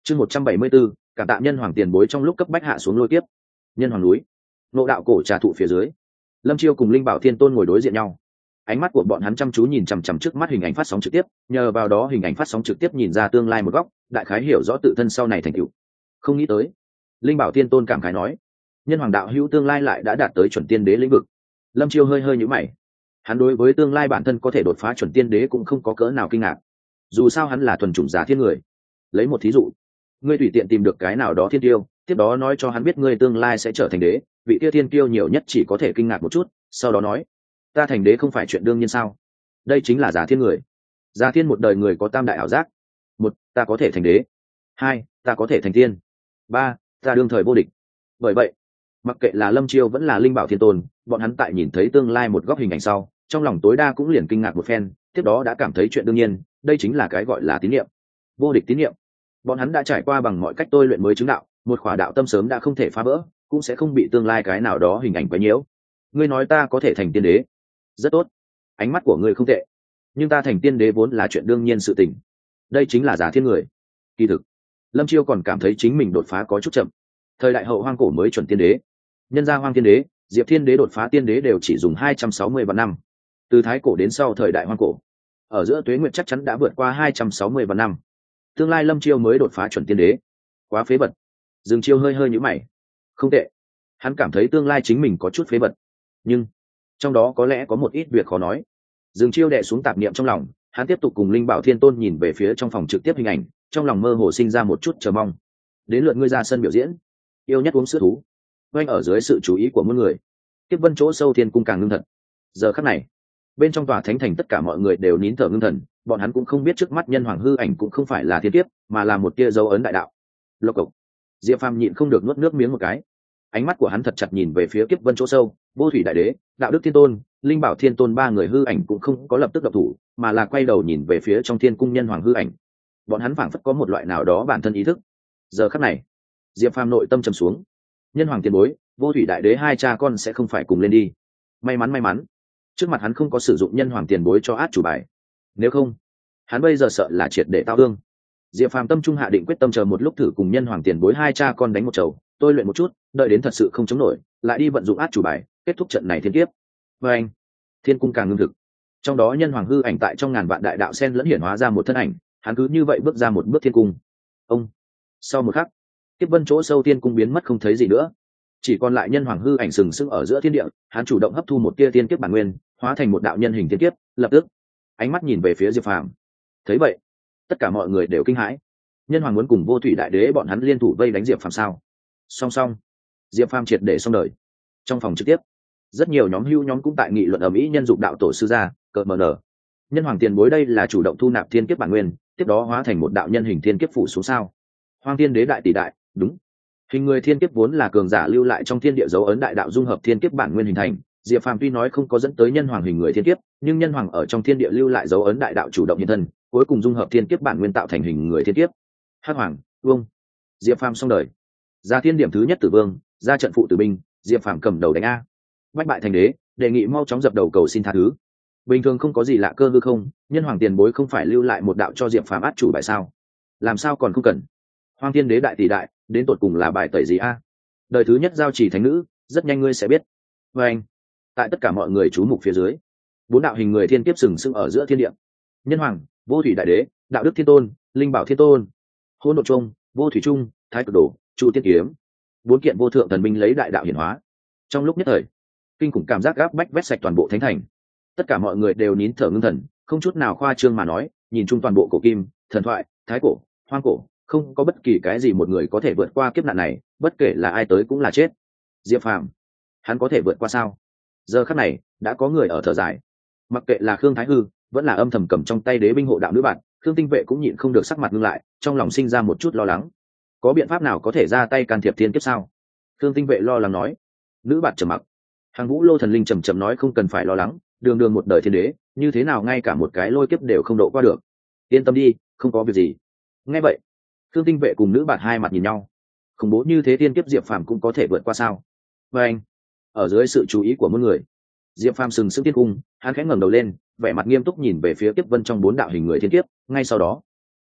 chương 174, cảm tạ nhân hoàng tiền bối trong lúc cấp bách hạ xuống lôi kiếp. Nhân hoàng núi, nộ đạo cổ trà thụ phía dưới, Lâm Chiêu cùng Linh Bảo Thiên Tôn ngồi đối diện nhau. Ánh mắt của bọn hắn chăm chú nhìn chằm chằm trước mắt hình ảnh phát sóng trực tiếp, nhờ vào đó hình ảnh phát sóng trực tiếp nhìn ra tương lai một góc, đại khái hiểu rõ tự thân sau này thành tựu. Không nghĩ tới, Linh Bảo Thiên Tôn cảm khái nói, nhân hoàng đạo hữu tương lai lại đã đạt tới chuẩn tiên đế lĩnh vực. Lâm Chiêu hơi hơi nhíu mày. Hắn đối với tương lai bản thân có thể đột phá chuẩn tiên đế cũng không có cỡ nào kinh ngạc. Dù sao hắn là thuần chủng giả thiên người. Lấy một thí dụ, ngươi tùy tiện tìm được cái nào đó thiên tiêu, tiếp đó nói cho hắn biết ngươi tương lai sẽ trở thành đế, vị kia thiên tiêu nhiều nhất chỉ có thể kinh ngạc một chút, sau đó nói, ta thành đế không phải chuyện đương nhiên sao? Đây chính là giả thiên người. Giả thiên một đời người có tam đại ảo giác: một, ta có thể thành đế; hai, ta có thể thành tiên; ba, ta đương thời vô địch. Bởi vậy, mặc kệ là Lâm Chiêu vẫn là Linh Bảo Thiên Tôn, bọn hắn tại nhìn thấy tương lai một góc hình ảnh sau, trong lòng tối đa cũng liền kinh ngạc một phen, tiếp đó đã cảm thấy chuyện đương nhiên, đây chính là cái gọi là tín niệm. Vô địch tín niệm. Bọn hắn đã trải qua bằng mọi cách tôi luyện mới chứng đạo, một khỏa đạo tâm sớm đã không thể phá vỡ, cũng sẽ không bị tương lai cái nào đó hình ảnh quấy nhiễu. Ngươi nói ta có thể thành tiên đế, rất tốt, ánh mắt của ngươi không tệ, nhưng ta thành tiên đế vốn là chuyện đương nhiên sự tình. Đây chính là giả thiên người. Kỳ thực, Lâm Chiêu còn cảm thấy chính mình đột phá có chút chậm. Thời đại hậu hoang cổ mới chuẩn tiên đế, nhân gia hoang tiên đế, diệp thiên đế đột phá tiên đế đều chỉ dùng 260 vạn năm. Từ thái cổ đến sau thời đại hoang cổ, ở giữa tuế nguyệt chắc chắn đã vượt qua 260 vạn năm. Tương lai Lâm Chiêu mới đột phá chuẩn tiên đế, quá phế bật. Dương Chiêu hơi hơi nhíu mày. Không tệ, hắn cảm thấy tương lai chính mình có chút phế bật, nhưng trong đó có lẽ có một ít việc khó nói. Dương Chiêu đè xuống tạp niệm trong lòng, hắn tiếp tục cùng Linh Bảo Thiên Tôn nhìn về phía trong phòng trực tiếp hình ảnh, trong lòng mơ hồ sinh ra một chút chờ mong. Đến lượt ngươi ra sân biểu diễn. Yêu nhất uống sữa thú. Quanh ở dưới sự chú ý của muôn người, tiếp vân chỗ sâu thiên cung càng ngưng thật. Giờ khắc này, bên trong tòa thánh thành tất cả mọi người đều nín thở ngưng thần, bọn hắn cũng không biết trước mắt nhân hoàng hư ảnh cũng không phải là thiên kiếp, mà là một tia dấu ấn đại đạo. Lộc cộc. Diệp Phàm nhịn không được nuốt nước miếng một cái. Ánh mắt của hắn thật chặt nhìn về phía kiếp vân chỗ sâu, vô thủy đại đế, đạo đức thiên tôn, Linh Bảo Thiên Tôn ba người hư ảnh cũng không có lập tức động thủ, mà là quay đầu nhìn về phía trong thiên cung nhân hoàng hư ảnh. Bọn hắn phảng phất có một loại nào đó bản thân ý thức. Giờ khắc này, Diệp Phàm nội tâm trầm xuống. Nhân hoàng tiền bối, vô thủy đại đế hai cha con sẽ không phải cùng lên đi. May mắn, trước mặt hắn không có sử dụng nhân hoàng tiền bối cho át chủ bài. Nếu không, hắn bây giờ sợ là triệt để tao ương. Diệp Phàm tâm trung hạ định quyết tâm chờ một lúc thử cùng nhân hoàng tiền bối hai cha con đánh một chầu, tôi luyện một chút, đợi đến thật sự không chống nổi, lại đi vận dụng át chủ bài, kết thúc trận này thiên kiếp. Và anh, thiên cung càng ngưng thực. Trong đó nhân hoàng hư ảnh tại trong ngàn vạn đại đạo sen lẫn hiển hóa ra một thân ảnh, hắn cứ như vậy bước ra một bước thiên cung. Ông. Sau một khắc, tiếp vân chỗ sâu thiên cung biến mất không thấy gì nữa, chỉ còn lại nhân hoàng hư ảnh sừng sững ở giữa thiên địa. Hắn chủ động hấp thu một tia thiên kiếp bản nguyên, hóa thành một đạo nhân hình thiên kiếp, lập tức ánh mắt nhìn về phía Diệp Phàm. Thấy vậy, tất cả mọi người đều kinh hãi. Nhân hoàng muốn cùng vô thủy đại đế bọn hắn liên thủ vây đánh Diệp Phàm sao? Song Diệp Phàm triệt để xong đời. Trong phòng trực tiếp, rất nhiều nhóm hưu nhóm cũng tại nghị luận ầm ĩ nhân dục đạo tổ sư gia, cợt mờ nở. Nhân hoàng tiền bối đây là chủ động thu nạp thiên kiếp bản nguyên, tiếp đó hóa thành một đạo nhân hình thiên kiếp phủ xuống sao? Hoang tiên đế đại tỷ đại, đúng. Hình người thiên kiếp vốn là cường giả lưu lại trong thiên địa dấu ấn đại đạo dung hợp thiên kiếp bản nguyên hình thành. Diệp Phàm tuy nói không có dẫn tới nhân hoàng hình người thiên kiếp, nhưng nhân hoàng ở trong thiên địa lưu lại dấu ấn đại đạo chủ động hiện thân, cuối cùng dung hợp thiên kiếp bản nguyên tạo thành hình người thiên kiếp. Hắc hoàng, vương. Diệp Phàm xong đời. Ra thiên điểm thứ nhất tử vương, ra trận phụ tử binh, Diệp Phàm cầm đầu đánh a. Bách bại thành đế, đề nghị mau chóng dập đầu cầu xin tha thứ. Bình thường không có gì lạ cơ hư không, nhân hoàng tiền bối không phải lưu lại một đạo cho Diệp Phàm át chủ bài sao? Làm sao còn không cần? Hoang thiên đế đại tỷ đại, đến tột cùng là bài tẩy gì a? Đời thứ nhất giao chỉ thánh nữ, rất nhanh ngươi sẽ biết. Và anh, tại tất cả mọi người chú mục phía dưới, bốn đạo hình người thiên kiếp sừng sững ở giữa thiên địa. Nhân hoàng, vô thủy đại đế, đạo đức thiên tôn, Linh Bảo Thiên Tôn, hôn đ ộ trung, vô thủy trung, thái cực đồ, chu tiên kiếm, bốn kiện vô thượng thần binh lấy đại đạo hiển hóa. Trong lúc nhất thời, kinh khủng cảm giác gáp bách vét sạch toàn bộ thánh thành. Tất cả mọi người đều nín thở ngưng thần, không chút nào khoa trương mà nói, nhìn chung toàn bộ cổ kim, thần thoại, thái cổ, hoang cổ, không có bất kỳ cái gì một người có thể vượt qua kiếp nạn này, bất kể là ai tới cũng là chết. Diệp Phàm, hắn có thể vượt qua sao? Giờ khắc này, đã có người ở thở dài. Mặc kệ là Khương Thái Hư, vẫn là âm thầm cầm trong tay đế binh hộ đạo nữ bạn, Khương Tinh Vệ cũng nhịn không được sắc mặt ngưng lại, trong lòng sinh ra một chút lo lắng. Có biện pháp nào có thể ra tay can thiệp thiên kiếp sao? Khương Tinh Vệ lo lắng nói. Nữ bạn trầm mặc. Hàng Vũ Lô Thần Linh trầm trầm nói không cần phải lo lắng, đường đường một đời thiên đế, như thế nào ngay cả một cái lôi kiếp đều không độ qua được. Yên tâm đi, không có việc gì. Nghe vậy, Khương Tinh Vệ cùng nữ bạn hai mặt nhìn nhau. Khủng bố như thế thiên kiếp Diệp Phàm cũng có thể vượt qua sao? Và anh, ở dưới sự chú ý của mọi người, Diệp Phàm sừng sững thiên cung, hắn khẽ ngẩng đầu lên, vẻ mặt nghiêm túc nhìn về phía kiếp vân trong bốn đạo hình người thiên kiếp. Ngay sau đó,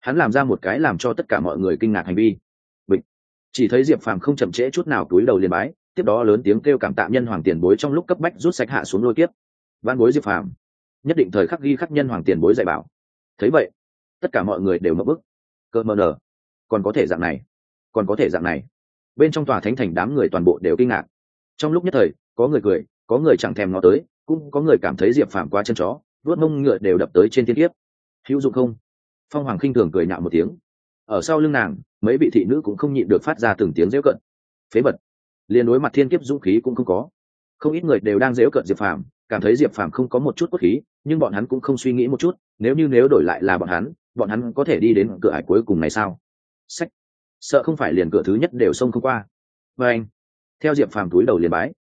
hắn làm ra một cái làm cho tất cả mọi người kinh ngạc hành vi. Bịch. Chỉ thấy Diệp Phàm không chậm trễ chút nào túi đầu liền bái, tiếp đó lớn tiếng kêu cảm tạ nhân hoàng tiền bối trong lúc cấp bách rút sạch hạ xuống lôi kiếp. Van bối Diệp Phàm nhất định thời khắc ghi khắc nhân hoàng tiền bối dạy bảo. Thấy vậy, tất cả mọi người đều ngập bức. Cơ mờ nở, còn có thể dạng này, còn có thể dạng này. Bên trong tòa thánh thành đám người toàn bộ đều kinh ngạc. Trong lúc nhất thời, có người cười, có người chẳng thèm ngó tới, cũng có người cảm thấy Diệp Phàm quá chân chó, vuốt mông ngựa đều đập tới trên thiên kiếp. Hữu dụng không? Phong Hoàng khinh thường cười nhạo một tiếng. Ở sau lưng nàng, mấy vị thị nữ cũng không nhịn được phát ra từng tiếng giễu cợt. Phế vật, liền đối mặt thiên kiếp dũng khí cũng không có. Không ít người đều đang giễu cợt Diệp Phàm, cảm thấy Diệp Phàm không có một chút cốt khí, nhưng bọn hắn cũng không suy nghĩ một chút, nếu đổi lại là bọn hắn có thể đi đến cửa ải cuối cùng này sao? Sách, sợ không phải liền cửa thứ nhất đều xông không qua. Và anh, theo Diệp Phàm túi đầu liền bái.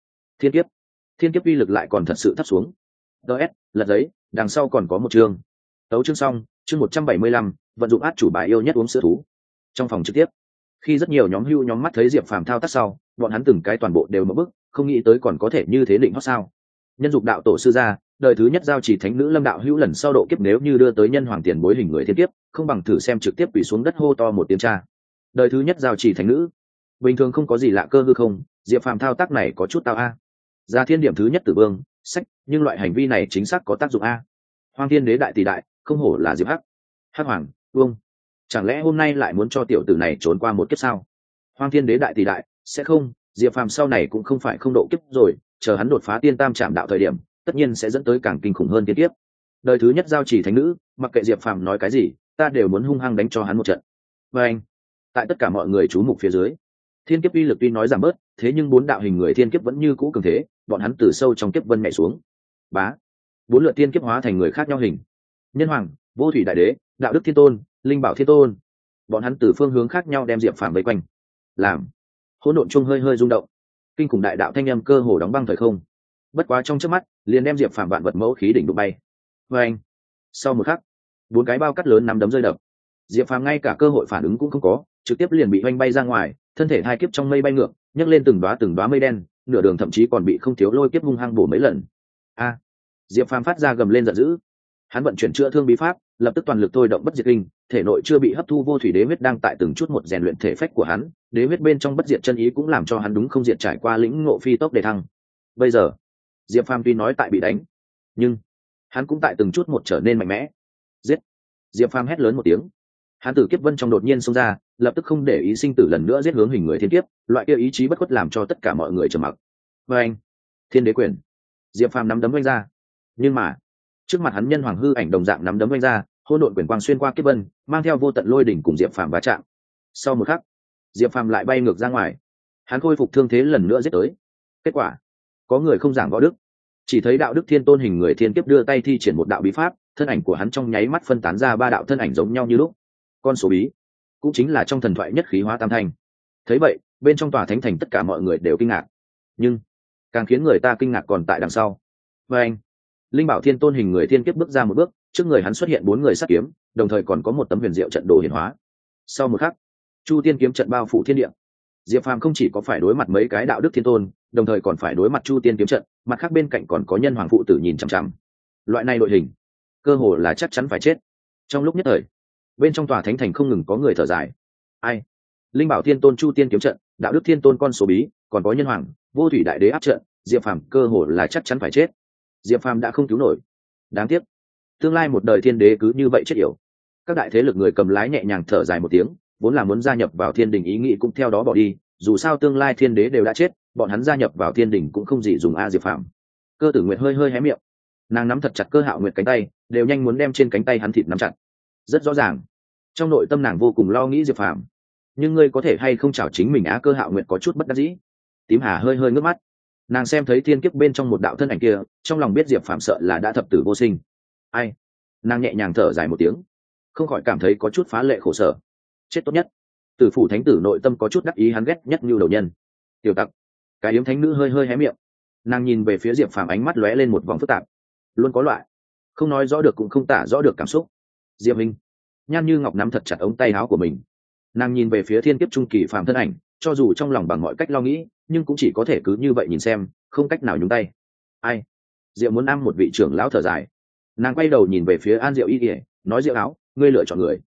Thiên kiếp uy lực lại còn thật sự thấp xuống. DS, lật giấy, đằng sau còn có một chương. Tấu chương xong, chương 175, vận dụng át chủ bài yêu nhất uống sữa thú. Trong phòng trực tiếp, khi rất nhiều nhóm mắt thấy Diệp Phàm thao tác sau, bọn hắn từng cái toàn bộ đều mở bức, không nghĩ tới còn có thể như thế định hót sao. Nhân dục đạo tổ sư ra, đời thứ nhất giao chỉ thánh nữ Lâm đạo hữu lần sau độ kiếp nếu như đưa tới nhân hoàng tiền bối hình người thiên kiếp, không bằng thử xem trực tiếp quỳ xuống đất hô to một tiếng cha. Đời thứ nhất giao chỉ thánh nữ, bình thường không có gì lạ cơ hư không, Diệp Phàm thao tác này có chút tao a. Ra thiên điểm thứ nhất tử vương, sách, nhưng loại hành vi này chính xác có tác dụng a. Hoang thiên đế đại tỷ đại, không hổ là Diệp Hắc hoàng, vương. Chẳng lẽ hôm nay lại muốn cho tiểu tử này trốn qua một kiếp sao? Hoang thiên đế đại tỷ đại, sẽ không, Diệp Phàm sau này cũng không phải không độ kiếp rồi, chờ hắn đột phá tiên tam trạm đạo thời điểm, tất nhiên sẽ dẫn tới càng kinh khủng hơn tiên kiếp. Đời thứ nhất giao chỉ thánh nữ, mặc kệ Diệp Phàm nói cái gì, ta đều muốn hung hăng đánh cho hắn một trận. Và anh, tại tất cả mọi người chú mục phía dưới, thiên kiếp uy lực tuy nói giảm bớt, thế nhưng bốn đạo hình người thiên kiếp vẫn như cũ cường thế, bọn hắn từ sâu trong kiếp vân mẹ xuống. Bá, bốn lượt tiên kiếp hóa thành người khác nhau hình. Nhân hoàng, vô thủy đại đế, đạo đức thiên tôn, linh bảo thiên tôn. Bọn hắn từ phương hướng khác nhau đem Diệp Phàm vây quanh. Làm hỗn độn chung hơi hơi rung động, kinh khủng đại đạo thanh âm cơ hồ đóng băng thời không. Bất quá trong chớp mắt, liền đem Diệp Phàm vạn vật mẫu khí đỉnh đụng bay. Và anh, sau một khắc, bốn cái bao cắt lớn nắm đấm rơi đập. Diệp Phàm ngay cả cơ hội phản ứng cũng không có, trực tiếp liền bị oanh bay ra ngoài, thân thể hai kiếp trong mây bay ngược, nhấc lên từng đóa mây đen, nửa đường thậm chí còn bị không thiếu lôi kiếp hung hăng bổ mấy lần. A! Diệp Phàm phát ra gầm lên giận dữ. Hắn vận chuyển chữa thương bí pháp, lập tức toàn lực thôi động bất diệt kinh, thể nội chưa bị hấp thu vô thủy đế huyết đang tại từng chút một rèn luyện thể phách của hắn, đế huyết bên trong bất diệt chân ý cũng làm cho hắn đúng không diệt trải qua lĩnh ngộ phi tốc để thăng. Bây giờ, Diệp Phàm tuy nói tại bị đánh, nhưng hắn cũng tại từng chút một trở nên mạnh mẽ. Giết! Diệp Phàm hét lớn một tiếng. Hắn từ kiếp vân trong đột nhiên xông ra, lập tức không để ý sinh tử lần nữa giết hướng hình người thiên kiếp, loại kia ý chí bất khuất làm cho tất cả mọi người trầm mặc. Và anh, thiên đế quyền. Diệp Phàm nắm đấm vung ra, nhưng mà trước mặt hắn nhân hoàng hư ảnh đồng dạng nắm đấm vung ra, hỗn độn quyền quang xuyên qua kiếp vân, mang theo vô tận lôi đỉnh cùng Diệp Phàm va chạm. Sau một khắc, Diệp Phàm lại bay ngược ra ngoài. Hắn khôi phục thương thế lần nữa giết tới. Kết quả, có người không giảng võ đức, chỉ thấy đạo đức thiên tôn hình người thiên kiếp đưa tay thi triển một đạo bí pháp, thân ảnh của hắn trong nháy mắt phân tán ra ba đạo thân ảnh giống nhau như lúc. Con số bí, cũng chính là trong thần thoại nhất khí hóa tam thanh. Thấy vậy, bên trong tòa thánh thành tất cả mọi người đều kinh ngạc, nhưng càng khiến người ta kinh ngạc còn tại đằng sau. Và anh, linh bảo thiên tôn hình người thiên kiếp bước ra một bước, trước người hắn xuất hiện bốn người sát kiếm, đồng thời còn có một tấm huyền diệu trận đồ hiển hóa. Sau một khắc, chu tiên kiếm trận bao phủ thiên địa. Diệp Phàm không chỉ có phải đối mặt mấy cái đạo đức thiên tôn, đồng thời còn phải đối mặt chu tiên kiếm trận, mặt khác bên cạnh còn có nhân hoàng phụ tử nhìn chằm chằm. Loại này đội hình, cơ hồ là chắc chắn phải chết. Trong lúc nhất thời, bên trong tòa thánh thành không ngừng có người thở dài. Ai? Linh bảo thiên tôn chu tiên kiếm trận, đạo đức thiên tôn con số bí, còn có nhân hoàng vô thủy đại đế áp trận, Diệp Phàm cơ hồ là chắc chắn phải chết. Diệp Phàm đã không cứu nổi. Đáng tiếc, tương lai một đời thiên đế cứ như vậy chết yểu. Các đại thế lực người cầm lái nhẹ nhàng thở dài một tiếng, vốn là muốn gia nhập vào thiên đình ý nghĩ cũng theo đó bỏ đi, dù sao tương lai thiên đế đều đã chết, bọn hắn gia nhập vào thiên đình cũng không gì dùng a. Diệp Phàm. Cơ Tử Nguyệt hơi hơi hé miệng, nàng nắm thật chặt Cơ Hạo Nguyệt cánh tay, đều nhanh muốn đem trên cánh tay hắn thịt nắm chặt. Rất rõ ràng, trong nội tâm nàng vô cùng lo nghĩ Diệp Phàm. Nhưng ngươi có thể hay không chảo chính mình á? Cơ Hạo Nguyệt có chút bất đắc dĩ. Tím Hà hơi hơi ngước mắt, nàng xem thấy thiên kiếp bên trong một đạo thân ảnh kia, trong lòng biết Diệp Phàm sợ là đã thập tử vô sinh. Ai? Nàng nhẹ nhàng thở dài một tiếng, không khỏi cảm thấy có chút phá lệ khổ sở. Chết tốt nhất. Tử phủ thánh tử nội tâm có chút đắc ý, hắn ghét nhất như đầu nhân. Tiểu tặc. Cái yếm thánh nữ hơi hơi hé miệng, nàng nhìn về phía Diệp Phàm, ánh mắt lóe lên một vòng phức tạp, luôn có loại không nói rõ được cũng không tả rõ được cảm xúc. Diệp Minh. Nhan Như Ngọc nắm thật chặt ống tay áo của mình, nàng nhìn về phía thiên kiếp trung kỳ Phàm thân ảnh, cho dù trong lòng bằng mọi cách lo nghĩ, nhưng cũng chỉ có thể cứ như vậy nhìn xem, không cách nào nhúng tay. Ai? Diệu muốn ăn một vị trưởng lão thở dài, nàng quay đầu nhìn về phía An Diệu Y ỉa, nói: Diệu áo, ngươi lựa chọn người.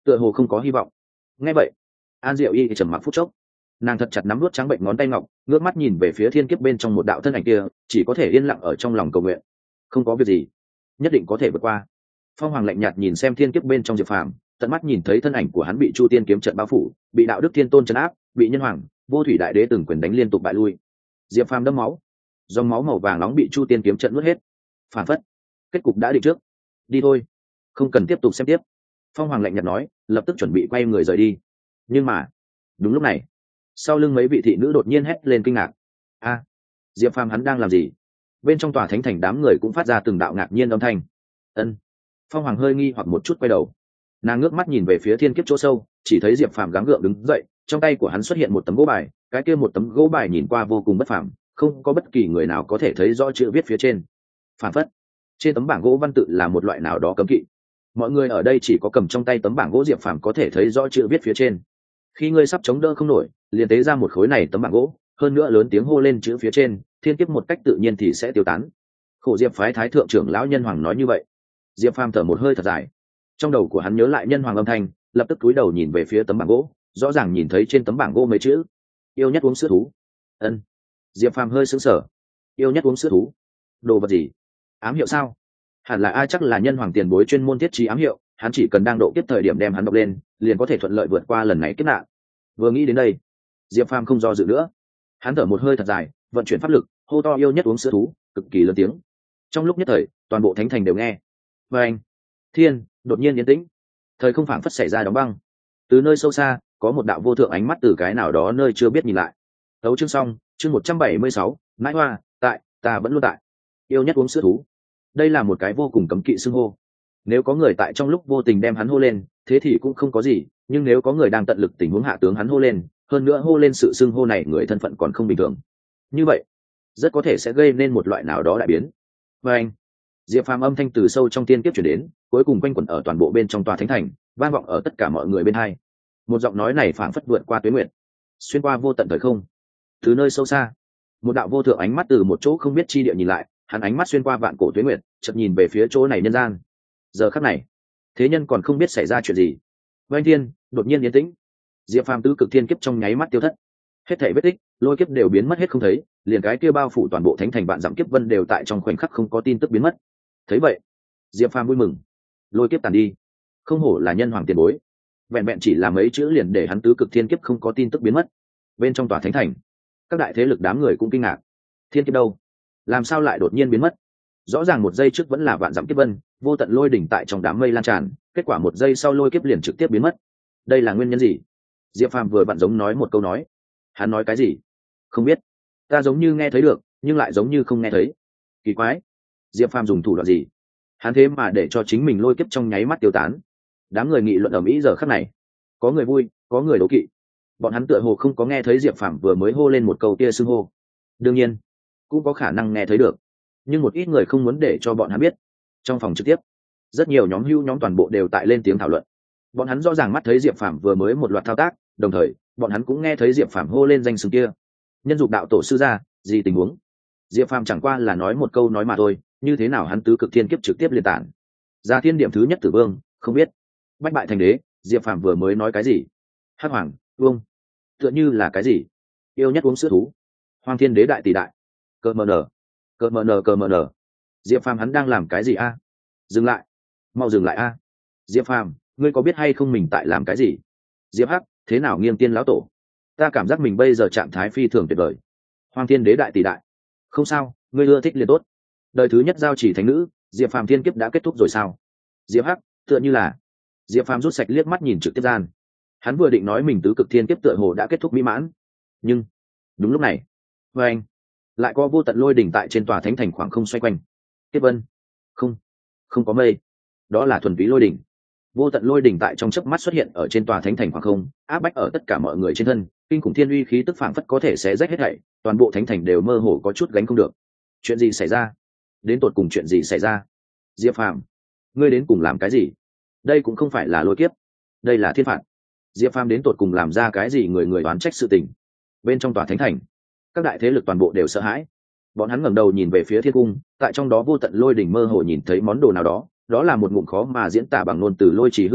tựa hồ không có hy vọng. Nghe vậy, An Diệu Y trầm mặc phút chốc, nàng thật chặt nắm nuốt trắng bệnh ngón tay ngọc, ngước mắt nhìn về phía thiên kiếp bên trong một đạo thân ảnh kia, chỉ có thể yên lặng ở trong lòng cầu nguyện. Không có việc gì, nhất định có thể vượt qua. Phong Hoàng lạnh nhạt nhìn xem thiên kiếp bên trong Diệp Phàm, tận mắt nhìn thấy thân ảnh của hắn bị Chu Tiên kiếm trận bao phủ, bị Đạo Đức Thiên Tôn trấn áp, bị Nhân Hoàng, Vô Thủy Đại Đế từng quyền đánh liên tục bại lui. Diệp Phàm đẫm máu, dòng máu màu vàng nóng bị Chu Tiên kiếm trận nuốt hết. Phản phất, kết cục đã định trước. Đi thôi, không cần tiếp tục xem tiếp. Phong Hoàng lạnh nhạt nói, lập tức chuẩn bị quay người rời đi. Nhưng mà, đúng lúc này, sau lưng mấy vị thị nữ đột nhiên hét lên kinh ngạc. A, Diệp Phàm hắn đang làm gì? Bên trong tòa thánh thành đám người cũng phát ra từng đạo ngạc nhiên âm thanh. Ân. Phong Hoàng hơi nghi hoặc một chút quay đầu, nàng ngước mắt nhìn về phía thiên kiếp chỗ sâu, chỉ thấy Diệp Phàm gắng gượng đứng dậy, trong tay của hắn xuất hiện một tấm gỗ bài, cái kia một tấm gỗ bài nhìn qua vô cùng bất phàm, không có bất kỳ người nào có thể thấy rõ chữ viết phía trên. Phản phất, trên tấm bảng gỗ văn tự là một loại nào đó cấm kỵ. Mọi người ở đây chỉ có cầm trong tay tấm bảng gỗ Diệp Phàm có thể thấy rõ chữ viết phía trên. Khi ngươi sắp chống đỡ không nổi, liền tế ra một khối này tấm bảng gỗ, hơn nữa lớn tiếng hô lên chữ phía trên, thiên kiếp một cách tự nhiên thì sẽ tiêu tán. Khổ Diệp phái thái thượng trưởng lão Nhân Hoàng nói như vậy. Diệp Phàm thở một hơi thật dài, trong đầu của hắn nhớ lại Nhân Hoàng âm thanh, lập tức cúi đầu nhìn về phía tấm bảng gỗ, rõ ràng nhìn thấy trên tấm bảng gỗ mấy chữ: yêu nhất uống sữa thú. Ân. Diệp Phàm hơi sững sờ. Yêu nhất uống sữa thú, đồ vật gì? Ám hiệu sao? Hẳn là ai, chắc là Nhân Hoàng tiền bối chuyên môn thiết trí ám hiệu, hắn chỉ cần đang độ kiếp thời điểm đem hắn đọc lên, liền có thể thuận lợi vượt qua lần này kiếp nạn. Vừa nghĩ đến đây, Diệp Phàm không do dự nữa, hắn thở một hơi thật dài, vận chuyển pháp lực, hô to yêu nhất uống sữa thú, cực kỳ lớn tiếng. Trong lúc nhất thời, toàn bộ thánh thành đều nghe. Và anh, thiên đột nhiên yên tĩnh, thời không phảng phất xảy ra đóng băng. Từ nơi sâu xa, có một đạo vô thượng ánh mắt từ cái nào đó nơi chưa biết nhìn lại. Tấu chương xong, chương 176, mãi hoa, tại, ta vẫn luôn tại. Yêu nhất uống sữa thú. Đây là một cái vô cùng cấm kỵ xưng hô. Nếu có người tại trong lúc vô tình đem hắn hô lên, thế thì cũng không có gì, nhưng nếu có người đang tận lực tình huống hạ tướng hắn hô lên, hơn nữa hô lên sự xưng hô này người thân phận còn không bình thường, như vậy rất có thể sẽ gây nên một loại nào đó đại biến. Và anh, Diệp Phàm âm thanh từ sâu trong tiên kiếp chuyển đến, cuối cùng quanh quẩn ở toàn bộ bên trong tòa thánh thành, vang vọng ở tất cả mọi người bên hai. Một giọng nói này phảng phất vượt qua tuế nguyệt, xuyên qua vô tận thời không. Từ nơi sâu xa, một đạo vô thượng ánh mắt từ một chỗ không biết chi địa nhìn lại, hắn ánh mắt xuyên qua vạn cổ tuế nguyệt, chợt nhìn về phía chỗ này nhân gian. Giờ khắc này, thế nhân còn không biết xảy ra chuyện gì. Vành thiên đột nhiên yên tĩnh, Diệp Phàm tứ cực thiên kiếp trong nháy mắt tiêu thất, hết thảy vết tích lôi kiếp đều biến mất hết không thấy, liền cái kia bao phủ toàn bộ thánh thành vạn dặm kiếp vân đều tại trong khoảnh khắc không có tin tức biến mất. Thấy vậy, Diệp Phàm vui mừng, lôi kiếp tàn đi, không hổ là Nhân Hoàng tiền bối, vẹn vẹn chỉ là mấy chữ liền để hắn tứ cực thiên kiếp không có tin tức biến mất. Bên trong tòa thánh thành, các đại thế lực đám người cũng kinh ngạc, thiên kiếp đâu, làm sao lại đột nhiên biến mất? Rõ ràng một giây trước vẫn là vạn dặm kiếp vân, vô tận lôi đỉnh tại trong đám mây lan tràn, kết quả một giây sau lôi kiếp liền trực tiếp biến mất. Đây là nguyên nhân gì? Diệp Phàm vừa vặn giống nói một câu nói. Hắn nói cái gì? Không biết. Ta giống như nghe thấy được, nhưng lại giống như không nghe thấy. Kỳ quái. Diệp Phàm dùng thủ đoạn gì? Hắn thế mà để cho chính mình lôi kiếp trong nháy mắt tiêu tán. Đám người nghị luận ầm ĩ giờ khắc này. Có người vui, có người đố kỵ. Bọn hắn tựa hồ không có nghe thấy Diệp Phàm vừa mới hô lên một câu kia xưng hô. Đương nhiên, cũng có khả năng nghe thấy được, nhưng một ít người không muốn để cho bọn hắn biết. Trong phòng trực tiếp, rất nhiều nhóm hưu nhóm toàn bộ đều tại lên tiếng thảo luận. Bọn hắn rõ ràng mắt thấy Diệp Phàm vừa mới một loạt thao tác, đồng thời bọn hắn cũng nghe thấy Diệp Phàm hô lên danh xưng kia. Nhân dục đạo tổ sư ra, gì tình huống? Diệp Phàm chẳng qua là nói một câu nói mà thôi, như thế nào hắn tứ cực thiên kiếp trực tiếp liên tản? Ra thiên điểm thứ nhất tử vương, không biết. Bách bại thành đế, Diệp Phàm vừa mới nói cái gì? Hắc hoàng, vương, tựa như là cái gì? Yêu nhất uống sữa thú, Hoàng Thiên Đế đại tỷ đại, cờ mờ nở, cờ mờ nở, cờ mờ nở. Diệp Phàm hắn đang làm cái gì a? Dừng lại, mau dừng lại a! Diệp Phàm, ngươi có biết hay không mình tại làm cái gì? Diệp Hắc, thế nào Nghiêng Tiên lão tổ? Ta cảm giác mình bây giờ trạng thái phi thường tuyệt vời. Hoàng Thiên Đế đại tỷ đại, không sao, ngươi ưa thích liền tốt. Đời thứ nhất giao chỉ thánh nữ, Diệp Phàm thiên kiếp đã kết thúc rồi sao? Diệp Hắc, tựa như là. Diệp Phàm rút sạch liếc mắt nhìn trực tiếp gian. Hắn vừa định nói mình tứ cực thiên kiếp tựa hồ đã kết thúc mỹ mãn, nhưng đúng lúc này, với anh, lại có vô tận lôi đỉnh tại trên tòa thánh thành khoảng không xoay quanh. Kiếp vân, không có mây, đó là thuần túy lôi đỉnh. Vô tận lôi đỉnh tại trong chớp mắt xuất hiện ở trên tòa thánh thành khoảng không, áp bách ở tất cả mọi người trên thân, kinh khủng thiên uy khí tức phảng phất có thể xé rách hết thảy, toàn bộ thánh thành đều mơ hồ có chút gánh không được. Chuyện gì xảy ra? Đến tột cùng chuyện gì xảy ra? Diệp Phàm, ngươi đến cùng làm cái gì? Đây cũng không phải là lôi kiếp, đây là thiên phạt. Diệp Phàm đến tột cùng làm ra cái gì người người đoán trách sự tình? Bên trong tòa thánh thành, các đại thế lực toàn bộ đều sợ hãi. Bọn hắn ngẩng đầu nhìn về phía thiên cung, tại trong đó vô tận lôi đỉnh mơ hồ nhìn thấy món đồ nào đó, đó là một ngụm khó mà diễn tả bằng ngôn từ lôi trì hư ảnh,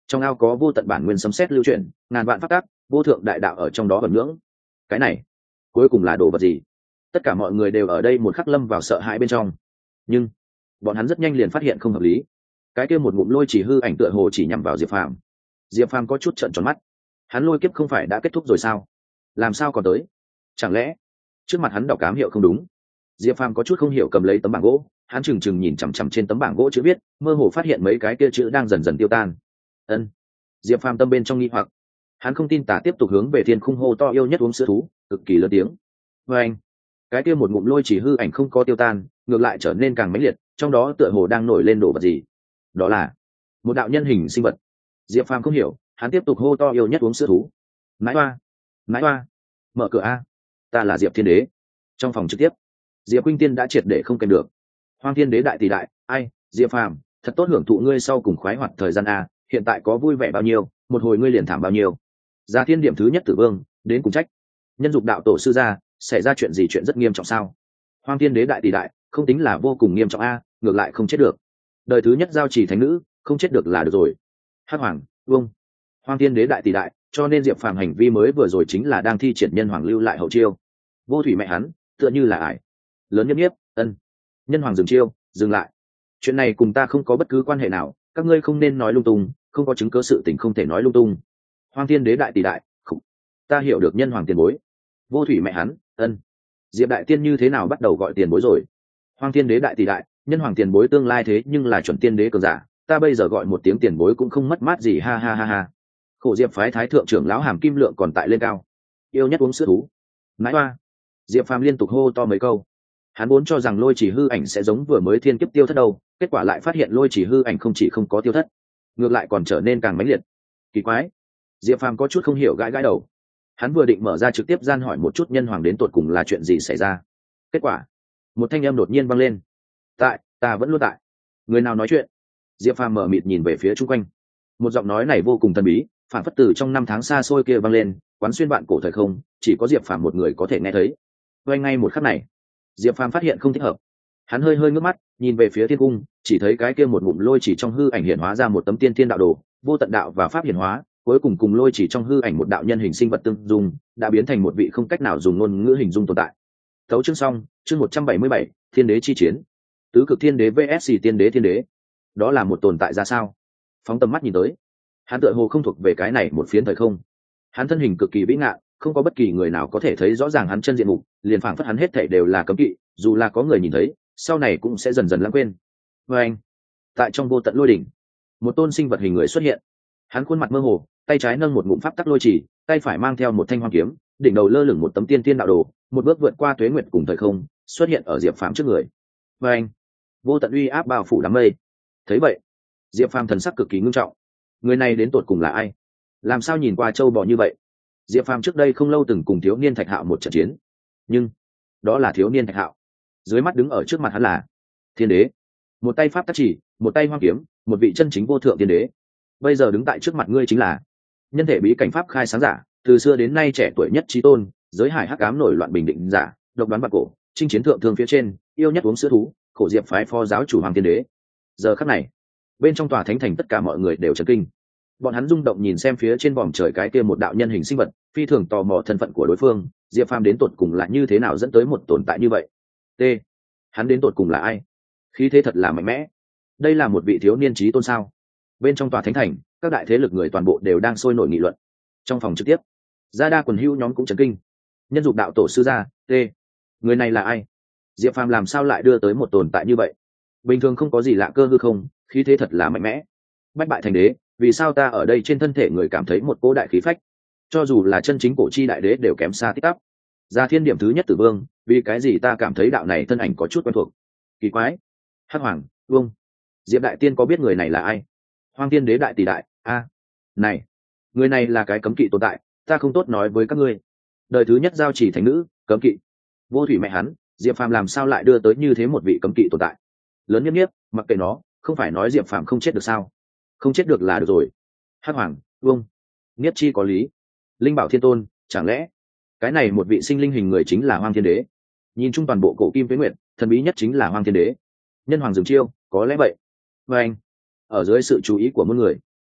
trong ao có vô tận bản nguyên sấm sét lưu chuyển, ngàn vạn pháp tắc, vô thượng đại đạo ở trong đó ẩn ngưỡng. Cái này cuối cùng là đồ vật gì? Tất cả mọi người đều ở đây một khắc lâm vào sợ hãi bên trong, nhưng bọn hắn rất nhanh liền phát hiện không hợp lý. Cái kia một ngụm lôi chỉ hư ảnh tựa hồ chỉ nhằm vào Diệp Phàm. Diệp Phàm có chút trợn tròn mắt, hắn lôi kiếp không phải đã kết thúc rồi sao? Làm sao còn tới? Chẳng lẽ trước mặt hắn đọc ám hiệu không đúng? Diệp Phàm có chút không hiểu, cầm lấy tấm bảng gỗ, hắn trừng trừng nhìn chằm chằm trên tấm bảng gỗ chữ viết, mơ hồ phát hiện mấy cái kia chữ đang dần dần tiêu tan. Ân. Diệp Phàm tâm bên trong nghi hoặc, hắn không tin tả tiếp tục hướng về thiên khung hô to yêu nhất uống sữa thú, cực kỳ lớn tiếng. Và anh, cái kia một ngụm lôi chỉ hư ảnh không có tiêu tan, ngược lại trở nên càng mãnh liệt, trong đó tựa hồ đang nổi lên đồ vật gì. Đó là một đạo nhân hình sinh vật. Diệp Phàm không hiểu, hắn tiếp tục hô to yêu nhất uống sữa thú. Nãi hoa, nãi hoa, mở cửa a, ta là Diệp Thiên Đế. Trong phòng trực tiếp, Diệp Khuynh Tiên đã triệt để không kèm được. Hoang Thiên Đế đại tỷ đại, ai, Diệp Phàm, thật tốt hưởng thụ ngươi sau cùng khoái hoạt thời gian a, hiện tại có vui vẻ bao nhiêu, một hồi ngươi liền thảm bao nhiêu. Gia Thiên điểm thứ nhất tử vương, đến cùng trách. Nhân dục đạo tổ sư gia, xảy ra chuyện gì, chuyện rất nghiêm trọng sao? Hoang Thiên Đế đại tỷ đại, không tính là vô cùng nghiêm trọng a, ngược lại không chết được. Đời thứ nhất giao trì thánh nữ, không chết được là được rồi. Hắc Hoàng, Vương, Hoang Thiên Đế đại tỷ đại, cho nên Diệp Phàm hành vi mới vừa rồi chính là đang thi triển nhân hoàng lưu lại hậu chiêu. Vô thủy mẹ hắn, tựa như là ải. Lớn nhất nhiếp, ân. Nhân hoàng dừng chiêu, dừng lại. Chuyện này cùng ta không có bất cứ quan hệ nào, các ngươi không nên nói lung tung, không có chứng cứ sự tình không thể nói lung tung. Hoang Thiên Đế đại tỷ đại, không. Ta hiểu được nhân hoàng tiền bối. Vô thủy mẹ hắn, ân. Diệp đại tiên như thế nào bắt đầu gọi tiền bối rồi? Hoang Thiên Đế đại tỷ đại, nhân hoàng tiền bối tương lai thế nhưng là chuẩn tiên đế cường giả, ta bây giờ gọi một tiếng tiền bối cũng không mất mát gì, ha ha ha ha. Khổ Diệp phái thái thượng trưởng lão Hàm Kim Lượng còn tại lên cao. Yêu nhất uống sữa thú. Nãi hoa. Diệp Phàm liên tục hô to mấy câu. Hắn vốn cho rằng lôi chỉ hư ảnh sẽ giống vừa mới thiên kiếp tiêu thất đâu, kết quả lại phát hiện lôi chỉ hư ảnh không chỉ không có tiêu thất, ngược lại còn trở nên càng mãnh liệt. Kỳ quái. Diệp Phàm có chút không hiểu, gãi gãi đầu. Hắn vừa định mở ra trực tiếp gian hỏi một chút nhân hoàng đến tột cùng là chuyện gì xảy ra, kết quả một thanh âm đột nhiên vang lên. Tại, ta vẫn luôn tại. Người nào nói chuyện? Diệp Phàm mở mịt nhìn về phía chung quanh. Một giọng nói này vô cùng thần bí, phản phất từ trong năm tháng xa xôi kia vang lên, quán xuyên vạn cổ thời không, chỉ có Diệp Phàm một người có thể nghe thấy. Ngay ngay một khắc này, Diệp Phàm phát hiện không thích hợp. Hắn hơi hơi ngước mắt, nhìn về phía thiên cung, chỉ thấy cái kia một ngụm lôi chỉ trong hư ảnh hiện hóa ra một tấm tiên thiên đạo đồ, vô tận đạo và pháp hiển hóa, cuối cùng cùng lôi chỉ trong hư ảnh một đạo nhân hình sinh vật tương dung, đã biến thành một vị không cách nào dùng ngôn ngữ hình dung tồn tại. Tấu chương xong, chương 177, Thiên Đế chi chiến. Tứ cực thiên đế vs tiên đế thiên đế. Đó là một tồn tại ra sao? Phóng tầm mắt nhìn tới, hắn tựa hồ không thuộc về cái này một phiến thời không. Hắn thân hình cực kỳ vĩ ngạn, không có bất kỳ người nào có thể thấy rõ ràng hắn chân diện mục, liền phảng phất hắn hết thảy đều là cấm kỵ, dù là có người nhìn thấy, sau này cũng sẽ dần dần lãng quên. Và anh, tại trong vô tận lôi đỉnh, một tôn sinh vật hình người xuất hiện. Hắn khuôn mặt mơ hồ, tay trái nâng một ngụm pháp tắc lôi chỉ, tay phải mang theo một thanh hoang kiếm, đỉnh đầu lơ lửng một tấm tiên tiên đạo đồ, một bước vượt qua tuế nguyệt cùng thời không, xuất hiện ở Diệp Phàm trước người. Và anh, vô tận uy áp bao phủ đám mây. Thấy vậy, Diệp Phàm thần sắc cực kỳ ngưng trọng. Người này đến tột cùng là ai? Làm sao nhìn qua trâu bò như vậy? Diệp Phàm trước đây không lâu từng cùng thiếu niên Thạch Hạo một trận chiến, nhưng đó là thiếu niên Thạch Hạo, dưới mắt đứng ở trước mặt hắn là Thiên Đế, một tay pháp tắc chỉ, một tay hoang kiếm, một vị chân chính vô thượng Thiên Đế. Bây giờ đứng tại trước mặt ngươi chính là nhân thể bí cảnh pháp khai sáng giả, từ xưa đến nay trẻ tuổi nhất chí tôn, giới hải hắc ám nổi loạn bình định giả, độc đoán bạc cổ, chinh chiến thượng thương phía trên, yêu nhất uống sữa thú, khổ Diệp phái phó giáo chủ Hoàng Thiên Đế. Giờ khắc này, bên trong tòa thánh thành tất cả mọi người đều chấn kinh. Bọn hắn rung động nhìn xem phía trên vòm trời cái kia một đạo nhân hình sinh vật, phi thường tò mò thân phận của đối phương, Diệp Phàm đến tột cùng là như thế nào dẫn tới một tồn tại như vậy. T, hắn đến tột cùng là ai? Khí thế thật là mạnh mẽ. Đây là một vị thiếu niên chí tôn sao? Bên trong tòa thánh thành, các đại thế lực người toàn bộ đều đang sôi nổi nghị luận. Trong phòng trực tiếp, gia đa quần hữu nhóm cũng chấn kinh. Nhân dục đạo tổ sư gia, T, người này là ai? Diệp Phàm làm sao lại đưa tới một tồn tại như vậy? Bình thường không có gì lạ cơ hư không, khí thế thật là mạnh mẽ. Bách bại thành đế, vì sao ta ở đây trên thân thể người cảm thấy một cỗ đại khí phách? Cho dù là chân chính cổ chi đại đế đều kém xa tích tắp. Gia thiên điểm thứ nhất tử vương, vì cái gì ta cảm thấy đạo này thân ảnh có chút quen thuộc? Kỳ quái. Hắc Hoàng, Vương, Diệp đại tiên có biết người này là ai? Hoang Thiên Đế đại tỷ đại, a, này, người này là cái cấm kỵ tồn tại, ta không tốt nói với các ngươi. Đời thứ nhất giao chỉ thánh nữ, cấm kỵ. Vô thủy mẹ hắn, Diệp Phàm làm sao lại đưa tới như thế một vị cấm kỵ tồn tại? Lớn nhất nhiếp, mặc kệ nó, không phải nói Diệp Phàm không chết được sao? Không chết được là được rồi. Hắc Hoàng, Vương, Niết chi có lý. Linh Bảo Thiên Tôn, chẳng lẽ cái này một vị sinh linh hình người chính là Hoang Thiên Đế? Nhìn chung toàn bộ cổ kim tuế nguyệt, thần bí nhất chính là Hoang Thiên Đế. Nhân hoàng dừng chiêu, có lẽ vậy. Và anh, ở dưới sự chú ý của mỗi người,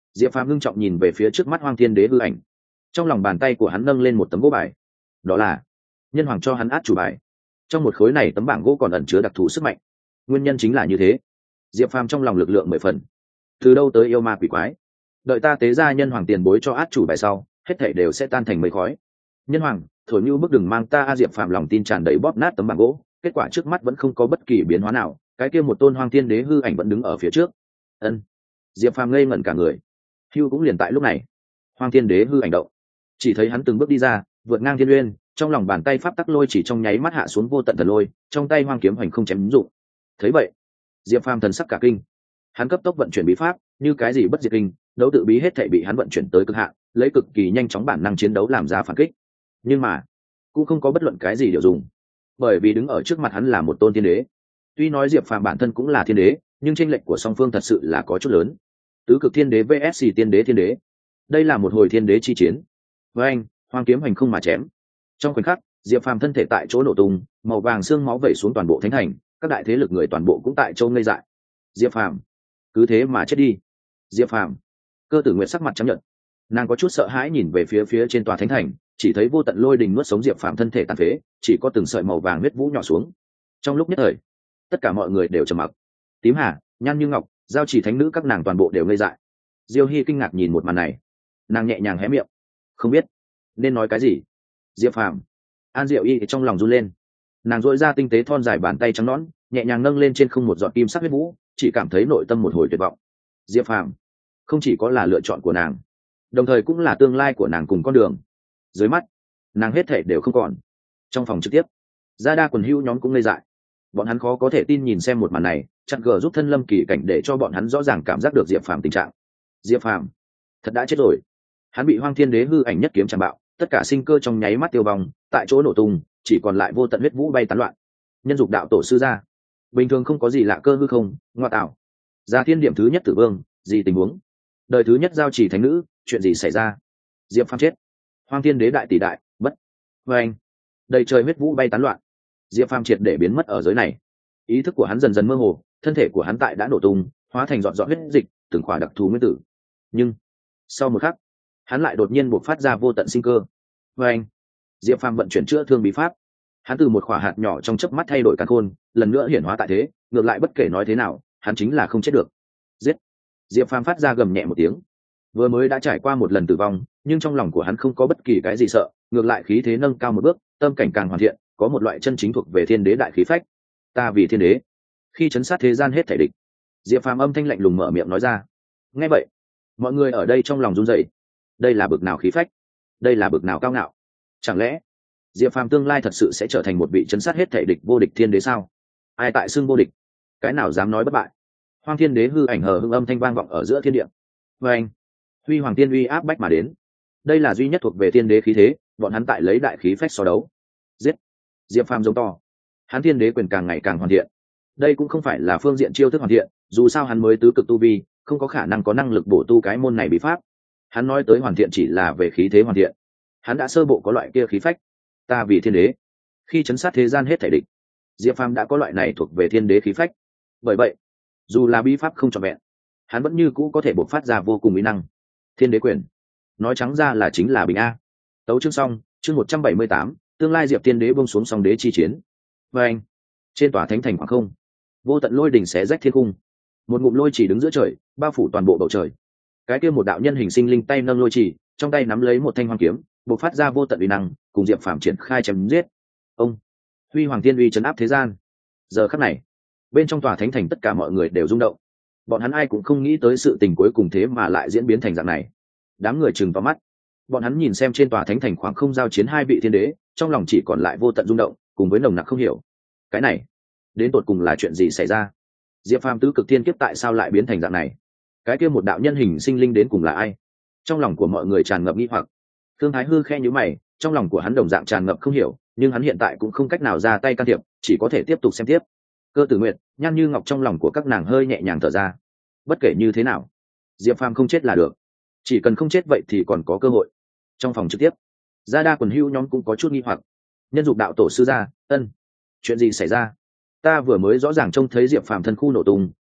Diệp Phàm ngưng trọng nhìn về phía trước mắt Hoang Thiên Đế hư ảnh, trong lòng bàn tay của hắn nâng lên một tấm gỗ bài, đó là nhân hoàng cho hắn át chủ bài. Trong một khối này tấm bảng gỗ còn ẩn chứa đặc thù sức mạnh, nguyên nhân chính là như thế. Diệp Phàm trong lòng lực lượng 10 phần. Từ đâu tới yêu ma quỷ quái? Đợi ta tế ra nhân hoàng tiền bối cho át chủ bài sau, hết thảy đều sẽ tan thành mây khói. Nhân hoàng, thổi như bức đừng mang ta a. Diệp Phàm lòng tin tràn đầy bóp nát tấm bảng gỗ, kết quả trước mắt vẫn không có bất kỳ biến hóa nào, cái kia một tôn Hoang Thiên Đế hư ảnh vẫn đứng ở phía trước. Ân. Diệp Phàm ngây ngẩn cả người. Hưu cũng liền tại lúc này, Hoang Thiên Đế hư ảnh động, chỉ thấy hắn từng bước đi ra, vượt ngang thiên uyên, trong lòng bàn tay pháp tắc lôi chỉ trong nháy mắt hạ xuống vô tận thần lôi, trong tay hoang kiếm hoành không chém ứng dụng. Thấy vậy, Diệp Phàm thần sắc cả kinh, hắn cấp tốc vận chuyển bí pháp, như cái gì bất diệt kinh, đấu tự bí hết thảy bị hắn vận chuyển tới cực hạn, lấy cực kỳ nhanh chóng bản năng chiến đấu làm ra phản kích. Nhưng mà, cũng không có bất luận cái gì điều dùng, bởi vì đứng ở trước mặt hắn là một tôn thiên đế. Tuy nói Diệp Phàm bản thân cũng là thiên đế, nhưng chênh lệch của song phương thật sự là có chút lớn. Tứ cực thiên đế vs tiên đế thiên đế, đây là một hồi thiên đế chi chiến. Với anh, hoang kiếm hành không mà chém. Trong khoảnh khắc, Diệp Phàm thân thể tại chỗ nổ tung, màu vàng xương máu vẩy xuống toàn bộ thánh thành, các đại thế lực người toàn bộ cũng tại chỗ ngây dại. Diệp Phàm, cứ thế mà chết đi. Diệp Phàm. Cơ Tử Nguyệt sắc mặt trắng nhợt, nàng có chút sợ hãi nhìn về phía trên tòa thánh thành, chỉ thấy vô tận lôi đình nuốt sống Diệp Phàm thân thể tàn phế, chỉ có từng sợi màu vàng huyết vũ nhỏ xuống. Trong lúc nhất thời, tất cả mọi người đều trầm mặc. Tím Hà, Nhan Như Ngọc, Giao Chỉ thánh nữ các nàng toàn bộ đều ngây dại. Diêu Hy kinh ngạc nhìn một màn này, nàng nhẹ nhàng hé miệng, không biết nên nói cái gì. Diệp Phàm. An Diệu Y trong lòng run lên, nàng dội ra tinh tế thon dài bàn tay trắng nõn, nhẹ nhàng nâng lên trên không một giọt kim sắc huyết vũ, chỉ cảm thấy nội tâm một hồi tuyệt vọng. Diệp Phàm không chỉ có là lựa chọn của nàng, đồng thời cũng là tương lai của nàng cùng con đường. Dưới mắt, nàng hết thể đều không còn. Trong phòng trực tiếp, gia đa quần hữu nhóm cũng ngây dại, bọn hắn khó có thể tin nhìn xem một màn này, chặn gờ giúp thân lâm kỳ cảnh để cho bọn hắn rõ ràng cảm giác được Diệp Phàm tình trạng. Diệp Phàm thật đã chết rồi. Hắn bị Hoang Thiên Đế hư ảnh nhất kiếm trảm bạo, tất cả sinh cơ trong nháy mắt tiêu vong, tại chỗ nổ tung, chỉ còn lại vô tận huyết vũ bay tán loạn. Nhân dục đạo tổ sư ra, bình thường không có gì lạ cơ hư không, ngoa tạo. Gia Thiên điểm thứ nhất tử vương, gì tình huống? Đời thứ nhất Giao Chỉ thánh nữ, chuyện gì xảy ra? Diệp Phàm chết. Hoang Thiên Đế đại tỷ đại, bất. Và anh, đầy trời huyết vũ bay tán loạn. Diệp Phàm triệt để biến mất ở giới này. Ý thức của hắn dần dần mơ hồ, thân thể của hắn tại đã nổ tung, hóa thành giọt giọt huyết dịch, từng khỏa đặc thù nguyên tử. Nhưng sau một khắc, hắn lại đột nhiên bộc phát ra vô tận sinh cơ. Và anh, Diệp Phàm vận chuyển chữa thương bí pháp, hắn từ một khỏa hạt nhỏ trong chớp mắt thay đổi càn khôn, lần nữa hiển hóa tại thế, ngược lại bất kể nói thế nào, hắn chính là không chết được. Giết! Diệp Phàm phát ra gầm nhẹ một tiếng. Vừa mới đã trải qua một lần tử vong, nhưng trong lòng của hắn không có bất kỳ cái gì sợ, ngược lại khí thế nâng cao một bước, tâm cảnh càng hoàn thiện, có một loại chân chính thuộc về thiên đế đại khí phách. Ta vì thiên đế, khi chấn sát thế gian hết thảy địch. Diệp Phàm âm thanh lạnh lùng mở miệng nói ra. Nghe vậy, mọi người ở đây trong lòng run rẩy. Đây là bực nào khí phách, đây là bực nào cao ngạo. Chẳng lẽ Diệp Phàm tương lai thật sự sẽ trở thành một vị chấn sát hết thảy địch vô địch thiên đế sao? Ai tại xưng vô địch, cái nào dám nói bất bại? Hoang Thiên Đế hư ảnh hờ hững âm thanh vang vọng ở giữa thiên địa. Và anh, huy hoàng tiên uy áp bách mà đến. Đây là duy nhất thuộc về thiên đế khí thế, bọn hắn tại lấy đại khí phách so đấu. Giết! Diệp Phàm giống to. Hắn thiên đế quyền càng ngày càng hoàn thiện. Đây cũng không phải là phương diện chiêu thức hoàn thiện, dù sao hắn mới tứ cực tu vi, không có khả năng có năng lực bổ tu cái môn này bí pháp. Hắn nói tới hoàn thiện chỉ là về khí thế hoàn thiện. Hắn đã sơ bộ có loại kia khí phách. Ta vì thiên đế, khi chấn sát thế gian hết thảy địch. Diệp Phàm đã có loại này thuộc về thiên đế khí phách. Bởi vậy, dù là bí pháp không trọn vẹn, hắn vẫn như cũ có thể bộc phát ra vô cùng uy năng. Thiên đế quyền, nói trắng ra là chính là bình a. Tấu chương xong, chương 178, tương lai Diệp Thiên Đế buông xuống song đế chi chiến. Và anh, trên tòa thánh thành khoảng không, vô tận lôi đỉnh xé rách thiên cung, một ngụm lôi chỉ đứng giữa trời, bao phủ toàn bộ bầu trời. Cái kia một đạo nhân hình sinh linh tay nâng lôi chỉ, trong tay nắm lấy một thanh hoàng kiếm, bộc phát ra vô tận uy năng, cùng Diệp Phàm triển khai chém giết. Ông, huy hoàng tiên uy trấn áp thế gian. Giờ khắc này, bên trong tòa thánh thành tất cả mọi người đều rung động. Bọn hắn ai cũng không nghĩ tới sự tình cuối cùng thế mà lại diễn biến thành dạng này. Đám người trừng to mắt, bọn hắn nhìn xem trên tòa thánh thành khoảng không giao chiến hai vị thiên đế, trong lòng chỉ còn lại vô tận rung động, cùng với nồng nặc không hiểu. Cái này, đến tột cùng là chuyện gì xảy ra? Diệp Phàm tứ cực thiên kiếp tại sao lại biến thành dạng này? Cái kia một đạo nhân hình sinh linh đến cùng là ai? Trong lòng của mọi người tràn ngập nghi hoặc. Thương Thái Hư khe nhíu mày, trong lòng của hắn đồng dạng tràn ngập không hiểu, nhưng hắn hiện tại cũng không cách nào ra tay can thiệp, chỉ có thể tiếp tục xem tiếp. Cơ Tử Nguyệt, Nhan Như Ngọc trong lòng của các nàng hơi nhẹ nhàng thở ra. Bất kể như thế nào, Diệp Phàm không chết là được, chỉ cần không chết vậy thì còn có cơ hội. Trong phòng trực tiếp, gia đa quần hữu nhóm cũng có chút nghi hoặc. Nhân dục đạo tổ sư gia, ân, chuyện gì xảy ra? Ta vừa mới rõ ràng trông thấy Diệp Phàm thân khu nổ tung,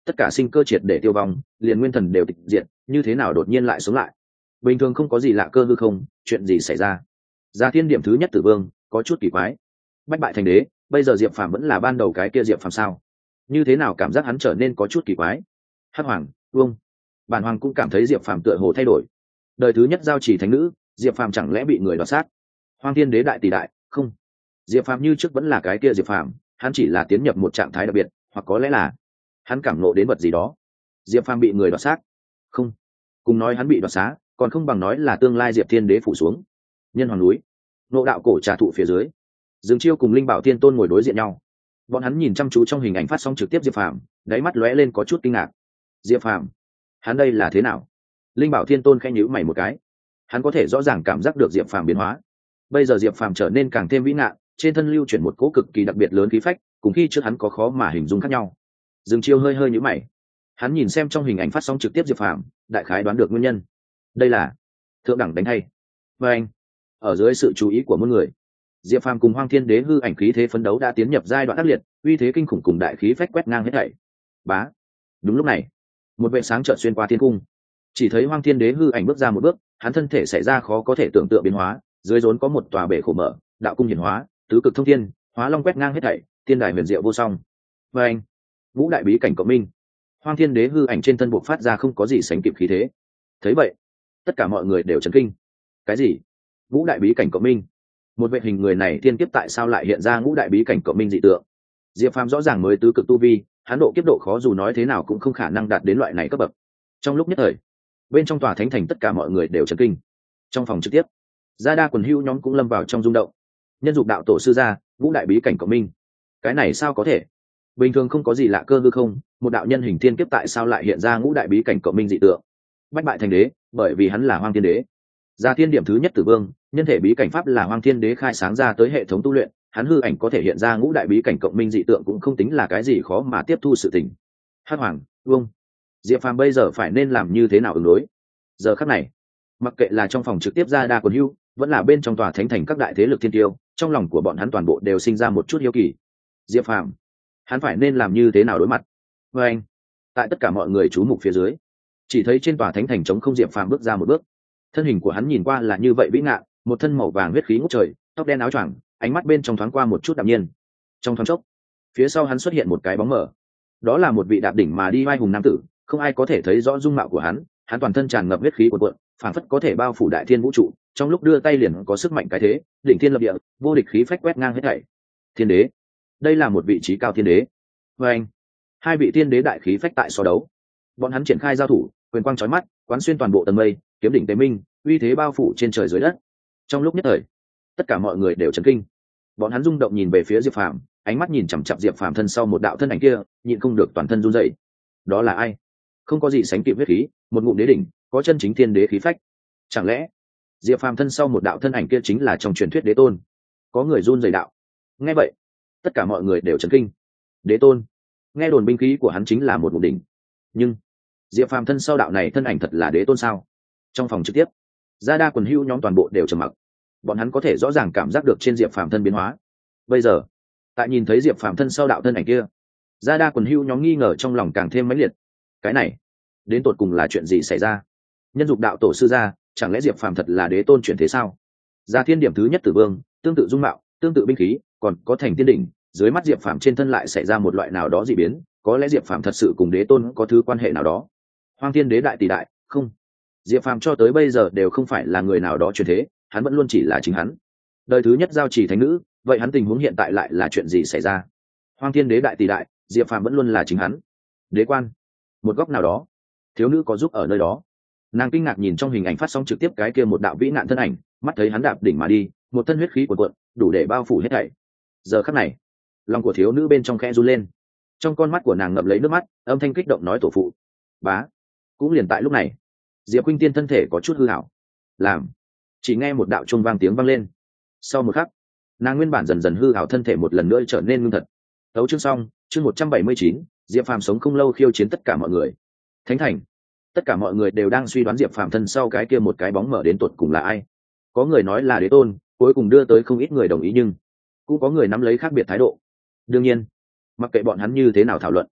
tất cả sinh cơ triệt để tiêu vong, liền nguyên thần đều tịch diệt, như thế nào đột nhiên lại sống lại? Bình thường không có gì lạ cơ hư không, chuyện gì xảy ra? Gia Thiên điểm thứ nhất tử vương, có chút kỳ quái. Bách bại thành đế, bây giờ Diệp Phàm vẫn là ban đầu cái kia Diệp Phàm sao? Như thế nào cảm giác hắn trở nên có chút kỳ quái? Hắc Hoàng, Vương, Bản Hoàng cũng cảm thấy Diệp Phàm tựa hồ thay đổi. Đời thứ nhất giao chỉ thánh nữ, Diệp Phàm chẳng lẽ bị người đoạt xác? Hoang Thiên Đế đại tỷ đại, không. Diệp Phàm như trước vẫn là cái kia Diệp Phàm, hắn chỉ là tiến nhập một trạng thái đặc biệt, hoặc có lẽ là hắn cảm ngộ đến vật gì đó. Diệp Phàm bị người đoạt xác? Không. Cùng nói hắn bị đoạt xá, còn không bằng nói là tương lai Diệp Thiên Đế phủ xuống. Nhân Hoàng núi, Ngộ Đạo cổ trà thụ phía dưới, Dương Chiêu cùng Linh Bảo Thiên Tôn ngồi đối diện nhau. Bọn hắn nhìn chăm chú trong hình ảnh phát sóng trực tiếp Diệp Phàm, đáy mắt lóe lên có chút kinh ngạc. Diệp Phàm, hắn đây là thế nào? Linh Bảo Thiên Tôn khẽ nhíu mày một cái. Hắn có thể rõ ràng cảm giác được Diệp Phàm biến hóa. Bây giờ Diệp Phàm trở nên càng thêm vĩ ngạn, trên thân lưu chuyển một cỗ cực kỳ đặc biệt lớn khí phách, cùng khi trước hắn có khó mà hình dung khác nhau. Dương Chiêu hơi hơi nhíu mày. Hắn nhìn xem trong hình ảnh phát sóng trực tiếp Diệp Phàm, đại khái đoán được nguyên nhân. Đây là thượng đẳng đánh hay. Và anh, ở dưới sự chú ý của muôn người, Diệp Phàm cùng Hoang Thiên Đế hư ảnh khí thế phấn đấu đã tiến nhập giai đoạn ác liệt, uy thế kinh khủng cùng đại khí phách quét ngang hết thảy. Bá. Đúng lúc này, một vệt sáng chợt xuyên qua thiên cung. Chỉ thấy Hoang Thiên Đế hư ảnh bước ra một bước, hắn thân thể xảy ra khó có thể tưởng tượng biến hóa, dưới rốn có một tòa bể khổ mở, đạo cung hiển hóa, tứ cực thông thiên, hóa long quét ngang hết thảy, thiên đài huyền diệu vô song. Và anh, ngũ đại bí cảnh cộng minh. Hoang Thiên Đế hư ảnh trên thân buộc phát ra không có gì sánh kịp khí thế. Thấy vậy, tất cả mọi người đều chấn kinh. Cái gì? Ngũ đại bí cảnh cộng minh? Một vệ hình người này thiên kiếp tại sao lại hiện ra ngũ đại bí cảnh cộng minh dị tượng? Diệp Phàm rõ ràng mới tứ cực tu vi, hắn độ kiếp độ khó dù nói thế nào cũng không khả năng đạt đến loại này cấp bậc. Trong lúc nhất thời, bên trong tòa thánh thành tất cả mọi người đều chấn kinh. Trong phòng trực tiếp, gia đa quần hữu nhóm cũng lâm vào trong rung động. Nhân dục đạo tổ sư gia, ngũ đại bí cảnh cộng minh, cái này sao có thể? Bình thường không có gì lạ cơ hư không, một đạo nhân hình thiên kiếp tại sao lại hiện ra ngũ đại bí cảnh cộng minh dị tượng? Bách bại thành đế, bởi vì hắn là Hoang Thiên Đế. Gia Thiên điểm thứ nhất tử vương, nhân thể bí cảnh pháp là Hoang Thiên Đế khai sáng ra tới hệ thống tu luyện, hắn hư ảnh có thể hiện ra ngũ đại bí cảnh cộng minh dị tượng cũng không tính là cái gì khó mà tiếp thu sự tình. Hắc Hoàng, Vương, Diệp Phàm bây giờ phải nên làm như thế nào ứng đối? Giờ khắc này, mặc kệ là trong phòng trực tiếp gia đa quần hưu, vẫn là bên trong tòa thánh thành các đại thế lực thiên tiêu, trong lòng của bọn hắn toàn bộ đều sinh ra một chút hiếu kỳ. Diệp Phàm, hắn phải nên làm như thế nào đối mặt? Và anh, tại tất cả mọi người chú mục phía dưới, chỉ thấy trên tòa thánh thành trống không Diệp Phàm bước ra một bước. Thân hình của hắn nhìn qua là như vậy vĩ ngạn, một thân màu vàng huyết khí ngút trời, tóc đen áo choàng, ánh mắt bên trong thoáng qua một chút đạm nhiên. Trong thoáng chốc, phía sau hắn xuất hiện một cái bóng mờ. Đó là một vị đạp đỉnh mà đi vai hùng nam tử, không ai có thể thấy rõ dung mạo của hắn, hắn toàn thân tràn ngập huyết khí cuồn cuộn, phảng phất có thể bao phủ đại thiên vũ trụ, trong lúc đưa tay liền có sức mạnh cái thế, đỉnh thiên lập địa, vô địch khí phách quét ngang hết thảy. Thiên đế, đây là một vị trí cao thiên đế. Và anh, hai vị thiên đế đại khí phách tại so đấu. Bọn hắn triển khai giao thủ, quyền quang chói mắt, quán xuyên toàn bộ tầng mây, kiếm đỉnh tế minh, uy thế bao phủ trên trời dưới đất. Trong lúc nhất thời, tất cả mọi người đều chấn kinh. Bọn hắn rung động nhìn về phía Diệp Phàm, ánh mắt nhìn chằm chằm Diệp Phàm thân sau một đạo thân ảnh kia, nhịn không được toàn thân run rẩy. Đó là ai? Không có gì sánh kịp huyết khí, một ngụm đế đỉnh, có chân chính thiên đế khí phách. Chẳng lẽ Diệp Phàm thân sau một đạo thân ảnh kia chính là trong truyền thuyết đế tôn? Có người run rẩy đạo. Nghe vậy, tất cả mọi người đều chấn kinh. Đế tôn? Nghe đồn binh khí của hắn chính là một ngụm đỉnh. Nhưng Diệp Phàm thân sau đạo này thân ảnh thật là đế tôn sao? Trong phòng trực tiếp, gia đa quần hữu nhóm toàn bộ đều trầm mặc. Bọn hắn có thể rõ ràng cảm giác được trên Diệp Phàm thân biến hóa. Bây giờ, tại nhìn thấy Diệp Phàm thân sau đạo thân ảnh kia, gia đa quần hữu nhóm nghi ngờ trong lòng càng thêm mãnh liệt. Cái này, đến tột cùng là chuyện gì xảy ra? Nhân dục đạo tổ sư gia, chẳng lẽ Diệp Phàm thật là đế tôn chuyển thế sao? Gia Thiên điểm thứ nhất tử vương, tương tự dung mạo, tương tự binh khí, còn có thành tiên đỉnh, dưới mắt Diệp Phàm trên thân lại xảy ra một loại nào đó dị biến, có lẽ Diệp Phàm thật sự cùng đế tôn có thứ quan hệ nào đó. Hoang Thiên Đế đại tỷ đại, không. Diệp Phàm cho tới bây giờ đều không phải là người nào đó chuyển thế, hắn vẫn luôn chỉ là chính hắn. Đời thứ nhất giao chỉ thánh nữ, vậy hắn tình huống hiện tại lại là chuyện gì xảy ra? Hoang Thiên Đế đại tỷ đại, Diệp Phàm vẫn luôn là chính hắn. Đế quan, một góc nào đó, thiếu nữ có giúp ở nơi đó. Nàng kinh ngạc nhìn trong hình ảnh phát sóng trực tiếp cái kia một đạo vĩ nạn thân ảnh, mắt thấy hắn đạp đỉnh mà đi, một thân huyết khí cuồn cuộn, đủ để bao phủ hết thảy. Giờ khắc này, lòng của thiếu nữ bên trong khẽ run lên, trong con mắt của nàng ngậm lấy nước mắt, âm thanh kích động nói tổ phụ. Bá. Cũng liền tại lúc này, Diệp Khuynh Tiên thân thể có chút hư hảo. Làm, chỉ nghe một đạo chuông vang tiếng vang lên. Sau một khắc, nàng nguyên bản dần dần hư hảo thân thể một lần nữa trở nên ngưng thật. Tấu chương xong, chương 179, Diệp Phàm sống không lâu khiêu chiến tất cả mọi người. Thánh thành, tất cả mọi người đều đang suy đoán Diệp Phàm thân sau cái kia một cái bóng mở đến tột cùng là ai. Có người nói là đế tôn, cuối cùng đưa tới không ít người đồng ý, nhưng cũng có người nắm lấy khác biệt thái độ. Đương nhiên, mặc kệ bọn hắn như thế nào thảo luận,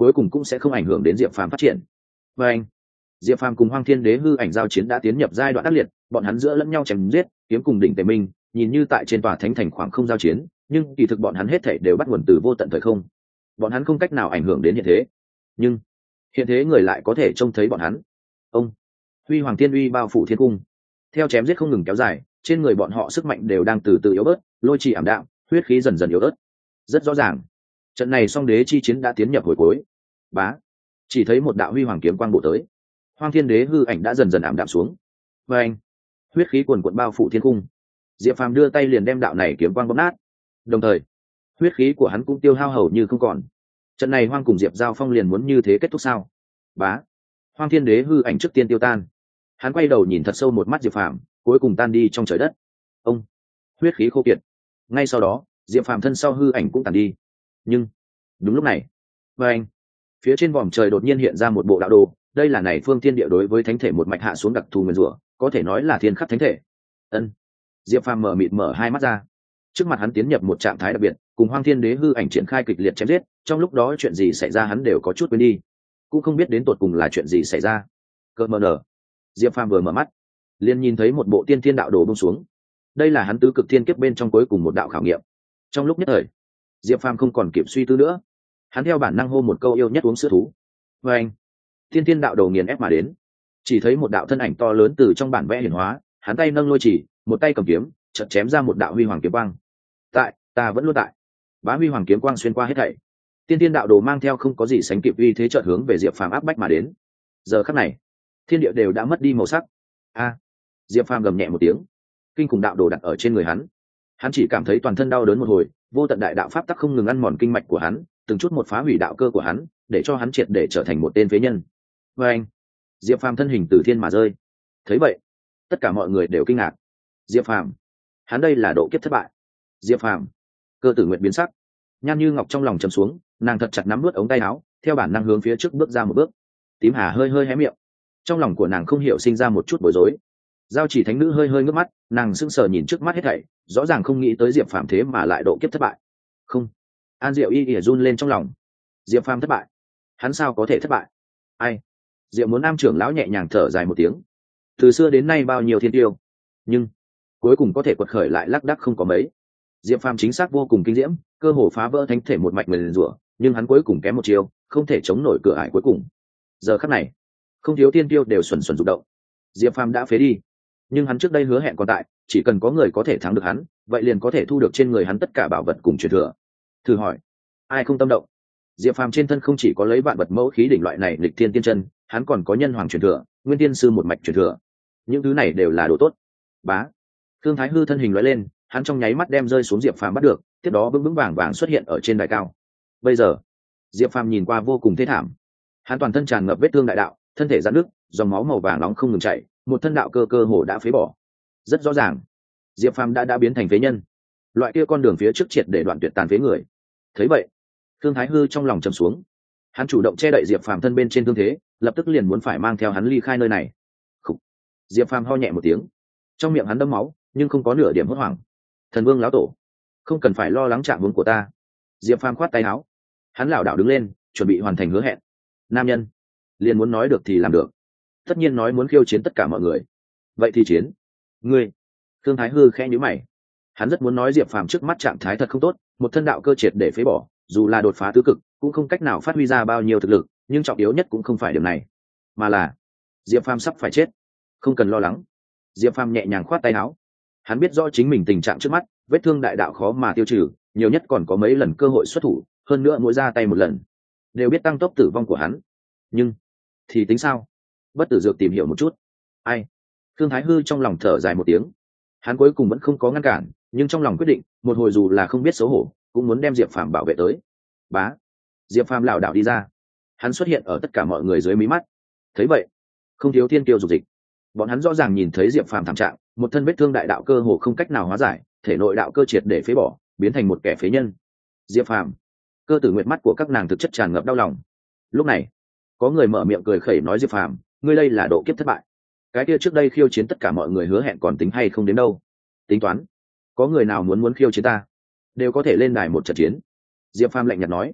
cuối cùng cũng sẽ không ảnh hưởng đến diệp phàm phát triển. Và anh, diệp phàm cùng Hoang Thiên Đế hư ảnh giao chiến đã tiến nhập giai đoạn ác liệt, bọn hắn giữa lẫn nhau chém giết, kiếm cùng đỉnh tề minh, nhìn như tại trên tòa thánh thành khoảng không giao chiến, nhưng kỳ thực bọn hắn hết thảy đều bắt nguồn từ vô tận thời không. Bọn hắn không cách nào ảnh hưởng đến hiện thế, nhưng hiện thế người lại có thể trông thấy bọn hắn. Ông huy hoàng thiên uy bao phủ thiên cung, theo chém giết không ngừng kéo dài, trên người bọn họ sức mạnh đều đang từ từ yếu bớt, lôi trì ảm đạm, huyết khí dần dần yếu ớt. Rất rõ ràng, trận này song đế chi chiến đã tiến nhập hồi cuối. Bá, chỉ thấy một đạo huy hoàng kiếm quang bổ tới, Hoang Thiên Đế hư ảnh đã dần dần ảm đạm xuống. Và anh, huyết khí cuồn cuộn bao phủ thiên cung, diệp phàm đưa tay liền đem đạo này kiếm quang bóp nát, đồng thời huyết khí của hắn cũng tiêu hao hầu như không còn. Trận này Hoang cùng diệp giao phong liền muốn như thế kết thúc sao? Bá, Hoang Thiên Đế hư ảnh trước tiên tiêu tan, hắn quay đầu nhìn thật sâu một mắt diệp phàm, cuối cùng tan đi trong trời đất. Ông huyết khí khô kiệt, ngay sau đó diệp phàm thân sau hư ảnh cũng tàn đi. Nhưng đúng lúc này, và anh, phía trên vòm trời đột nhiên hiện ra một bộ đạo đồ. Đây là này phương thiên địa đối với thánh thể một mạch hạ xuống đặc thù nguyên rủa, có thể nói là thiên khắc thánh thể. Ân, diệp phàm mở mịt mở hai mắt ra, trước mặt hắn tiến nhập một trạng thái đặc biệt, cùng Hoang Thiên Đế hư ảnh triển khai kịch liệt chém giết. Trong lúc đó chuyện gì xảy ra hắn đều có chút quên đi, cũng không biết đến tột cùng là chuyện gì xảy ra. Cơn mờ nở, diệp phàm vừa mở mắt liền nhìn thấy một bộ tiên thiên đạo đồ bông xuống. Đây là hắn tứ cực thiên kiếp bên trong cuối cùng một đạo khảo nghiệm. Trong lúc nhất thời, diệp phàm không còn kịp suy tư nữa, hắn theo bản năng hô một câu yêu nhất uống sữa thú. Và anh, tiên thiên đạo đồ nghiền ép mà đến, chỉ thấy một đạo thân ảnh to lớn từ trong bản vẽ hiển hóa, hắn tay nâng lôi chỉ, một tay cầm kiếm, chợt chém ra một đạo huy hoàng kiếm quang. Tại, ta vẫn luôn tại. Bá huy hoàng kiếm quang xuyên qua hết thảy, tiên thiên đạo đồ mang theo không có gì sánh kịp uy thế chợt hướng về diệp phàm áp bách mà đến. Giờ khắc này, thiên địa đều đã mất đi màu sắc. A, diệp phàm gầm nhẹ một tiếng, kinh khủng đạo đồ đặt ở trên người hắn, hắn chỉ cảm thấy toàn thân đau đớn một hồi, vô tận đại đạo pháp tắc không ngừng ăn mòn kinh mạch của hắn, từng chút một phá hủy đạo cơ của hắn, để cho hắn triệt để trở thành một tên phế nhân. Và anh, diệp phàm thân hình từ thiên mà rơi. Thấy vậy, tất cả mọi người đều kinh ngạc. Diệp phàm, hắn đây là độ kiếp thất bại. Diệp phàm, Cơ Tử Nguyệt biến sắc, Nhan Như Ngọc trong lòng trầm xuống, nàng thật chặt nắm nuốt ống tay áo, theo bản năng hướng phía trước bước ra một bước. Tím Hà hơi hơi hé miệng, trong lòng của nàng không hiểu sinh ra một chút bối rối. Giao Chỉ thánh nữ hơi hơi ngước mắt, nàng sững sờ nhìn trước mắt hết thảy, rõ ràng không nghĩ tới diệp phàm thế mà lại độ kiếp thất bại. Không, An Diệu Y ỉa run lên trong lòng. Diệp phàm thất bại, hắn sao có thể thất bại? Ai? Diệu Muốn Nam trưởng lão nhẹ nhàng thở dài một tiếng. Từ xưa đến nay bao nhiêu thiên tiêu, nhưng cuối cùng có thể quật khởi lại lác đác không có mấy. Diệp phàm chính xác vô cùng kinh diễm, cơ hồ phá vỡ thánh thể một mạch nguyền rủa, nhưng hắn cuối cùng kém một chiêu, không thể chống nổi cửa ải cuối cùng. Giờ khắc này, không thiếu thiên tiêu đều xuẩn xuẩn rụng động. Diệp phàm đã phế đi, nhưng hắn trước đây hứa hẹn còn tại, chỉ cần có người có thể thắng được hắn, vậy liền có thể thu được trên người hắn tất cả bảo vật cùng truyền thừa. Thử hỏi, ai không tâm động? Diệp phàm trên thân không chỉ có lấy vạn vật mẫu khí đỉnh loại này lịch thiên tiên chân, hắn còn có nhân hoàng truyền thừa, nguyên tiên sư một mạch truyền thừa. Những thứ này đều là đồ tốt. Bá, Thương Thái Hư thân hình lóe lên, hắn trong nháy mắt đem rơi xuống diệp phàm bắt được, tiếp đó vững vững vàng vàng xuất hiện ở trên đài cao. Bây giờ diệp phàm nhìn qua vô cùng thê thảm, hắn toàn thân tràn ngập vết thương đại đạo, thân thể giãn nứt, dòng máu màu vàng nóng không ngừng chảy, một thân đạo cơ hồ đã phế bỏ. Rất rõ ràng, diệp phàm đã biến thành phế nhân, loại kia con đường phía trước triệt để đoạn tuyệt tàn phế người. Thấy vậy, Thương Thái Hư trong lòng trầm xuống, hắn chủ động che đậy diệp phàm thân bên trên thương thế, lập tức liền muốn phải mang theo hắn ly khai nơi này. Khủ. Diệp phàm ho nhẹ một tiếng, trong miệng hắn đẫm máu nhưng không có nửa điểm hốt hoảng. Thần Vương lão tổ, không cần phải lo lắng trạng huống của ta. Diệp phàm khoát tay áo, hắn lảo đảo đứng lên, chuẩn bị hoàn thành hứa hẹn. Nam nhân liền muốn nói được thì làm được, tất nhiên nói muốn khiêu chiến tất cả mọi người, vậy thì chiến. Ngươi? Thương Thái Hư khẽ nhíu mày, hắn rất muốn nói diệp phàm trước mắt trạng thái thật không tốt, một thân đạo cơ triệt để phế bỏ, dù là đột phá tứ cực cũng không cách nào phát huy ra bao nhiêu thực lực, nhưng trọng yếu nhất cũng không phải điều này, mà là diệp phàm sắp phải chết. Không cần lo lắng. Diệp phàm nhẹ nhàng khoát tay áo, hắn biết rõ chính mình tình trạng trước mắt, vết thương đại đạo khó mà tiêu trừ, nhiều nhất còn có mấy lần cơ hội xuất thủ, hơn nữa mỗi ra tay một lần đều biết tăng tốc tử vong của hắn. Nhưng thì tính sao? Bất tử dược tìm hiểu một chút. Ai? Thương Thái Hư trong lòng thở dài một tiếng, hắn cuối cùng vẫn không có ngăn cản, nhưng trong lòng quyết định, một hồi dù là không biết xấu hổ cũng muốn đem diệp phàm bảo vệ tới. Bá, diệp phàm lảo đảo đi ra, hắn xuất hiện ở tất cả mọi người dưới mí mắt. Thấy vậy, không thiếu thiên tiêu dục dịch, bọn hắn rõ ràng nhìn thấy diệp phàm thảm trạng, một thân vết thương đại đạo cơ hồ không cách nào hóa giải, thể nội đạo cơ triệt để phế bỏ, biến thành một kẻ phế nhân. Diệp phàm, Cơ Tử Nguyệt mắt của các nàng thực chất tràn ngập đau lòng. Lúc này, có người mở miệng cười khẩy nói diệp phàm, ngươi đây là độ kiếp thất bại, cái kia trước đây khiêu chiến tất cả mọi người hứa hẹn còn tính hay không đến đâu? Tính toán, có người nào muốn khiêu chiến ta đều có thể lên đài một trận chiến. Diệp phàm lạnh nhạt nói,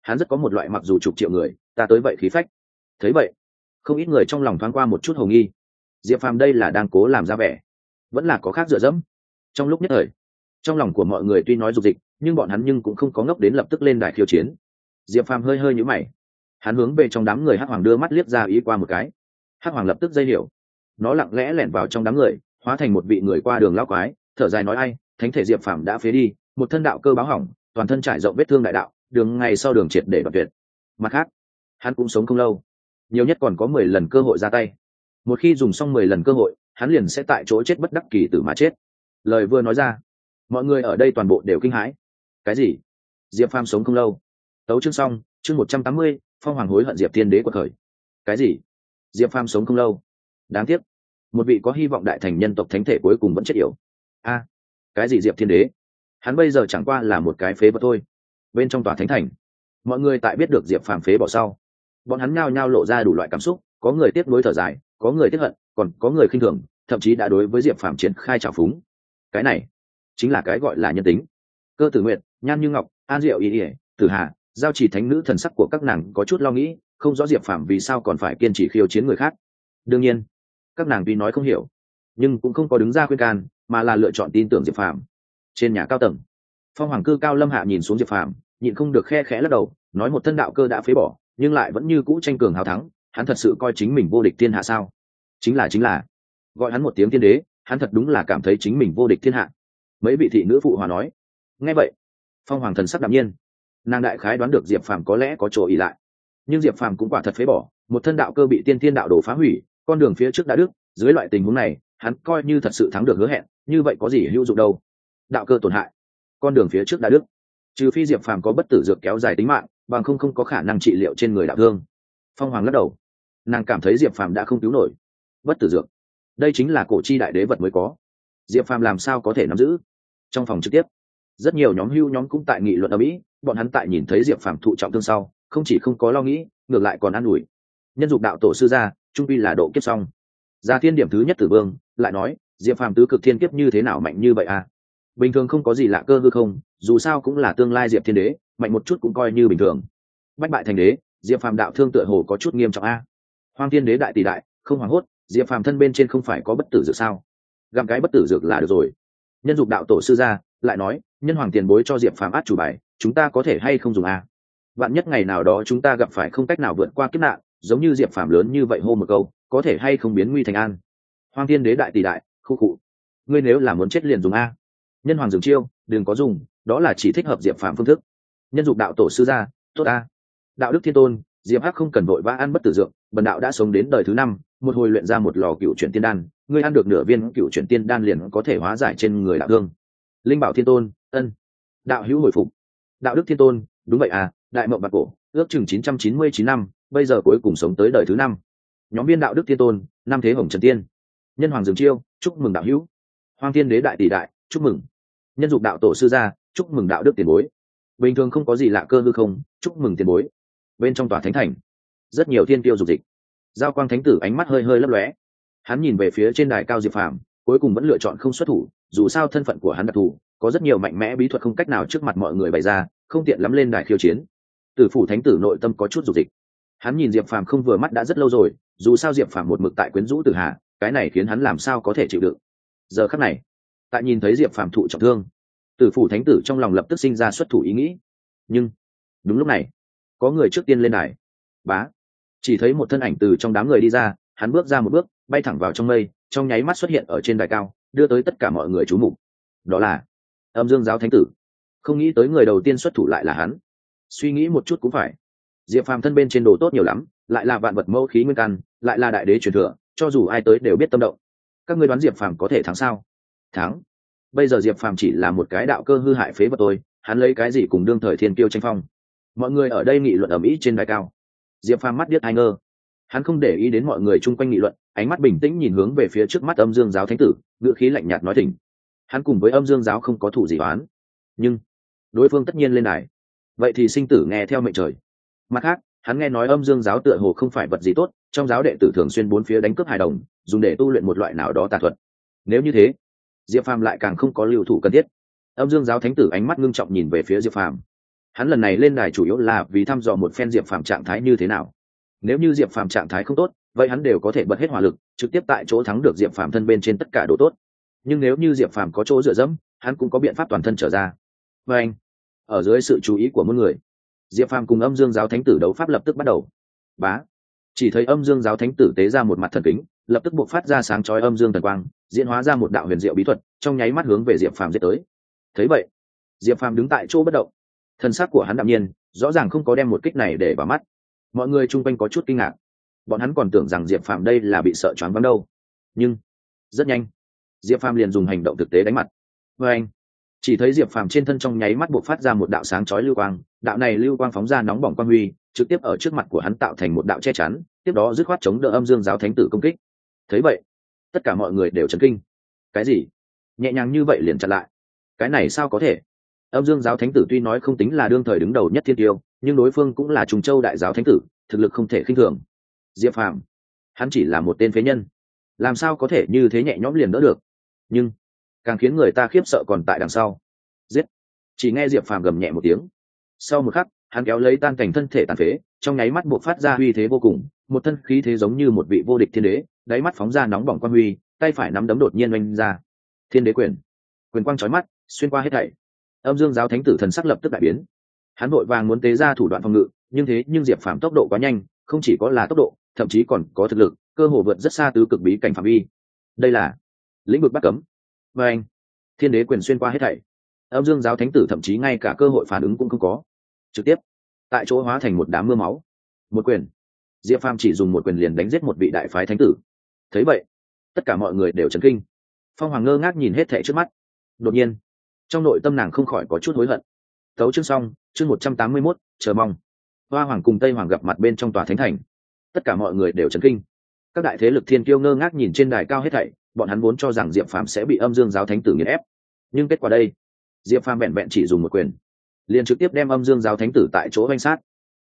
hắn rất có một loại mặc dù chục triệu người ta tới vậy khí phách. Thấy vậy, không ít người trong lòng thoáng qua một chút hồ nghi, diệp phàm đây là đang cố làm ra vẻ vẫn là có khác dựa dẫm. Trong lúc nhất thời, trong lòng của mọi người tuy nói dục dịch, nhưng bọn hắn nhưng cũng không có ngốc đến lập tức lên đài khiêu chiến. Diệp phàm hơi hơi nhíu mày, hắn hướng về trong đám người hắc hoàng đưa mắt liếc ra ý qua một cái. Hắc hoàng lập tức dây hiểu, nó lặng lẽ lẻn vào trong đám người, hóa thành một vị người qua đường lão quái, thở dài nói: ai, thánh thể diệp phàm đã phế đi, một thân đạo cơ báo hỏng, toàn thân trải rộng vết thương đại đạo, đường ngày sau đường triệt để đoạn tuyệt. Mặt khác, hắn cũng sống không lâu, nhiều nhất còn có 10 lần cơ hội ra tay. Một khi dùng xong 10 lần cơ hội, hắn liền sẽ tại chỗ chết bất đắc kỳ tử mà chết. Lời vừa nói ra, mọi người ở đây toàn bộ đều kinh hãi. Cái gì? Diệp phàm sống không lâu? Tấu chương xong, chương 180, phong hoàng hối hận diệp tiên đế quật khởi. Cái gì? Diệp phàm sống không lâu? Đáng tiếc, một vị có hy vọng đại thành nhân tộc thánh thể cuối cùng vẫn chết yểu. A, cái gì diệp thiên đế? Hắn bây giờ chẳng qua là một cái phế vật thôi. Bên trong tòa thánh thành, mọi người tại biết được diệp phàm phế bỏ sau, bọn hắn nhao nhao lộ ra đủ loại cảm xúc, có người tiếc nuối thở dài, có người tiếc hận, còn có người khinh thường, thậm chí đã đối với diệp phàm triển khai trào phúng. Cái này chính là cái gọi là nhân tính. Cơ tử nguyện, nhan như ngọc, an diệu y ỉa, tử hà, giao chỉ thánh nữ thần sắc của các nàng có chút lo nghĩ, không rõ diệp phàm vì sao còn phải kiên trì khiêu chiến người khác. Đương nhiên, các nàng tuy nói không hiểu, nhưng cũng không có đứng ra khuyên can, mà là lựa chọn tin tưởng diệp phàm. Trên nhà cao tầng, phong hoàng cư cao lâm hạ nhìn xuống diệp phàm, nhịn không được khe khẽ lắc đầu, nói một thân đạo cơ đã phế bỏ, nhưng lại vẫn như cũ tranh cường hào thắng, hắn thật sự coi chính mình vô địch thiên hạ sao? Chính là gọi hắn một tiếng thiên đế, hắn thật đúng là cảm thấy chính mình vô địch thiên hạ. Mấy vị thị nữ phụ hòa nói. Nghe vậy, phong hoàng thần sắc đạm nhiên, nàng đại khái đoán được diệp phàm có lẽ có chỗ ỉ lại, nhưng diệp phàm cũng quả thật phế bỏ, một thân đạo cơ bị tiên thiên đạo đồ phá hủy, con đường phía trước đã đứt, dưới loại tình huống này hắn coi như thật sự thắng được hứa hẹn, như vậy có gì hữu dụng đâu. Đạo cơ tổn hại, con đường phía trước đã đứt, trừ phi diệp phàm có bất tử dược kéo dài tính mạng, bằng không có khả năng trị liệu trên người đạo thương. Phong hoàng lắc đầu, nàng cảm thấy diệp phàm đã không cứu nổi. Bất tử dược, đây chính là cổ chi đại đế vật mới có, diệp phàm làm sao có thể nắm giữ. Trong phòng trực tiếp, rất nhiều nhóm hưu nhóm cũng tại nghị luận ở mỹ, bọn hắn tại nhìn thấy diệp phàm thụ trọng thương sau, không chỉ không có lo nghĩ, ngược lại còn an ủi. Nhân dục đạo tổ sư gia, trung pi là độ kiếp xong. Gia thiên điểm thứ nhất tử vương lại nói, diệp phàm tứ cực thiên kiếp như thế nào mạnh như vậy à? Bình thường không có gì lạ cơ hư không, dù sao cũng là tương lai diệp thiên đế, mạnh một chút cũng coi như bình thường. Bách bại thành đế, diệp phàm đạo thương tựa hồ có chút nghiêm trọng a. Hoang thiên đế đại tỷ đại, không hoảng hốt, diệp phàm thân bên trên không phải có bất tử dược sao? Gặm cái bất tử dược là được rồi. Nhân dục đạo tổ sư gia lại nói, nhân hoàng tiền bối cho diệp phàm át chủ bài, chúng ta có thể hay không dùng a? Vạn nhất ngày nào đó chúng ta gặp phải không cách nào vượt qua kiếp nạn, giống như diệp phàm lớn như vậy hô một câu, có thể hay không biến nguy thành an? Hoang thiên đế đại tỷ đại, khu cụ, ngươi nếu là muốn chết liền dùng a. Nhân hoàng dừng chiêu, đừng có dùng, đó là chỉ thích hợp diệp phàm phương thức. Nhân dục đạo tổ sư gia, tốt a. Đạo đức thiên tôn, diệp hắc không cần vội vã ăn bất tử dược, bần đạo đã sống đến đời thứ 5, một hồi luyện ra một lò cựu chuyển tiên đan, ngươi ăn được nửa viên cựu chuyển tiên đan liền có thể hóa giải trên người đạo thương. Linh bảo thiên tôn, ân. Đạo hữu hồi phục. Đạo đức thiên tôn, đúng vậy à, đại mộng bạc cổ, ước chừng 999 năm, bây giờ cuối cùng sống tới đời thứ 5. Nhóm viên đạo đức thiên tôn, năm thế hồng trần tiên. Nhân hoàng dừng chiêu, chúc mừng đạo hữu. Hoang thiên đế đại tỷ đại, chúc mừng. Nhân dục đạo tổ sư gia, chúc mừng đạo đức tiền bối. Bình thường không có gì lạ cơ hư không, chúc mừng tiền bối. Bên trong tòa thánh thành, rất nhiều thiên tiêu dục dịch. Giao quang thánh tử ánh mắt hơi hơi lấp lóe, hắn nhìn về phía trên đài cao diệp phàm, cuối cùng vẫn lựa chọn không xuất thủ, dù sao thân phận của hắn đặc thù, có rất nhiều mạnh mẽ bí thuật không cách nào trước mặt mọi người bày ra, không tiện lắm lên đài khiêu chiến. Tử phủ thánh tử nội tâm có chút dục dịch, hắn nhìn diệp phàm không vừa mắt đã rất lâu rồi, dù sao diệp phàm một mực tại quyến rũ tử hà, cái này khiến hắn làm sao có thể chịu đựng. Giờ khắc này, tại nhìn thấy diệp phàm thụ trọng thương, tử phủ thánh tử trong lòng lập tức sinh ra xuất thủ ý nghĩ. Nhưng đúng lúc này, có người trước tiên lên đài. Bá, chỉ thấy một thân ảnh từ trong đám người đi ra, hắn bước ra một bước, bay thẳng vào trong mây, trong nháy mắt xuất hiện ở trên đài cao, đưa tới tất cả mọi người chú mục. Đó là Âm Dương giáo thánh tử. Không nghĩ tới người đầu tiên xuất thủ lại là hắn. Suy nghĩ một chút cũng phải, diệp phàm thân bên trên đồ tốt nhiều lắm, lại là vạn vật mẫu khí nguyên căn, lại là đại đế truyền thừa, cho dù ai tới đều biết tâm động. Các ngươi đoán diệp phàm có thể thắng sao? Thắng. Bây giờ diệp phàm chỉ là một cái đạo cơ hư hại phế vật thôi, hắn lấy cái gì cùng đương thời thiên kiêu tranh phong? Mọi người ở đây nghị luận ầm ĩ trên đài cao. Diệp phàm mắt điếc ai ngơ, hắn không để ý đến mọi người chung quanh nghị luận, ánh mắt bình tĩnh nhìn hướng về phía trước mắt Âm Dương giáo thánh tử, ngữ khí lạnh nhạt nói thỉnh. Hắn cùng với Âm Dương giáo không có thủ gì oán, nhưng đối phương tất nhiên lên đài, vậy thì sinh tử nghe theo mệnh trời. Mặt khác, hắn nghe nói Âm Dương giáo tựa hồ không phải vật gì tốt, trong giáo đệ tử thường xuyên bốn phía đánh cướp hài đồng, dùng để tu luyện một loại nào đó tà thuật. Nếu như thế, Diệp Phàm lại càng không có lưu thủ cần thiết. Âm Dương giáo thánh tử ánh mắt ngưng trọng nhìn về phía Diệp Phàm. Hắn lần này lên đài chủ yếu là vì thăm dò một phen Diệp Phàm trạng thái như thế nào. Nếu như Diệp Phàm trạng thái không tốt, vậy hắn đều có thể bật hết hỏa lực, trực tiếp tại chỗ thắng được Diệp Phàm thân bên trên tất cả độ tốt. Nhưng nếu như Diệp Phàm có chỗ dựa dẫm, hắn cũng có biện pháp toàn thân trở ra. Và anh, ở dưới sự chú ý của mỗi người, Diệp Phàm cùng Âm Dương Giáo Thánh Tử đấu pháp lập tức bắt đầu. Bá, chỉ thấy Âm Dương Giáo Thánh Tử tế ra một mặt thần kính, lập tức buộc phát ra sáng chói âm dương thần quang, diễn hóa ra một đạo huyền diệu bí thuật, trong nháy mắt hướng về Diệp Phàm giết tới. Thấy vậy, Diệp Phàm đứng tại chỗ bất động, thân xác của hắn đạm nhiên, rõ ràng không có đem một kích này để vào mắt. Mọi người chung quanh có chút kinh ngạc, bọn hắn còn tưởng rằng Diệp Phàm đây là bị sợ choáng váng đâu. Nhưng rất nhanh, Diệp Phàm liền dùng hành động thực tế đánh mặt. Và anh, chỉ thấy Diệp Phàm trên thân trong nháy mắt bộc phát ra một đạo sáng chói lưu quang, đạo này lưu quang phóng ra nóng bỏng quang huy, trực tiếp ở trước mặt của hắn tạo thành một đạo che chắn, tiếp đó dứt khoát chống đỡ Âm Dương Giáo Thánh Tử công kích. Thấy vậy, tất cả mọi người đều chấn kinh. Cái gì? Nhẹ nhàng như vậy liền chặn lại? Cái này sao có thể? Âm Dương Giáo Thánh Tử tuy nói không tính là đương thời đứng đầu nhất thiên tiêu, nhưng đối phương cũng là Trùng Châu Đại Giáo Thánh Tử, thực lực không thể khinh thường. Diệp Phàm, hắn chỉ là một tên phế nhân, làm sao có thể như thế nhẹ nhõm liền đỡ được? Nhưng càng khiến người ta khiếp sợ còn tại đằng sau. Giết! Chỉ nghe Diệp Phàm gầm nhẹ một tiếng. Sau một khắc, hắn kéo lấy tan cảnh thân thể tàn phế, trong nháy mắt buộc phát ra uy thế vô cùng, một thân khí thế giống như một vị vô địch thiên đế, đáy mắt phóng ra nóng bỏng quang huy, tay phải nắm đấm đột nhiên oanh ra. Thiên đế quyền, quyền quang chói mắt, xuyên qua hết thảy. Âm Dương Giáo Thánh Tử thần sắc lập tức đại biến. Hắn vội vàng muốn tế ra thủ đoạn phòng ngự, nhưng Diệp Phàm tốc độ quá nhanh, không chỉ có là tốc độ, thậm chí còn có thực lực, cơ hồ vượt rất xa tứ cực bí cảnh phạm vi. Đây là lĩnh vực bắt cấm. Và anh, thiên đế quyền xuyên qua hết thảy. Âm Dương Giáo Thánh Tử thậm chí ngay cả cơ hội phản ứng cũng không có, trực tiếp tại chỗ hóa thành một đám mưa máu. Một quyền, Diệp Phàm chỉ dùng một quyền liền đánh giết một vị đại phái thánh tử. Thấy vậy, tất cả mọi người đều chấn kinh. Phong Hoàng ngơ ngác nhìn hết thảy trước mắt. Đột nhiên, trong nội tâm nàng không khỏi có chút hối hận. Tấu chương xong, chương 181, chờ mong. Hoa Hoàng cùng Tây Hoàng gặp mặt bên trong tòa thánh thành. Tất cả mọi người đều chấn kinh. Các đại thế lực thiên kiêu ngơ ngác nhìn trên đài cao hết thảy, bọn hắn vốn cho rằng Diệp Phàm sẽ bị Âm Dương Giáo Thánh Tử nghiền ép. Nhưng kết quả đây, Diệp Phàm vẹn vẹn chỉ dùng một quyền, liền trực tiếp đem Âm Dương Giáo Thánh Tử tại chỗ vanh sát.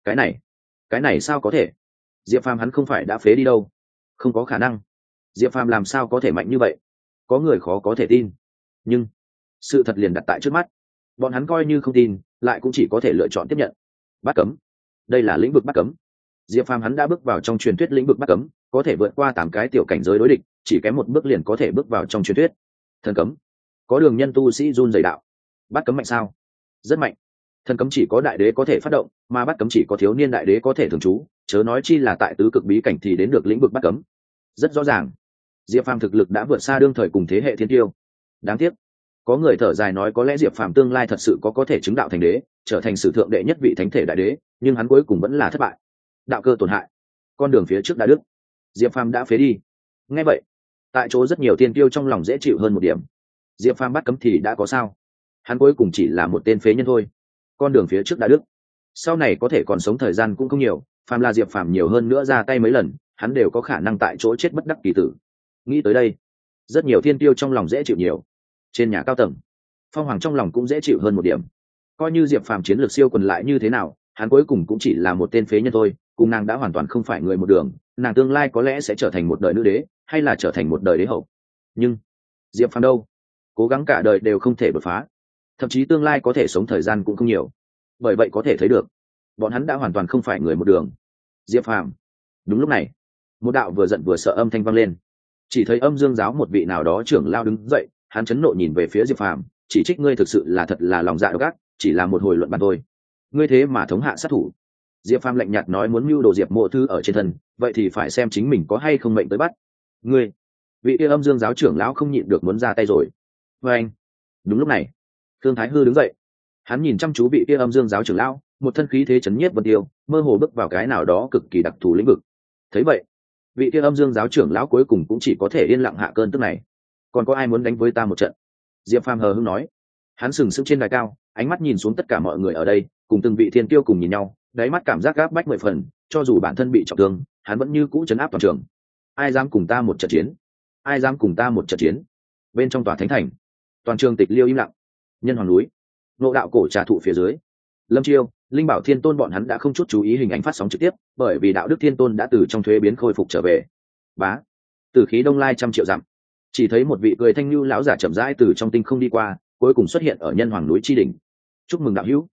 Cái này sao có thể? Diệp Phàm hắn không phải đã phế đi đâu? Không có khả năng. Diệp Phàm làm sao có thể mạnh như vậy? Có người khó có thể tin. Nhưng sự thật liền đặt tại trước mắt. Bọn hắn coi như không tin, lại cũng chỉ có thể lựa chọn tiếp nhận. Bắt cấm. Đây là lĩnh vực bắt cấm. Diệp Phàm hắn đã bước vào trong truyền thuyết lĩnh vực bắt cấm, có thể vượt qua 8 cái tiểu cảnh giới đối địch, chỉ kém một bước liền có thể bước vào trong truyền thuyết. Thần cấm. Có đường nhân tu sĩ run rẩy đạo. Bắt cấm mạnh sao? Rất mạnh. Thần cấm chỉ có đại đế có thể phát động, mà bắt cấm chỉ có thiếu niên đại đế có thể thường trú, chớ nói chi là tại tứ cực bí cảnh thì đến được lĩnh vực bắt cấm. Rất rõ ràng, Diệp Phàm thực lực đã vượt xa đương thời cùng thế hệ thiên tiêu. Đáng tiếc, có người thở dài nói có lẽ Diệp Phàm tương lai thật sự có thể chứng đạo thành đế, trở thành sử thượng đệ nhất vị thánh thể đại đế, nhưng hắn cuối cùng vẫn là thất bại. Đạo cơ tổn hại, con đường phía trước đã đứt, Diệp Phàm đã phế đi. Nghe vậy, tại chỗ rất nhiều thiên tiêu trong lòng dễ chịu hơn một điểm. Diệp Phàm bắt cấm thì đã có sao? Hắn cuối cùng chỉ là một tên phế nhân thôi. Con đường phía trước đã đứt, sau này có thể còn sống thời gian cũng không nhiều, phàm là Diệp Phàm nhiều hơn nữa ra tay mấy lần, hắn đều có khả năng tại chỗ chết bất đắc kỳ tử. Nghĩ tới đây, rất nhiều thiên tiêu trong lòng dễ chịu nhiều. Trên nhà cao tầng, Phong Hoàng trong lòng cũng dễ chịu hơn một điểm. Coi như Diệp Phàm chiến lược siêu quần lại như thế nào, hắn cuối cùng cũng chỉ là một tên phế nhân thôi, cùng nàng đã hoàn toàn không phải người một đường, nàng tương lai có lẽ sẽ trở thành một đời nữ đế, hay là trở thành một đời đế hậu. Nhưng Diệp Phàm đâu, cố gắng cả đời đều không thể đột phá, thậm chí tương lai có thể sống thời gian cũng không nhiều. Bởi vậy có thể thấy được, bọn hắn đã hoàn toàn không phải người một đường. Diệp Phàm. Đúng lúc này, một đạo vừa giận vừa sợ âm thanh vang lên. Chỉ thấy Âm Dương Giáo một vị nào đó trưởng lao đứng dậy, hắn chấn nộ nhìn về phía Diệp Phàm, chỉ trích ngươi thực sự là thật là lòng dạ độc ác, chỉ là một hồi luận bàn thôi, ngươi thế mà thống hạ sát thủ. Diệp Phàm lạnh nhạt nói muốn mưu đồ Diệp Mộ Thư ở trên thân, vậy thì phải xem chính mình có hay không mệnh tới bắt. Ngươi, vị kia Âm Dương Giáo trưởng lão không nhịn được muốn ra tay rồi. Và anh. Đúng lúc này, Thương Thái Hư đứng dậy, hắn nhìn chăm chú vị kia Âm Dương Giáo trưởng lão, một thân khí thế chấn nhiếp vân tiêu, mơ hồ bước vào cái nào đó cực kỳ đặc thù lĩnh vực. Thấy vậy, vị kia Âm Dương Giáo trưởng lão cuối cùng cũng chỉ có thể yên lặng hạ cơn tức này. Còn có ai muốn đánh với ta một trận? Diệp Phàm hờ hững nói. Hắn sừng sững trên đài cao, ánh mắt nhìn xuống tất cả mọi người ở đây, cùng từng vị thiên kiêu cùng nhìn nhau, đáy mắt cảm giác gáp bách 10 phần, cho dù bản thân bị trọng thương, hắn vẫn như cũ trấn áp toàn trường. Ai dám cùng ta một trận chiến? Ai dám cùng ta một trận chiến? Bên trong tòa thánh thành, toàn trường tịch liêu im lặng. Nhân Hoàng núi, Ngộ Đạo cổ trà thụ phía dưới, Lâm Chiêu, Linh Bảo Thiên Tôn bọn hắn đã không chút chú ý hình ảnh phát sóng trực tiếp, bởi vì Đạo Đức Thiên Tôn đã từ trong thuế biến khôi phục trở về. Bá, từ khí đông lai 100 triệu dặm, chỉ thấy một vị cười thanh lưu lão giả chậm rãi từ trong tinh không đi qua, cuối cùng xuất hiện ở Nhân Hoàng núi chi đỉnh. Chúc mừng đạo hữu,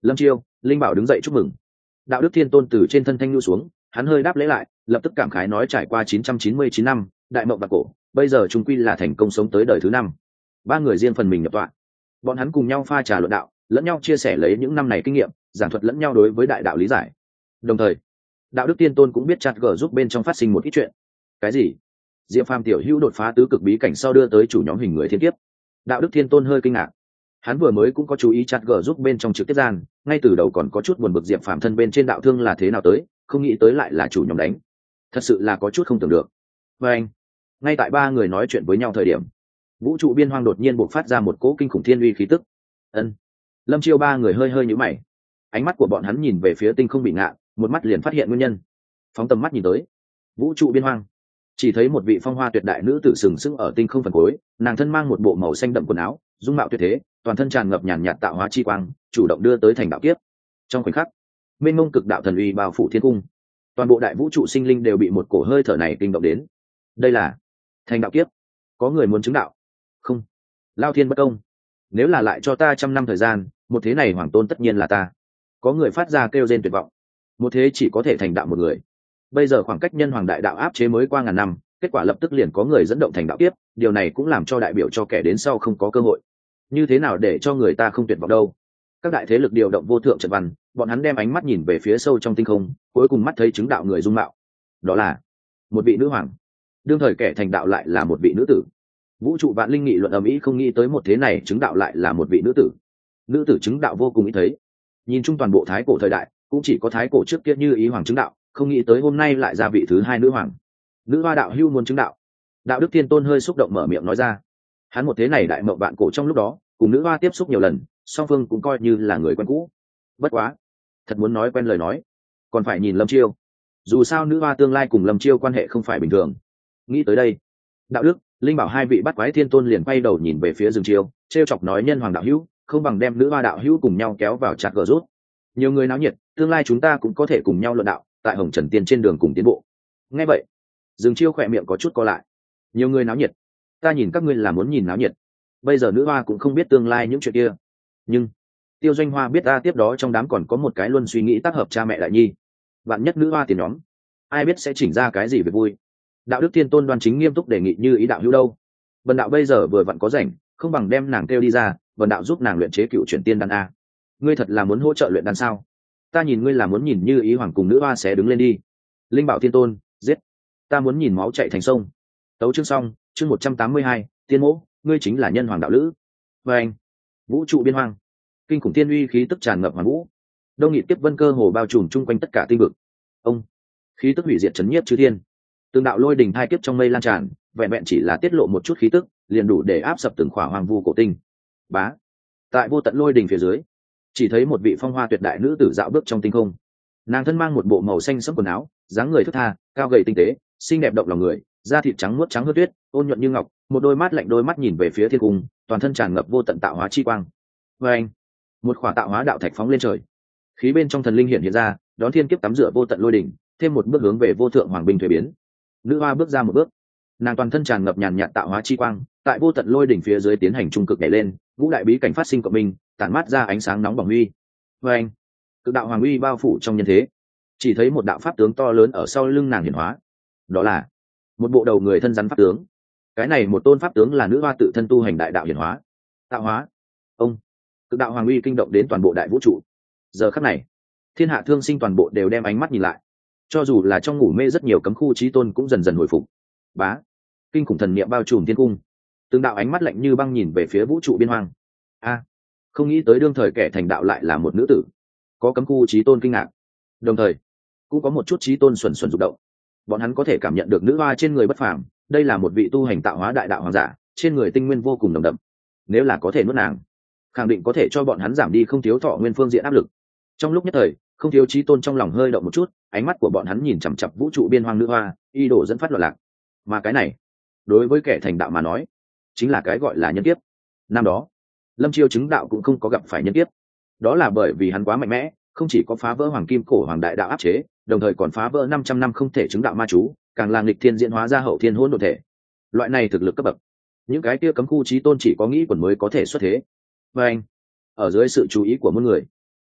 Lâm Chiêu, Linh Bảo đứng dậy chúc mừng. Đạo đức thiên tôn từ trên thân thanh nhu xuống, hắn hơi đáp lễ lại, lập tức cảm khái nói trải qua 999 năm đại mộng bạc cổ, bây giờ trung quy là thành công sống tới đời thứ 5. Ba người riêng phần mình nhập tọa, bọn hắn cùng nhau pha trà luận đạo, lẫn nhau chia sẻ lấy những năm này kinh nghiệm, giảng thuật lẫn nhau đối với đại đạo lý giải. Đồng thời đạo đức tiên tôn cũng biết chặt gở giúp bên trong phát sinh một ít chuyện. Cái gì? Diệp Phàm tiểu hữu đột phá tứ cực bí cảnh sau đưa tới chủ nhóm hình người thiên kiếp. Đạo đức thiên tôn hơi kinh ngạc, hắn vừa mới cũng có chú ý chặt gở giúp bên trong trực tiếp gian, ngay từ đầu còn có chút buồn bực Diệp Phàm thân bên trên đạo thương là thế nào tới, không nghĩ tới lại là chủ nhóm đánh, thật sự là có chút không tưởng được. Và anh, ngay tại ba người nói chuyện với nhau thời điểm, vũ trụ biên hoang đột nhiên bộc phát ra một cỗ kinh khủng thiên uy khí tức. Ân. Lâm Chiêu ba người hơi hơi nhíu mày, ánh mắt của bọn hắn nhìn về phía tinh không bị ngạn, một mắt liền phát hiện nguyên nhân. Phóng tầm mắt nhìn tới vũ trụ biên hoang, chỉ thấy một vị phong hoa tuyệt đại nữ tử sừng sững ở tinh không phần cuối, nàng thân mang một bộ màu xanh đậm quần áo, dung mạo tuyệt thế, toàn thân tràn ngập nhàn nhạt tạo hóa chi quang, chủ động đưa tới thành đạo kiếp. Trong khoảnh khắc, mênh mông cực đạo thần uy bao phủ thiên cung, toàn bộ đại vũ trụ sinh linh đều bị một cổ hơi thở này kinh động đến. Đây là thành đạo kiếp. Có người muốn chứng đạo? Không, lao thiên bất công, nếu là lại cho ta 100 năm thời gian, một thế này hoàng tôn tất nhiên là ta. Có người phát ra kêu rên tuyệt vọng, một thế chỉ có thể thành đạo một người. Bây giờ khoảng cách nhân hoàng đại đạo áp chế mới qua ngàn năm, kết quả lập tức liền có người dẫn động thành đạo tiếp, điều này cũng làm cho đại biểu cho kẻ đến sau không có cơ hội. Như thế nào để cho người ta không tuyệt vọng đâu? Các đại thế lực điều động vô thượng trận văn, bọn hắn đem ánh mắt nhìn về phía sâu trong tinh không, cuối cùng mắt thấy chứng đạo người dung mạo, đó là một vị nữ hoàng. Đương thời kẻ thành đạo lại là một vị nữ tử. Vũ trụ vạn linh nghị luận ầm ĩ, không nghĩ tới một thế này chứng đạo lại là một vị nữ tử. Nữ tử chứng đạo vô cùng ít thấy, nhìn chung toàn bộ thái cổ thời đại cũng chỉ có thái cổ trước kia như ý hoàng chứng đạo, không nghĩ tới hôm nay lại ra vị thứ 2 nữ hoàng. Nữ hoa đạo hưu muốn chứng đạo. Đạo đức thiên tôn hơi xúc động mở miệng nói ra, hắn một thế này đại mộng vạn cổ trong lúc đó cùng nữ hoa tiếp xúc nhiều lần, song phương cũng coi như là người quen cũ. Bất quá thật muốn nói quen lời nói còn phải nhìn Lâm Chiêu, dù sao nữ hoa tương lai cùng Lâm Chiêu quan hệ không phải bình thường. Nghĩ tới đây, đạo đức, Linh Bảo hai vị bắt quái thiên tôn liền quay đầu nhìn về phía Dương Chiêu, trêu chọc nói nhân hoàng đạo hữu không bằng đem nữ hoa đạo hữu cùng nhau kéo vào chặt gờ rút, nhiều người náo nhiệt, tương lai chúng ta cũng có thể cùng nhau luận đạo tại Hồng Trần Tiên trên đường cùng tiến bộ. Nghe vậy, Dương Chiêu khỏe miệng có chút co lại. Nhiều người náo nhiệt, ta nhìn các ngươi là muốn nhìn náo nhiệt. Bây giờ nữ hoa cũng không biết tương lai những chuyện kia, nhưng Tiêu Doanh Hoa biết ta tiếp đó trong đám còn có một cái luôn suy nghĩ tác hợp cha mẹ đại nhi. Bạn nhất nữ hoa tiền nhóm, ai biết sẽ chỉnh ra cái gì về vui. Đạo đức thiên tôn đoan chính nghiêm túc đề nghị như ý đạo hữu đâu. Vân đạo bây giờ vừa vặn có rảnh, không bằng đem nàng kêu đi ra, Vân đạo giúp nàng luyện chế cựu chuyển tiên đan a. Ngươi thật là muốn hỗ trợ luyện đan sao? Ta nhìn ngươi là muốn nhìn như ý hoàng cùng nữ hoa sẽ đứng lên đi. Linh Bảo thiên tôn, giết. Ta muốn nhìn máu chạy thành sông. Tấu chương xong, chương 182, tiên mỗ, ngươi chính là nhân hoàng đạo lữ. Và anh, vũ trụ biên hoang, kinh khủng tiên uy khí tức tràn ngập hoàn vũ, đông nghịt tiếp vân cơ hồ bao trùm chung quanh tất cả tinh vực. Ông, khí tức hủy diệt chấn nhiếp chư thiên, từng đạo lôi đình thai kiếp trong mây lan tràn, vẹn vẹn chỉ là tiết lộ một chút khí tức liền đủ để áp sập từng khỏa hoàng vu cổ tinh. Bá, tại vô tận lôi đình phía dưới, chỉ thấy một vị phong hoa tuyệt đại nữ tử dạo bước trong tinh không. Nàng thân mang một bộ màu xanh sẫm quần áo, dáng người thướt tha, cao gầy tinh tế, xinh đẹp động lòng người, da thịt trắng muốt trắng hơn tuyết, ôn nhuận như ngọc, một đôi mắt lạnh đôi mắt nhìn về phía thiên cung, toàn thân tràn ngập vô tận tạo hóa chi quang. Và anh, một khỏa tạo hóa đạo thạch phóng lên trời, khí bên trong thần linh hiện ra, đón thiên kiếp tắm rửa vô tận lôi đỉnh, thêm một bước hướng về vô thượng hoàng binh thuế biến. Nữ hoa bước ra một bước, nàng toàn thân tràn ngập nhàn nhạt tạo hóa chi quang, tại vô tận lôi đỉnh phía dưới tiến hành trung cực nhảy lên, ngũ đại bí cảnh phát sinh cộng minh, tản mát ra ánh sáng nóng bỏng uy. Và anh, cực đạo hoàng uy bao phủ trong nhân thế, chỉ thấy một đạo pháp tướng to lớn ở sau lưng nàng hiển hóa, đó là một bộ đầu người thân rắn pháp tướng. Cái này một tôn pháp tướng là nữ hoa tự thân tu hành đại đạo hiển hóa, tạo hóa. Ông, cực đạo hoàng uy kinh động đến toàn bộ đại vũ trụ. Giờ khắc này, thiên hạ thương sinh toàn bộ đều đem ánh mắt nhìn lại, cho dù là trong ngủ mê rất nhiều cấm khu chí tôn cũng dần dần hồi phục. Bá, kinh khủng thần niệm bao trùm thiên cung, từng đạo ánh mắt lạnh như băng nhìn về phía vũ trụ biên hoang. A, không nghĩ tới đương thời kẻ thành đạo lại là một nữ tử. Có cấm khu chí tôn kinh ngạc, đồng thời cũng có một chút chí tôn xuẩn xuẩn rụng động. Bọn hắn có thể cảm nhận được nữ hoa trên người bất phàm, đây là một vị tu hành tạo hóa đại đạo hoàng giả, trên người tinh nguyên vô cùng nồng đậm. Nếu là có thể nuốt nàng, khẳng định có thể cho bọn hắn giảm đi không thiếu thọ nguyên phương diện áp lực. Trong lúc nhất thời, không thiếu chí tôn trong lòng hơi động một chút, ánh mắt của bọn hắn nhìn chằm chằm vũ trụ biên hoang nữ hoa, y đổ dẫn phát loạn lạc. Mà cái này, đối với kẻ thành đạo mà nói, chính là cái gọi là nhân kiếp. Năm đó, Lâm Chiêu chứng đạo cũng không có gặp phải nhân kiếp. Đó là bởi vì hắn quá mạnh mẽ, không chỉ có phá vỡ hoàng kim cổ hoàng đại đạo áp chế, đồng thời còn phá vỡ 500 năm không thể chứng đạo ma chú, càng là nghịch thiên diễn hóa ra hậu thiên hỗn độn thể. Loại này thực lực cấp bậc, những cái kia cấm khu chí tôn chỉ có nghĩ quần mới có thể xuất thế. Và anh, ở dưới sự chú ý của muôn người,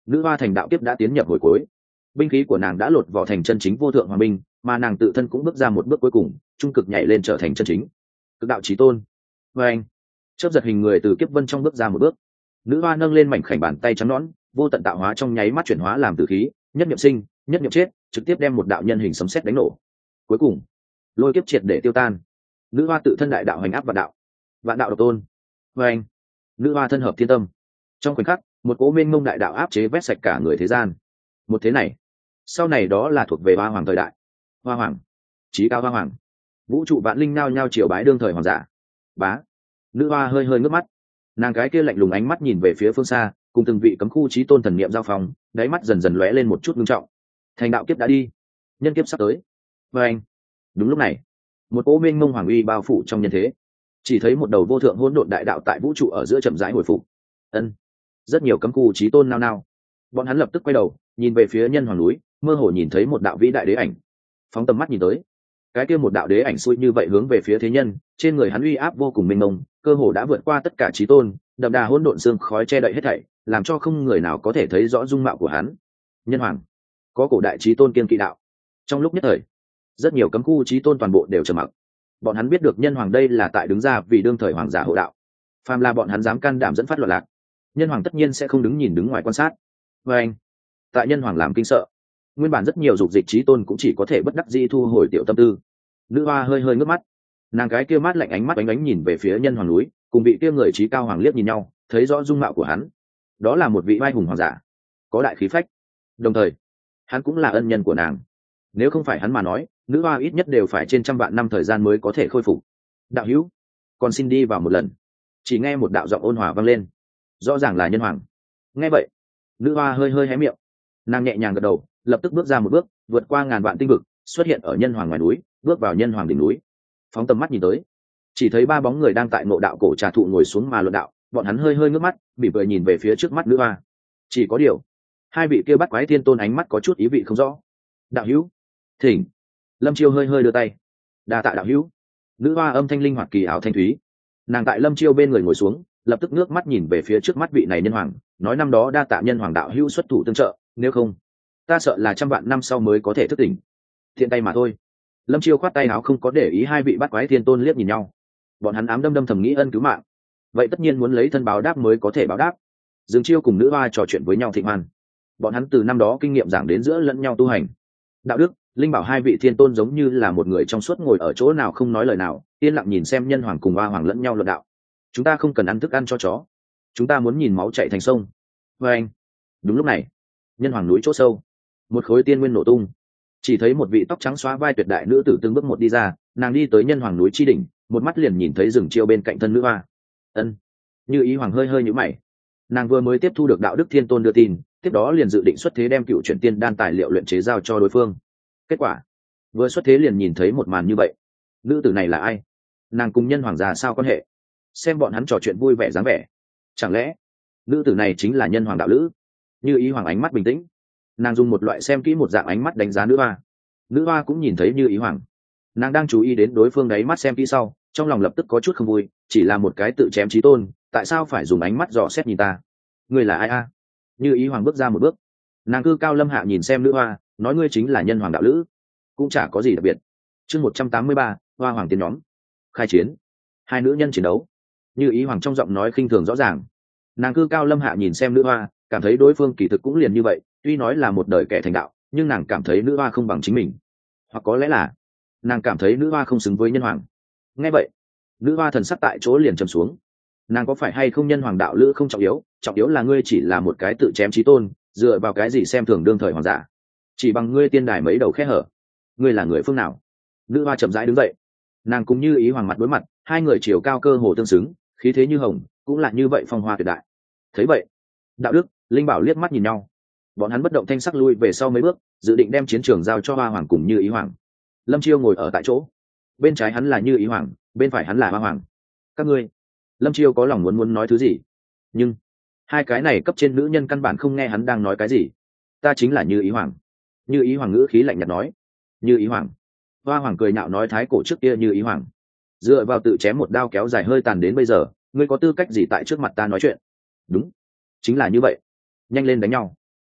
nữ hoa thành đạo kiếp đã tiến nhập hồi cuối, binh khí của nàng đã lột vỏ thành chân chính vô thượng hoàng binh, mà nàng tự thân cũng bước ra một bước cuối cùng, trung cực nhảy lên trở thành chân chính cực đạo chí tôn. Và anh chớp giật hình người từ kiếp vân trong bước ra một bước, nữ hoa nâng lên mảnh khảnh bàn tay trắng nõn, vô tận tạo hóa trong nháy mắt chuyển hóa làm tử khí, nhất niệm sinh nhất niệm chết, trực tiếp đem một đạo nhân hình sấm sét đánh nổ. Cuối cùng lôi kiếp triệt để tiêu tan, nữ hoa tự thân đại đạo hành áp vạn đạo độc tôn. Và anh nữ hoa thân hợp thiên tâm, trong khoảnh khắc một cỗ mênh mông đại đạo áp chế vét sạch cả người thế gian. Một thế này sau này đó là thuộc về hoa hoàng thời đại. Hoa hoàng, chí cao hoa hoàng, vũ trụ vạn linh nao nhao triều bái đương thời hoàng giả. Bá, nữ hoa hơi hơi ngước mắt, nàng cái kia lạnh lùng ánh mắt nhìn về phía phương xa, cùng từng vị cấm khu chí tôn thần niệm giao phong, đáy mắt dần dần lóe lên một chút ngưng trọng. Thành đạo kiếp đã đi, nhân kiếp sắp tới. Và anh đúng lúc này một cỗ mênh mông hoàng uy bao phủ trong nhân thế, chỉ thấy một đầu vô thượng hỗn độn đại đạo tại vũ trụ ở giữa chậm rãi hồi phục. Ân, rất nhiều cấm khu chí tôn nao nao, bọn hắn lập tức quay đầu nhìn về phía nhân hoàng núi, mơ hồ nhìn thấy một đạo vĩ đại đế ảnh. Phóng tầm mắt nhìn tới, cái kia một đạo đế ảnh xui như vậy hướng về phía thế nhân, trên người hắn uy áp vô cùng mênh mông, cơ hồ đã vượt qua tất cả chí tôn, đậm đà hỗn độn sương khói che đậy hết thảy, làm cho không người nào có thể thấy rõ dung mạo của hắn. Nhân hoàng, có cổ đại chí tôn kiên kỵ đạo. Trong lúc nhất thời, rất nhiều cấm khu chí tôn toàn bộ đều trầm mặc. Bọn hắn biết được nhân hoàng đây là tại đứng ra vì đương thời hoàng giả hộ đạo, phàm là bọn hắn dám can đảm dẫn phát loạn lạc, nhân hoàng tất nhiên sẽ không đứng ngoài quan sát. Và anh tại nhân hoàng làm kinh sợ, nguyên bản rất nhiều dục dịch chí tôn cũng chỉ có thể bất đắc dĩ thu hồi tiểu tâm tư. Nữ hoa hơi hơi ngước mắt, nàng cái kia mát lạnh ánh mắt ánh nhìn về phía nhân hoàng núi, cùng vị kia người chí cao hoàng liếc nhìn nhau, thấy rõ dung mạo của hắn, đó là một vị oai hùng hoàng giả, có đại khí phách, đồng thời hắn cũng là ân nhân của nàng. Nếu không phải hắn mà nói, nữ hoa ít nhất đều phải trên trăm vạn năm thời gian mới có thể khôi phục. Đạo hữu, còn xin đi vào một lần. Chỉ nghe một đạo giọng ôn hòa vang lên, rõ ràng là nhân hoàng. Nghe vậy, nữ hoa hơi hơi hé miệng, nàng nhẹ nhàng gật đầu, lập tức bước ra một bước, vượt qua ngàn vạn tinh vực, xuất hiện ở nhân hoàng ngoài núi, bước vào nhân hoàng đỉnh núi. Phóng tầm mắt nhìn tới, chỉ thấy ba bóng người đang tại ngộ đạo cổ trà thụ ngồi xuống mà luận đạo, bọn hắn hơi hơi ngước mắt, mỉm cười nhìn về phía trước mắt nữ hoa. Chỉ có điều, hai vị kia bắt quái thiên tôn ánh mắt có chút ý vị không rõ. Đạo hữu, thỉnh. Lâm Chiêu hơi hơi đưa tay, đa tạ đạo hữu. Nữ hoa âm thanh linh hoạt kỳ ảo thanh thúy, nàng tại Lâm Chiêu bên người ngồi xuống, lập tức ngước mắt nhìn về phía trước mắt vị này nhân hoàng, nói năm đó đa tạ nhân hoàng đạo hữu xuất thủ tương trợ, nếu không ta sợ là trăm vạn năm sau mới có thể thức tỉnh. Thiện tay mà thôi. Lâm Chiêu khoát tay áo, không có để ý hai vị bắt quái thiên tôn liếc nhìn nhau. Bọn hắn ám đâm thầm nghĩ ân cứu mạng, vậy tất nhiên muốn lấy thân báo đáp mới có thể báo đáp. Dương Chiêu cùng nữ hoa trò chuyện với nhau thịnh hoan, bọn hắn từ năm đó kinh nghiệm giảng đến giữa lẫn nhau tu hành đạo đức. Linh bảo hai vị thiên tôn giống như là một người trong suốt ngồi ở chỗ nào không nói lời nào, yên lặng nhìn xem nhân hoàng cùng hoa hoàng lẫn nhau luận đạo. Chúng ta không cần ăn thức ăn cho chó, chúng ta muốn nhìn máu chảy thành sông. Và anh đúng lúc này, nhân hoàng núi chỗ sâu, một khối tiên nguyên nổ tung, chỉ thấy một vị tóc trắng xóa vai tuyệt đại nữ tử từng bước một đi ra. Nàng đi tới nhân hoàng núi chi đỉnh, một mắt liền nhìn thấy rừng chiêu bên cạnh thân nữ hoa. Ân, Như Ý hoàng hơi hơi nhíu mày, nàng vừa mới tiếp thu được đạo đức thiên tôn đưa tin, tiếp đó liền dự định xuất thế đem cựu chuyển tiên đan tài liệu luyện chế giao cho đối phương. Kết quả vừa xuất thế liền nhìn thấy một màn như vậy. Nữ tử này là ai? Nàng cùng nhân hoàng già sao quan hệ? Xem bọn hắn trò chuyện vui vẻ dáng vẻ, chẳng lẽ nữ tử này chính là nhân hoàng đạo lữ? Như Ý hoàng ánh mắt bình tĩnh, nàng dùng một loại xem kỹ một dạng ánh mắt đánh giá nữ hoa. Nữ hoa cũng nhìn thấy Như Ý hoàng, nàng đang chú ý đến đối phương đáy mắt xem kỹ sau, trong lòng lập tức có chút không vui. Chỉ là một cái tự chém chí tôn, tại sao phải dùng ánh mắt dò xét nhìn ta? Ngươi là ai a? Như Ý hoàng bước ra một bước, nàng cư cao lâm hạ nhìn xem nữ hoa, nói ngươi chính là nhân hoàng đạo lữ. Cũng chả có gì đặc biệt. Chương 183, hoa hoàng tiến nhóm khai chiến. Hai nữ nhân chiến đấu. Như Ý hoàng trong giọng nói khinh thường rõ ràng. Nàng cư cao lâm hạ nhìn xem nữ hoa, cảm thấy đối phương kỳ thực cũng liền như vậy, tuy nói là một đời kẻ thành đạo, nhưng nàng cảm thấy nữ hoa không bằng chính mình, hoặc có lẽ là nàng cảm thấy nữ hoa không xứng với nhân hoàng. Nghe vậy, nữ hoa thần sắc tại chỗ liền trầm xuống. Nàng có phải hay không nhân hoàng đạo lữ không trọng yếu, trọng yếu là ngươi chỉ là một cái tự chém chí tôn, dựa vào cái gì xem thường đương thời hoàng giả? Chỉ bằng ngươi tiên đài mấy đầu khe hở, ngươi là người phương nào? Nữ hoa chậm rãi đứng dậy, nàng cũng Như Ý hoàng mặt đối mặt, hai người chiều cao cơ hồ tương xứng, khí thế như hồng, cũng là như vậy phong hoa tuyệt đại. Thấy vậy, đạo đức, linh bảo liếc mắt nhìn nhau, bọn hắn bất động thanh sắc lui về sau mấy bước, dự định đem chiến trường giao cho hoa hoàng cùng Như Ý hoàng. Lâm Chiêu ngồi ở tại chỗ, bên trái hắn là Như Ý hoàng, bên phải hắn là hoa hoàng. Các ngươi. Lâm Chiêu có lòng muốn nói thứ gì, nhưng hai cái này cấp trên nữ nhân căn bản không nghe hắn đang nói cái gì. Ta chính là Như Ý hoàng. Như Ý hoàng ngữ khí lạnh nhạt nói. Như Ý hoàng. Hoa hoàng cười nhạo nói thái cổ trước kia Như Ý hoàng dựa vào tự chém một đao kéo dài hơi tàn đến bây giờ, ngươi có tư cách gì tại trước mặt ta nói chuyện? Đúng, chính là như vậy, nhanh lên đánh nhau.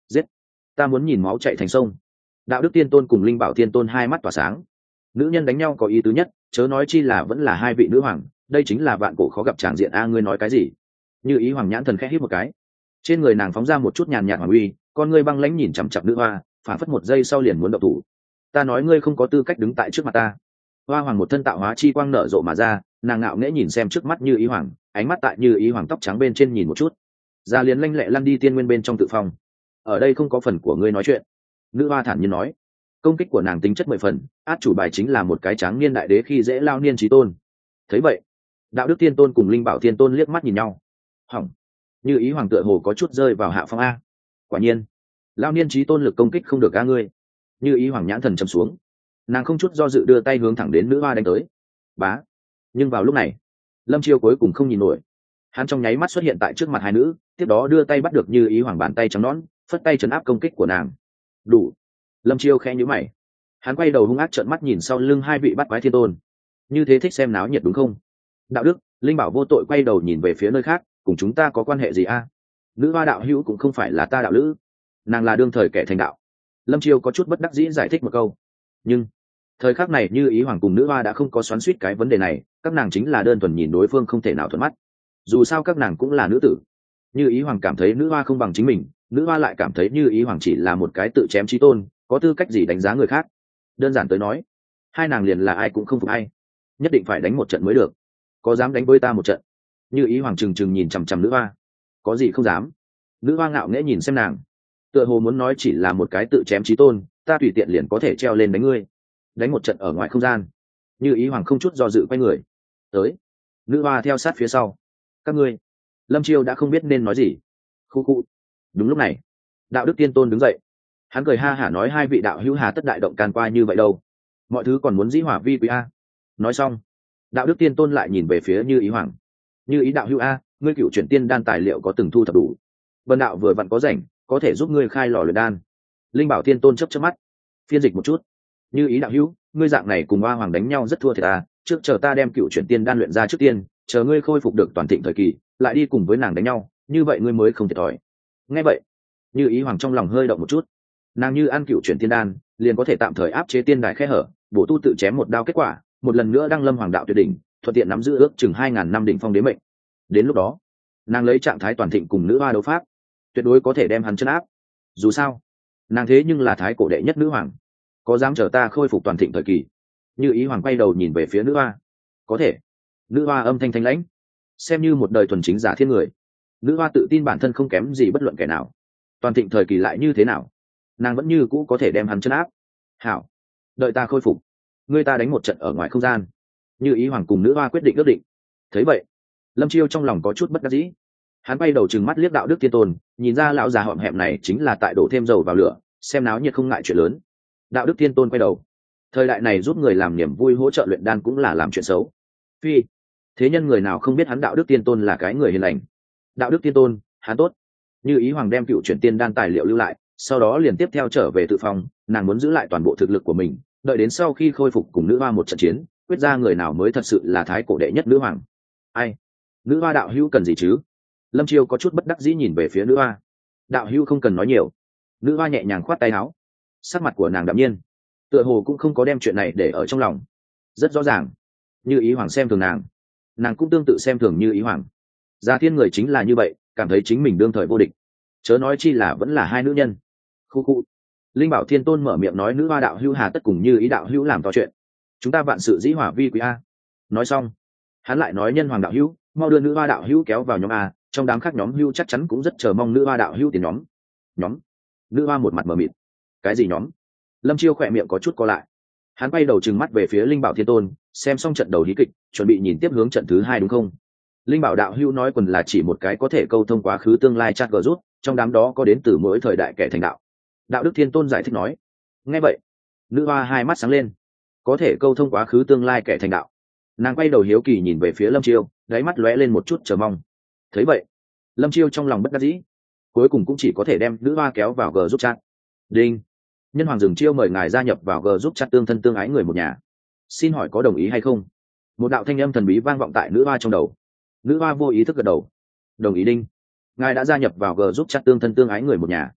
giết, ta muốn nhìn máu chạy thành sông. Đạo đức tiên tôn cùng linh bảo tiên tôn hai mắt tỏa sáng. Nữ nhân đánh nhau có ý tứ nhất, chớ nói chi là vẫn là hai vị nữ hoàng, đây chính là vạn cổ khó gặp tràng diện a. Ngươi nói cái gì? Như ý hoàng nhãn thần khẽ hít một cái, trên người nàng phóng ra một chút nhàn nhạt hoàng uy, con ngươi băng lãnh nhìn chằm chằm nữ hoa, phản phất một giây sau liền muốn động thủ. Ta nói ngươi không có tư cách đứng tại trước mặt ta. Hoa hoàng một thân tạo hóa chi quang nở rộ mà ra, nàng ngạo nghễ nhìn xem trước mắt như ý hoàng, ánh mắt tại như ý hoàng tóc trắng bên trên nhìn một chút, ra liền lanh lẹ lăn đi tiên nguyên bên trong tự phong. Ở đây không có phần của ngươi nói chuyện. Nữ hoa thản nhiên nói. Công kích của nàng tính chất 10 phần, át chủ bài chính là một cái tráng niên đại đế khi dễ lao niên trí tôn. Thấy vậy, đạo đức tiên tôn cùng linh bảo tiên tôn liếc mắt nhìn nhau. Hỏng, như ý hoàng tựa hồ có chút rơi vào hạ phong a. Quả nhiên, lao niên trí tôn lực công kích không được a ngươi. Như ý hoàng nhãn thần trầm xuống, nàng không chút do dự đưa tay hướng thẳng đến nữ hoa đánh tới. Bá. Nhưng vào lúc này, Lâm Chiêu cuối cùng không nhìn nổi, hắn trong nháy mắt xuất hiện tại trước mặt hai nữ, tiếp đó đưa tay bắt được như ý hoàng bàn tay trắng nõn, phất tay trấn áp công kích của nàng. Đủ. Lâm Chiêu khẽ nhíu mày, hắn quay đầu hung ác trợn mắt nhìn sau lưng hai vị bắt quái thiên tôn. Như thế thích xem náo nhiệt đúng không? Đạo đức, linh bảo vô tội quay đầu nhìn về phía nơi khác, cùng chúng ta có quan hệ gì a? Nữ hoa đạo hữu cũng không phải là ta đạo lữ, nàng là đương thời kẻ thành đạo. Lâm Chiêu có chút bất đắc dĩ giải thích một câu, nhưng thời khắc này như ý hoàng cùng nữ hoa đã không có xoắn xuýt cái vấn đề này, các nàng chính là đơn thuần nhìn đối phương không thể nào thuận mắt. Dù sao các nàng cũng là nữ tử. Như ý hoàng cảm thấy nữ hoa không bằng chính mình, nữ hoa lại cảm thấy như ý hoàng chỉ là một cái tự chém chí tôn, có tư cách gì đánh giá người khác? Đơn giản tới nói, hai nàng liền là ai cũng không phục ai, nhất định phải đánh một trận mới được. Có dám đánh với ta một trận? Như ý hoàng trừng trừng nhìn chằm chằm nữ hoa. Có gì không dám? Nữ hoa ngạo nghễ nhìn xem nàng, tựa hồ muốn nói chỉ là một cái tự chém chí tôn, ta tùy tiện liền có thể treo lên đánh ngươi. Đánh một trận ở ngoài không gian. Như ý hoàng không chút do dự quay người tới, nữ hoa theo sát phía sau. Các ngươi. Lâm Chiêu đã không biết nên nói gì. Khu khu. Đúng lúc này, đạo đức tiên tôn đứng dậy, hắn cười ha hả nói hai vị đạo hữu hà tất đại động can qua như vậy đâu, mọi thứ còn muốn dĩ hỏa vi quý a. Nói xong, đạo đức tiên tôn lại nhìn về phía như ý hoàng. Như ý đạo hữu a, ngươi cựu chuyển tiên đan tài liệu có từng thu thập đủ? Vân đạo vừa vặn có rảnh, có thể giúp ngươi khai lò luyện đan. Linh bảo tiên tôn chớp mắt phiên dịch một chút. Như ý đạo hữu, ngươi dạng này cùng hoa hoàng đánh nhau rất thua thiệt à, trước chờ ta đem cựu chuyển tiên đan luyện ra trước tiên, chờ ngươi khôi phục được toàn thịnh thời kỳ lại đi cùng với nàng đánh nhau, như vậy ngươi mới không thiệt thòi. Nghe vậy, như ý hoàng trong lòng hơi động một chút. Nàng như ăn cựu chuyển tiên đan liền có thể tạm thời áp chế tiên đài khe hở, bổ tu tự chém một đao kết quả, một lần nữa đăng lâm hoàng đạo tuyệt đỉnh, thuận tiện nắm giữ ước chừng 2000 năm đỉnh phong đế mệnh. Đến lúc đó, nàng lấy trạng thái toàn thịnh cùng nữ hoa đấu pháp, tuyệt đối có thể đem hắn chân áp. Dù sao, nàng thế nhưng là thái cổ đệ nhất nữ hoàng, có dám chờ ta khôi phục toàn thịnh thời kỳ? Như ý hoàng quay đầu nhìn về phía nữ hoa. Có thể. Nữ hoa âm thanh thanh lãnh, xem như một đời thuần chính giả thiên người. Nữ hoa tự tin bản thân không kém gì bất luận kẻ nào, toàn thịnh thời kỳ lại như thế nào, nàng vẫn như cũ có thể đem hắn chân áp. Hảo, đợi ta khôi phục, ngươi ta đánh một trận ở ngoài không gian. Như ý hoàng cùng nữ hoa quyết định ước định. Thấy vậy, Lâm Chiêu trong lòng có chút bất đắc dĩ, hắn bay đầu trừng mắt liếc đạo đức tiên tôn, nhìn ra lão già họm hẹm này chính là tại đổ thêm dầu vào lửa, xem náo nhiệt không ngại chuyện lớn. Đạo đức tiên tôn quay đầu, thời đại này giúp người làm niềm vui hỗ trợ luyện đan cũng là làm chuyện xấu. Phi, thế nhân người nào không biết hắn đạo đức tiên tôn là cái người hiền lành. Đạo đức tiên tôn, hắn tốt. Như ý hoàng đem cựu chuyển tiên đan tài liệu lưu lại, sau đó liền tiếp theo trở về tự phòng, nàng muốn giữ lại toàn bộ thực lực của mình, đợi đến sau khi khôi phục cùng nữ hoa một trận chiến, quyết ra người nào mới thật sự là thái cổ đệ nhất nữ hoàng. Ai? Nữ hoa đạo hữu cần gì chứ? Lâm Chiêu có chút bất đắc dĩ nhìn về phía nữ hoa. Đạo hữu không cần nói nhiều. Nữ hoa nhẹ nhàng khoát tay áo, sắc mặt của nàng đạm nhiên, tựa hồ cũng không có đem chuyện này để ở trong lòng. Rất rõ ràng, như ý hoàng xem thường nàng, nàng cũng tương tự xem thường như ý hoàng. Gia thiên người chính là như vậy, cảm thấy chính mình đương thời vô địch, chớ nói chi là vẫn là hai nữ nhân. Khu khu. Linh bảo thiên tôn mở miệng nói nữ hoa đạo hữu hà tất cùng như ý đạo hữu làm to chuyện, chúng ta vạn sự dĩ hỏa vi quý a. Nói xong, hắn lại nói nhân hoàng đạo hữu, mau đưa nữ hoa đạo hữu kéo vào nhóm a, trong đám khác nhóm hữu chắc chắn cũng rất chờ mong nữ hoa đạo hữu tiền nhóm. Nhóm? Nữ hoa một mặt mờ mịt. Cái gì nhóm? Lâm Chiêu khỏe miệng có chút co lại, hắn quay đầu trừng mắt về phía Linh bảo thiên tôn, xem xong trận đầu hí kịch, chuẩn bị nhìn tiếp hướng trận thứ hai đúng không? Linh bảo đạo hữu nói quần là chỉ một cái có thể câu thông quá khứ tương lai chat gờ rút, trong đám đó có đến từ mỗi thời đại kẻ thành đạo. Đạo đức thiên tôn giải thích nói. Nghe vậy, nữ hoa hai mắt sáng lên. Có thể câu thông quá khứ tương lai kẻ thành đạo. Nàng quay đầu hiếu kỳ nhìn về phía Lâm Chiêu, đáy mắt lóe lên một chút chờ mong. Thấy vậy, Lâm Chiêu trong lòng bất đắc dĩ, cuối cùng cũng chỉ có thể đem nữ hoa kéo vào g giúp chat. Đinh, nhân hoàng dừng chiêu mời ngài gia nhập vào g giúp chat tương thân tương ái người một nhà, xin hỏi có đồng ý hay không? Một đạo thanh âm thần bí vang vọng tại nữ hoa trong đầu. Nữ hoa vô ý thức gật đầu. Đồng ý. Đinh, ngài đã gia nhập vào g giúp chat tương thân tương ái người một nhà.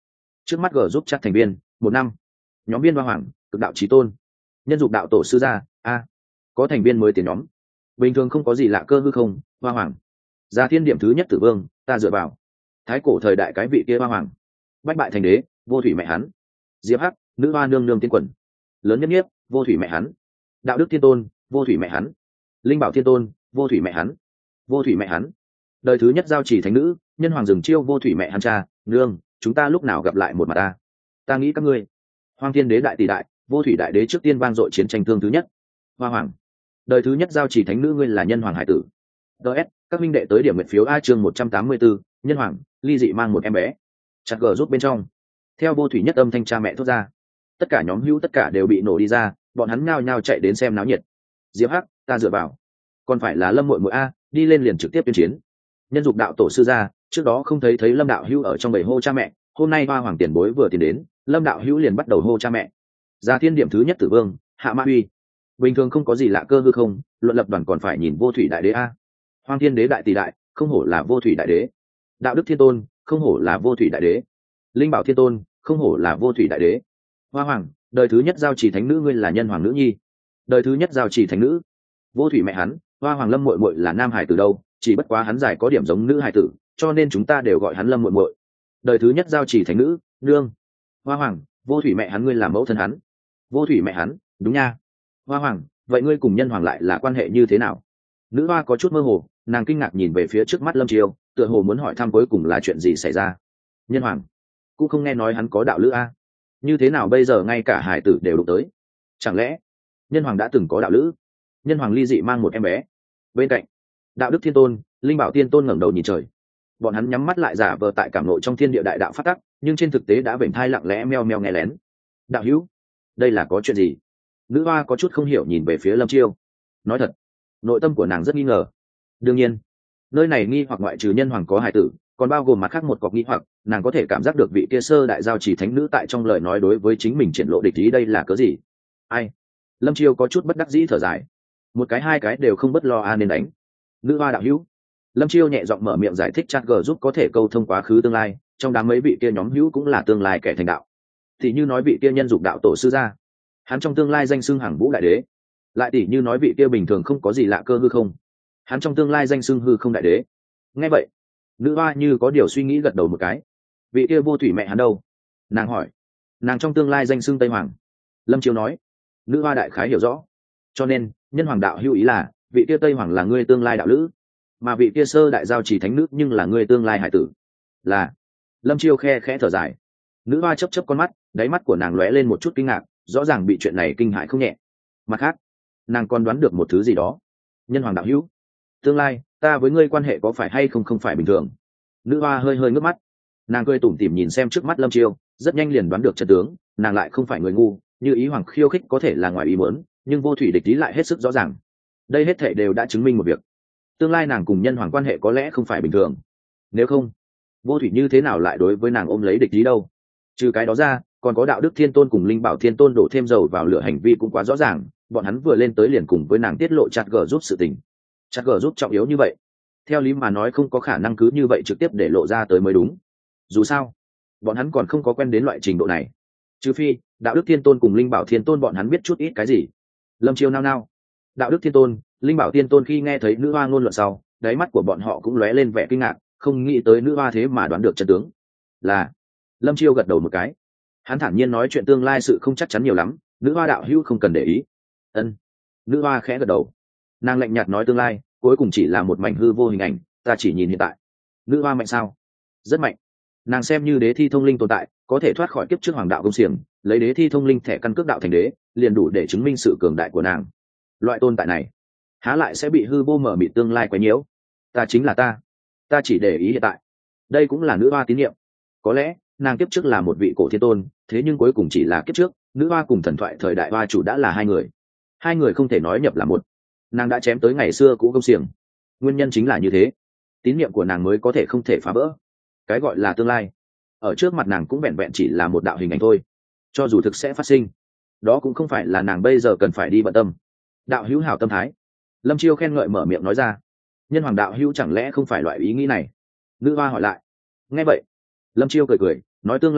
trước mắt g giúp chắc thành viên 1 năm. Nhóm viên hoa hoàng cực đạo chí tôn, nhân dục đạo tổ sư gia a. Có thành viên mới tiến nhóm, bình thường không có gì lạ cơ hư không. Hoa hoàng gia thiên điểm thứ nhất tử vương, ta dựa vào. Thái cổ thời đại cái vị kia hoa hoàng, bách bại thành đế, vô thủy mẹ hắn. Diệp hắc nữ hoa nương nương tiên quần, lớn nhất nhiếp, vô thủy mẹ hắn. Đạo đức thiên tôn, vô thủy mẹ hắn. Linh bảo thiên tôn, vô thủy mẹ hắn. Vô thủy mẹ hắn. Đời thứ nhất giao chỉ thánh nữ, nhân hoàng rừng chiêu, vô thủy mẹ hắn cha nương. Chúng ta lúc nào gặp lại một mặt ta? Ta nghĩ các ngươi. Hoang thiên đế đại tỷ đại, vô thủy đại đế trước tiên vang dội chiến tranh thương thứ nhất. Hoa hoàng đời thứ nhất giao chỉ thánh nữ, ngươi là nhân hoàng hải tử. ts các minh đệ tới điểm nguyện phiếu a. Chương 184, nhân hoàng ly dị mang một em bé. Chặt gờ rút bên trong, theo vô thủy nhất âm thanh cha mẹ thốt ra, tất cả nhóm hữu tất cả đều bị nổ đi ra, bọn hắn nhao nhao chạy đến xem náo nhiệt. Diệp hắc ta dựa vào, còn phải là lâm muội muội a, đi lên liền trực tiếp tuyên chiến. Nhân dục đạo tổ sư ra, trước đó không thấy lâm đạo hữu ở trong bầy hô cha mẹ, hôm nay hoa hoàng tiền bối vừa tiền đến, lâm đạo hữu liền bắt đầu hô cha mẹ. Ra thiên điểm thứ nhất tử vương, hạ ma uy, bình thường không có gì lạ cơ hư không. Luận lập đoàn còn phải nhìn vô thủy đại đế a. Hoang thiên đế đại tỷ đại, không hổ là vô thủy đại đế. Đạo đức thiên tôn, không hổ là vô thủy đại đế. Linh bảo thiên tôn, không hổ là vô thủy đại đế. Hoa hoàng đời thứ nhất giao chỉ thánh nữ, ngươi là nhân hoàng nữ nhi. Đời thứ nhất giao chỉ thánh nữ, vô thủy mẹ hắn. Hoa hoàng lâm muội muội là nam hải tử đâu, chỉ bất quá hắn giải có điểm giống nữ hải tử, cho nên chúng ta đều gọi hắn lâm muội muội. Đời thứ nhất giao chỉ thánh nữ, nương. Hoa hoàng vô thủy mẹ hắn, ngươi là mẫu thân hắn. Vô thủy mẹ hắn, đúng nha. Hoa hoàng vậy ngươi cùng nhân hoàng lại là quan hệ như thế nào? Nữ hoa có chút mơ hồ, nàng kinh ngạc nhìn về phía trước mắt lâm chiêu, tựa hồ muốn hỏi thăm cuối cùng là chuyện gì xảy ra. Nhân hoàng cũng không nghe nói hắn có đạo lữ a, như thế nào bây giờ ngay cả hải tử đều đụng tới? Chẳng lẽ nhân hoàng đã từng có đạo lữ? Nhân hoàng ly dị mang một em bé. Bên cạnh đạo đức thiên tôn, linh bảo thiên tôn ngẩng đầu nhìn trời, bọn hắn nhắm mắt lại giả vờ tại cảm nộ trong thiên địa đại đạo phát tắc, nhưng trên thực tế đã vểnh thai lặng lẽ meo meo nghe lén. Đạo hữu, đây là có chuyện gì? Nữ hoa có chút không hiểu nhìn về phía lâm chiêu. Nói thật, nội tâm của nàng rất nghi ngờ. Đương nhiên nơi này nghi hoặc ngoại trừ nhân hoàng có hài tử, còn bao gồm mặt khác một cọc nghi hoặc, nàng có thể cảm giác được vị kia sơ đại giao chỉ thánh nữ tại trong lời nói đối với chính mình triển lộ địch ý, đây là cớ gì? Ai? Lâm chiêu có chút bất đắc dĩ thở dài. Một cái hai cái đều không bất lo nên đánh. Nữ hoa đạo hữu, lâm chiêu nhẹ giọng mở miệng giải thích, chat g giúp có thể câu thông quá khứ tương lai, trong đám mấy vị kia nhóm hữu cũng là tương lai kẻ thành đạo. Thì như nói vị kia nhân dục đạo tổ sư gia, hắn trong tương lai danh xưng hằng vũ đại đế. Lại tỷ như nói vị kia bình thường không có gì lạ cơ hư không, hắn trong tương lai danh xưng hư không đại đế. Nghe vậy, nữ hoa như có điều suy nghĩ gật đầu một cái. Vị kia vô thủy mẹ hắn đâu? Nàng hỏi. Nàng trong tương lai danh xưng tây hoàng. Lâm chiêu nói. Nữ hoa đại khái hiểu rõ, cho nên nhân hoàng đạo hữu ý là vị kia tây hoàng là ngươi tương lai đạo lữ, mà vị kia sơ đại giao chỉ thánh nữ nhưng là ngươi tương lai hải tử. Là. Lâm chiêu khe khẽ thở dài. Nữ hoa chấp chấp con mắt, đáy mắt của nàng lóe lên một chút kinh ngạc, rõ ràng bị chuyện này kinh hại không nhẹ. Mặt khác, nàng còn đoán được một thứ gì đó. Nhân hoàng đạo hữu, tương lai ta với ngươi quan hệ có phải hay không không phải bình thường? Nữ hoa hơi hơi ngước mắt, nàng cười tủm tỉm nhìn xem trước mắt lâm chiêu, rất nhanh liền đoán được trận tướng. Nàng lại không phải người ngu, như ý hoàng khiêu khích có thể là ngoài ý muốn, nhưng vô thủy địch ý lại hết sức rõ ràng. Đây hết thảy đều đã chứng minh một việc, tương lai nàng cùng nhân hoàng quan hệ có lẽ không phải bình thường. Nếu không, vô thủy như thế nào lại đối với nàng ôm lấy địch ý đâu? Trừ cái đó ra, còn có đạo đức thiên tôn cùng linh bảo thiên tôn đổ thêm dầu vào lửa hành vi cũng quá rõ ràng. Bọn hắn vừa lên tới liền cùng với nàng tiết lộ chặt gờ giúp sự tình. Chặt gờ giúp trọng yếu như vậy, theo lý mà nói không có khả năng cứ như vậy trực tiếp để lộ ra tới mới đúng. Dù sao bọn hắn còn không có quen đến loại trình độ này, trừ phi đạo đức thiên tôn cùng linh bảo thiên tôn bọn hắn biết chút ít cái gì. Lâm chiêu nao nao. Đạo đức thiên tôn, linh bảo thiên tôn khi nghe thấy nữ hoa ngôn luận sau, đáy mắt của bọn họ cũng lóe lên vẻ kinh ngạc, không nghĩ tới nữ hoa thế mà đoán được chân tướng. Là. Lâm chiêu gật đầu một cái, hắn thản nhiên nói chuyện tương lai sự không chắc chắn nhiều lắm, nữ hoa đạo hữu không cần để ý. Ân. Nữ hoa khẽ gật đầu, nàng lạnh nhạt nói tương lai cuối cùng chỉ là một mảnh hư vô hình ảnh, ta chỉ nhìn hiện tại. Nữ hoa mạnh sao? Rất mạnh. Nàng xem như đế thi thông linh tồn tại, có thể thoát khỏi kiếp trước hoàng đạo công xiềng, lấy đế thi thông linh thẻ căn cước đạo thành đế, liền đủ để chứng minh sự cường đại của nàng. Loại tồn tại này há lại sẽ bị hư vô mở mịt tương lai quấy nhiễu? Ta chính là ta chỉ để ý hiện tại. Đây cũng là nữ hoa tín nhiệm. Có lẽ nàng kiếp trước là một vị cổ thiên tôn, thế nhưng cuối cùng chỉ là kiếp trước, nữ hoa cùng thần thoại thời đại hoa chủ đã là hai người không thể nói nhập là một. Nàng đã chém tới ngày xưa cũ công xiềng, nguyên nhân chính là như thế, tín nhiệm của nàng mới có thể không thể phá vỡ. Cái gọi là tương lai ở trước mặt nàng cũng vẹn vẹn chỉ là một đạo hình ảnh thôi, cho dù thực sẽ phát sinh, đó cũng không phải là nàng bây giờ cần phải đi bận tâm. Đạo hữu hảo tâm thái. Lâm chiêu khen ngợi mở miệng nói ra. Nhân hoàng đạo hữu chẳng lẽ không phải loại ý nghĩ này? Nữ hoa hỏi lại. Nghe vậy, Lâm chiêu cười cười nói tương lai a,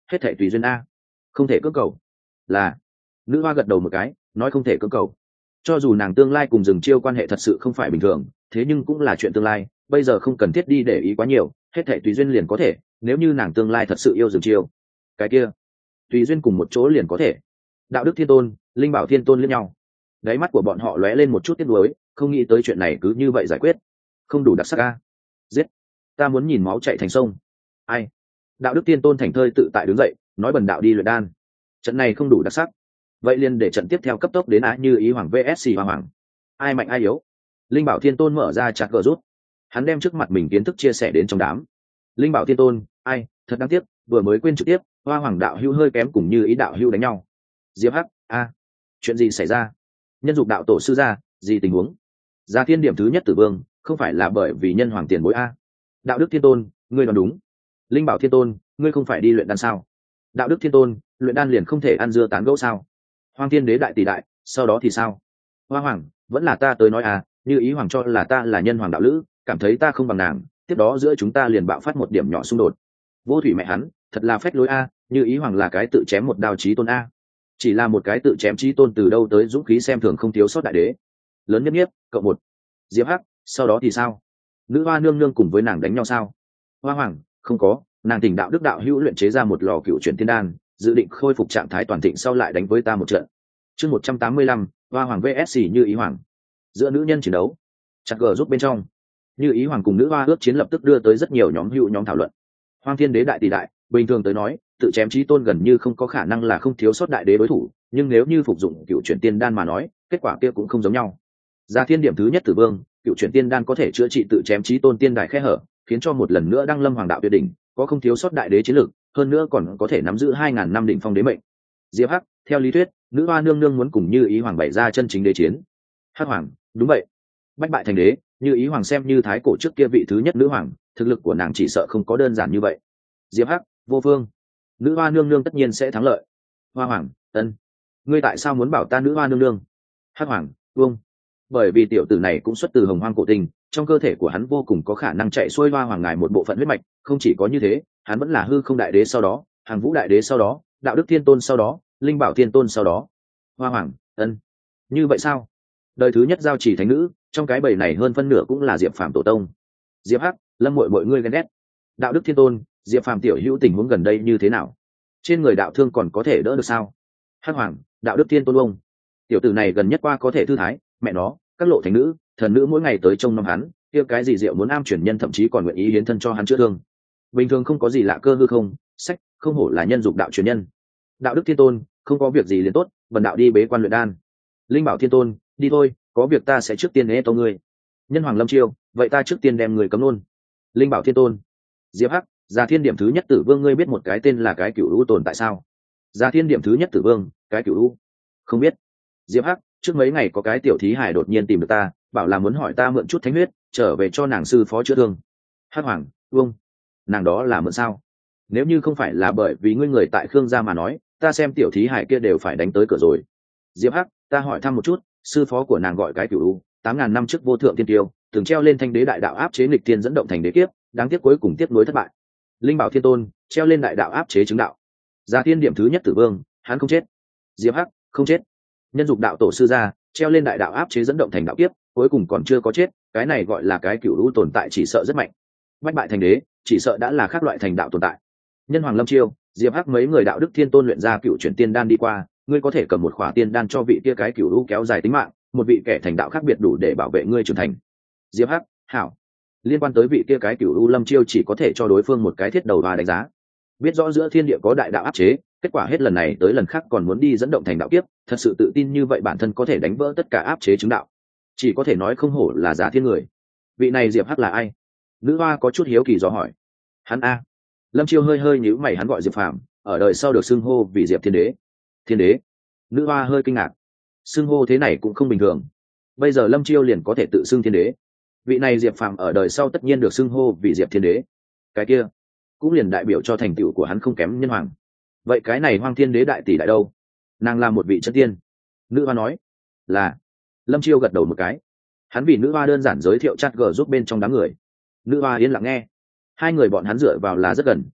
hết thể tùy duyên a, không thể cưỡng cầu. Là. Nữ hoa gật đầu một cái, nói không thể cưỡng cầu. Cho dù nàng tương lai cùng rừng chiêu quan hệ thật sự không phải bình thường, thế nhưng cũng là chuyện tương lai, bây giờ không cần thiết đi để ý quá nhiều, hết thể tùy duyên liền có thể. Nếu như nàng tương lai thật sự yêu rừng chiêu, cái kia tùy duyên cùng một chỗ liền có thể. Đạo đức thiên tôn, linh bảo thiên tôn liếc nhau, đáy mắt của bọn họ lóe lên một chút tiếc nuối, không nghĩ tới chuyện này cứ như vậy giải quyết, không đủ đặc sắc a. Giết, ta muốn nhìn máu chảy thành sông. Ai? Đạo đức thiên tôn thành thơi tự tại đứng dậy, nói bần đạo đi luyện đan. Trận này không đủ đặc sắc, vậy liền để trận tiếp theo cấp tốc đến Á Như Ý Hoàng vs Hoa Hoàng, ai mạnh ai yếu. Linh bảo thiên tôn mở ra chặt gờ rút, hắn đem trước mặt mình kiến thức chia sẻ đến trong đám. Linh bảo thiên tôn, ai, thật đáng tiếc, vừa mới quên trực tiếp, Hoa Hoàng đạo hữu hơi kém cùng Như Ý đạo hữu đánh nhau. Diệp Hắc, a, chuyện gì xảy ra? Nhân dục đạo tổ sư ra, gì tình huống? Gia thiên điểm thứ nhất tử vương, không phải là bởi vì nhân hoàng tiền bối a. Đạo đức thiên tôn, ngươi đoán đúng. Linh bảo thiên tôn, ngươi không phải đi luyện đan sao? Đạo đức thiên tôn, luyện đan liền không thể ăn dưa tán gẫu sao? Hoang thiên đế đại tỷ đại, sau đó thì sao? Hoa Hoàng, vẫn là ta tới nói à, Như Ý Hoàng cho là ta là nhân hoàng đạo lữ, cảm thấy ta không bằng nàng, tiếp đó giữa chúng ta liền bạo phát một điểm nhỏ xung đột. Vô thủy mẹ hắn, thật là phách lối a, Như Ý Hoàng là cái tự chém một đao chí tôn a. Chỉ là một cái tự chém chí tôn từ đâu tới dũng khí xem thường không thiếu sót đại đế. Lớn nhất nhiếp, cộng một. Diệp Hắc, sau đó thì sao? Nữ hoa nương nương cùng với nàng đánh nhau sao? Hoa Hoàng, không có, nàng tỉnh đạo đức đạo hữu luyện chế ra một lò cựu chuyển tiên đan, dự định khôi phục trạng thái toàn thịnh sau lại đánh với ta một trận. Chương 185, Hoa Hoàng vs Như Ý Hoàng. Giữa nữ nhân chiến đấu, chặt gờ giúp bên trong. Như Ý Hoàng cùng nữ hoa ước chiến lập tức đưa tới rất nhiều nhóm hữu nhóm thảo luận. Hoang thiên đế đại tỷ đại, bình thường tới nói, tự chém chí tôn gần như không có khả năng là không thiếu sót đại đế đối thủ, nhưng nếu như phục dụng cựu chuyển tiên đan mà nói, kết quả kia cũng không giống nhau. Gia thiên điểm thứ nhất tử vương, cựu chuyển tiên đan có thể chữa trị tự chém chí tôn tiên đại khe hở, khiến cho một lần nữa đăng lâm hoàng đạo tuyệt đỉnh, có không thiếu sót đại đế chiến lực, hơn nữa còn có thể nắm giữ 2000 năm đỉnh phong đế mệnh. Diệp Hắc, theo lý thuyết, nữ hoa nương nương muốn cùng Như Ý Hoàng bày ra chân chính đế chiến. Hắc Hoàng, đúng vậy. Bách bại thành đế, Như Ý Hoàng xem như thái cổ trước kia vị thứ nhất nữ hoàng, thực lực của nàng chỉ sợ không có đơn giản như vậy. Diệp Hắc, vô phương. Nữ hoa nương nương tất nhiên sẽ thắng lợi. Hoa Hoàng, ân, ngươi tại sao muốn bảo ta nữ hoa nương nương? Hắc Hoàng, vương. Bởi vì tiểu tử này cũng xuất từ Hồng Hoang cổ tình, trong cơ thể của hắn vô cùng có khả năng chạy xuôi Hoa Hoàng ngài một bộ phận huyết mạch, không chỉ có như thế, hắn vẫn là hư không đại đế sau đó, hàng vũ đại đế sau đó, đạo đức thiên tôn sau đó, linh bảo thiên tôn sau đó. Hoa Hoàng, ân, như vậy sao? Đời thứ nhất giao chỉ thánh nữ, trong cái bầy này hơn phân nửa cũng là Diệp Phàm tổ tông. Diệp Hắc, Lâm Muội mọi ngươi ghen ghét. Đạo đức thiên tôn, Diệp Phàm tiểu hữu tình huống gần đây như thế nào? Trên người đạo thương còn có thể đỡ được sao? Hắc Hoàng, đạo đức thiên tôn ông, tiểu tử này gần nhất qua có thể thư thái, mẹ nó, các lộ thánh nữ, thần nữ mỗi ngày tới trông nom hắn, kia cái gì rượu muốn am chuyển nhân thậm chí còn nguyện ý hiến thân cho hắn chữa thương. Bình thường không có gì lạ cơ hư không, sách, không hổ là nhân dục đạo truyền nhân. Đạo đức thiên tôn, không có việc gì liền tốt, bần đạo đi bế quan luyện đan. Linh bảo thiên tôn, đi thôi, có việc ta sẽ trước tiên ế tâu ngươi. Nhân hoàng lâm chiêu, vậy ta trước tiên đem người cấm luôn. Linh bảo thiên tôn. Diệp Hắc, Già thiên điểm thứ nhất tử vương, ngươi biết một cái tên là cái cửu u tồn tại sao? Già thiên điểm thứ nhất tử vương, cái cửu u? Không biết. Diệp Hắc, trước mấy ngày có cái tiểu thí hải đột nhiên tìm được ta, bảo là muốn hỏi ta mượn chút thánh huyết, trở về cho nàng sư phó chữa thương. Hắc Hoàng, vương, nàng đó là mượn sao? Nếu như không phải là bởi vì ngươi người tại Khương gia mà nói, ta xem tiểu thí hải kia đều phải đánh tới cửa rồi. Diệp Hắc, ta hỏi thăm một chút, sư phó của nàng gọi cái cửu u, 8000 năm trước vô thượng tiên tiêu, từng treo lên thanh đế đại đạo áp chế nghịch tiên dẫn động thành đế kiếp, đáng tiếc cuối cùng tiếp nối thất bại. Linh bảo thiên tôn, treo lên đại đạo áp chế chứng đạo. Gia thiên điểm thứ nhất tử vương, hắn không chết. Diệp Hắc, không chết. Nhân dục đạo tổ sư gia, treo lên đại đạo áp chế dẫn động thành đạo kiếp, cuối cùng còn chưa có chết, cái này gọi là cái cửu u tồn tại chỉ sợ rất mạnh. Bách bại thành đế, chỉ sợ đã là khác loại thành đạo tồn tại. Nhân hoàng lâm chiêu, Diệp Hắc mấy người đạo đức thiên tôn luyện ra cựu chuyển tiên đan đi qua, ngươi có thể cầm một khỏa tiên đan cho vị kia cái cửu u kéo dài tính mạng, một vị kẻ thành đạo khác biệt đủ để bảo vệ ngươi trưởng thành. Diệp Hắc, hảo. Liên quan tới vị kia cái cửu u lâm chiêu chỉ có thể cho đối phương một cái thiết đầu và đánh giá. Biết rõ giữa thiên địa có đại đạo áp chế, kết quả hết lần này tới lần khác còn muốn đi dẫn động thành đạo kiếp, thật sự tự tin như vậy bản thân có thể đánh vỡ tất cả áp chế chứng đạo, chỉ có thể nói không hổ là giả thiên người. Vị này Diệp Hắc là ai? Nữ hoa có chút hiếu kỳ dò hỏi. Hắn a. Lâm chiêu hơi hơi nhíu mày, hắn gọi Diệp Phàm, ở đời sau được xưng hô vì Diệp thiên đế. Thiên đế? Nữ hoa hơi kinh ngạc, xưng hô thế này cũng không bình thường. Bây giờ Lâm chiêu liền có thể tự xưng thiên đế, vị này Diệp Phàm ở đời sau tất nhiên được xưng hô vì Diệp thiên đế, cái kia cũng liền đại biểu cho thành tựu của hắn không kém nhân hoàng. Vậy cái này Hoang thiên đế đại tỷ đại đâu? Nàng là một vị chân tiên. Nữ hoa nói. Là. Lâm chiêu gật đầu một cái, hắn vì nữ hoa đơn giản giới thiệu chat g giúp bên trong đám người. Nữ hoa yên lặng nghe. Hai người bọn hắn dựa vào là rất gần,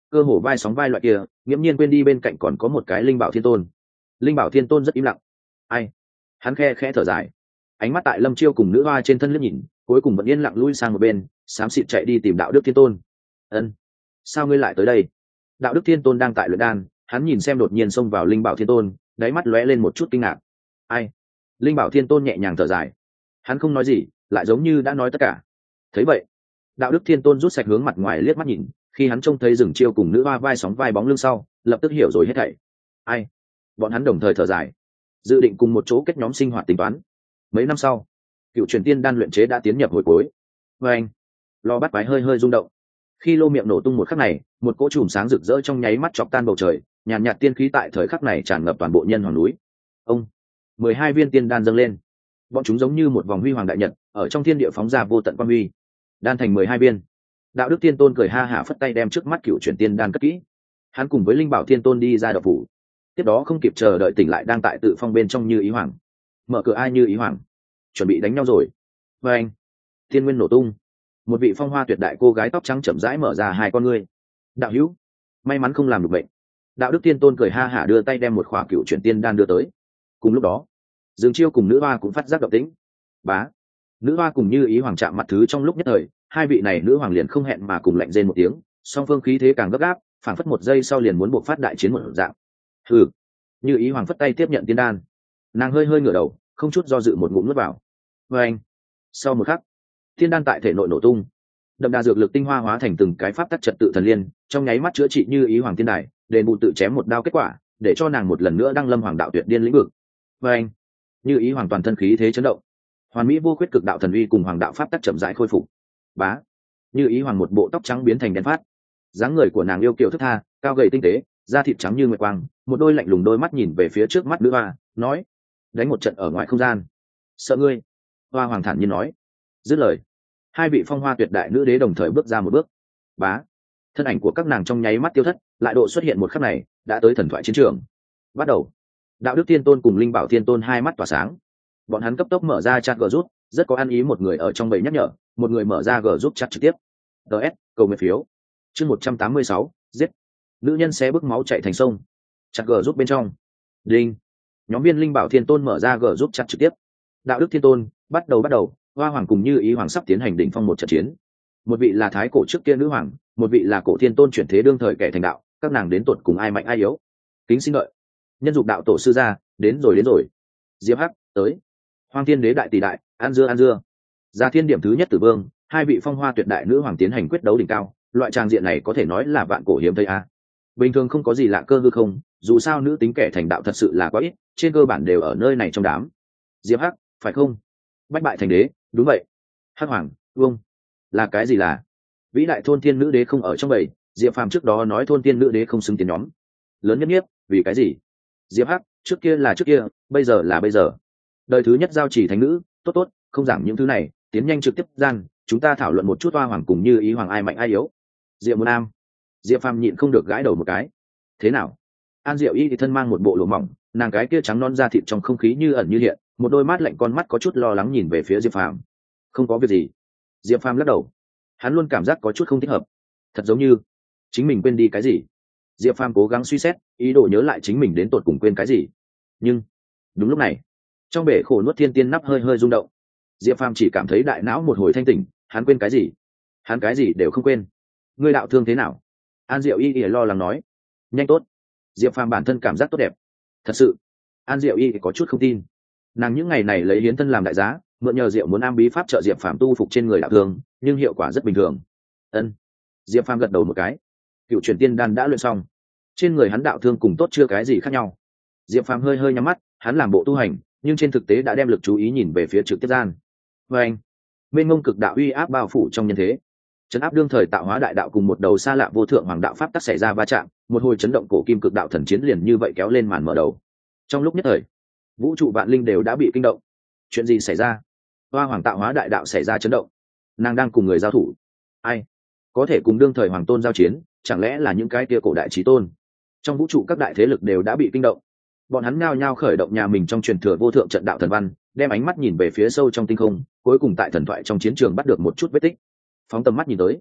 cơ hồ vai sóng vai loại kia, nghiễm nhiên quên đi bên cạnh còn có một cái linh bảo thiên tôn. Linh bảo thiên tôn rất im lặng. Ai? Hắn khe khẽ thở dài, ánh mắt tại Lâm Chiêu cùng nữ hoa trên thân liếc nhìn, cuối cùng vẫn yên lặng lui sang một bên, xám xịt chạy đi tìm đạo đức thiên tôn. Ân, sao ngươi lại tới đây? Đạo đức thiên tôn đang tại luyện đan, hắn nhìn xem đột nhiên xông vào linh bảo thiên tôn, đáy mắt lóe lên một chút kinh ngạc. Ai? Linh bảo thiên tôn nhẹ nhàng thở dài, hắn không nói gì, lại giống như đã nói tất cả. Thấy vậy, đạo đức thiên tôn rút sạch hướng mặt ngoài liếc mắt nhìn, khi hắn trông thấy rừng Chiêu cùng nữ hoa vai sóng vai bóng lưng sau, lập tức hiểu rồi hết thảy. Ai? Bọn hắn đồng thời thở dài, dự định cùng một chỗ kết nhóm sinh hoạt tính toán. Mấy năm sau, cựu truyền tiên đan luyện chế đã tiến nhập hồi cuối. Và anh, lò bắt quái hơi hơi rung động. Khi lô miệng nổ tung một khắc này, một cỗ chùm sáng rực rỡ trong nháy mắt chọc tan bầu trời, nhàn nhạt tiên khí tại thời khắc này tràn ngập toàn bộ nhân hoàng núi. Ông, 12 viên tiên đan dâng lên, bọn chúng giống như một vòng huy hoàng đại nhật, ở trong thiên địa phóng ra vô tận quang huy. Đan thành 12 viên. Đạo đức tiên tôn cười ha hả phất tay đem trước mắt cựu truyền tiên đan cất kỹ. Hắn cùng với linh bảo thiên tôn đi ra đậu phủ. Tiếp đó không kịp chờ đợi tỉnh lại đang tại tự phong bên trong Như Ý Hoàng. Mở cửa ai Như Ý Hoàng? Chuẩn bị đánh nhau rồi. Và anh, thiên nguyên nổ tung, một vị phong hoa tuyệt đại cô gái tóc trắng chậm rãi mở ra hai con ngươi. Đạo hữu, may mắn không làm được bệnh. Đạo đức tiên tôn cười ha hả đưa tay đem một khỏa cựu chuyển tiên đan đưa tới. Cùng lúc đó, Dương Chiêu cùng nữ hoa cũng phát giác động tĩnh. Bá, nữ hoa cùng Như Ý Hoàng chạm mặt thứ trong lúc nhất thời, hai vị này nữ hoàng liền không hẹn mà cùng lạnh rên một tiếng, song phương khí thế càng gấp gáp, phảng phất một giây sau liền muốn buộc phát đại chiến một dạng. Hừ. Như Ý Hoàng phất tay tiếp nhận tiên đan, nàng hơi hơi ngửa đầu, không chút do dự một ngụm nuốt vào. Và anh, sau một khắc, tiên đan tại thể nội nổ tung, đậm đà dược lực tinh hoa hóa thành từng cái pháp tắc trật tự thần liên, trong nháy mắt chữa trị Như Ý Hoàng tiên đài, đền bù tự chém một đao kết quả, để cho nàng một lần nữa đăng lâm hoàng đạo tuyệt điên lĩnh vực. Và anh, Như Ý Hoàng toàn thân khí thế chấn động, hoàn mỹ vô khuyết cực đạo thần uy cùng hoàng đạo pháp tắc chậm rãi khôi phục. Bá, Như Ý Hoàng một bộ tóc trắng biến thành đen phát, dáng người của nàng yêu kiều thức tha, cao gầy tinh tế, da thịt trắng như nguyệt quang, một đôi lạnh lùng đôi mắt nhìn về phía trước mắt nữ hoa, nói: đánh một trận ở ngoài không gian. Sợ ngươi? Hoa Hoàng thản nhiên nói. Dứt lời, hai vị phong hoa tuyệt đại nữ đế đồng thời bước ra một bước. Bá, thân ảnh của các nàng trong nháy mắt tiêu thất, lại độ xuất hiện một khắc này đã tới thần thoại chiến trường. Bắt đầu, đạo đức thiên tôn cùng linh bảo thiên tôn hai mắt tỏa sáng, bọn hắn cấp tốc mở ra chat gờ rút, rất có ăn ý, một người ở trong bầy nhắc nhở, một người mở ra gờ rút chat trực tiếp. ts cầu nguyện phiếu chương 186, giết nữ nhân xé bức máu chạy thành sông. Chặt gờ rút bên trong, đinh, nhóm viên linh bảo thiên tôn mở ra gờ rút chặt trực tiếp. Đạo đức thiên tôn, bắt đầu, Hoa Hoàng cùng Như Ý Hoàng sắp tiến hành đỉnh phong một trận chiến. Một vị là thái cổ trước kia nữ hoàng, một vị là cổ thiên tôn chuyển thế đương thời kẻ thành đạo, các nàng đến tột cùng ai mạnh ai yếu. Kính xin đợi, nhân dục đạo tổ sư gia, đến rồi. Diệp Hắc tới, Hoàng Thiên Đế đại tỷ đại, an dưa. Ra thiên điểm thứ nhất tử vương, hai vị phong hoa tuyệt đại nữ hoàng tiến hành quyết đấu đỉnh cao, loại trang diện này có thể nói là vạn cổ hiếm thấy a. Bình thường không có gì lạ cơ hư không, dù sao nữ tính kẻ thành đạo thật sự là quá ít, trên cơ bản đều ở nơi này trong đám. Diệp Hắc, phải không? Bách bại thành đế, đúng vậy. Hắc Hoàng, vương, là cái gì là? Vĩ đại thôn thiên nữ đế không ở trong bầy, Diệp Phàm trước đó nói thôn thiên nữ đế không xứng tiền nhóm. Lớn nhất nhiếp, vì cái gì? Diệp Hắc, trước kia là trước kia, bây giờ là bây giờ. Đời thứ nhất giao chỉ thánh nữ, tốt, không giảm những thứ này, tiến nhanh trực tiếp gian, chúng ta thảo luận một chút Hoa Hoàng cùng Như Ý Hoàng ai mạnh ai yếu. Diệp Môn Nam, Diệp Phàm nhịn không được gãi đầu một cái. Thế nào? An Diệu Y thì thân mang một bộ lụa mỏng, nàng cái kia trắng non da thịt trong không khí như ẩn như hiện, một đôi mắt lạnh con mắt có chút lo lắng nhìn về phía Diệp Phàm. Không có việc gì. Diệp Phàm lắc đầu, hắn luôn cảm giác có chút không thích hợp, thật giống như chính mình quên đi cái gì. Diệp Phàm cố gắng suy xét, ý đồ nhớ lại chính mình đến tột cùng quên cái gì. Nhưng đúng lúc này, trong bể khổ nuốt thiên tiên nắp hơi hơi rung động. Diệp Phàm chỉ cảm thấy đại não một hồi thanh tỉnh, hắn quên cái gì? Hắn cái gì đều không quên. Ngươi đạo thương thế nào? An Diệu Y lo lắng nói. Nhanh tốt. Diệp Phàm bản thân cảm giác tốt đẹp. Thật sự. An Diệu Y có chút không tin. Nàng những ngày này lấy hiến thân làm đại giá, mượn nhờ Diệu muốn am bí pháp trợ Diệp Phàm tu phục trên người đạo thương, nhưng hiệu quả rất bình thường. Ân. Diệp Phàm gật đầu một cái. Cựu truyền tiên đan đã luyện xong, trên người hắn đạo thương cùng tốt chưa cái gì khác nhau. Diệp Phàm hơi hơi nhắm mắt, hắn làm bộ tu hành, nhưng trên thực tế đã đem lực chú ý nhìn về phía trực tiếp gian. Và anh, mênh mông cực đạo uy áp bao phủ trong nhân thế, chấn áp đương thời tạo hóa đại đạo cùng một đầu xa lạ vô thượng hoàng đạo pháp tắc xảy ra va chạm, một hồi chấn động cổ kim cực đạo thần chiến liền như vậy kéo lên màn mở đầu. Trong lúc nhất thời, vũ trụ vạn linh đều đã bị kinh động. Chuyện gì xảy ra? Hoa hoàng tạo hóa đại đạo xảy ra chấn động, nàng đang cùng người giao thủ. Ai có thể cùng đương thời hoàng tôn giao chiến? Chẳng lẽ là những cái kia cổ đại chí tôn? Trong vũ trụ các đại thế lực đều đã bị kinh động, bọn hắn nhao nhao khởi động nhà mình trong truyền thừa vô thượng trận đạo thần văn, đem ánh mắt nhìn về phía sâu trong tinh không, cuối cùng tại thần thoại trong chiến trường bắt được một chút vết tích. Phóng tầm mắt nhìn tới,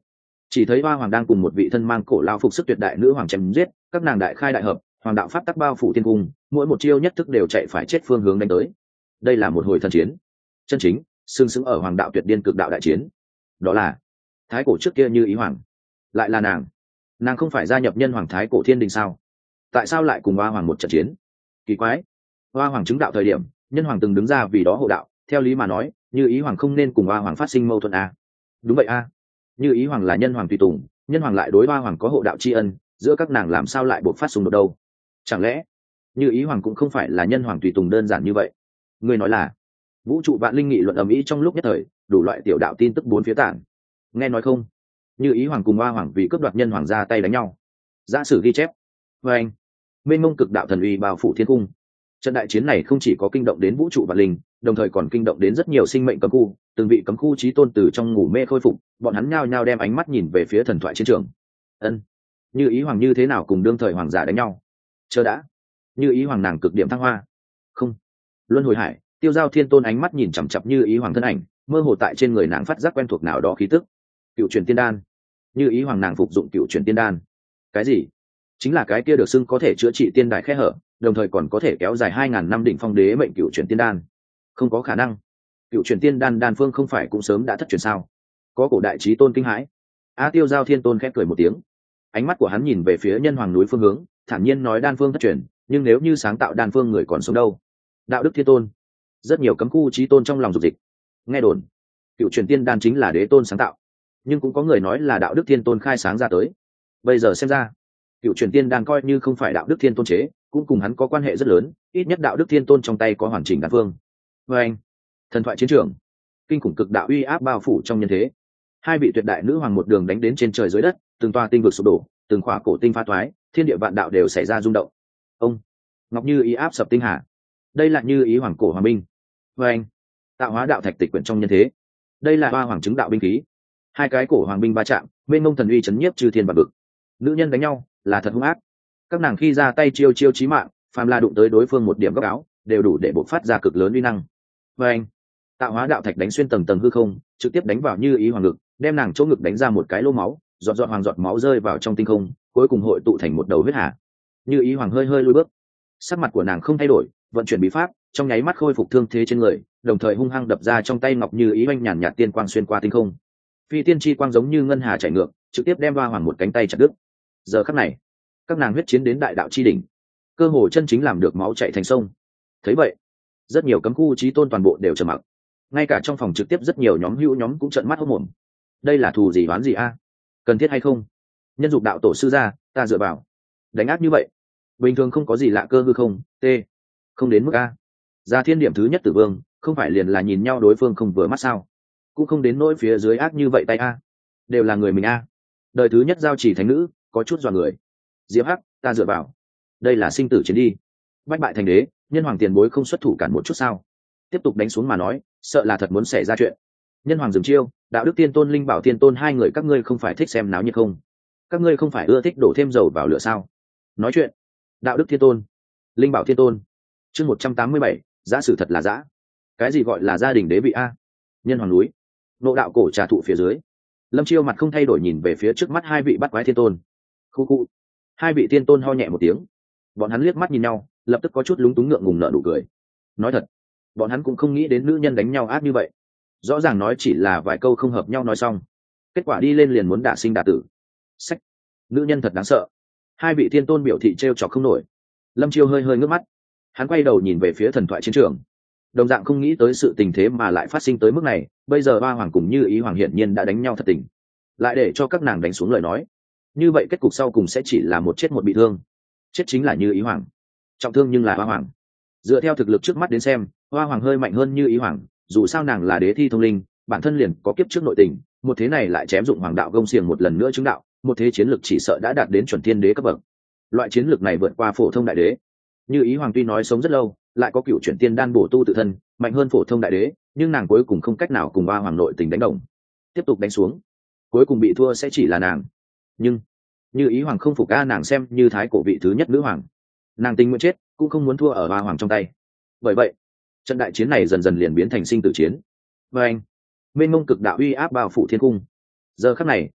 chỉ thấy hoa hoàng đang cùng một vị thân mang cổ lao phục sức tuyệt đại nữ hoàng chém giết, các nàng đại khai đại hợp, hoàng đạo pháp tắc bao phủ thiên cung, mỗi một chiêu nhất thức đều chạy phải chết phương hướng đánh tới. Đây là một hồi thần chiến chân chính, sừng sững ở hoàng đạo tuyệt điên cực đạo đại chiến. Đó là thái cổ trước kia Như Ý Hoàng, lại là nàng không phải gia nhập nhân hoàng thái cổ thiên đình sao? Tại sao lại cùng hoa hoàng một trận chiến? Kỳ quái, hoa hoàng chứng đạo thời điểm nhân hoàng từng đứng ra vì đó hộ đạo, theo lý mà nói Như Ý Hoàng không nên cùng hoa hoàng phát sinh mâu thuẫn a. Đúng vậy a, Như Ý Hoàng là nhân hoàng tùy tùng, nhân hoàng lại đối hoa hoàng có hộ đạo tri ân, giữa các nàng làm sao lại buộc phát xung đột đâu? Chẳng lẽ Như Ý Hoàng cũng không phải là nhân hoàng tùy tùng đơn giản như vậy? Ngươi nói là? Vũ trụ vạn linh nghị luận ầm ĩ trong lúc nhất thời, đủ loại tiểu đạo tin tức bốn phía tản. Nghe nói không, Như Ý Hoàng cùng hoa hoàng vì cướp đoạt nhân hoàng ra tay đánh nhau. Giả sử ghi chép. Và anh, mênh mông cực đạo thần uy bao phủ thiên cung. Trận đại chiến này không chỉ có kinh động đến vũ trụ vạn linh, đồng thời còn kinh động đến rất nhiều sinh mệnh cấm khu, từng vị cấm khu chí tôn từ trong ngủ mê khôi phục, bọn hắn nhao nhao đem ánh mắt nhìn về phía thần thoại chiến trường. Ân, Như Ý Hoàng như thế nào cùng đương thời hoàng giả đánh nhau? Chờ đã, Như Ý Hoàng nàng cực điểm thăng hoa. Không, luân hồi hải, Tiêu Giao Thiên Tôn ánh mắt nhìn chằm chằm Như Ý Hoàng thân ảnh, mơ hồ tại trên người nàng phát giác quen thuộc nào đó khí tức. Cựu truyền tiên đan. Như Ý Hoàng nàng phục dụng cựu truyền tiên đan. Cái gì? Chính là cái kia được xưng có thể chữa trị tiên đài khe hở, đồng thời còn có thể kéo dài 2000 năm đỉnh phong đế mệnh cựu truyền tiên đan. Không có khả năng. Cựu truyền tiên đan đan phương không phải cũng sớm đã thất truyền sao? Có cổ đại chí tôn kinh hãi. Tiêu Giao Thiên Tôn khẽ cười một tiếng. Ánh mắt của hắn nhìn về phía nhân hoàng núi phương hướng, thản nhiên nói đan phương thất truyền, nhưng nếu như sáng tạo đan phương người còn sống đâu? Đạo đức Thiên Tôn. Rất nhiều cấm khu chí tôn trong lòng dục dịch. Nghe đồn, cựu truyền tiên đan chính là đế tôn sáng tạo, nhưng cũng có người nói là đạo đức Thiên Tôn khai sáng ra tới. Bây giờ xem ra, cựu truyền tiên đan coi như không phải đạo đức Thiên Tôn chế, cũng cùng hắn có quan hệ rất lớn, ít nhất đạo đức Thiên Tôn trong tay có hoàn chỉnh đan phương. Và anh, thần thoại chiến trường, kinh khủng cực đạo uy áp bao phủ trong nhân thế. Hai vị tuyệt đại nữ hoàng một đường đánh đến trên trời dưới đất, từng tòa tinh vực sụp đổ, từng khỏa cổ tinh phá thoái, thiên địa vạn đạo đều xảy ra rung động. Ông ngọc Như Ý áp sập tinh hà. Đây là Như Ý Hoàng cổ hoàng binh. Và anh, tạo hóa đạo thạch tịch quyển trong nhân thế. Đây là hoa hoàng chứng đạo binh khí. Hai cái cổ hoàng binh va chạm, mênh mông thần uy chấn nhiếp chư thiên vạn vực. Nữ nhân đánh nhau là thật hung ác, các nàng khi ra tay chiêu chiêu chí mạng, phàm là đụng tới đối phương một điểm góc áo đều đủ để bộc phát ra cực lớn uy năng. Và anh, tạo hóa đạo thạch đánh xuyên tầng tầng hư không, trực tiếp đánh vào Như Ý Hoàng ngực, đem nàng chỗ ngực đánh ra một cái lỗ máu, giọt giọt hoàng giọt máu rơi vào trong tinh không, cuối cùng hội tụ thành một đầu huyết hà. Như Ý Hoàng hơi hơi lùi bước, sắc mặt của nàng không thay đổi, vận chuyển bí pháp, trong nháy mắt khôi phục thương thế trên người, đồng thời hung hăng đập ra trong tay ngọc Như Ý oanh nhàn nhạt tiên quang xuyên qua tinh không. Phi tiên chi quang giống như ngân hà chảy ngược, trực tiếp đem hoa hoàng một cánh tay chặt đứt. Giờ khắc này, các nàng huyết chiến đến đại đạo chi đỉnh, cơ hồ chân chính làm được máu chảy thành sông. Thấy vậy, rất nhiều cấm khu chí tôn toàn bộ đều trầm mặc, ngay cả trong phòng trực tiếp rất nhiều nhóm hữu nhóm cũng trợn mắt hốt mồm. Đây là thù gì oán gì a? Cần thiết hay không? Nhân dục đạo tổ sư ra, ta dựa vào. Đánh áp như vậy, bình thường không có gì lạ cơ hư không? Không đến mức a. Ra thiên điểm thứ nhất tử vương, không phải liền là nhìn nhau đối phương không vừa mắt sao? Cũng không đến nỗi phía dưới ác như vậy tay a. Đều là người mình a. Đời thứ nhất giao chỉ thánh nữ, có chút dọa người. Diệp Hắc, ta dựa vào. Đây là sinh tử chiến đi. Bách bại thành đế, nhân hoàng tiền bối không xuất thủ cản một chút sao? Tiếp tục đánh xuống mà nói, sợ là thật muốn xảy ra chuyện. Nhân hoàng dừng chiêu, đạo đức tiên tôn linh bảo tiên tôn hai người các ngươi không phải thích xem náo nhiệt không? Các ngươi không phải ưa thích đổ thêm dầu vào lửa sao? Nói chuyện. Đạo đức thiên tôn, linh bảo thiên tôn. Chương 187, giả sử thật là giả. Cái gì gọi là gia đình đế vị a? Nhân hoàng núi, nộ đạo cổ trà thụ phía dưới. Lâm Chiêu mặt không thay đổi nhìn về phía trước mắt hai vị bắt quái thiên tôn. Khu khu. Hai vị thiên tôn ho nhẹ một tiếng. Bọn hắn liếc mắt nhìn nhau, lập tức có chút lúng túng ngượng ngùng nở nụ cười. Nói thật, bọn hắn cũng không nghĩ đến nữ nhân đánh nhau ác như vậy. Rõ ràng nói chỉ là vài câu không hợp nhau nói xong, kết quả đi lên liền muốn đả sinh đả tử. Sách, nữ nhân thật đáng sợ. Hai vị thiên tôn biểu thị trêu chọc không nổi. Lâm Chiêu hơi hơi ngước mắt, hắn quay đầu nhìn về phía thần thoại chiến trường, đồng dạng không nghĩ tới sự tình thế mà lại phát sinh tới mức này. Bây giờ ba hoàng cùng Như Ý Hoàng hiển nhiên đã đánh nhau thật tình, lại để cho các nàng đánh xuống lời nói, như vậy kết cục sau cùng sẽ chỉ là một chết một bị thương. Chết chính là Như Ý Hoàng, trọng thương nhưng là hoa hoàng. Dựa theo thực lực trước mắt đến xem, hoa hoàng hơi mạnh hơn Như Ý Hoàng, dù sao nàng là đế thi thông linh, bản thân liền có kiếp trước nội tình, một thế này lại chém dụng hoàng đạo gông xiềng một lần nữa chứng đạo, một thế chiến lực chỉ sợ đã đạt đến chuẩn thiên đế cấp bậc. Loại chiến lực này vượt qua phổ thông đại đế. Như Ý Hoàng tuy nói sống rất lâu, lại có cựu chuyển tiên đan bổ tu tự thân, mạnh hơn phổ thông đại đế, nhưng nàng cuối cùng không cách nào cùng ba hoàng nội tình đánh đồng. Tiếp tục đánh xuống, cuối cùng bị thua sẽ chỉ là nàng. Nhưng Như Ý Hoàng không phục a, nàng xem như thái cổ vị thứ nhất nữ hoàng, nàng tình nguyện chết cũng không muốn thua ở ba hoàng trong tay. Bởi vậy, trận đại chiến này dần dần liền biến thành sinh tử chiến. Và anh, mênh mông cực đạo uy áp bao phủ thiên cung. Giờ khắc này,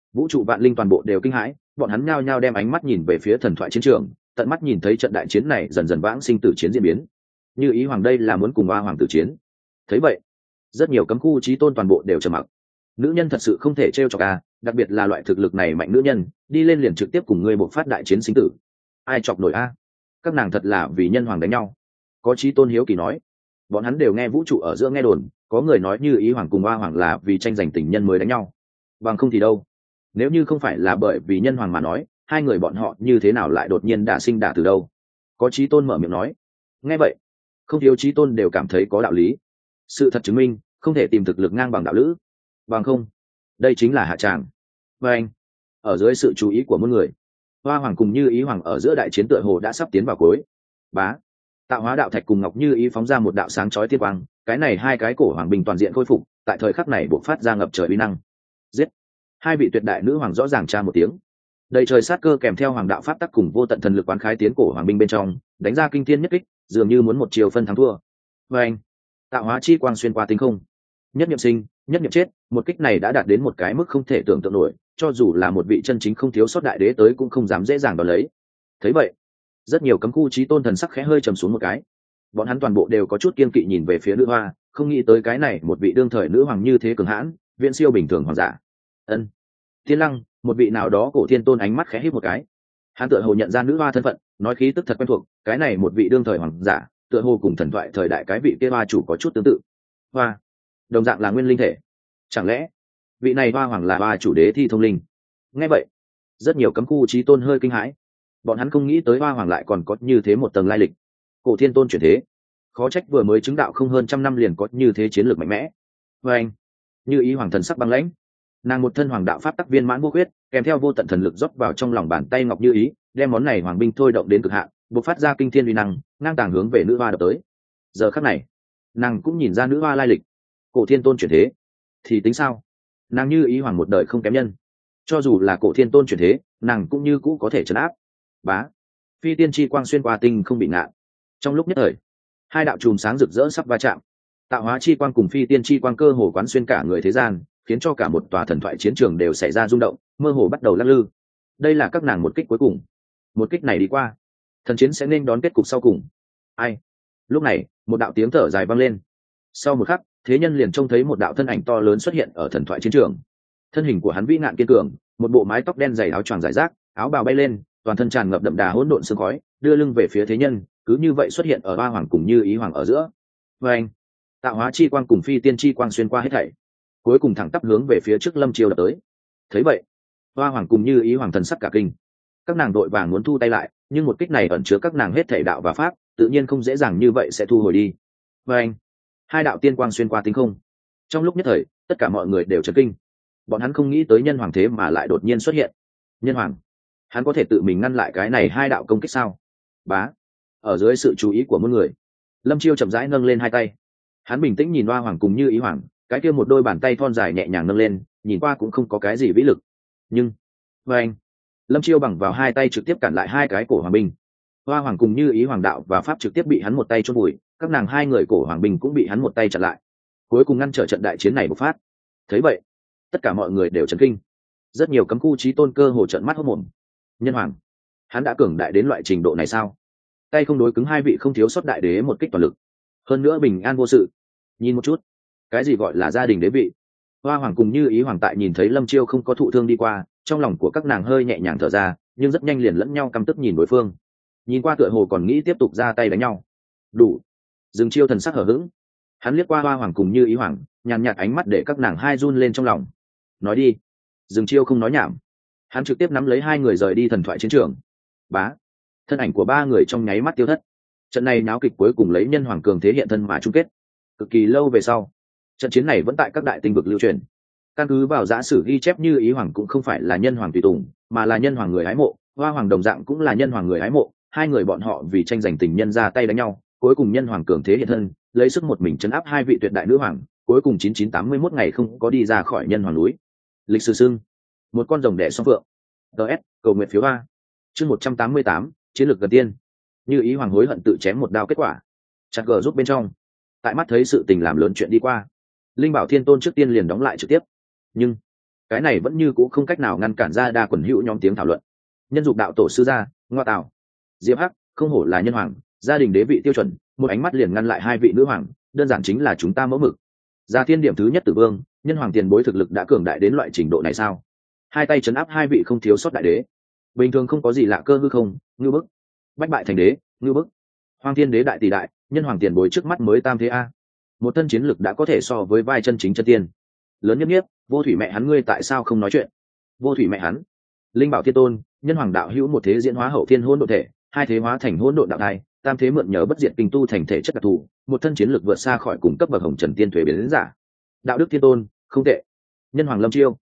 Vũ trụ vạn linh toàn bộ đều kinh hãi, bọn hắn nhao nhao đem ánh mắt nhìn về phía thần thoại chiến trường, tận mắt nhìn thấy trận đại chiến này dần dần vãng sinh tử chiến diễn biến. Như Ý Hoàng đây là muốn cùng Hoa Hoàng tử chiến. Thấy vậy, rất nhiều cấm khu chí tôn toàn bộ đều trầm mặc. Nữ nhân thật sự không thể trêu chọc a, đặc biệt là loại thực lực này mạnh nữ nhân, đi lên liền trực tiếp cùng ngươi bộc phát đại chiến sinh tử. Ai chọc nổi a? Các nàng thật là vì nhân hoàng đánh nhau. Có chí tôn hiếu kỳ nói, bọn hắn đều nghe vũ trụ ở giữa nghe đồn, có người nói Như Ý Hoàng cùng Hoa Hoàng là vì tranh giành tình nhân mới đánh nhau. Bằng không thì đâu. Nếu như không phải là bởi vì nhân hoàng mà nói, hai người bọn họ như thế nào lại đột nhiên đả sinh đả từ đâu? Có chí tôn mở miệng nói. Nghe vậy, không thiếu chí tôn đều cảm thấy có đạo lý. Sự thật chứng minh, không thể tìm thực lực ngang bằng đạo lữ. Bằng không, đây chính là hạ tràng. Và anh, ở dưới sự chú ý của mỗi người, Hoa Hoàng cùng Như Ý Hoàng ở giữa đại chiến tựa hồ đã sắp tiến vào cuối. Bá, Tạo Hóa đạo thạch cùng Ngọc Như Ý phóng ra một đạo sáng chói tiên quang, cái này hai cái cổ hoàng bình toàn diện khôi phục, tại thời khắc này bộc phát ra ngập trời uy năng. Giết! Hai vị tuyệt đại nữ hoàng rõ ràng tra một tiếng. Đầy trời sát cơ kèm theo hoàng đạo pháp tắc cùng vô tận thần lực quán khái tiến cổ hoàng binh bên trong, đánh ra kinh thiên nhất kích, dường như muốn một chiều phân thắng thua. Và anh, Tạo Hóa chi quang xuyên qua tinh không. Nhất niệm sinh, nhất niệm chết, một kích này đã đạt đến một cái mức không thể tưởng tượng nổi, cho dù là một vị chân chính không thiếu sót đại đế tới cũng không dám dễ dàng đón lấy. Thấy vậy, rất nhiều cấm khu chí tôn thần sắc khẽ hơi trầm xuống một cái. Bọn hắn toàn bộ đều có chút kiên kỵ nhìn về phía nữ hoa, không nghĩ tới cái này một vị đương thời nữ hoàng như thế cường hãn, viễn siêu bình thường hoàng giả. Ân. Thiên Lăng, một vị nào đó cổ thiên tôn ánh mắt khẽ híp một cái. Hắn tựa hồ nhận ra nữ hoa thân phận, nói khí tức thật quen thuộc, cái này một vị đương thời hoàng giả, tựa hồ cùng thần thoại thời đại cái vị kia hoa chủ có chút tương tự. Hoa, đồng dạng là nguyên linh thể. Chẳng lẽ vị này hoa hoàng là hoa chủ đế thi thông linh? Nghe vậy, rất nhiều cấm khu chí tôn hơi kinh hãi. Bọn hắn không nghĩ tới hoa hoàng lại còn có như thế một tầng lai lịch. Cổ thiên tôn chuyển thế, khó trách vừa mới chứng đạo không hơn trăm năm liền có như thế chiến lược mạnh mẽ. Và anh, Như Ý Hoàng thần sắc băng lãnh, nàng một thân hoàng đạo pháp tắc viên mãn vô khuyết, kèm theo vô tận thần lực rót vào trong lòng bàn tay Ngọc Như Ý, đem món này hoàng binh thôi động đến cực hạn, bộc phát ra kinh thiên uy năng, ngang tàng hướng về nữ hoa đập tới. Giờ khắc này, nàng cũng nhìn ra nữ hoa lai lịch. Cổ thiên tôn chuyển thế thì tính sao? Nàng Như Ý Hoàng một đời không kém nhân, cho dù là cổ thiên tôn chuyển thế, nàng cũng như cũ có thể trấn áp. Bá, phi tiên chi quang xuyên qua tinh không bị ngạn. Trong lúc nhất thời, hai đạo chùm sáng rực rỡ sắp va chạm. Tạo Hóa chi quang cùng phi tiên chi quang cơ hồ quán xuyên cả người thế gian, khiến cho cả một tòa thần thoại chiến trường đều xảy ra rung động, mơ hồ bắt đầu lắc lư. Đây là các nàng một kích cuối cùng. Một kích này đi qua, thần chiến sẽ nên đón kết cục sau cùng. Ai? Lúc này, một đạo tiếng thở dài vang lên. Sau một khắc, thế nhân liền trông thấy một đạo thân ảnh to lớn xuất hiện ở thần thoại chiến trường. Thân hình của hắn vĩ ngạn kiên cường, một bộ mái tóc đen dày áo choàng rải rác, áo bào bay lên, toàn thân tràn ngập đậm đà hỗn độn sương khói, đưa lưng về phía thế nhân, cứ như vậy xuất hiện ở Hoa Hoàng cùng Như Ý Hoàng ở giữa. Và anh, Tạo Hóa chi quang cùng phi tiên chi quang xuyên qua hết thảy, cuối cùng thẳng tắp hướng về phía trước Lâm Chiêu đập tới. Thấy vậy, Hoa Hoàng cùng Như Ý Hoàng thần sắc cả kinh. Các nàng đội vàng muốn thu tay lại, nhưng một kích này ẩn chứa các nàng hết thảy đạo và pháp, tự nhiên không dễ dàng như vậy sẽ thu hồi đi. Và anh, hai đạo tiên quang xuyên qua tinh không. Trong lúc nhất thời, tất cả mọi người đều chấn kinh. Bọn hắn không nghĩ tới nhân hoàng thế mà lại đột nhiên xuất hiện. Nhân hoàng, hắn có thể tự mình ngăn lại cái này hai đạo công kích sao? Bá, ở dưới sự chú ý của mỗi người, Lâm Chiêu chậm rãi nâng lên hai tay. Hắn bình tĩnh nhìn Hoa Hoàng cùng Như Ý Hoàng, cái kia một đôi bàn tay thon dài nhẹ nhàng nâng lên, nhìn qua cũng không có cái gì vĩ lực. Nhưng, với anh, Lâm Chiêu bằng vào hai tay trực tiếp cản lại hai cái cổ hoàng binh. Hoa Hoàng cùng Như Ý Hoàng đạo và pháp trực tiếp bị hắn một tay chôn vùi, các nàng hai người cổ hoàng binh cũng bị hắn một tay chặn lại. Cuối cùng ngăn trở trận đại chiến này bộc phát. Thấy vậy, tất cả mọi người đều chấn kinh. Rất nhiều cấm khu chí tôn cơ hồ trợn mắt hốt mồm. Nhân hoàng, hắn đã cường đại đến loại trình độ này sao? Tay không đối cứng hai vị không thiếu sót đại đế một kích toàn lực, hơn nữa bình an vô sự. Nhìn một chút, cái gì gọi là gia đình đế vị? Hoa Hoàng cùng Như Ý Hoàng tại nhìn thấy Lâm Chiêu không có thụ thương đi qua, trong lòng của các nàng hơi nhẹ nhàng thở ra, nhưng rất nhanh liền lẫn nhau căm tức nhìn đối phương. Nhìn qua tựa hồ còn nghĩ tiếp tục ra tay đánh nhau. Đủ. Dừng Chiêu thần sắc hở hững, hắn liếc qua Hoa Hoàng cùng Như Ý Hoàng, nhàn nhạt ánh mắt để các nàng hai run lên trong lòng. Nói đi. Dừng Chiêu không nói nhảm, hắn trực tiếp nắm lấy hai người rời đi thần thoại chiến trường. Bá, thân ảnh của ba người trong nháy mắt tiêu thất. Trận này náo kịch cuối cùng lấy nhân hoàng cường thế hiện thân mà chung kết. Cực kỳ lâu về sau, trận chiến này vẫn tại các đại tinh vực lưu truyền. Căn cứ vào giả sử ghi chép, Như Ý Hoàng cũng không phải là nhân hoàng tùy tùng, mà là nhân hoàng người hái mộ. Hoa Hoàng đồng dạng cũng là nhân hoàng người hái mộ. Hai người bọn họ vì tranh giành tình nhân ra tay đánh nhau, cuối cùng nhân hoàng cường thế hiện thân, lấy sức một mình trấn áp hai vị tuyệt đại nữ hoàng, cuối cùng 9981 ngày không có đi ra khỏi nhân hoàng núi. Lịch sử xưng một con rồng đẻ song phượng. DS, cầu nguyện phiếu A. Chương 188, chiến lược gần tiên. Như Ý Hoàng hối hận tự chém một đao kết quả. Chặt gờ giúp bên trong. Tại mắt thấy sự tình làm lớn chuyện đi qua, Linh Bảo Thiên Tôn trước tiên liền đóng lại trực tiếp. Nhưng cái này vẫn như cũ không cách nào ngăn cản ra đa quần hữu nhóm tiếng thảo luận. Nhân dục đạo tổ sư gia, ngoa tạo, diệp hắc không hổ là nhân hoàng, gia đình đế vị tiêu chuẩn, một ánh mắt liền ngăn lại hai vị nữ hoàng, đơn giản chính là chúng ta mẫu mực. Gia thiên điểm thứ nhất tử vương, nhân hoàng tiền bối thực lực đã cường đại đến loại trình độ này sao? Hai tay chấn áp hai vị không thiếu sót đại đế, bình thường không có gì lạ cơ hư không, ngưu bức, bách bại thành đế, ngưu bức, hoàng thiên đế đại tỷ đại, nhân hoàng tiền bối trước mắt mới tam thế a, một thân chiến lực đã có thể so với vai chân chính chân tiên. Lớn nhất nhiếp, vô thủy mẹ hắn ngươi tại sao không nói chuyện? Vô thủy mẹ hắn, linh bảo thiên tôn, nhân hoàng đạo hữu một thế diễn hóa hậu thiên hỗn độn thể, hai thế hóa thành hỗn độn đạo thai, tam thế mượn nhờ bất diệt kinh tu thành thể chất đặc thù, một thân chiến lực vượt xa khỏi cùng cấp bậc hồng trần tiên thuế biến đến giả. Đạo đức thiên tôn, không tệ. Nhân hoàng lâm chiêu,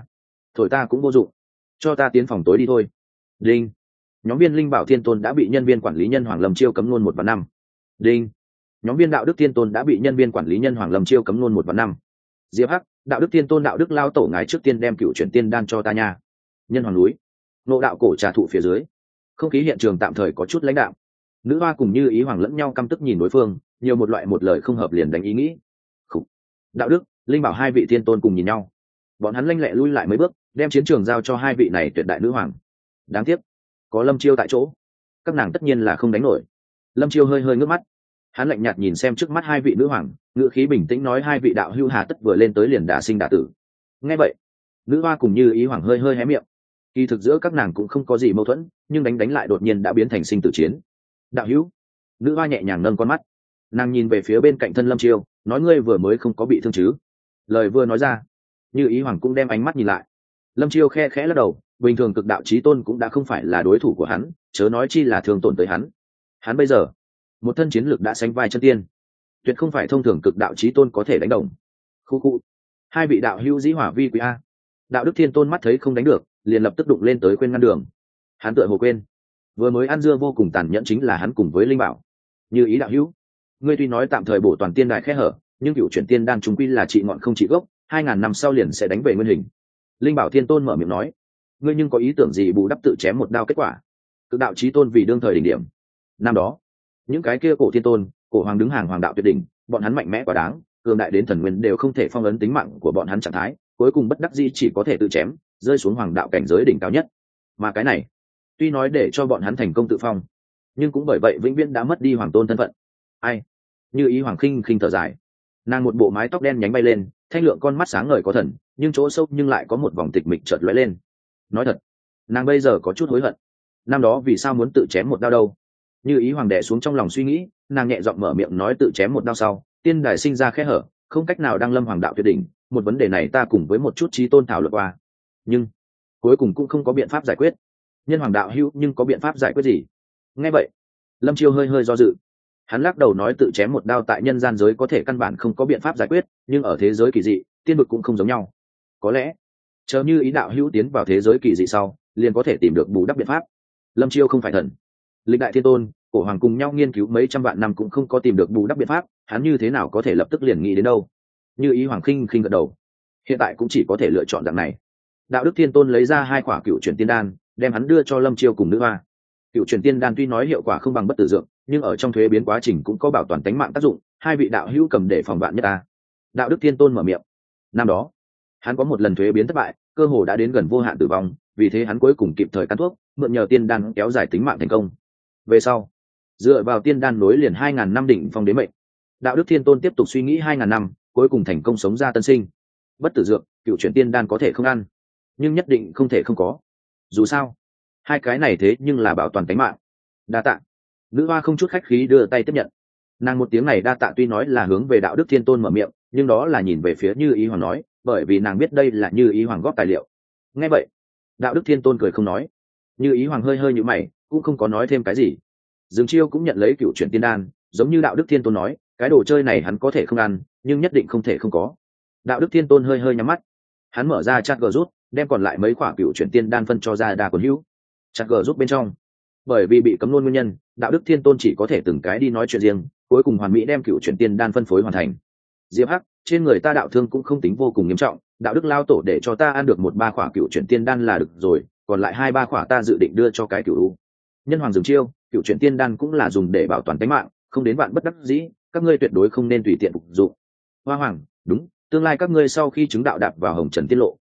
thổi ta cũng vô dụng, cho ta tiến phòng tối đi thôi. Đinh, nhóm viên linh bảo thiên tôn đã bị nhân viên quản lý nhân hoàng lâm chiêu cấm luôn 1 và 5. Đinh, nhóm viên đạo đức thiên tôn đã bị nhân viên quản lý nhân hoàng lâm chiêu cấm luôn 1 và 5. Diệp hắc, đạo đức thiên tôn đạo đức lao tổ ngái trước tiên đem cựu chuyển tiên đan cho ta nha. Nhân hoàng núi, nộ đạo cổ trà thụ phía dưới, không khí hiện trường tạm thời có chút lãnh đạm. Nữ hoa cùng Như Ý Hoàng lẫn nhau căm tức nhìn đối phương, nhiều một loại một lời không hợp liền đánh ý nghĩ. Khủ. Đạo đức, linh bảo hai vị thiên tôn cùng nhìn nhau, bọn hắn lanh lẹ lui lại mấy bước, đem chiến trường giao cho hai vị này tuyệt đại nữ hoàng. Đáng tiếc, có lâm chiêu tại chỗ, các nàng tất nhiên là không đánh nổi. Lâm chiêu hơi hơi ngước mắt, hắn lạnh nhạt nhìn xem trước mắt hai vị nữ hoàng, ngữ khí bình tĩnh nói hai vị đạo hưu hà tất vừa lên tới liền đả sinh đả tử. Nghe vậy, nữ hoa cùng Như Ý Hoàng hơi hơi hé miệng. Kỳ thực giữa các nàng cũng không có gì mâu thuẫn, nhưng đánh lại đột nhiên đã biến thành sinh tử chiến. Đạo hữu, nữ hoa nhẹ nhàng nâng con mắt, nàng nhìn về phía bên cạnh thân lâm chiêu, nói ngươi vừa mới không có bị thương chứ? Lời vừa nói ra, Như Ý Hoàng cũng đem ánh mắt nhìn lại. Lâm chiêu khe khẽ lắc đầu, bình thường cực đạo chí tôn cũng đã không phải là đối thủ của hắn, chớ nói chi là thương tổn tới hắn. Hắn bây giờ một thân chiến lực đã sánh vai chân tiên, tuyệt không phải thông thường cực đạo chí tôn có thể đánh đồng. Khu khu, hai vị đạo hữu dĩ hỏa vi quý a. Đạo đức thiên tôn mắt thấy không đánh được, liền lập tức đụng lên tới khuyên ngăn đường. Hắn tựa hồ quên, vừa mới ăn dưa vô cùng tàn nhẫn chính là hắn cùng với linh bảo. Như Ý đạo hữu, ngươi tuy nói tạm thời bổ toàn tiên đại khẽ hở, nhưng cựu chuyển tiên đan chúng quy là trị ngọn không trị gốc, 2000 năm sau liền sẽ đánh về nguyên hình. Linh bảo thiên tôn mở miệng nói, ngươi nhưng có ý tưởng gì bù đắp tự chém một đao kết quả? Cực đạo chí tôn vì đương thời đỉnh điểm. Năm đó, những cái kia cổ thiên tôn, cổ hoàng đứng hàng hoàng đạo tuyệt đỉnh, bọn hắn mạnh mẽ quá đáng, cường đại đến thần nguyên đều không thể phong ấn tính mạng của bọn hắn trạng thái, cuối cùng bất đắc dĩ chỉ có thể tự chém, rơi xuống hoàng đạo cảnh giới đỉnh cao nhất. Mà cái này, tuy nói để cho bọn hắn thành công tự phong, nhưng cũng bởi vậy vĩnh viễn đã mất đi hoàng tôn thân phận. Ai? Như Ý Hoàng khinh khinh thở dài, nàng một bộ mái tóc đen nhánh bay lên, thanh lượng con mắt sáng ngời có thần, nhưng chỗ sâu nhưng lại có một vòng tịch mịch chợt lóe lên. Nói thật, nàng bây giờ có chút hối hận, năm đó vì sao muốn tự chém một đao đâu. Như Ý Hoàng đè xuống trong lòng suy nghĩ, nàng nhẹ giọng mở miệng nói tự chém một đao sau, tiên đài sinh ra khe hở, không cách nào đăng lâm hoàng đạo tuyệt đỉnh, một vấn đề này ta cùng với một chút chí tôn thảo luận qua, nhưng cuối cùng cũng không có biện pháp giải quyết. Nhân hoàng đạo hữu nhưng có biện pháp giải quyết gì? Nghe vậy, Lâm Chiêu hơi hơi do dự, hắn lắc đầu nói tự chém một đao tại nhân gian giới có thể căn bản không có biện pháp giải quyết, nhưng ở thế giới kỳ dị, tiên vực cũng không giống nhau. Có lẽ chờ Như Ý đạo hữu tiến vào thế giới kỳ dị sau, liền có thể tìm được bù đắp biện pháp. Lâm Chiêu không phải thần, lịch đại thiên tôn, cổ hoàng cùng nhau nghiên cứu mấy trăm vạn năm cũng không có tìm được bù đắp biện pháp, hắn như thế nào có thể lập tức liền nghĩ đến đâu? Như Ý Hoàng khinh khinh gật đầu, hiện tại cũng chỉ có thể lựa chọn dạng này. Đạo đức thiên tôn lấy ra 2 quả cựu chuyển tiên đan, đem hắn đưa cho Lâm Chiêu cùng nữ hoa. Cựu chuyển tiên đan tuy nói hiệu quả không bằng bất tử dược, nhưng ở trong thuế biến quá trình cũng có bảo toàn tính mạng tác dụng, hai vị đạo hữu cầm để phòng vạn nhất ta. Đạo đức thiên tôn mở miệng, năm đó hắn có một lần thuế biến thất bại, cơ hồ đã đến gần vô hạn tử vong, vì thế hắn cuối cùng kịp thời căn thuốc, mượn nhờ tiên đan kéo dài tính mạng thành công. Về sau, dựa vào tiên đan nối liền 2000 năm đỉnh phong đế mệnh. Đạo đức thiên tôn tiếp tục suy nghĩ 2000 năm, cuối cùng thành công sống ra tân sinh. Bất tử dược, cựu chuyển tiên đan có thể không ăn, nhưng nhất định không thể không có. Dù sao, hai cái này thế nhưng là bảo toàn tính mạng. Đa tạ. Nữ hoa không chút khách khí đưa tay tiếp nhận. Nàng một tiếng này đa tạ tuy nói là hướng về đạo đức thiên tôn mở miệng, nhưng đó là nhìn về phía Như Ý Hoàng nói, bởi vì nàng biết đây là Như Ý Hoàng góp tài liệu. Nghe vậy, đạo đức thiên tôn cười không nói. Như Ý Hoàng hơi hơi nhíu mày, cũng không có nói thêm cái gì. Dương Chiêu cũng nhận lấy cựu chuyển tiên đan, giống như đạo đức thiên tôn nói, cái đồ chơi này hắn có thể không ăn, nhưng nhất định không thể không có. Đạo đức thiên tôn hơi hơi nhắm mắt, hắn mở ra chat gờ rút, đem còn lại mấy quả cựu chuyển tiên đan phân cho ra đa quần hữu. Chat gờ rút bên trong, bởi vì bị cấm luôn nguyên nhân, đạo đức thiên tôn chỉ có thể từng cái đi nói chuyện riêng, cuối cùng hoàn mỹ đem cựu chuyển tiên đan phân phối hoàn thành. Diệp Hắc, trên người ta đạo thương cũng không tính vô cùng nghiêm trọng, đạo đức lao tổ để cho ta ăn được 1-3 quả cựu chuyển tiên đan là được rồi, còn lại 2-3 quả ta dự định đưa cho cái cựu u. Nhân hoàng Dương Chiêu, cựu chuyển tiên đan cũng là dùng để bảo toàn tính mạng, không đến vạn bất đắc dĩ, các ngươi tuyệt đối không nên tùy tiện phục dụng. Hoa hoàng, đúng, tương lai các ngươi sau khi chứng đạo đạp vào hồng trần tiên lộ,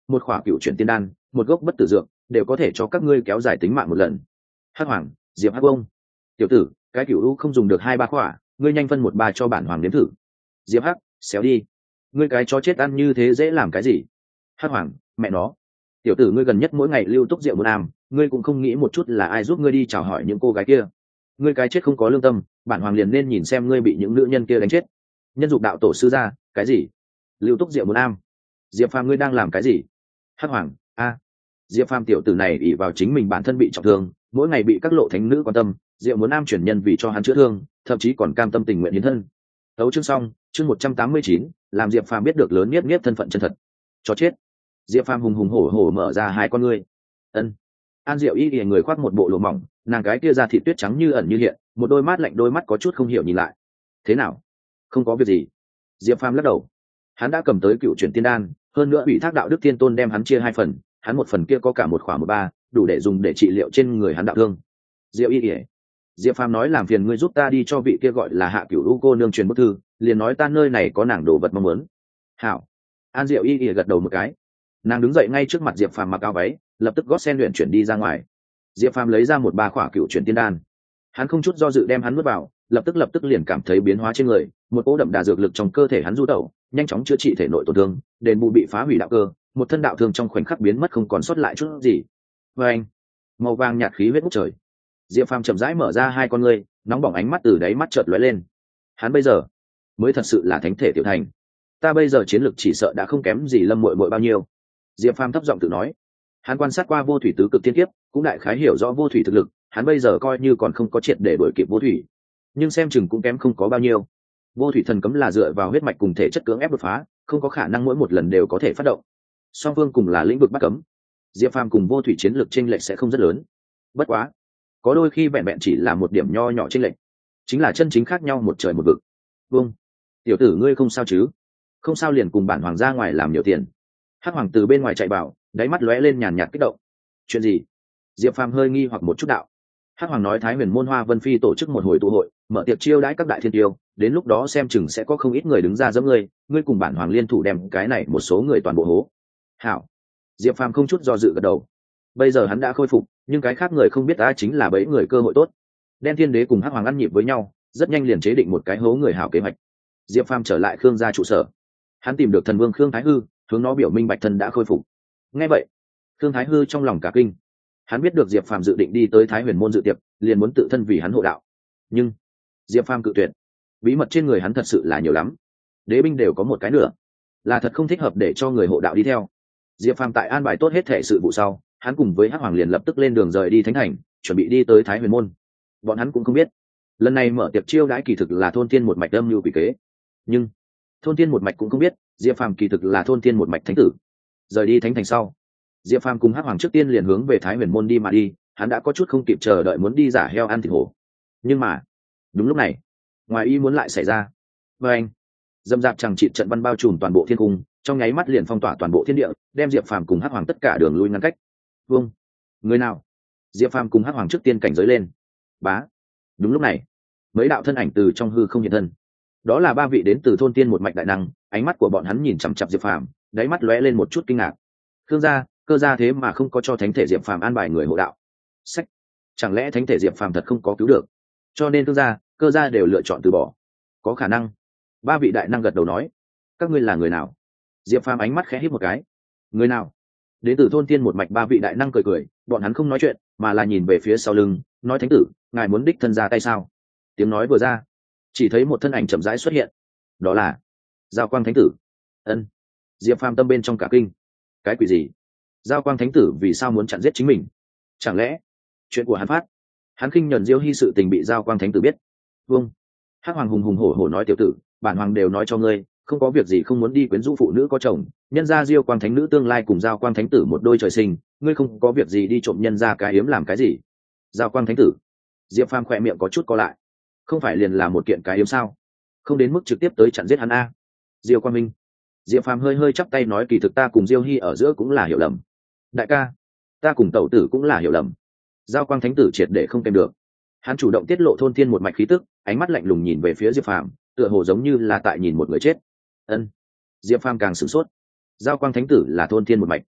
một khỏa cựu chuyển tiên đan, một gốc bất tử dược, đều có thể cho các ngươi kéo dài tính mạng một lần. Hắc Hoàng, Diệp Hắc Bông, tiểu tử, cái cựu u không dùng được 2-3 khỏa, ngươi nhanh phân 1-3 cho bản hoàng nếm thử. Diệp Hắc, xéo đi, ngươi cái chó chết ăn như thế dễ làm cái gì? Hắc Hoàng, mẹ nó, tiểu tử ngươi gần nhất mỗi ngày lưu túc rượu một nam, ngươi cũng không nghĩ một chút là ai giúp ngươi đi chào hỏi những cô gái kia. Ngươi cái chết không có lương tâm, bản hoàng liền nên nhìn xem ngươi bị những nữ nhân kia đánh chết. Nhân dục đạo tổ sư ra, cái gì? Lưu túc rượu một nam? Diệp Phàm ngươi đang làm cái gì? Hắc Hoàng, a, Diệp Phàm tiểu tử này ỷ vào chính mình bản thân bị trọng thương, mỗi ngày bị các lộ thánh nữ quan tâm, Diệu muốn nam chuyển nhân vì cho hắn chữa thương, thậm chí còn cam tâm tình nguyện hiến thân. Tấu chương xong, chương 189, làm Diệp Phàm biết được lớn nhất thân phận chân thật. Chó chết. Diệp Phàm hùng hùng hổ hổ mở ra hai con ngươi. Ân. An Diệu y người khoác một bộ lụa mỏng, nàng cái kia da thịt tuyết trắng như ẩn như hiện, một đôi mắt lạnh đôi mắt có chút không hiểu nhìn lại. Thế nào? Không có việc gì. Diệp Phàm lắc đầu. Hắn đã cầm tới cựu chuyển tiên đan, hơn nữa ủy thác đạo đức tiên tôn đem hắn chia 2 phần, hắn một phần kia có cả một khỏa 1/3, đủ để dùng để trị liệu trên người hắn đạo thương. Diệu y Diệp Phàm nói làm phiền ngươi giúp ta đi cho vị kia gọi là Hạ Cửu U cô nương truyền bức thư, liền nói ta nơi này có nàng đồ vật mong muốn. Hảo. An Diệu y gật đầu một cái. Nàng đứng dậy ngay trước mặt Diệp Phàm mặc áo váy, lập tức gót sen luyện chuyển đi ra ngoài. Diệp Phàm lấy ra 1/3 khỏa cựu chuyển tiên đan, hắn không chút do dự đem hắn nuốt vào, lập tức liền cảm thấy biến hóa trên người, một cỗ đậm đà dược lực trong cơ thể hắn du tẩu, nhanh chóng chữa trị thể nội tổn thương, đền bù bị phá hủy đạo cơ, một thân đạo thương trong khoảnh khắc biến mất không còn sót lại chút gì. Và anh, màu vàng nhạt khí huyết ngút trời. Diệp Phàm chậm rãi mở ra hai con ngươi, nóng bỏng ánh mắt từ đáy mắt chợt lóe lên. Hắn bây giờ mới thật sự là thánh thể tiểu thành. Ta bây giờ chiến lực chỉ sợ đã không kém gì Lâm Muội Muội bao nhiêu. Diệp Phàm thấp giọng tự nói. Hắn quan sát qua vô thủy tứ cực tiên kiếp, cũng đại khái hiểu rõ vô thủy thực lực, hắn bây giờ coi như còn không có triệt để đuổi kịp vô thủy, nhưng xem chừng cũng kém không có bao nhiêu. Vô thủy thần cấm là dựa vào huyết mạch cùng thể chất cưỡng ép đột phá, không có khả năng mỗi một lần đều có thể phát động. Song phương cùng là lĩnh vực bắt cấm, Diệp Phàm cùng vô thủy chiến lược chênh lệch sẽ không rất lớn. Bất quá, có đôi khi vẹn vẹn chỉ là một điểm nho nhỏ chênh lệch, chính là chân chính khác nhau một trời một vực. Vâng, tiểu tử ngươi không sao chứ? Không sao liền cùng bản hoàng ra ngoài làm nhiều tiền. Hắc Hoàng từ bên ngoài chạy vào, đáy mắt lóe lên nhàn nhạt kích động. Chuyện gì? Diệp Phàm hơi nghi hoặc một chút đạo. Hắc Hoàng nói Thái Huyền môn Hoa Vân Phi tổ chức một hồi tụ hội, mở tiệc chiêu đãi các đại thiên tiêu, đến lúc đó xem chừng sẽ có không ít người đứng ra giẫm ngươi cùng bản hoàng liên thủ đem cái này một số người toàn bộ hố. Hảo. Diệp Phàm không chút do dự gật đầu. Bây giờ hắn đã khôi phục, nhưng cái khác người không biết ta chính là bẫy người cơ hội tốt. Đen Thiên Đế cùng Hắc Hoàng ăn nhịp với nhau, rất nhanh liền chế định một cái hố người hảo kế hoạch. Diệp Phàm trở lại Khương gia trụ sở. Hắn tìm được thần vương Khương Thái Hư, hướng nó biểu minh bạch thân đã khôi phục. Nghe vậy, Khương Thái Hư trong lòng cả kinh. Hắn biết được Diệp Phàm dự định đi tới Thái Huyền môn dự tiệc, liền muốn tự thân vì hắn hộ đạo. Nhưng Diệp Phàm cự tuyệt. Bí mật trên người hắn thật sự là nhiều lắm, đế binh đều có một cái nữa, là thật không thích hợp để cho người hộ đạo đi theo. Diệp Phàm tại an bài tốt hết thể sự vụ sau, hắn cùng với Hắc Hoàng liền lập tức lên đường rời đi thánh thành, chuẩn bị đi tới Thái Huyền môn. Bọn hắn cũng không biết, lần này mở tiệc chiêu đãi kỳ thực là thôn tiên một mạch âm mưu quỷ kế. Nhưng thôn tiên một mạch cũng không biết, Diệp Phàm kỳ thực là thôn tiên một mạch thánh tử. Rời đi thánh thành sau, Diệp Phàm cùng Hắc Hoàng trước tiên liền hướng về Thái Huyền môn đi mà đi, hắn đã có chút không kịp chờ đợi muốn đi giả heo ăn thịt hổ. Nhưng mà, đúng lúc này, ngoài ý muốn lại xảy ra. Và anh, dâm dạp chẳng trị trận văn bao trùm toàn bộ thiên cung, trong nháy mắt liền phong tỏa toàn bộ thiên địa, đem Diệp Phàm cùng Hắc Hoàng tất cả đường lui ngăn cách. Vương, người nào? Diệp Phàm cùng Hắc Hoàng trước tiên cảnh giới lên. Bá. Đúng lúc này, mấy đạo thân ảnh từ trong hư không hiện thân. Đó là 3 vị đến từ thôn tiên một mạch đại năng, ánh mắt của bọn hắn nhìn chằm chằm Diệp Phàm, đáy mắt lóe lên một chút kinh ngạc. Khương gia, cơ gia thế mà không có cho thánh thể Diệp Phàm an bài người hộ đạo. Sách, chẳng lẽ thánh thể Diệp Phàm thật không có cứu được? Cho nên Khương gia, cơ gia đều lựa chọn từ bỏ. Có khả năng. 3 vị đại năng gật đầu nói. Các ngươi là người nào? Diệp Phàm ánh mắt khẽ híp một cái. Người nào? Đến từ thôn tiên một mạch 3 vị đại năng cười cười, bọn hắn không nói chuyện, mà là nhìn về phía sau lưng, nói thánh tử, ngài muốn đích thân ra tay sao? Tiếng nói vừa ra, chỉ thấy một thân ảnh chậm rãi xuất hiện. Đó là Giao Quang thánh tử. Ân. Diệp Phàm tâm bên trong cả kinh. Cái quỷ gì? Giao Quang thánh tử vì sao muốn chặn giết chính mình? Chẳng lẽ chuyện của hắn phát? Hắn khinh nhẫn Diêu Hy sự tình bị Giao Quang thánh tử biết. Vương. Hắc Hoàng hùng hùng hổ hổ nói tiểu tử, bản hoàng đều nói cho ngươi, không có việc gì không muốn đi quyến rũ phụ nữ có chồng, nhân gia Diêu Quang thánh nữ tương lai cùng Giao Quang thánh tử một đôi trời sinh, ngươi không có việc gì đi trộm nhân gia cái hiếm làm cái gì? Giao Quang thánh tử. Diệp Phàm khỏe miệng có chút co lại. Không phải liền là một kiện cái hiếm sao? Không đến mức trực tiếp tới chặn giết hắn a. Diêu Quang Minh. Diệp Phàm hơi hơi chắp tay nói kỳ thực ta cùng Diêu Hy ở giữa cũng là hiểu lầm. Đại ca, ta cùng tẩu tử cũng là hiểu lầm. Giao Quang thánh tử triệt để không kèm được. Hắn chủ động tiết lộ thôn thiên một mạch khí tức, ánh mắt lạnh lùng nhìn về phía Diệp Phàm, tựa hồ giống như là tại nhìn một người chết. Ân. Diệp Phàm càng sửng sốt. Giao Quang thánh tử là thôn thiên một mạch.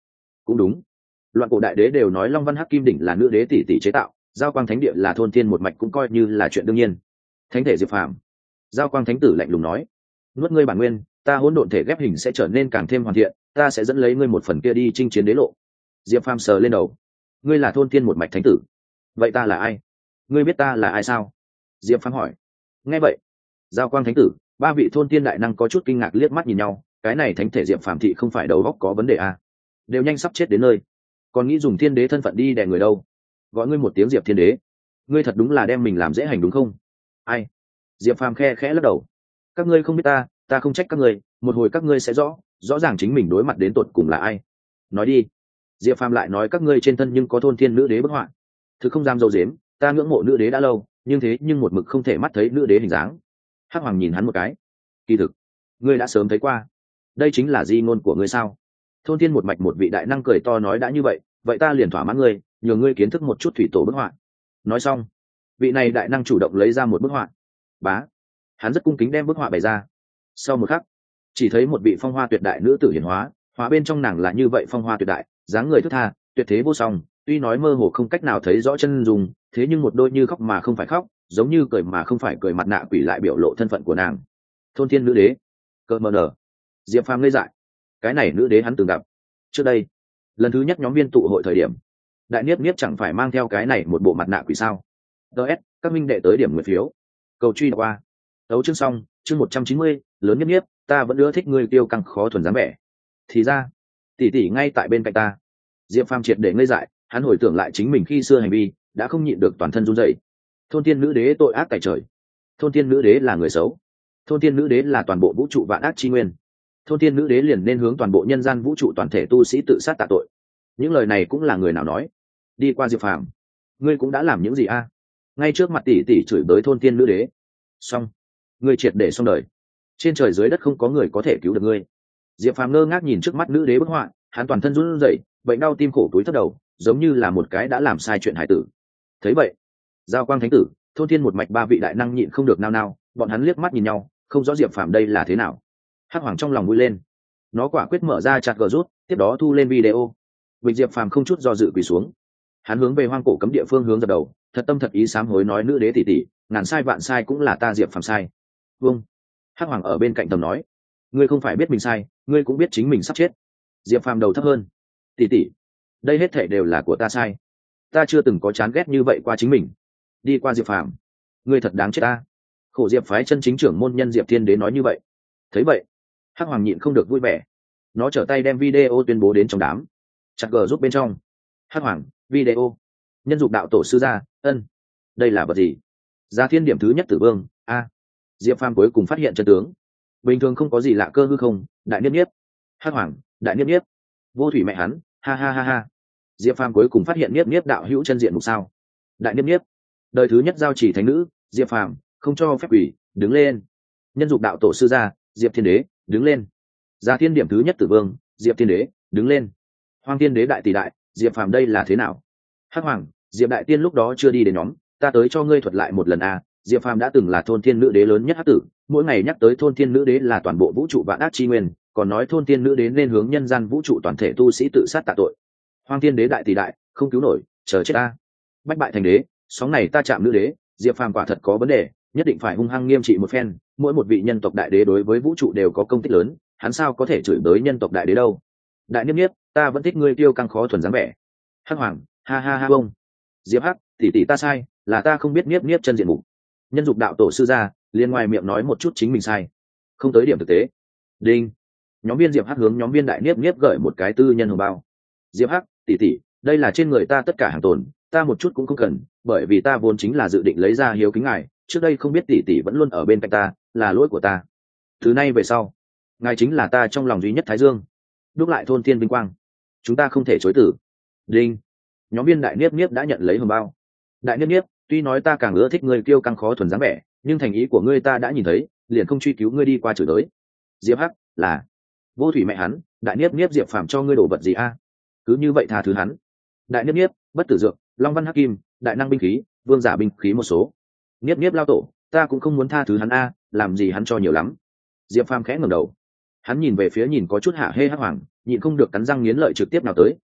Cũng đúng, loạn cổ đại đế đều nói long văn hắc kim đỉnh là nữ đế tỷ tỷ chế tạo, giao quang thánh địa là thôn thiên một mạch cũng coi như là chuyện đương nhiên. Thánh thể Diệp Phàm. Giao quang thánh tử lạnh lùng nói, nuốt ngươi bản nguyên, ta hỗn độn thể ghép hình sẽ trở nên càng thêm hoàn thiện, ta sẽ dẫn lấy ngươi một phần kia đi chinh chiến đế lộ. Diệp Phàm sờ lên đầu, ngươi là thôn thiên một mạch thánh tử, vậy ta là ai? Ngươi biết ta là ai sao? Diệp Phàm hỏi. Nghe vậy, giao quang thánh tử, ba vị thôn thiên đại năng có chút kinh ngạc liếc mắt nhìn nhau, cái này thánh thể Diệp Phàm thị không phải đầu óc có vấn đề à? Đều nhanh sắp chết đến nơi, còn nghĩ dùng thiên đế thân phận đi đè người đâu? Gọi ngươi một tiếng Diệp thiên đế, ngươi thật đúng là đem mình làm dễ hành đúng không? Ai? Diệp Phàm khe khẽ lắc đầu, các ngươi không biết ta không trách các ngươi, một hồi các ngươi sẽ rõ ràng chính mình đối mặt đến tột cùng là ai. Nói đi. Diệp Phàm lại nói, các ngươi trên thân nhưng có thôn thiên nữ đế bức họa. Thực không dám dâu dếm, ta ngưỡng mộ nữ đế đã lâu, nhưng một mực không thể mắt thấy nữ đế hình dáng. Hắc Hoàng nhìn hắn một cái, kỳ thực ngươi đã sớm thấy qua, đây chính là di ngôn của ngươi sao? Thôn thiên một mạch một vị đại năng cười to nói, đã như vậy ta liền thỏa mãn ngươi, nhờ ngươi kiến thức một chút thủy tổ bức họa. Nói xong, vị này đại năng chủ động lấy ra một bức họa. Bá, hắn rất cung kính đem bức họa bày ra. Sau một khắc, chỉ thấy một vị phong hoa tuyệt đại nữ tử hiển hóa, hóa bên trong nàng là như vậy phong hoa tuyệt đại, dáng người thướt tha, tuyệt thế vô song, tuy nói mơ hồ không cách nào thấy rõ chân dung, thế nhưng một đôi như khóc mà không phải khóc, giống như cười mà không phải cười mặt nạ quỷ lại biểu lộ thân phận của nàng. Thôn thiên nữ đế. Cỡ mờ nở. Diệp Phàm ngây dại, cái này nữ đế hắn từng gặp trước đây, lần thứ nhất nhóm viên tụ hội thời điểm, đại niếp niếp chẳng phải mang theo cái này một bộ mặt nạ quỷ sao? ts các minh đệ tới điểm nguyện phiếu, cầu truy qua. Đấu chương xong, chương 190, lớn niếp niếp, ta vẫn ưa thích ngươi tiêu căng khó thuần dáng vẻ. Thì ra tỷ tỷ ngay tại bên cạnh ta. Diệp Phàm triệt để ngây dại, hắn hồi tưởng lại chính mình khi xưa hành vi, đã không nhịn được toàn thân run rẩy. Thôn thiên nữ đế tội ác tại trời, thôn thiên nữ đế là người xấu, thôn thiên nữ đế là toàn bộ vũ trụ vạn ác chi nguyên, thôn thiên nữ đế liền nên hướng toàn bộ nhân gian vũ trụ toàn thể tu sĩ tự sát tạ tội. Những lời này cũng là người nào nói? Đi qua Diệp Phàm, ngươi cũng đã làm những gì a? Ngay trước mặt tỷ tỷ chửi bới thôn thiên nữ đế, xong, ngươi triệt để xong đời, trên trời dưới đất không có người có thể cứu được ngươi. Diệp Phàm ngơ ngác nhìn trước mắt nữ đế bức họa, hắn toàn thân run rẩy, bệnh đau tim khổ túi thấp đầu, giống như là một cái đã làm sai chuyện hải tử. Thấy vậy, giao quang thánh tử, thôn thiên một mạch ba vị đại năng nhịn không được nao nao, bọn hắn liếc mắt nhìn nhau, không rõ Diệp Phàm đây là thế nào. Hắc Hoàng trong lòng vui lên, nó quả quyết mở ra chat gờ rút, tiếp đó thu lên video. Vịnh Diệp Phàm không chút do dự quỳ xuống, hắn hướng về hoang cổ cấm địa phương hướng dập đầu, thật tâm thật ý sám hối nói, nữ đế tỷ tỷ, ngàn sai vạn sai cũng là ta Diệp Phàm sai. Vâng. Hắc Hoàng ở bên cạnh tầm nói, ngươi không phải biết mình sai, ngươi cũng biết chính mình sắp chết. Diệp Phàm đầu thấp hơn, tỷ tỷ, đây hết thảy đều là của ta sai, ta chưa từng có chán ghét như vậy qua chính mình. Đi qua Diệp Phàm, ngươi thật đáng chết ta. Khổ Diệp phái chân chính trưởng môn nhân Diệp Thiên Đế nói như vậy. Thấy vậy, Hắc Hoàng nhịn không được vui vẻ, nó trở tay đem video tuyên bố đến trong đám chặt gờ giúp bên trong. Hắc Hoàng, video, nhân dục đạo tổ sư gia, ân, đây là vật gì? Gia thiên điểm thứ nhất tử vương a. Diệp Phàm cuối cùng phát hiện chân tướng, bình thường không có gì lạ cơ hư không, đại niếp niếp. Hắc Hoàng, đại niếp niếp, vô thủy mẹ hắn, ha ha ha ha. Diệp Phàm cuối cùng phát hiện niếp niếp đạo hữu chân diện mục sao. Đại niếp niếp, đời thứ nhất giao chỉ thánh nữ. Diệp Phàm, không cho phép quỷ, đứng lên. Nhân dục đạo tổ sư gia, Diệp Thiên Đế, đứng lên. Gia thiên điểm thứ nhất tử vương, Diệp Thiên Đế, đứng lên. Hoang Thiên Đế đại tỷ đại, Diệp Phàm đây là thế nào? Hắc Hoàng, Diệp đại tiên lúc đó chưa đi đến nhóm, ta tới cho ngươi thuật lại một lần a. Diệp Phàm đã từng là thôn thiên nữ đế lớn nhất hắc tử, mỗi ngày nhắc tới thôn thiên nữ đế là toàn bộ vũ trụ vạn ác chi nguyên, còn nói thôn thiên nữ đế nên hướng nhân gian vũ trụ toàn thể tu sĩ tự sát tạ tội. Hoang Thiên Đế đại tỷ đại, không cứu nổi, chờ chết ta. Bách bại thành đế, sóng này ta chạm nữ đế, Diệp Phàm quả thật có vấn đề, nhất định phải hung hăng nghiêm trị một phen. Mỗi một vị nhân tộc đại đế đối với vũ trụ đều có công tích lớn, hắn sao có thể chửi bới nhân tộc đại đế đâu? Đại niếp niếp, ta vẫn thích ngươi tiêu căng khó thuần dáng vẻ. Hắc Hoàng, ha ha ha bông. Diệp Hắc, tỷ tỷ ta sai, là ta không biết niếp niếp chân diện mục. Nhân dục đạo tổ sư gia, liền ngoài miệng nói một chút chính mình sai, không tới điểm thực tế. Đinh. Nhóm viên Diệp Hắc hướng nhóm viên đại niếp niếp gửi một cái tư nhân hồng bao. Diệp Hắc, tỷ tỷ, đây là trên người ta tất cả hàng tồn, ta một chút cũng không cần, bởi vì ta vốn chính là dự định lấy ra hiếu kính ngài, trước đây không biết tỷ tỷ vẫn luôn ở bên cạnh ta, là lỗi của ta. Từ nay về sau, ngài chính là ta trong lòng duy nhất Thái Dương, đúc lại thôn thiên vinh quang, chúng ta không thể chối từ. Đinh. Nhóm viên đại niếp niếp đã nhận lấy hồng bao. Đại niếp niếp, tuy nói ta càng ưa thích ngươi kiêu căng khó thuần dáng vẻ, nhưng thành ý của ngươi ta đã nhìn thấy, liền không truy cứu ngươi đi qua chửi tới. Diệp Hắc, là vô thủy mẹ hắn, đại niếp niếp Diệp Phàm cho ngươi đổ vật gì a? Cứ như vậy tha thứ hắn. Đại niếp niếp, bất tử dược, long văn hắc kim, đại năng binh khí, vương giả binh khí một số. Niếp niếp lao tổ, ta cũng không muốn tha thứ hắn a, làm gì hắn cho nhiều lắm. Diệp Phàm khẽ ngẩng đầu, hắn nhìn về phía nhìn có chút hạ hê Hắc Hoàng, nhịn không được cắn răng nghiến lợi trực tiếp nào tới,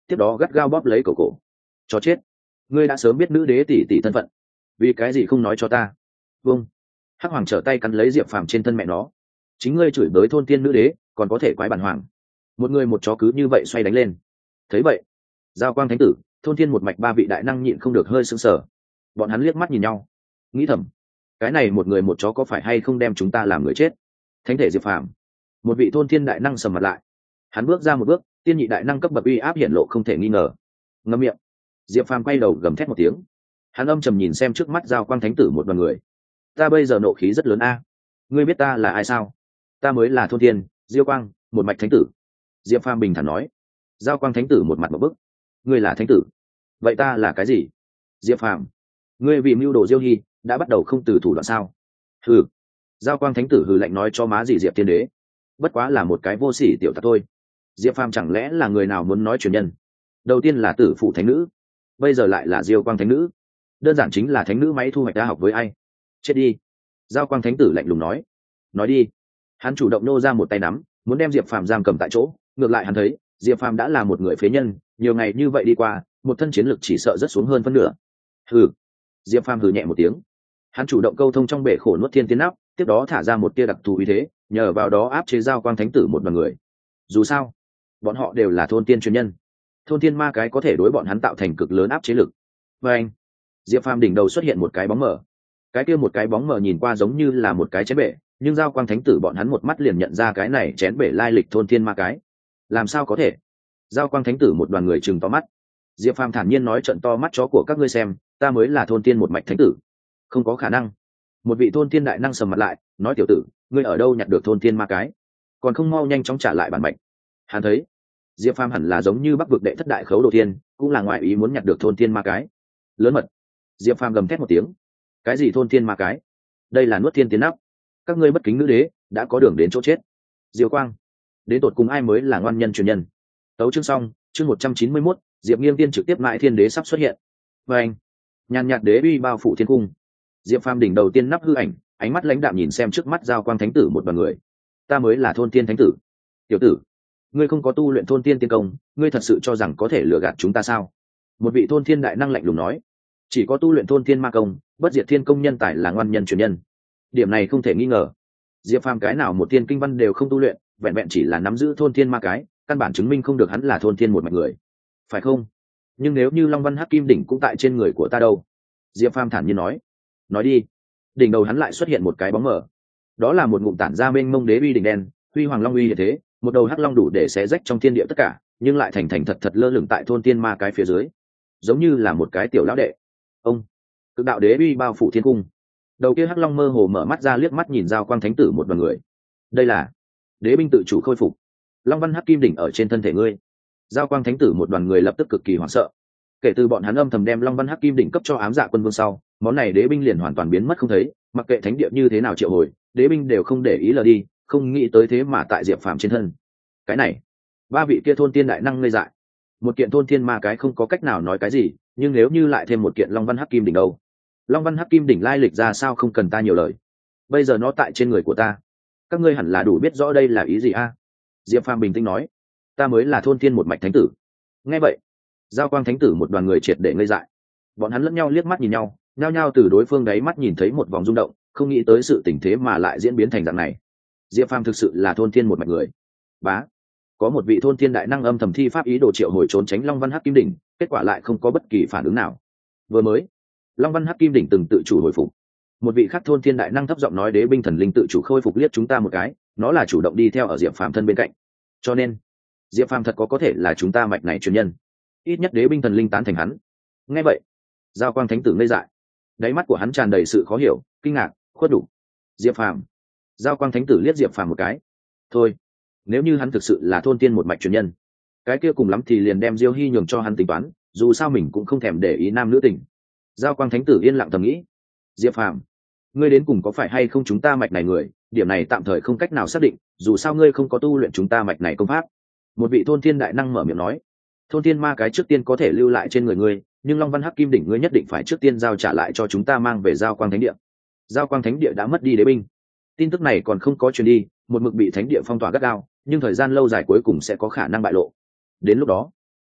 tiếp đó gắt gao bóp lấy cổ. Cho chết, ngươi đã sớm biết nữ đế tỷ tỷ thân phận, vì cái gì không nói cho ta? Vâng. Hắc hoàng trở tay cắn lấy diệp phàm trên thân mẹ nó. Chính ngươi chửi bới thôn tiên nữ đế còn có thể quái bản hoàng, một người một chó cứ như vậy xoay đánh lên. Thấy vậy, giao quang thánh tử, thôn thiên một mạch ba vị đại năng nhịn không được hơi sững sờ. Bọn hắn liếc mắt nhìn nhau, nghĩ thầm, cái này một người một chó có phải hay không đem chúng ta làm người chết? Thánh thể diệp phàm, một vị thôn thiên đại năng sầm mặt lại. Hắn bước ra một bước, tiên nhị đại năng cấp bậc uy áp hiển lộ không thể nghi ngờ. Ngậm miệng. Diệp phàm quay đầu gầm thét một tiếng. Hắn âm trầm nhìn xem trước mắt giao quang thánh tử một đoàn người. Ta bây giờ nộ khí rất lớn a. Ngươi biết ta là ai sao? Ta mới là thôn thiên diêu quang một mạch thánh tử. Diệp phàm bình thản nói. Giao quang thánh tử một mặt một bức. Ngươi là thánh tử, vậy ta là cái gì? Diệp phàm, ngươi vì mưu đồ diêu hy đã bắt đầu không từ thủ đoạn sao? Hừ. Giao quang thánh tử hừ lạnh nói cho má gì Diệp tiên đế, bất quá là một cái vô sỉ tiểu tặc thôi. Diệp phàm chẳng lẽ là người nào muốn nói truyền nhân? Đầu tiên là tử phụ thánh nữ, bây giờ lại là diêu quang thánh nữ, đơn giản chính là thánh nữ máy thu hoạch đa học với ai. Chết đi. Giao quang thánh tử lạnh lùng nói đi. Hắn chủ động nô ra một tay nắm, muốn đem Diệp phàm giam cầm tại chỗ. Ngược lại hắn thấy Diệp phàm đã là một người phế nhân, nhiều ngày như vậy đi qua, một thân chiến lực chỉ sợ rất xuống hơn phân nửa. Hừ. Diệp phàm hừ nhẹ một tiếng. Hắn chủ động câu thông trong bể khổ nuốt thiên tiến nắp, tiếp đó thả ra một tia đặc thù uy thế, nhờ vào đó áp chế giao quang thánh tử một đoàn người. Dù sao bọn họ đều là thôn tiên truyền nhân, thôn tiên ma cái có thể đối bọn hắn tạo thành cực lớn áp chế lực. Và anh, Diệp phàm đỉnh đầu xuất hiện một cái bóng mờ. Cái kia một cái bóng mờ nhìn qua giống như là một cái chén bể, nhưng giao quang thánh tử bọn hắn một mắt liền nhận ra cái này chén bể lai lịch thôn tiên ma cái. Làm sao có thể? Giao quang thánh tử một đoàn người trừng to mắt. Diệp phàm thản nhiên nói, trận to mắt chó của các ngươi xem, ta mới là thôn tiên một mạch thánh tử. Không có khả năng. Một vị thôn tiên đại năng sầm mặt lại, nói tiểu tử, ngươi ở đâu nhặt được thôn tiên ma cái, còn không mau nhanh chóng trả lại bản mệnh. Hắn thấy Diệp phàm hẳn là giống như bắc vực đệ thất đại khấu đầu tiên, cũng là ngoại ý muốn nhặt được thôn tiên ma cái. Lớn mật. Diệp phàm gầm thét một tiếng. Cái gì thôn tiên ma cái? Đây là nuốt thiên tiến nắp. Các ngươi bất kính nữ đế đã có đường đến chỗ chết. Diêu quang, đến tột cùng ai mới là ngoan nhân truyền nhân? Tấu chương xong, chương 191, Diệp Nghiêng tiên trực tiếp mãi thiên đế sắp xuất hiện. Và anh, nhàn nhạt đế uy bao phủ thiên cung. Diệp phàm đỉnh đầu tiên nắp hư ảnh, ánh mắt lãnh đạm nhìn xem trước mắt giao quang thánh tử một đoàn người. Ta mới là thôn tiên thánh tử. Tiểu tử, ngươi không có tu luyện thôn tiên tiên công, ngươi thật sự cho rằng có thể lừa gạt chúng ta sao? Một vị thôn thiên đại năng lạnh lùng nói. Chỉ có tu luyện thôn tiên ma công, bất diệt thiên công nhân tài là ngoan nhân truyền nhân. Điểm này không thể nghi ngờ. Diệp phàm cái nào một tiên kinh văn đều không tu luyện, vẹn vẹn chỉ là nắm giữ thôn tiên ma cái, căn bản chứng minh không được hắn là thôn tiên một mạch người, phải không? Nhưng nếu như long văn hắc kim đỉnh cũng tại trên người của ta đâu? Diệp phàm thản nhiên nói đi. Đỉnh đầu hắn lại xuất hiện một cái bóng mờ. Đó là một ngụm tản ra mênh mông đế uy đỉnh đen, huy hoàng long uy như thế, một đầu hắc long đủ để xé rách trong thiên địa tất cả, nhưng lại thành thành thật thật lơ lửng tại thôn tiên ma cái phía dưới, giống như là một cái tiểu lão đệ. Ông, cực đạo đế uy bao phủ thiên cung. Đầu kia hắc long mơ hồ mở mắt ra, liếc mắt nhìn giao quang thánh tử một đoàn người. Đây là đế binh tự chủ khôi phục. Long văn hắc kim đỉnh ở trên thân thể ngươi. Giao quang thánh tử một đoàn người lập tức cực kỳ hoảng sợ. Kể từ bọn hắn âm thầm đem long văn hắc kim đỉnh cấp cho ám dạ quân vương sau, món này đế binh liền hoàn toàn biến mất không thấy, mặc kệ thánh địa như thế nào triệu hồi, đế binh đều không để ý lờ đi, không nghĩ tới thế mà tại Diệp phàm trên thân. Cái này, ba vị kia thôn tiên đại năng ngây dại. Một kiện thôn thiên ma cái không có cách nào nói cái gì, nhưng nếu như lại thêm một kiện long văn hắc kim đỉnh đâu? Long văn hắc kim đỉnh lai lịch ra sao không cần ta nhiều lời, bây giờ nó tại trên người của ta, các ngươi hẳn là đủ biết rõ đây là ý gì a? Diệp phàm bình tĩnh nói. Ta mới là thôn thiên một mạch thánh tử. Nghe vậy, giao quang thánh tử một đoàn người triệt để ngây dại. Bọn hắn lẫn nhau liếc mắt nhìn nhau, nhao nhao từ đối phương đáy mắt nhìn thấy một vòng rung động, không nghĩ tới sự tình thế mà lại diễn biến thành dạng này. Diệp phàm thực sự là thôn thiên một mạch người. Bá, có một vị thôn thiên đại năng âm thầm thi pháp ý đồ triệu hồi trốn tránh long văn hắc kim đỉnh, kết quả lại không có bất kỳ phản ứng nào. Vừa mới, long văn hắc kim đỉnh từng tự chủ hồi phục. Một vị khác thôn thiên đại năng thấp giọng nói, đế binh thần linh tự chủ khôi phục, liếc chúng ta một cái, nó là chủ động đi theo ở Diệp phàm thân bên cạnh, cho nên Diệp phàm thật có thể là chúng ta mạch này truyền nhân. Ít nhất đế binh thần linh tán thành hắn. Nghe vậy, giao quang thánh tử ngây dại, đáy mắt của hắn tràn đầy sự khó hiểu, kinh ngạc, khuất đủ. Diệp phàm. Giao quang thánh tử liếc Diệp phàm một cái. Thôi, nếu như hắn thực sự là thôn tiên một mạch truyền nhân, cái kia cùng lắm thì liền đem Diêu Hy nhường cho hắn tính toán, dù sao mình cũng không thèm để ý nam nữ tình. Giao quang thánh tử yên lặng thầm nghĩ. Diệp phàm, ngươi đến cùng có phải hay không chúng ta mạch này người, điểm này tạm thời không cách nào xác định, dù sao ngươi không có tu luyện chúng ta mạch này công pháp. Một vị thôn thiên đại năng mở miệng nói. Thôn thiên ma cái trước tiên có thể lưu lại trên người ngươi, nhưng long văn hắc kim đỉnh ngươi nhất định phải trước tiên giao trả lại cho chúng ta, mang về giao quang thánh địa. Giao quang thánh địa đã mất đi đế binh. Tin tức này còn không có truyền đi, một mực bị thánh địa phong tỏa gắt gao, nhưng thời gian lâu dài cuối cùng sẽ có khả năng bại lộ. Đến lúc đó,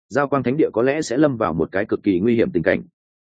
giao quang thánh địa có lẽ sẽ lâm vào một cái cực kỳ nguy hiểm tình cảnh.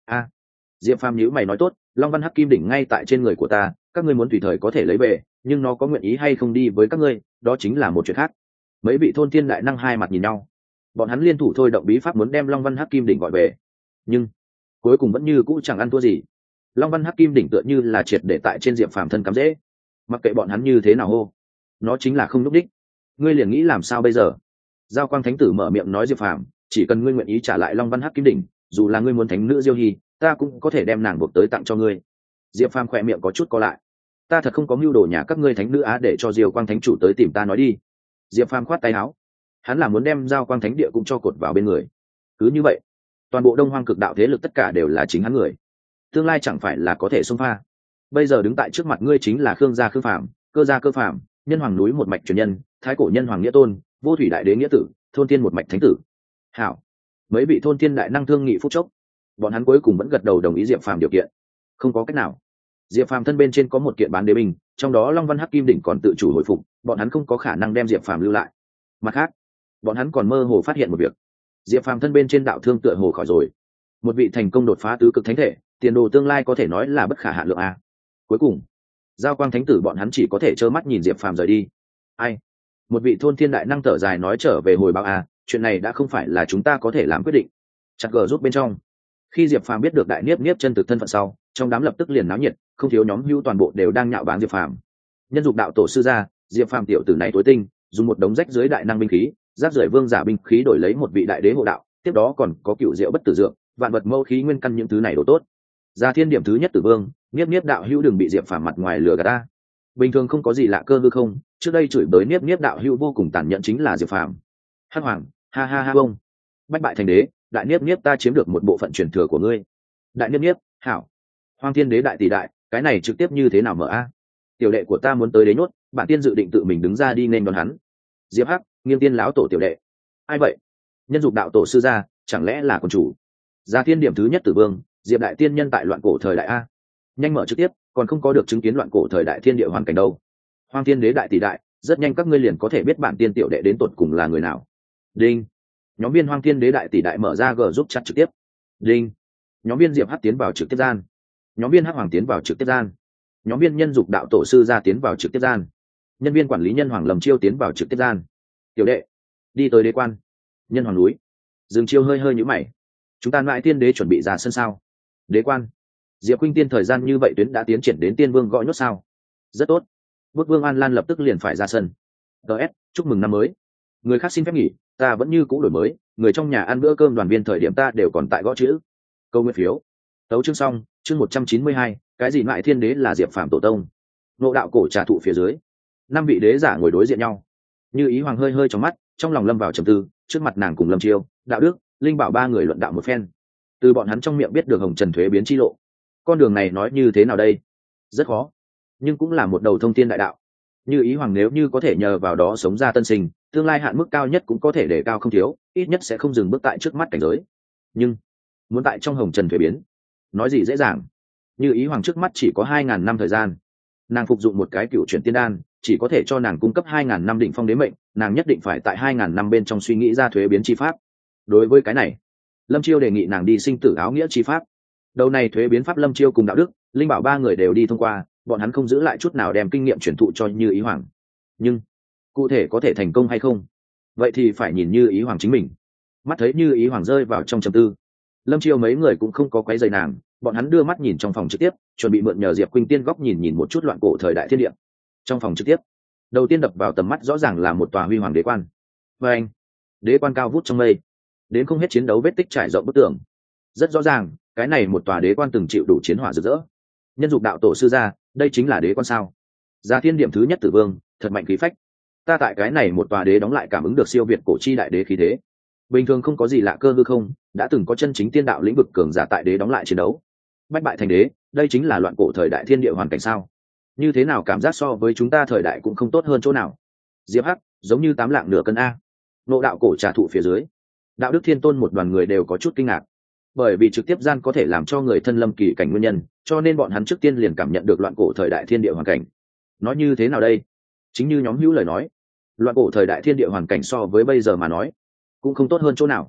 Diệp Phàm nhíu mày nói tốt, Long Văn Hắc Kim đỉnh ngay tại trên người của ta, các ngươi muốn tùy thời có thể lấy về, nhưng nó có nguyện ý hay không đi với các ngươi, đó chính là một chuyện khác. Mấy vị thôn thiên đại năng hai mặt nhìn nhau, bọn hắn liên thủ thôi động bí pháp muốn đem Long Văn Hắc Kim đỉnh gọi về, nhưng cuối cùng vẫn như cũ chẳng ăn thua gì. Long Văn Hắc Kim đỉnh tựa như là triệt để tại trên Diệp Phàm thân cắm dễ, mặc kệ bọn hắn như thế nào hô, nó chính là không lúc đích. Ngươi liền nghĩ làm sao bây giờ? Giao Quang Thánh Tử mở miệng nói Diệp Phàm, chỉ cần ngươi nguyện ý trả lại Long Văn Hắc Kim đỉnh, dù là ngươi muốn thánh nữ Diêu Hy, ta cũng có thể đem nàng buộc tới tặng cho ngươi. Diệp Phàm khỏe miệng có chút co lại, ta thật không có mưu đồ nhà các ngươi thánh nữ á, để cho Diêu Quang Thánh chủ tới tìm ta nói đi. Diệp Phàm khoát tay áo, hắn là muốn đem Giao Quang Thánh địa cũng cho cột vào bên người. Cứ như vậy, toàn bộ Đông Hoang cực đạo thế lực tất cả đều là chính hắn người, tương lai chẳng phải là có thể xông pha. Bây giờ đứng tại trước mặt ngươi chính là Khương gia Khương Phàm, Cơ gia Cơ Phàm, Nhân Hoàng núi một mạch truyền nhân, Thái cổ Nhân Hoàng nghĩa tôn, Vô thủy đại đế nghĩa tử, thôn tiên một mạch thánh tử. Hảo, mấy vị thôn tiên đại năng thương nghị phút chốc, bọn hắn cuối cùng vẫn gật đầu đồng ý Diệp Phàm điều kiện. Không có cách nào, Diệp Phàm thân bên trên có một kiện bán đế binh, trong đó Long Văn Hắc Kim đỉnh còn tự chủ hồi phục, bọn hắn không có khả năng đem Diệp Phàm lưu lại. Mặt khác, bọn hắn còn mơ hồ phát hiện một việc, Diệp Phàm thân bên trên đạo thương tựa hồ khỏi rồi, một vị thành công đột phá tứ cực thánh thể, tiền đồ tương lai có thể nói là bất khả hạn lượng a. Cuối cùng, Giao Quang Thánh tử bọn hắn chỉ có thể trơ mắt nhìn Diệp Phàm rời đi. Ai? Một vị thôn thiên đại năng thở dài nói, trở về hồi báo a, chuyện này đã không phải là chúng ta có thể làm quyết định. Chặt gờ rút bên trong, khi Diệp Phàm biết được đại niếp niếp chân thực thân phận sau, trong đám lập tức liền náo nhiệt, không thiếu nhóm hưu toàn bộ đều đang nhạo báng Diệp Phàm. Nhân dục đạo tổ sư ra, Diệp Phàm tiểu tử này tối tinh, dùng một đống rách dưới đại năng binh khí, rác rưởi vương giả binh khí đổi lấy một vị đại đế hộ đạo, tiếp đó còn có cựu diệu bất tử dược, vạn vật mâu khí nguyên căn, những thứ này đồ tốt. Gia thiên điểm thứ nhất tử vương, niếp niếp đạo hữu đừng bị Diệp Phàm mặt ngoài lừa gạt ta. Bình thường không có gì lạ cơ hư không, trước đây chửi bới niếp niếp đạo hữu vô cùng tàn nhẫn chính là Diệp Phàm. Hắc Hoàng, ha ha ha bông. Bách bại thành đế, đại niếp niếp ta chiếm được một bộ phận truyền thừa của ngươi. Đại niếp niếp, hảo. Hoang thiên đế đại tỷ đại, cái này trực tiếp như thế nào mở a? Tiểu đệ của ta muốn tới đấy nhốt, bản tiên dự định tự mình đứng ra đi nên đón hắn. Diệp Hắc, Nghiêng tiên lão tổ tiểu đệ. Ai vậy? Nhân dục đạo tổ sư gia, chẳng lẽ là con chủ? Gia thiên điểm thứ nhất tử vương, Diệp đại tiên nhân tại loạn cổ thời đại a. Nhanh mở trực tiếp, còn không có được chứng kiến loạn cổ thời đại thiên địa hoàn cảnh đâu. Hoang thiên đế đại tỷ đại, rất nhanh các ngươi liền có thể biết bản tiên tiểu đệ đến tột cùng là người nào. Đinh. Nhóm viên Hoang thiên đế đại tỷ đại mở ra g giúp chat trực tiếp. Đinh. Nhóm viên Diệp Hắc tiến vào trực tiếp gian. Nhóm viên Hắc Hoàng tiến vào trực tiếp gian. Nhóm viên nhân dục đạo tổ sư ra tiến vào trực tiếp gian. Nhân viên quản lý Nhân Hoàng Lầm Chiêu tiến vào trực tiếp gian. Tiểu đệ, đi tới đế quan. Nhân Hoàng núi. Dương Chiêu hơi hơi nhíu mày. Chúng ta mãi tiên đế chuẩn bị ra sân sao? Đế quan. Diệp Khuynh Tiên thời gian như vậy tuyến đã tiến triển đến tiên vương gọi nhốt sao? Rất tốt. Bước vương An Lan lập tức liền phải ra sân. ts chúc mừng năm mới. Người khác xin phép nghỉ, ta vẫn như cũ đổi mới. Người trong nhà ăn bữa cơm đoàn viên thời điểm ta đều còn tại gõ chữ. Câu nguyên phiếu. Tấu chương xong, chương 192, cái gì mại thiên đế là Diệp Phàm tổ tông. Nộ đạo cổ trà thụ phía dưới, năm vị đế giả ngồi đối diện nhau. Như Ý Hoàng hơi hơi trong mắt, trong lòng lâm vào trầm tư, trước mặt nàng cùng Lâm Chiêu, Đạo Đức, Linh Bảo ba người luận đạo một phen. Từ bọn hắn trong miệng biết được hồng trần thuế biến chi lộ. Con đường này nói như thế nào đây? Rất khó, nhưng cũng là một đầu thông thiên đại đạo. Như Ý Hoàng nếu như có thể nhờ vào đó sống ra tân sinh, tương lai hạn mức cao nhất cũng có thể để cao không thiếu, ít nhất sẽ không dừng bước tại trước mắt cảnh giới. Nhưng muốn tại trong hồng trần thuế biến, nói gì dễ dàng. Như Ý Hoàng trước mắt chỉ có 2.000 năm thời gian, nàng phục dụng một cái cựu chuyển tiên đan chỉ có thể cho nàng cung cấp 2.000 năm định phong đế mệnh, nàng nhất định phải tại 2.000 năm bên trong suy nghĩ ra thuế biến chi pháp. Đối với cái này, Lâm Chiêu đề nghị nàng đi sinh tử áo nghĩa chi pháp. Đầu này thuế biến pháp Lâm Chiêu cùng Đạo Đức, Linh Bảo ba người đều đi thông qua, bọn hắn không giữ lại chút nào đem kinh nghiệm truyền thụ cho Như Ý Hoàng. Nhưng cụ thể có thể thành công hay không, vậy thì phải nhìn Như Ý Hoàng chính mình. Mắt thấy Như Ý Hoàng rơi vào trong trầm tư, Lâm Chiêu mấy người cũng không có quấy rầy nàng, bọn hắn đưa mắt nhìn trong phòng trực tiếp, chuẩn bị mượn nhờ Diệp Khuynh Tiên góc nhìn một chút loạn cổ thời đại thiên địa. Trong phòng trực tiếp, đầu tiên đập vào tầm mắt rõ ràng là một tòa huy hoàng đế quan. Và anh, đế quan cao vút trong mây, đến không hết chiến đấu vết tích trải rộng bức tường. Rất rõ ràng, cái này một tòa đế quan từng chịu đủ chiến hỏa rực rỡ. Nhân dục đạo tổ sư ra, đây chính là đế quan sao? Gia thiên điểm thứ nhất tử vương, thật mạnh khí phách. Ta tại cái này một tòa đế đóng lại cảm ứng được siêu việt cổ chi đại đế khí thế. Bình thường không có gì lạ cơ hư không, đã từng có chân chính tiên đạo lĩnh vực cường giả tại đế đóng lại chiến đấu. Bách bại thành đế, đây chính là loạn cổ thời đại thiên địa hoàn cảnh sao? Như thế nào cảm giác so với chúng ta thời đại cũng không tốt hơn chỗ nào? Diệp Hắc, giống như 8 lạng nửa cân a. Nộ đạo cổ trà thụ phía dưới, Đạo Đức Thiên Tôn một đoàn người đều có chút kinh ngạc. Bởi vì trực tiếp gian có thể làm cho người thân lâm kỳ cảnh nguyên nhân, cho nên bọn hắn trước tiên liền cảm nhận được loạn cổ thời đại thiên địa hoàn cảnh. Nói như thế nào đây? Chính như nhóm hữu lời nói, loạn cổ thời đại thiên địa hoàn cảnh so với bây giờ mà nói, cũng không tốt hơn chỗ nào.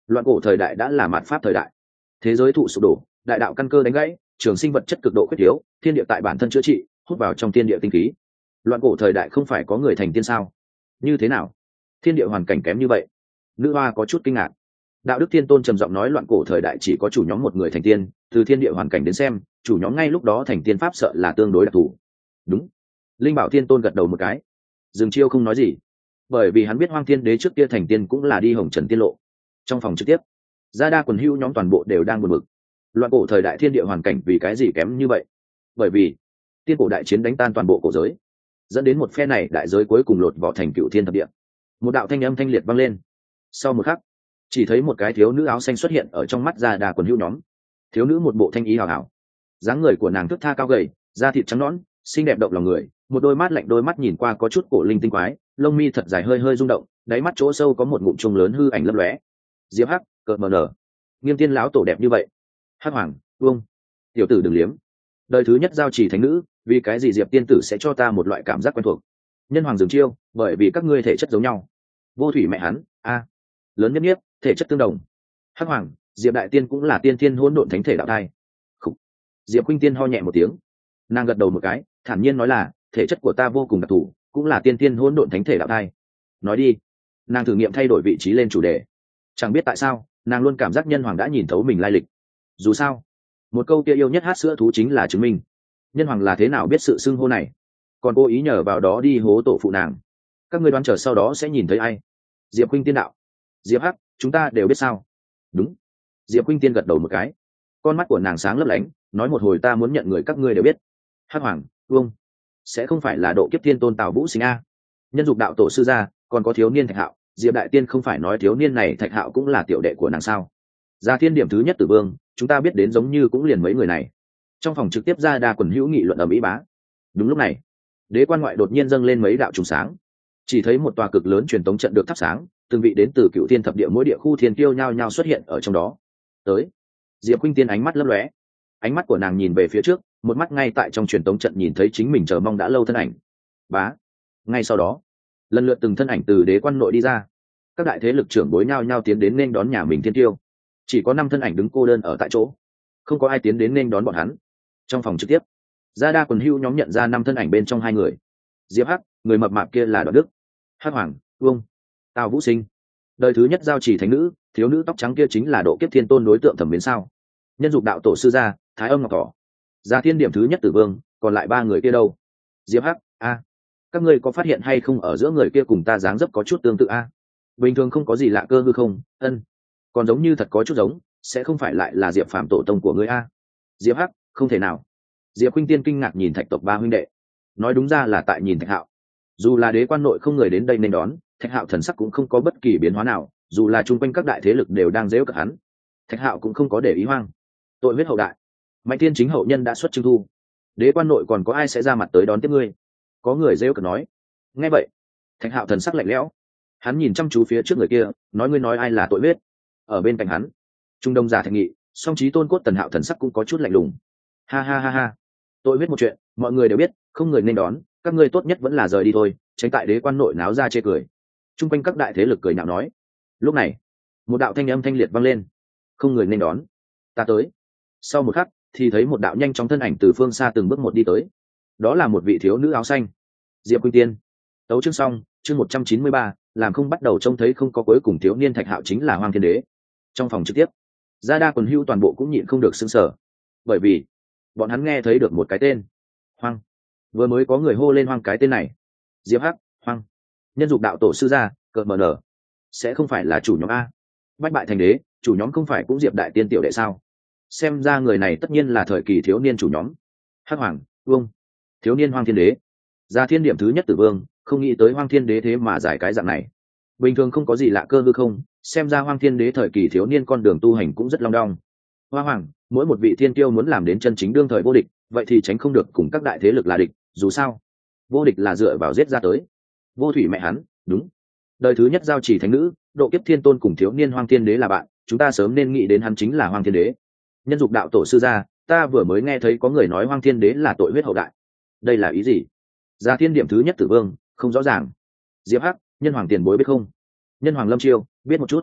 Loạn cổ thời đại đã là mạt pháp thời đại, thế giới thụ sụp đổ, đại đạo căn cơ đánh gãy, trường sinh vật chất cực độ khuyết thiếu, thiên địa tại bản thân chữa trị, hút vào trong thiên địa tinh khí. Loạn cổ thời đại không phải có người thành tiên sao? Như thế nào thiên địa hoàn cảnh kém như vậy? Nữ hoa có chút kinh ngạc. Đạo đức thiên tôn trầm giọng nói, loạn cổ thời đại chỉ có chủ nhóm một người thành tiên, từ thiên địa hoàn cảnh đến xem, chủ nhóm ngay lúc đó thành tiên pháp sợ là tương đối đặc thù. Đúng. Linh bảo thiên tôn gật đầu một cái. Dương Chiêu không nói gì, bởi vì hắn biết Hoang Thiên Đế trước kia thành tiên cũng là đi hồng trần tiên lộ. Trong phòng trực tiếp, gia đa quần hữu nhóm toàn bộ đều đang buồn bực. Loạn cổ thời đại thiên địa hoàn cảnh vì cái gì kém như vậy? Bởi vì tiên cổ đại chiến đánh tan toàn bộ cổ giới, dẫn đến một phe này đại giới cuối cùng lột vỏ thành cựu thiên thập địa. Một đạo thanh âm thanh liệt vang lên. Sau một khắc, chỉ thấy một cái thiếu nữ áo xanh xuất hiện ở trong mắt gia đa quần hữu nhóm. Thiếu nữ một bộ thanh ý hào hào, dáng người của nàng thướt tha cao gầy, da thịt trắng nõn, xinh đẹp động lòng người, một đôi mắt lạnh, đôi mắt nhìn qua có chút cổ linh tinh quái, lông mi thật dài hơi hơi rung động, đáy mắt chỗ sâu có một ngụm trùng lớn hư ảnh lấp lóe. Diệp Hắc, cợt mờ nở, Nghiêm Tiên lão tổ đẹp như vậy. Hắc Hoàng, Vương, tiểu tử đừng liếm. Đời thứ nhất giao chỉ thánh nữ, vì cái gì Diệp tiên tử sẽ cho ta một loại cảm giác quen thuộc? Nhân Hoàng dừng chiêu, bởi vì các ngươi thể chất giống nhau. Vô thủy mẹ hắn, a, lớn nhất nhiếp, thể chất tương đồng. Hắc Hoàng, Diệp đại tiên cũng là tiên thiên hỗn độn thánh thể đạo thai. Khủ. Diệp Khuynh Tiên ho nhẹ một tiếng, nàng gật đầu một cái, thản nhiên nói là, thể chất của ta vô cùng đặc thù, cũng là tiên thiên hỗn độn thánh thể đạo thai. Nói đi. Nàng thử nghiệm thay đổi vị trí lên chủ đề. Chẳng biết tại sao, nàng luôn cảm giác Nhân Hoàng đã nhìn thấu mình lai lịch. Dù sao, một câu kia yêu nhất hát sữa thú chính là chứng minh. Nhân Hoàng là thế nào biết sự xưng hô này, còn cố ý nhờ vào đó đi hố tổ phụ nàng. Các ngươi đoán chờ sau đó sẽ nhìn thấy ai? Diệp Khuynh Tiên đạo. Diệp Hắc, chúng ta đều biết sao? Đúng. Diệp Khuynh Tiên gật đầu một cái, con mắt của nàng sáng lấp lánh, nói một hồi ta muốn nhận người các ngươi đều biết. Hắc Hoàng, Vương, sẽ không phải là độ kiếp thiên tôn Tào Vũ Sinh a? Nhân dục đạo tổ sư gia, còn có thiếu niên Thạch Hạo, Diệp đại tiên không phải nói thiếu niên này Thạch Hạo cũng là tiểu đệ của nàng sao? Gia Thiên điểm thứ nhất Tử Vương, chúng ta biết đến giống như cũng liền mấy người này. Trong phòng trực tiếp ra đa quần hữu nghị luận ở mỹ bá. Đúng lúc này, đế quan ngoại đột nhiên dâng lên mấy đạo trùng sáng, chỉ thấy một tòa cực lớn truyền tống trận được thắp sáng, từng vị đến từ cựu thiên thập địa mỗi địa khu thiên tiêu nhao nhao xuất hiện ở trong đó. Tới. Diệp Khuynh Tiên ánh mắt lấp lóe, ánh mắt của nàng nhìn về phía trước, một mắt ngay tại trong truyền tống trận nhìn thấy chính mình chờ mong đã lâu thân ảnh. Bá. Ngay sau đó, lần lượt từng thân ảnh từ đế quan nội đi ra, các đại thế lực trưởng bối nhao nhao tiến đến nên đón nhà mình thiên tiêu. Chỉ có 5 thân ảnh đứng cô đơn ở tại chỗ, không có ai tiến đến nên đón bọn hắn. Trong phòng trực tiếp, gia đa quần hưu nhóm nhận ra 5 thân ảnh bên trong 2 người. Diệp Hắc, người mập mạp kia là Đoạn Đức. Hắc Hoàng, Vương, Tào Vũ Sinh, đời thứ nhất giao chỉ thánh nữ, thiếu nữ tóc trắng kia chính là độ kiếp thiên tôn đối tượng thẩm biến sao? Nhân dục đạo tổ sư gia, Thái Âm Ngọc Thỏ, Gia Thiên điểm thứ nhất Tử Vương, còn lại 3 người kia đâu? Diệp Hắc, a, các ngươi có phát hiện hay không, ở giữa người kia cùng ta dáng dấp có chút tương tự a? Bình thường không có gì lạ cơ hư không? Ân, còn giống như thật có chút giống, sẽ không phải lại là Diệp Phạm tổ tông của ngươi a? Diệp Hắc, không thể nào. Diệp Khuynh Tiên kinh ngạc nhìn Thạch tộc 3 huynh đệ, nói đúng ra là tại nhìn Thạch Hạo. Dù là đế quan nội không người đến đây nên đón, Thạch Hạo thần sắc cũng không có bất kỳ biến hóa nào, dù là chung quanh các đại thế lực đều đang giễu cợt hắn, Thạch Hạo cũng không có để ý hoang. Tội huyết hậu đại, Mạnh Thiên chính hậu nhân đã xuất trưng thu, đế quan nội còn có ai sẽ ra mặt tới đón tiếp ngươi? Có người giễu cợt nói. Nghe vậy, Thạch Hạo thần sắc lạnh lẽo, hắn nhìn chăm chú phía trước người kia, nói ngươi nói ai là tội huyết? Ở bên cạnh hắn, trung đông giả Thạch Nghị, song trí tôn cốt Tần Hạo thần sắc cũng có chút lạnh lùng. Ha ha ha ha, tội huyết một chuyện, mọi người đều biết, không người nên đón, các ngươi tốt nhất vẫn là rời đi thôi, tránh tại đế quan nội náo ra chê cười. Trung quanh các đại thế lực cười nhạo nói. Lúc này, một đạo thanh âm thanh liệt vang lên. Không người nên đón, ta tới. Sau một khắc, thì thấy một đạo nhanh chóng thân ảnh từ phương xa từng bước một đi tới. Đó là một vị thiếu nữ áo xanh, Diệp Khuynh Tiên. Tấu chương xong, chương 193, làm không bắt đầu trông thấy không có cuối cùng, thiếu niên Thạch Hạo chính là Hoang Thiên Đế. Trong phòng trực tiếp, gia đa quần hưu toàn bộ cũng nhịn không được sững sờ, bởi vì bọn hắn nghe thấy được một cái tên, Hoang. Vừa mới có người hô lên Hoang cái tên này. Diệp Hắc, Hoang. Nhân dục đạo tổ sư gia, cợt mờ nở, sẽ không phải là chủ nhóm a? Bách bại thành đế, chủ nhóm không phải cũng Diệp đại tiên tiểu đệ sao? Xem ra người này tất nhiên là thời kỳ thiếu niên chủ nhóm. Hắc Hoàng, Vương, thiếu niên Hoang Thiên Đế, Gia Thiên điểm thứ nhất Tử Vương, không nghĩ tới Hoang Thiên Đế thế mà giải cái dạng này. Bình thường không có gì lạ cơ hư không, xem ra Hoang Thiên Đế thời kỳ thiếu niên con đường tu hành cũng rất long đong. Hoa Hoàng, mỗi một vị thiên tiêu muốn làm đến chân chính đương thời vô địch, vậy thì tránh không được cùng các đại thế lực là địch, dù sao, vô địch là dựa vào giết ra tới. Vô thủy mẹ hắn, đúng. Đời thứ nhất giao chỉ thánh nữ, độ kiếp thiên tôn cùng thiếu niên Hoang Thiên Đế là bạn, chúng ta sớm nên nghĩ đến hắn chính là Hoang Thiên Đế. Nhân dục đạo tổ sư gia, ta vừa mới nghe thấy có người nói Hoang Thiên Đế là tội huyết hậu đại. Đây là ý gì? Gia Thiên điểm thứ nhất Tử Vương, không rõ ràng. Diệp Hắc, nhân hoàng tiền bối biết không? Nhân hoàng Lâm Chiêu, biết một chút.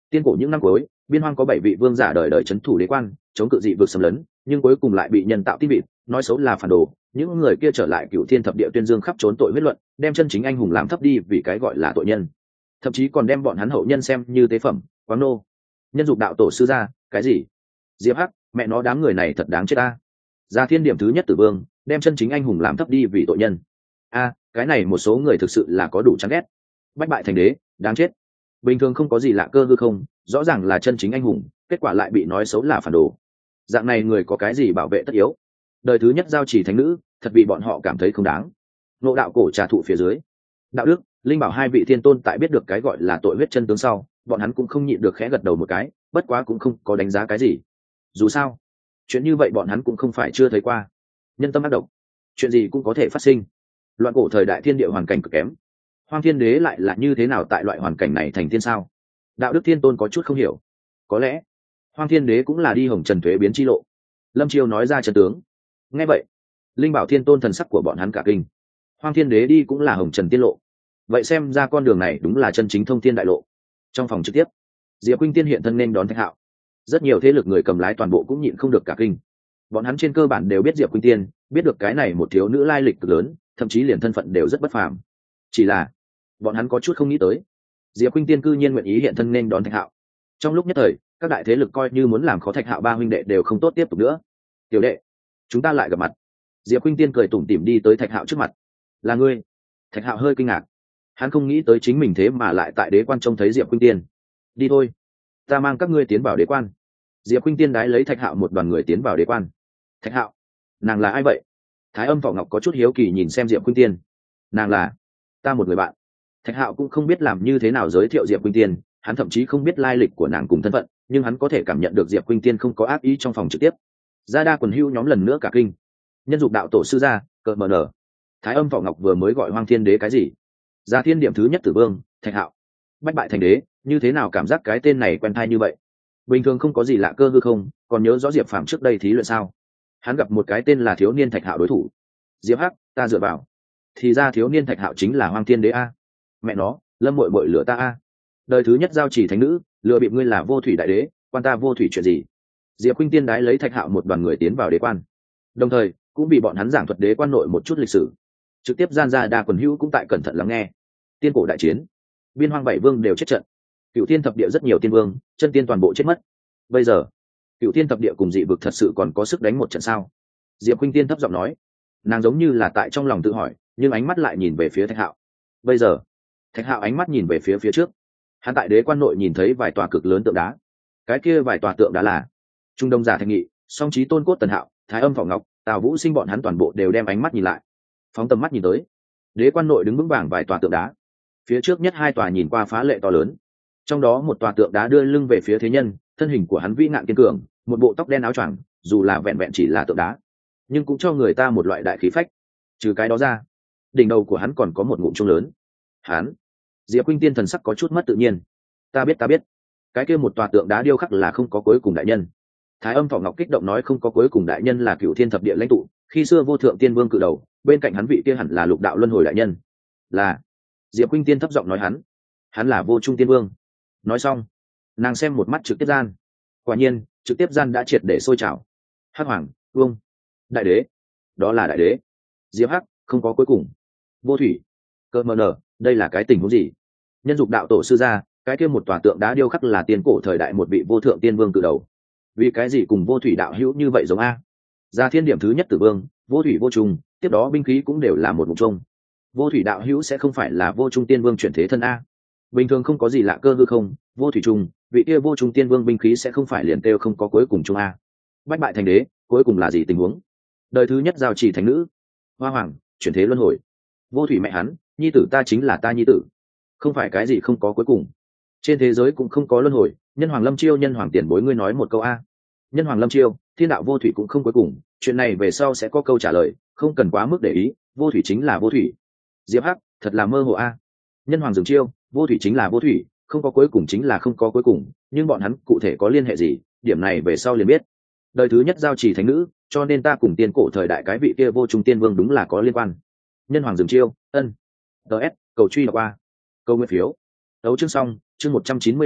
Tiên cổ những năm cuối, biên hoang có 7 vị vương giả đời đời trấn thủ đế quan, chống cự dị vực xâm lấn, nhưng cuối cùng lại bị nhân tạo tin vịt, nói xấu là phản đồ. Những người kia trở lại Cửu Thiên thập địa tuyên dương khắp trốn tội huyết luận, đem chân chính anh hùng làm thấp đi vì cái gọi là tội nhân, thậm chí còn đem bọn hắn hậu nhân xem như tế phẩm, quáng nô. Nhân dục đạo tổ sư ra, cái gì? Diệp Hắc, mẹ nó đám người này thật đáng chết ta. Gia Thiên điểm thứ nhất tử vương, đem chân chính anh hùng làm thấp đi vì tội nhân. A, cái này một số người thực sự là có đủ chán ghét. Bách bại thành đế, đáng chết. Bình thường không có gì lạ cơ hư không, rõ ràng là chân chính anh hùng, kết quả lại bị nói xấu là phản đồ. Dạng này người có cái gì bảo vệ tất yếu? Đời thứ nhất giao chỉ thánh nữ, thật bị bọn họ cảm thấy không đáng. Ngộ đạo cổ trà thụ phía dưới, đạo đức, linh bảo hai vị thiên tôn tại biết được cái gọi là tội huyết chân tướng sau, bọn hắn cũng không nhịn được khẽ gật đầu một cái, bất quá cũng không có đánh giá cái gì. Dù sao, chuyện như vậy bọn hắn cũng không phải chưa thấy qua. Nhân tâm ác độc, chuyện gì cũng có thể phát sinh. Loạn cổ thời đại thiên địa hoàn cảnh cực kém, Hoang Thiên Đế lại là như thế nào tại loại hoàn cảnh này thành thiên sao? Đạo đức thiên tôn có chút không hiểu. Có lẽ Hoang Thiên Đế cũng là đi hồng trần thuế biến chi lộ. Lâm Chiêu nói ra chân tướng. Nghe vậy, linh bảo thiên tôn thần sắc của bọn hắn cả kinh. Hoang Thiên Đế đi cũng là hồng trần tiên lộ, vậy xem ra con đường này đúng là chân chính thông thiên đại lộ. Trong phòng trực tiếp, Diệp Khuynh Tiên hiện thân nên đón Thạch Hạo. Rất nhiều thế lực người cầm lái toàn bộ cũng nhịn không được cả kinh. Bọn hắn trên cơ bản đều biết Diệp Khuynh Tiên, biết được cái này một thiếu nữ lai lịch cực lớn, thậm chí liền thân phận đều rất bất phàm. Chỉ là bọn hắn có chút không nghĩ tới, Diệp Khuynh Tiên cư nhiên nguyện ý hiện thân nên đón Thạch Hạo. Trong lúc nhất thời, các đại thế lực coi như muốn làm khó Thạch Hạo ba huynh đệ đều không tốt tiếp tục nữa. Tiểu đệ, chúng ta lại gặp mặt. Diệp Khuynh Tiên cười tủm tỉm đi tới Thạch Hạo trước mặt. Là ngươi? Thạch Hạo hơi kinh ngạc, hắn không nghĩ tới chính mình thế mà lại tại đế quan trông thấy Diệp Khuynh Tiên. Đi thôi, ta mang các ngươi tiến vào đế quan. Diệp Khuynh Tiên đái lấy Thạch Hạo một đoàn người tiến vào đế quan. Thạch Hạo, nàng là ai vậy? Thái Âm Phỏ Ngọc có chút hiếu kỳ nhìn xem Diệp Khuynh Tiên. Nàng là ta một người bạn. Thạch Hạo cũng không biết làm như thế nào giới thiệu Diệp Khuynh Tiên, hắn thậm chí không biết lai lịch của nàng cùng thân phận, nhưng hắn có thể cảm nhận được Diệp Khuynh Tiên không có ác ý trong phòng trực tiếp. Gia đa quần hưu nhóm lần nữa cả kinh. Nhân dục đạo tổ sư gia, cợt mờ nở. Thái Âm Phỏ Ngọc vừa mới gọi Hoang Thiên Đế cái gì? Gia Thiên điểm thứ nhất tử vương, Thạch Hạo. Bách bại thành đế, như thế nào cảm giác cái tên này quen thai như vậy? Bình thường không có gì lạ cơ hư không, còn nhớ rõ Diệp Phàm trước đây thí luyện sao? Hắn gặp một cái tên là thiếu niên Thạch Hạo đối thủ. Diệp Hắc, ta dựa vào. Thì ra thiếu niên Thạch Hạo chính là Hoang Thiên Đế a. Mẹ nó, Lâm muội muội lừa ta a. Đời thứ nhất giao chỉ thánh nữ, lừa bịp ngươi là vô thủy đại đế, quan ta vô thủy chuyện gì? Diệp Khuynh Tiên đái lấy Thạch Hạo một đoàn người tiến vào đế quan, đồng thời cũng bị bọn hắn giảng thuật đế quan nội một chút lịch sử. Trực tiếp gian ra đa quần hữu cũng tại cẩn thận lắng nghe. Tiên cổ đại chiến, biên hoang 7 vương đều chết trận, Cửu Thiên thập địa rất nhiều tiên vương, chân tiên toàn bộ chết mất. Bây giờ, Cửu Thiên thập địa cùng dị vực thật sự còn có sức đánh một trận sao? Diệp Khuynh Tiên thấp giọng nói, nàng giống như là tại trong lòng tự hỏi, nhưng ánh mắt lại nhìn về phía Thạch Hạo. Bây giờ, Thạch Hạo ánh mắt nhìn về phía trước. Hắn tại đế quan nội nhìn thấy vài tòa cực lớn tượng đá. Cái kia vài tòa tượng đá là Trung Đông Giả Thạch Nghị, Song Chí Tôn Cốt Tần Hạo, Thái Âm Phỏ Ngọc, Tào Vũ Sinh, bọn hắn toàn bộ đều đem ánh mắt nhìn lại. Phóng tầm mắt nhìn tới, đế quan nội đứng vững vàng vài tòa tượng đá. Phía trước nhất 2 tòa nhìn qua phá lệ to lớn. Trong đó một tòa tượng đá đưa lưng về phía thế nhân, thân hình của hắn vĩ ngạn kiên cường, một bộ tóc đen áo choàng, dù là vẹn vẹn chỉ là tượng đá, nhưng cũng cho người ta một loại đại khí phách. Trừ cái đó ra, đỉnh đầu của hắn còn có một ngụm chuông lớn. Hắn, Diệp Khuynh Tiên thần sắc có chút mất tự nhiên. Ta biết, cái kia một tòa tượng đá điêu khắc là không có cuối cùng đại nhân. Thái Âm Phỏ Ngọc kích động nói không có cuối cùng đại nhân là Cửu Thiên thập địa lãnh tụ, khi xưa vô thượng tiên vương cự đầu, bên cạnh hắn vị kia hẳn là lục đạo luân hồi đại nhân. Là. Diệp Khuynh Tiên thấp giọng nói hắn là vô trung tiên vương. Nói xong, nàng xem một mắt trực tiếp gian. Quả nhiên, trực tiếp gian đã triệt để sôi trào. Hắc Hoàng, Vương, đại đế, đó là đại đế. Diệp Hắc, không có cuối cùng. Vô thủy, cơ mờ nở, đây là cái tình huống gì? Nhân dục đạo tổ sư gia, cái kia một tòa tượng đá điêu khắc là tiên cổ thời đại một vị vô thượng tiên vương cự đầu. Vì cái gì cùng vô thủy đạo hữu như vậy giống a? Gia Thiên điểm thứ nhất tử vương, vô thủy vô trùng, tiếp đó binh khí cũng đều là một mục trung. Vô thủy đạo hữu sẽ không phải là vô trung tiên vương chuyển thế thân a? Bình thường không có gì lạ cơ hư không, vô thủy trùng, vị kia vô trung tiên vương binh khí sẽ không phải liền tiêu không có cuối cùng chung a? Bách bại thành đế, cuối cùng là gì tình huống? Đời thứ nhất giao chỉ thánh nữ, Hoa Hoàng, chuyển thế luân hồi. Vô thủy mẹ hắn, nhi tử ta chính là ta nhi tử. Không phải cái gì không có cuối cùng. Trên thế giới cũng không có luân hồi. Nhân Hoàng Lâm Chiêu, Nhân Hoàng tiền bối ngươi nói một câu a. Nhân Hoàng Lâm Chiêu, thiên đạo vô thủy cũng không cuối cùng, chuyện này về sau sẽ có câu trả lời, không cần quá mức để ý, vô thủy chính là vô thủy. Diệp Hắc, thật là mơ hồ a. Nhân Hoàng dừng chiêu, vô thủy chính là vô thủy, không có cuối cùng chính là không có cuối cùng, nhưng bọn hắn cụ thể có liên hệ gì, điểm này về sau liền biết. Đời thứ nhất giao chỉ thánh nữ, cho nên ta cùng tiên cổ thời đại cái vị kia vô trung tiên vương đúng là có liên quan. Nhân Hoàng dừng chiêu, ân. DS, cầu truy đọc qua. Câu nguyên phiếu. Đấu chương xong, chương 194,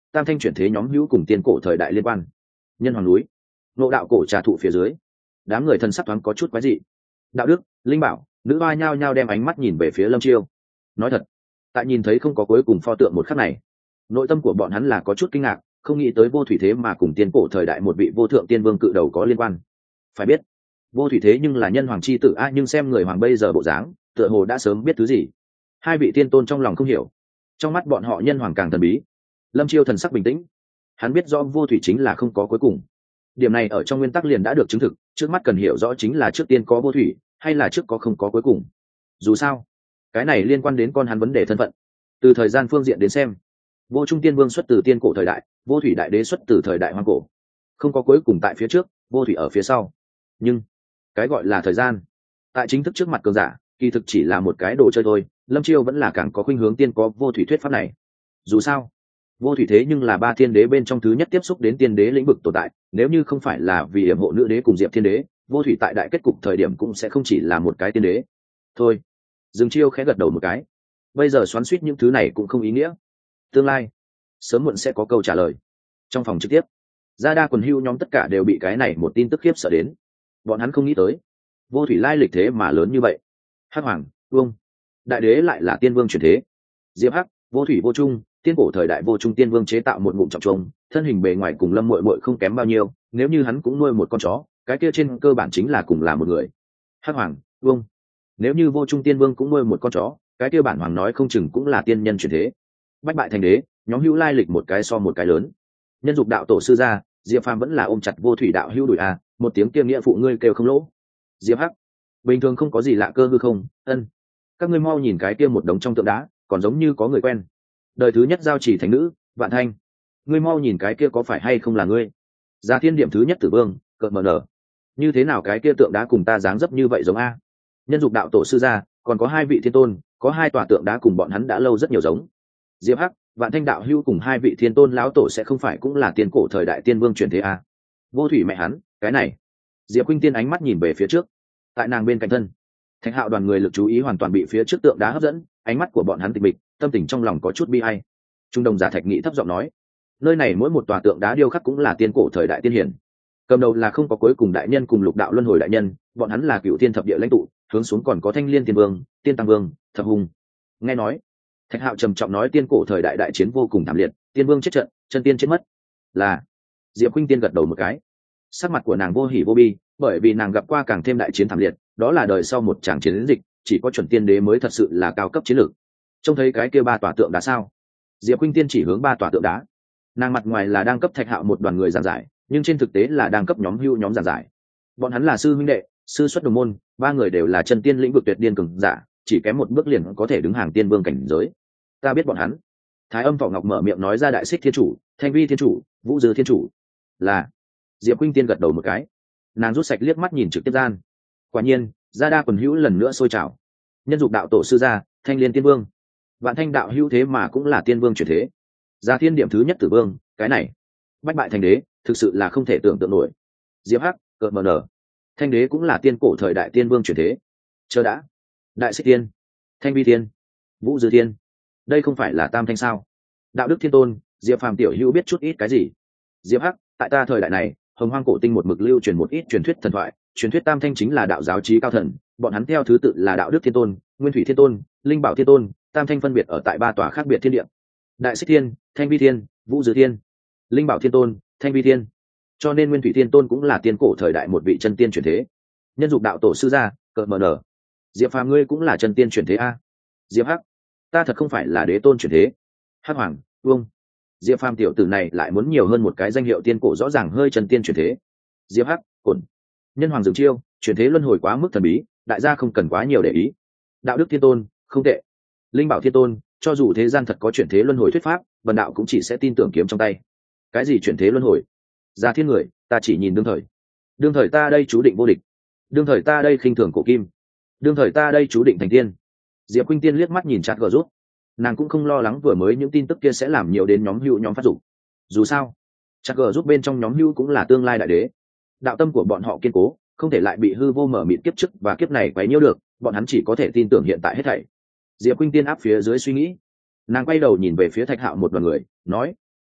tam thanh chuyển thế nhóm hữu cùng tiên cổ thời đại liên quan. Nhân hoàng núi, ngộ đạo cổ trà thụ phía dưới, đám người thân sắc thoáng có chút quái dị. Đạo đức, linh bảo, nữ hoa nhao nhao đem ánh mắt nhìn về phía Lâm Chiêu. Nói thật, tại nhìn thấy không có cuối cùng pho tượng một khắc này, nội tâm của bọn hắn là có chút kinh ngạc, không nghĩ tới vô thủy thế mà cùng tiên cổ thời đại một vị vô thượng tiên vương cự đầu có liên quan. Phải biết, vô thủy thế nhưng là nhân hoàng chi tử a, nhưng xem người hoàng bây giờ bộ dáng, tựa hồ đã sớm biết thứ gì. Hai vị tiên tôn trong lòng không hiểu, trong mắt bọn họ nhân hoàng càng thần bí. Lâm Chiêu thần sắc bình tĩnh, hắn biết rõ vô thủy chính là không có cuối cùng. Điểm này ở trong nguyên tắc liền đã được chứng thực, trước mắt cần hiểu rõ chính là trước tiên có vô thủy hay là trước có không có cuối cùng. Dù sao, cái này liên quan đến con hắn vấn đề thân phận. Từ thời gian phương diện đến xem, vô trung tiên vương xuất từ tiên cổ thời đại, vô thủy đại đế xuất từ thời đại hoang cổ, không có cuối cùng tại phía trước, vô thủy ở phía sau. Nhưng cái gọi là thời gian, tại chính thức trước mặt cường giả, kỳ thực chỉ là một cái đồ chơi thôi. Lâm Chiêu vẫn là càng có khuynh hướng tiên có vô thủy thuyết pháp này. Dù sao, vô thủy thế nhưng là ba thiên đế bên trong thứ nhất tiếp xúc đến tiên đế lĩnh vực tồn tại, nếu như không phải là vì yểm hộ nữ đế cùng diệp thiên đế, vô thủy tại đại kết cục thời điểm cũng sẽ không chỉ là một cái tiên đế thôi. Dương Chiêu khẽ gật đầu một cái, bây giờ xoắn suýt những thứ này cũng không ý nghĩa, tương lai sớm muộn sẽ có câu trả lời. Trong phòng trực tiếp, gia đa quần hưu nhóm tất cả đều bị cái này một tin tức khiếp sợ đến. Bọn hắn không nghĩ tới vô thủy lai lịch thế mà lớn như vậy. Hắc hoàng vương đại đế lại là tiên vương chuyển thế. Diệp Hắc, vô thủy vô trung, tiên cổ thời đại vô trung tiên vương chế tạo một ngụm trọng trùng, thân hình bề ngoài cùng Lâm Muội Muội không kém bao nhiêu, nếu như hắn cũng nuôi một con chó, cái kia trên cơ bản chính là cùng là một người. Hắc hoàng vương, nếu như vô trung tiên vương cũng nuôi một con chó, cái kia bản hoàng nói không chừng cũng là tiên nhân chuyển thế. Bách bại thành đế, nhóm hữu lai lịch một cái so một cái lớn. Nhân dục đạo tổ sư ra, Diệp Phàm vẫn là ôm chặt vô thủy đạo hữu đuổi a, một tiếng kia nghĩa phụ ngươi kêu không lỗ. Diệp Hắc, bình thường không có gì lạ cơ hư không? Ân, các ngươi mau nhìn cái kia một đống trong tượng đá, còn giống như có người quen. Đời thứ nhất giao chỉ thánh nữ, Vạn Thanh, ngươi mau nhìn cái kia có phải hay không là ngươi? Gia Thiên điểm thứ nhất tử vương, cợt mờ nở, như thế nào cái kia tượng đá cùng ta dáng dấp như vậy giống a? Nhân dục đạo tổ sư ra, còn có hai vị thiên tôn, có hai tòa tượng đá cùng bọn hắn đã lâu rất nhiều giống. Diệp Hắc, Vạn Thanh đạo hưu cùng hai vị thiên tôn lão tổ sẽ không phải cũng là tiên cổ thời đại tiên vương chuyển thế a? Vô thủy mẹ hắn, cái này. Diệp Khuynh Tiên ánh mắt nhìn về phía trước, tại nàng bên cạnh thân, Thạch Hạo đoàn người lực chú ý hoàn toàn bị phía trước tượng đá hấp dẫn, ánh mắt của bọn hắn tịch mịch, tâm tình trong lòng có chút bi ai. Trung đồng giả Thạch Nghị thấp giọng nói, nơi này mỗi một tòa tượng đá điêu khắc cũng là tiên cổ thời đại tiên hiển. Cầm đầu là không có cuối cùng đại nhân cùng lục đạo luân hồi đại nhân, bọn hắn là cựu thiên thập địa lãnh tụ, hướng xuống còn có Thanh Liên Tiên Vương, Tiên Tăng Vương, Thập Hùng. Nghe nói, Thạch Hạo trầm trọng nói tiên cổ thời đại đại chiến vô cùng thảm liệt, tiên vương chết trận, chân tiên chết mất. Là. Diệp Khuynh Tiên gật đầu một cái. Sắc mặt của nàng vô hỉ vô bi, bởi vì nàng gặp qua càng thêm đại chiến thảm liệt, đó là đời sau một tràng chiến dịch, chỉ có chuẩn tiên đế mới thật sự là cao cấp chiến lược. Trông thấy cái kia ba tòa tượng đá sao? Diệp Khuynh Tiên chỉ hướng ba tòa tượng đá. Nàng mặt ngoài là đang cấp Thạch Hạo một đoàn người giảng giải, nhưng trên thực tế là đang cấp nhóm hưu nhóm giảng giải. Bọn hắn là sư huynh đệ, sư xuất đồng môn, ba người đều là chân tiên lĩnh vực tuyệt điên cường giả, chỉ kém một bước liền có thể đứng hàng tiên vương cảnh giới. Ta biết bọn hắn. Thái Âm Vọng Ngọc mở miệng nói ra Đại Xích Thiên Chủ, Thanh Vi Thiên Chủ, Vũ Dư Thiên Chủ. Là. Diệp Khuynh Tiên gật đầu một cái. Nàng rút sạch liếc mắt nhìn trực tiếp gian. Quả nhiên, gia đa quần hữu lần nữa sôi trào. Nhân dục đạo tổ sư gia, Thanh Liên Tiên Vương, Vạn Thanh đạo hữu thế mà cũng là tiên vương chuyển thế. Gia Thiên điểm thứ nhất tử vương, cái này bách bại thành đế, thực sự là không thể tưởng tượng nổi. Diệp Hắc, cợt mờ nở, Thanh đế cũng là tiên cổ thời đại tiên vương chuyển thế. Chờ đã, Đại Xích Tiên, Thanh Vi Tiên, Vũ Dư Tiên, đây không phải là tam thanh sao? Đạo đức thiên tôn, Diệp Phàm tiểu hữu biết chút ít cái gì? Diệp Hắc, tại ta thời đại này, hồng hoang cổ tinh một mực lưu truyền một ít truyền thuyết thần thoại, truyền thuyết tam thanh chính là đạo giáo trí cao thần, bọn hắn theo thứ tự là đạo đức thiên tôn, nguyên thủy thiên tôn, linh bảo thiên tôn, tam thanh phân biệt ở tại ba tòa khác biệt thiên địa. Đại Xích Thiên, Thanh Vi Thiên, Vũ Dư Thiên, linh bảo thiên tôn, Thanh Vi Thiên, cho nên nguyên thủy thiên tôn cũng là tiên cổ thời đại một vị chân tiên chuyển thế. Nhân dục đạo tổ sư gia, cợt mờ nở, Diệp Phàm ngươi cũng là chân tiên chuyển thế a? Diệp Hắc, ta thật không phải là đế tôn chuyển thế. Hắc hoàng vương, Diệp Phàm tiểu tử này lại muốn nhiều hơn một cái danh hiệu tiên cổ, rõ ràng hơi chân tiên chuyển thế. Diệp Hắc, cổn. Nhân hoàng dừng chiêu, chuyển thế luân hồi quá mức thần bí, đại gia không cần quá nhiều để ý. Đạo đức thiên tôn, không tệ. Linh bảo thiên tôn, cho dù thế gian thật có chuyển thế luân hồi thuyết pháp, vần đạo cũng chỉ sẽ tin tưởng kiếm trong tay. Cái gì chuyển thế luân hồi? Gia thiên người, ta chỉ nhìn đương thời. Đương thời ta đây chú định vô địch. Đương thời ta đây khinh thường cổ kim. Đương thời ta đây chú định thành tiên. Diệp Khuynh Tiên liếc mắt nhìn chát gờ rút, nàng cũng không lo lắng vừa mới những tin tức kia sẽ làm nhiều đến nhóm hữu nhóm phát dụng. Dù sao, chát gờ rút bên trong nhóm hữu cũng là tương lai đại đế, đạo tâm của bọn họ kiên cố, không thể lại bị hư vô mở mịt kiếp trước và kiếp này quấy nhiễu được, bọn hắn chỉ có thể tin tưởng hiện tại hết thảy. Diệp Khuynh Tiên áp phía dưới suy nghĩ, nàng quay đầu nhìn về phía Thạch Hạo một đoàn người, nói: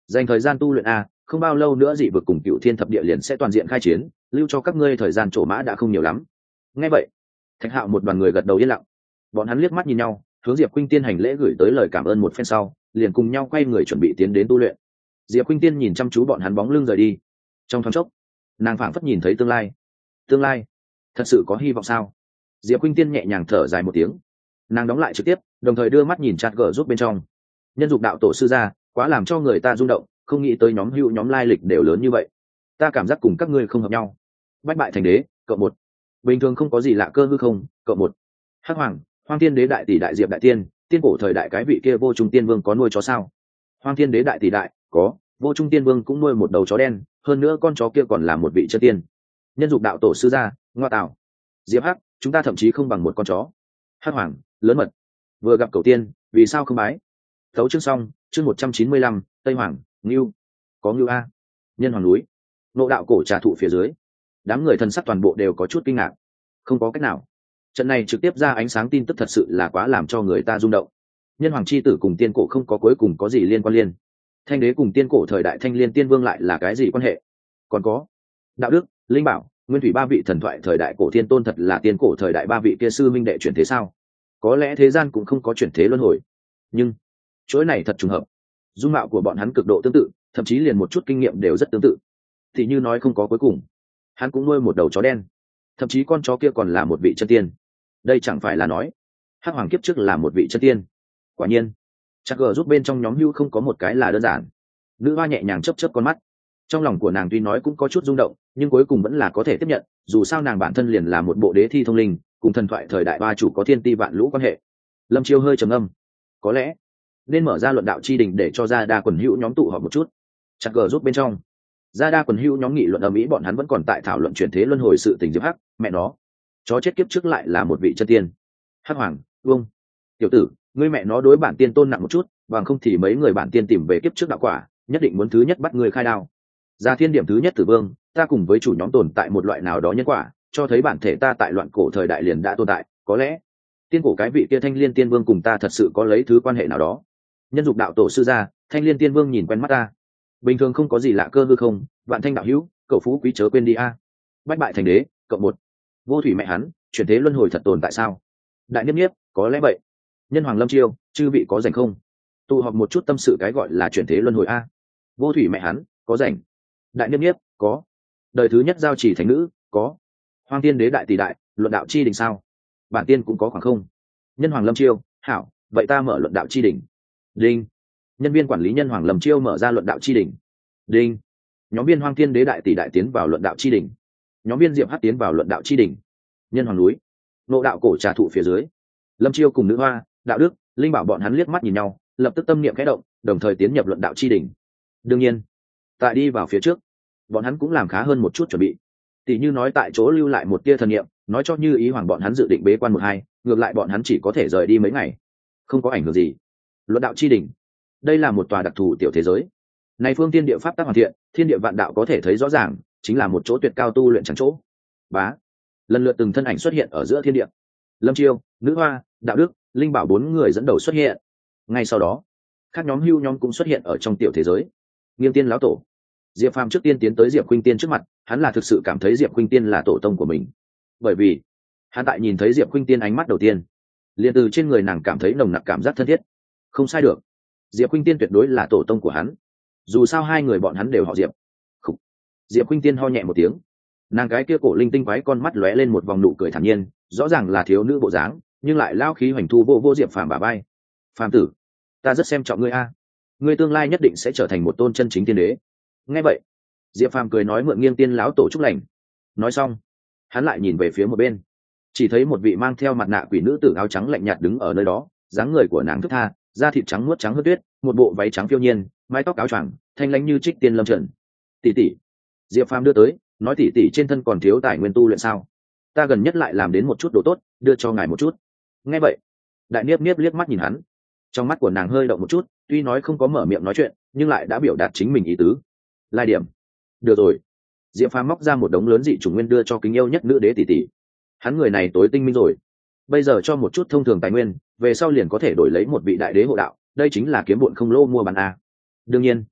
dành thời gian tu luyện a, không bao lâu nữa dị vực cùng cựu thiên thập địa liền sẽ toàn diện khai chiến, lưu cho các ngươi thời gian trổ mã đã không nhiều lắm. Nghe vậy, Thạch Hạo một đoàn người gật đầu yên lặng. Bọn hắn liếc mắt nhìn nhau, hướng Diệp Khuynh Tiên hành lễ gửi tới lời cảm ơn một phen sau, liền cùng nhau quay người chuẩn bị tiến đến tu luyện. Diệp Khuynh Tiên nhìn chăm chú bọn hắn bóng lưng rời đi. Trong thoáng chốc, nàng phảng phất nhìn thấy tương lai. Tương lai, thật sự có hy vọng sao? Diệp Khuynh Tiên nhẹ nhàng thở dài một tiếng. Nàng đóng lại trực tiếp, đồng thời đưa mắt nhìn chat gở giúp bên trong. Nhân dục đạo tổ sư ra, quá làm cho người ta rung động, không nghĩ tới nhóm hữu nhóm lai lịch đều lớn như vậy. Ta cảm giác cùng các ngươi không hợp nhau. Bách bại thành đế, cộng một. Bình thường không có gì lạ cơ hư không, cộng một. Hắc Hoàng, Hoang Thiên Đế đại tỷ đại Diệp đại tiên, tiên cổ thời đại cái vị kia vô trung tiên vương có nuôi chó sao? Hoang Thiên Đế đại tỷ đại, có, vô trung tiên vương cũng nuôi một đầu chó đen, hơn nữa con chó kia còn là một vị chân tiên. Nhân dục đạo tổ sư gia, ngoa tạo. Diệp Hắc, chúng ta thậm chí không bằng một con chó. Hắc Hoàng, lớn mật. Vừa gặp cậu tiên, vì sao không bái? Tấu chương xong, chương 195, Tây Hoàng, Ngưu. Có Ngưu a. Nhân Hoàng núi. Nộ đạo cổ trà thụ phía dưới. Đám người thân sắc toàn bộ đều có chút kinh ngạc. Không có cách nào. Trận này trực tiếp ra ánh sáng tin tức thật sự là quá làm cho người ta rung động. Nhân Hoàng chi tử cùng tiên cổ không có cuối cùng có gì liên quan liên. Thanh đế cùng tiên cổ thời đại Thanh Liên Tiên Vương lại là cái gì quan hệ? Còn có đạo đức, linh bảo, nguyên thủy ba vị thần thoại thời đại cổ thiên tôn thật là tiên cổ thời đại ba vị kia sư minh đệ chuyển thế sao? Có lẽ thế gian cũng không có chuyển thế luân hồi, nhưng chuỗi này thật trùng hợp. Dung mạo của bọn hắn cực độ tương tự, thậm chí liền một chút kinh nghiệm đều rất tương tự. Thì như nói không có cuối cùng, hắn cũng nuôi một đầu chó đen, thậm chí con chó kia còn là một vị chân tiên. Đây chẳng phải là nói Hắc Hoàng kiếp trước là một vị chân tiên? Quả nhiên, chắc gờ giúp bên trong nhóm hưu không có một cái là đơn giản. Nữ hoa nhẹ nhàng chớp chớp con mắt, trong lòng của nàng tuy nói cũng có chút rung động, nhưng cuối cùng vẫn là có thể tiếp nhận, dù sao nàng bản thân liền là một bộ đế thi thông linh, cùng thần thoại thời đại ba chủ có thiên ti vạn lũ quan hệ. Lâm Chiêu hơi trầm âm, có lẽ nên mở ra luận đạo chi đình để cho gia đa quần hữu nhóm tụ họp một chút. Chắc gờ giúp bên trong, gia đa quần hữu nhóm nghị luận ở mỹ, bọn hắn vẫn còn tại thảo luận chuyển thế luân hồi sự tình. Diệp Hắc, mẹ nó, chó chết kiếp trước lại là một vị chân tiên. Hắc Hoàng, vâng, tiểu tử, ngươi mẹ nó đối bản tiên tôn nặng một chút, bằng không thì mấy người bản tiên tìm về kiếp trước đạo quả, nhất định muốn thứ nhất bắt ngươi khai đao. Gia thiên điểm thứ nhất tử vương, ta cùng với chủ nhóm tồn tại một loại nào đó nhân quả, cho thấy bản thể ta tại loạn cổ thời đại liền đã tồn tại, có lẽ tiên cổ cái vị kia Thanh Liên Tiên Vương cùng ta thật sự có lấy thứ quan hệ nào đó. Nhân dục đạo tổ sư gia, Thanh Liên Tiên Vương nhìn quen mắt ta. Bình thường không có gì lạ cơ hư không, vạn thanh đạo hữu, cậu phú quý chớ quên đi a. Bách bại thành đế, cộng một. Vô thủy mẹ hắn, chuyển thế luân hồi thật tồn tại sao? Đại Niếp Niếp, có lẽ vậy. Nhân Hoàng Lâm Chiêu, chư vị có rảnh không? Tụ họp một chút tâm sự cái gọi là chuyển thế luân hồi a. Vô thủy mẹ hắn, có rảnh. Đại Niếp Niếp, có. Đời thứ nhất giao chỉ thánh nữ, có. Hoang Tiên Đế đại tỷ đại, luận đạo chi đỉnh sao? Bản tiên cũng có khoảng không. Nhân Hoàng Lâm Chiêu, hảo, vậy ta mở luận đạo chi đỉnh. Đinh. Nhân viên quản lý Nhân Hoàng Lâm Chiêu mở ra luận đạo chi đỉnh. Đinh. Nhóm viên Hoang Thiên Đế đại tỷ đại tiến vào luận đạo chi đỉnh. Nhóm viên Diệp Hắc tiến vào luận đạo chi đỉnh. Nhân Hoàng núi, nộ đạo cổ trà thụ phía dưới. Lâm Chiêu cùng nữ hoa, đạo đức, linh bảo bọn hắn liếc mắt nhìn nhau, lập tức tâm niệm khẽ động, đồng thời tiến nhập luận đạo chi đỉnh. Đương nhiên, tại đi vào phía trước, bọn hắn cũng làm khá hơn một chút chuẩn bị. Tỷ như nói tại chỗ lưu lại một tia thần niệm, nói cho Như Ý Hoàng bọn hắn dự định bế quan 1-2, ngược lại bọn hắn chỉ có thể rời đi mấy ngày, không có ảnh hưởng gì. Luận đạo chi đỉnh, đây là một tòa đặc thù tiểu thế giới. Này phương tiên địa pháp tác hoàn thiện, thiên địa vạn đạo có thể thấy rõ ràng, chính là một chỗ tuyệt cao tu luyện chẳng chỗ. Bá, lần lượt từng thân ảnh xuất hiện ở giữa thiên địa. Lâm Chiêu, nữ hoa, đạo đức, linh bảo 4 người dẫn đầu xuất hiện. Ngay sau đó, các nhóm hưu nhóm cũng xuất hiện ở trong tiểu thế giới. Nghiêng Tiên lão tổ, Diệp Phàm trước tiên tiến tới Diệp Khuynh Tiên trước mặt, hắn là thực sự cảm thấy Diệp Khuynh Tiên là tổ tông của mình, bởi vì hắn tại nhìn thấy Diệp Khuynh Tiên ánh mắt đầu tiên, liền từ trên người nàng cảm thấy nồng nặc cảm giác thân thiết. Không sai được, Diệp Khuynh Tiên tuyệt đối là tổ tông của hắn. Dù sao hai người bọn hắn đều họ Diệp. Khủ. Diệp Khuynh Tiên ho nhẹ một tiếng, nàng cái kia cổ linh tinh quái con mắt lóe lên một vòng nụ cười thản nhiên, rõ ràng là thiếu nữ bộ dáng, nhưng lại lao khí hoành thu vô Diệp Phàm bả vai. Phàm tử, ta rất xem trọng ngươi a, ngươi tương lai nhất định sẽ trở thành một tôn chân chính tiên đế. Nghe vậy, Diệp Phàm cười nói mượn Nghiêng Tiên lão tổ chúc lành. Nói xong, hắn lại nhìn về phía một bên, chỉ thấy một vị mang theo mặt nạ quỷ nữ tử áo trắng lạnh nhạt đứng ở nơi đó, dáng người của nàng thức tha, da thịt trắng muốt trắng hơn tuyết, một bộ váy trắng phiêu nhiên, mái tóc áo choàng, thanh lãnh như trích tiên lâm trần. Tỷ tỷ, Diệp Phàm đưa tới, nói tỷ tỷ trên thân còn thiếu tài nguyên tu luyện sao? Ta gần nhất lại làm đến một chút đồ tốt, đưa cho ngài một chút. Nghe vậy, Đại Niếp Niếp liếc mắt nhìn hắn, trong mắt của nàng hơi động một chút, tuy nói không có mở miệng nói chuyện, nhưng lại đã biểu đạt chính mình ý tứ. Lai điểm, được rồi. Diệp Phàm móc ra một đống lớn dị chủng nguyên đưa cho kính yêu nhất nữ đế tỷ tỷ. Hắn người này tối tinh minh rồi, bây giờ cho một chút thông thường tài nguyên, về sau liền có thể đổi lấy một vị đại đế hộ đạo, đây chính là kiếm bộn không lỗ mua bán a. Đương nhiên,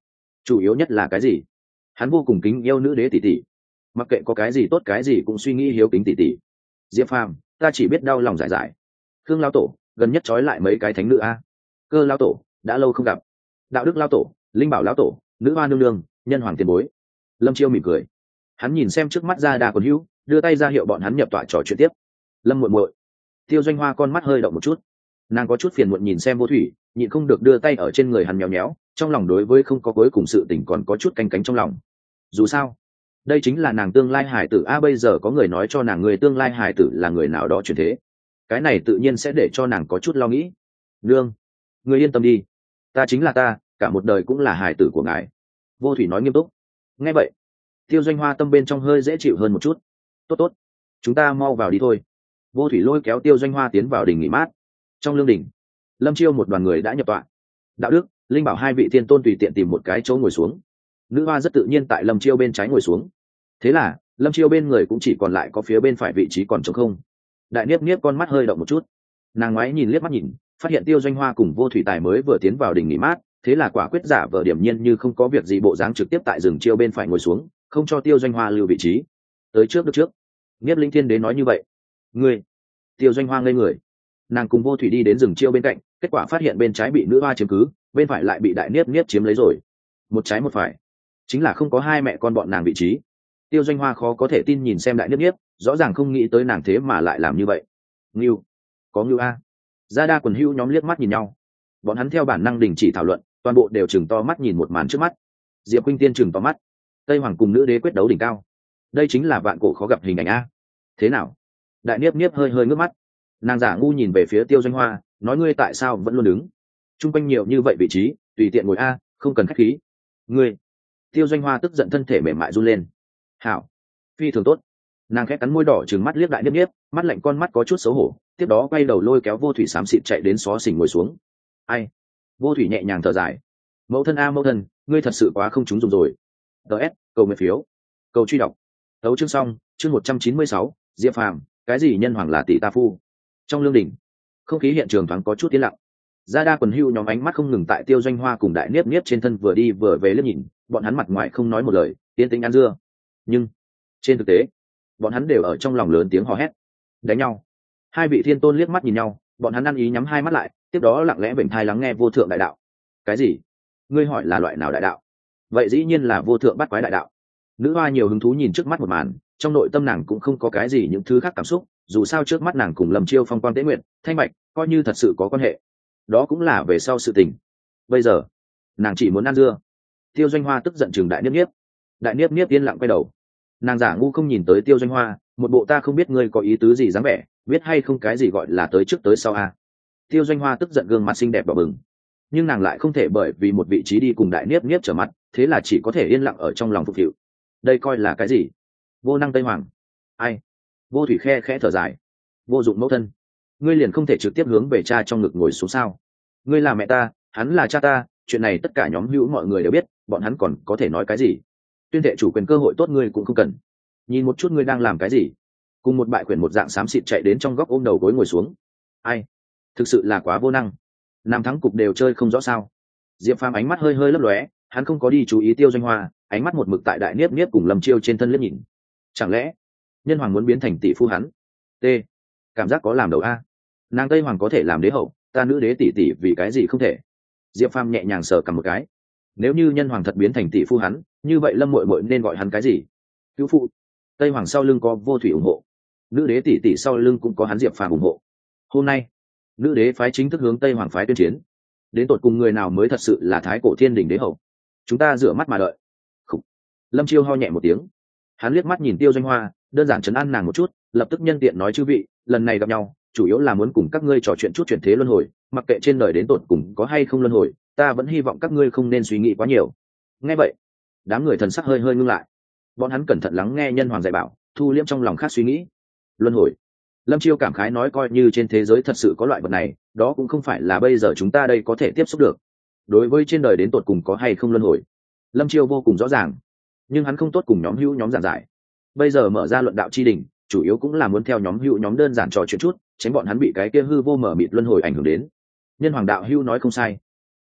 chủ yếu nhất là cái gì? Hắn vô cùng kính yêu nữ đế tỷ tỷ, mặc kệ có cái gì tốt cái gì cũng suy nghĩ hiếu kính tỷ tỷ. Diệp Phàm, ta chỉ biết đau lòng giải. Khương lão tổ, gần nhất trói lại mấy cái thánh nữ a. Cơ lão tổ, đã lâu không gặp. Đạo đức lão tổ, linh bảo lão tổ, nữ hoa nương nương, nhân hoàng tiền bối. Lâm Chiêu mỉm cười, hắn nhìn xem trước mắt Gia Đa Quần Hữu, đưa tay ra hiệu bọn hắn nhập tọa trò chuyện tiếp. Lâm muội muội. Tiêu Doanh Hoa con mắt hơi động một chút, nàng có chút phiền muộn nhìn xem Vô Thủy, nhịn không được đưa tay ở trên người hắn nhéo nhéo, trong lòng đối với không có cuối cùng sự tình còn có chút canh cánh trong lòng. Dù sao, đây chính là nàng tương lai hải tử a, bây giờ có người nói cho nàng người tương lai hải tử là người nào đó chuyển thế, cái này tự nhiên sẽ để cho nàng có chút lo nghĩ. Nương, người yên tâm đi, ta chính là ta, cả một đời cũng là hải tử của ngài. Vô Thủy nói nghiêm túc. Nghe vậy, Tiêu Doanh Hoa tâm bên trong hơi dễ chịu hơn một chút. Tốt tốt, chúng ta mau vào đi thôi. Vô Thủy lôi kéo Tiêu Doanh Hoa tiến vào đình nghỉ mát. Trong lương đình, Lâm Chiêu một đoàn người đã nhập tọa. Đạo đức, linh bảo hai vị thiên tôn tùy tiện tìm một cái chỗ ngồi xuống. Nữ hoa rất tự nhiên tại Lâm Chiêu bên trái ngồi xuống. Thế là Lâm Chiêu bên người cũng chỉ còn lại có phía bên phải vị trí còn trống không. Đại Niếp Niếp con mắt hơi động một chút, nàng ngoái nhìn liếc mắt nhìn, phát hiện Tiêu Doanh Hoa cùng Vô Thủy tài mới vừa tiến vào đình nghỉ mát, thế là quả quyết giả vờ điểm nhiên như không có việc gì bộ dáng trực tiếp tại rừng Chiêu bên phải ngồi xuống, không cho Tiêu Doanh Hoa lưu vị trí. Tới trước được trước. Niếp Linh Thiên Đế nói như vậy. Ngươi. Tiêu Doanh Hoa ngây người, nàng cùng Vô Thủy đi đến rừng Chiêu bên cạnh, kết quả phát hiện bên trái bị nữ hoa chiếm cứ, bên phải lại bị Đại Niếp Niếp chiếm lấy rồi. Một trái một phải, chính là không có hai mẹ con bọn nàng vị trí. Tiêu Doanh Hoa khó có thể tin nhìn xem Đại Niếp Niếp, rõ ràng không nghĩ tới nàng thế mà lại làm như vậy. Ngưu, có ngưu a. Gia Đa Quần Hữu nhóm liếc mắt nhìn nhau, bọn hắn theo bản năng đình chỉ thảo luận, toàn bộ đều chừng to mắt nhìn một màn trước mắt. Diệp Khuynh Tiên chừng to mắt, Tây Hoàng cùng nữ đế quyết đấu đỉnh cao, đây chính là vạn cổ khó gặp hình ảnh a. Thế nào? Đại Niếp Niếp hơi hơi ngước mắt, nàng giả ngu nhìn về phía Tiêu Doanh Hoa, nói ngươi tại sao vẫn luôn đứng? Trung quanh nhiều như vậy vị trí, tùy tiện ngồi a, không cần khách khí. Ngươi. Tiêu Doanh Hoa tức giận thân thể mềm mại run lên. Hảo, phi thường tốt. Nàng khẽ cắn môi đỏ trừng mắt liếc Đại Niếp Niếp, mắt lạnh con mắt có chút xấu hổ, tiếp đó quay đầu lôi kéo Vô Thủy xám xịt chạy đến xó xỉnh ngồi xuống. Ai? Vô Thủy nhẹ nhàng thở dài. Mẫu thân a mẫu thân, ngươi thật sự quá không trúng dùng rồi. DS, cầu nguyện phiếu, cầu truy đọc. Tấu chương xong, chương 196, Diệp Phàm, cái gì nhân hoàng là tỷ ta phu. Trong lương đình, không khí hiện trường thoáng có chút tiến lặng. Gia Đa Quần Hữu nhóm ánh mắt không ngừng tại Tiêu Doanh Hoa cùng Đại Niếp Niếp trên thân vừa đi vừa về liếc nhìn, bọn hắn mặt ngoài không nói một lời, yên tĩnh ăn dưa. Nhưng trên thực tế, bọn hắn đều ở trong lòng lớn tiếng hò hét. Đánh nhau. Hai vị thiên tôn liếc mắt nhìn nhau, bọn hắn ăn ý nhắm hai mắt lại, tiếp đó lặng lẽ vểnh thai lắng nghe vô thượng đại đạo. Cái gì? Ngươi hỏi là loại nào đại đạo? Vậy dĩ nhiên là vô thượng bát quái đại đạo. Nữ hoa nhiều hứng thú nhìn trước mắt một màn, trong nội tâm nàng cũng không có cái gì những thứ khác cảm xúc, dù sao trước mắt nàng cùng Lâm Chiêu phong quang tế nguyện, thanh mạch, coi như thật sự có quan hệ, đó cũng là về sau sự tình. Bây giờ nàng chỉ muốn ăn dưa. Tiêu Doanh Hoa tức giận chừng Đại Niếp Niếp. Đại Niếp Niếp yên lặng quay đầu, nàng giả ngu không nhìn tới Tiêu Doanh Hoa, một bộ ta không biết ngươi có ý tứ gì dáng vẻ, biết hay không cái gì gọi là tới trước tới sau a. Tiêu Doanh Hoa tức giận gương mặt xinh đẹp đỏ bừng, nhưng nàng lại không thể bởi vì một vị trí đi cùng Đại Niếp Niếp trở mặt, thế là chỉ có thể yên lặng ở trong lòng phục vụ. Đây coi là cái gì? Vô năng Tây Hoàng. Ai? Vô Thủy khe khẽ thở dài. Vô dụng mẫu thân, ngươi liền không thể trực tiếp hướng về cha trong ngực ngồi xuống sao? Ngươi là mẹ ta, hắn là cha ta, chuyện này tất cả nhóm hữu mọi người đều biết, bọn hắn còn có thể nói cái gì? Tuyên thệ chủ quyền cơ hội tốt ngươi cũng không cần. Nhìn một chút ngươi đang làm cái gì? Cùng một bại quyền một dạng xám xịt chạy đến trong góc ôm đầu gối ngồi xuống. Ai? Thực sự là quá vô năng. Nam thắng cục đều chơi không rõ sao? Diệp Phàm ánh mắt hơi hơi lấp lóe, hắn không có đi chú ý Tiêu Doanh Hoa, ánh mắt một mực tại Đại Niếp Niếp cùng Lâm Chiêu trên thân liếc nhìn. Chẳng lẽ nhân hoàng muốn biến thành tỷ phu hắn? T. Cảm giác có làm đầu a. Nàng Tây Hoàng có thể làm đế hậu, ta nữ đế tỷ tỷ vì cái gì không thể? Diệp Phàm nhẹ nhàng sờ cầm một cái. Nếu như nhân hoàng thật biến thành tỷ phu hắn, như vậy Lâm muội muội nên gọi hắn cái gì? Cứu phụ. Tây Hoàng sau lưng có Vô Thủy ủng hộ, nữ đế tỷ tỷ sau lưng cũng có hắn Diệp Phàm ủng hộ. Hôm nay nữ đế phái chính thức hướng Tây Hoàng phái tuyên chiến, đến tột cùng người nào mới thật sự là thái cổ thiên đình đế hậu? Chúng ta rửa mắt mà đợi. Khủ. Lâm Chiêu ho nhẹ một tiếng, hắn liếc mắt nhìn Tiêu Doanh Hoa, đơn giản trấn an nàng một chút, lập tức nhân tiện nói chư vị, lần này gặp nhau chủ yếu là muốn cùng các ngươi trò chuyện chút chuyển thế luân hồi, mặc kệ trên đời đến tột cùng có hay không luân hồi, ta vẫn hy vọng các ngươi không nên suy nghĩ quá nhiều. Nghe vậy, đám người thần sắc hơi hơi ngưng lại, bọn hắn cẩn thận lắng nghe nhân hoàng dạy bảo, thu liễm trong lòng khác suy nghĩ. Luân hồi. Lâm Chiêu cảm khái nói, coi như trên thế giới thật sự có loại vật này, đó cũng không phải là bây giờ chúng ta đây có thể tiếp xúc được. Đối với trên đời đến tột cùng có hay không luân hồi, Lâm Chiêu vô cùng rõ ràng, nhưng hắn không tốt cùng nhóm hữu nhóm giảng giải. Bây giờ mở ra luận đạo chi đỉnh, chủ yếu cũng là muốn theo nhóm hữu nhóm đơn giản trò chuyện chút, tránh bọn hắn bị cái kia hư vô mở mịt luân hồi ảnh hưởng đến. Nhân hoàng đạo hữu nói không sai,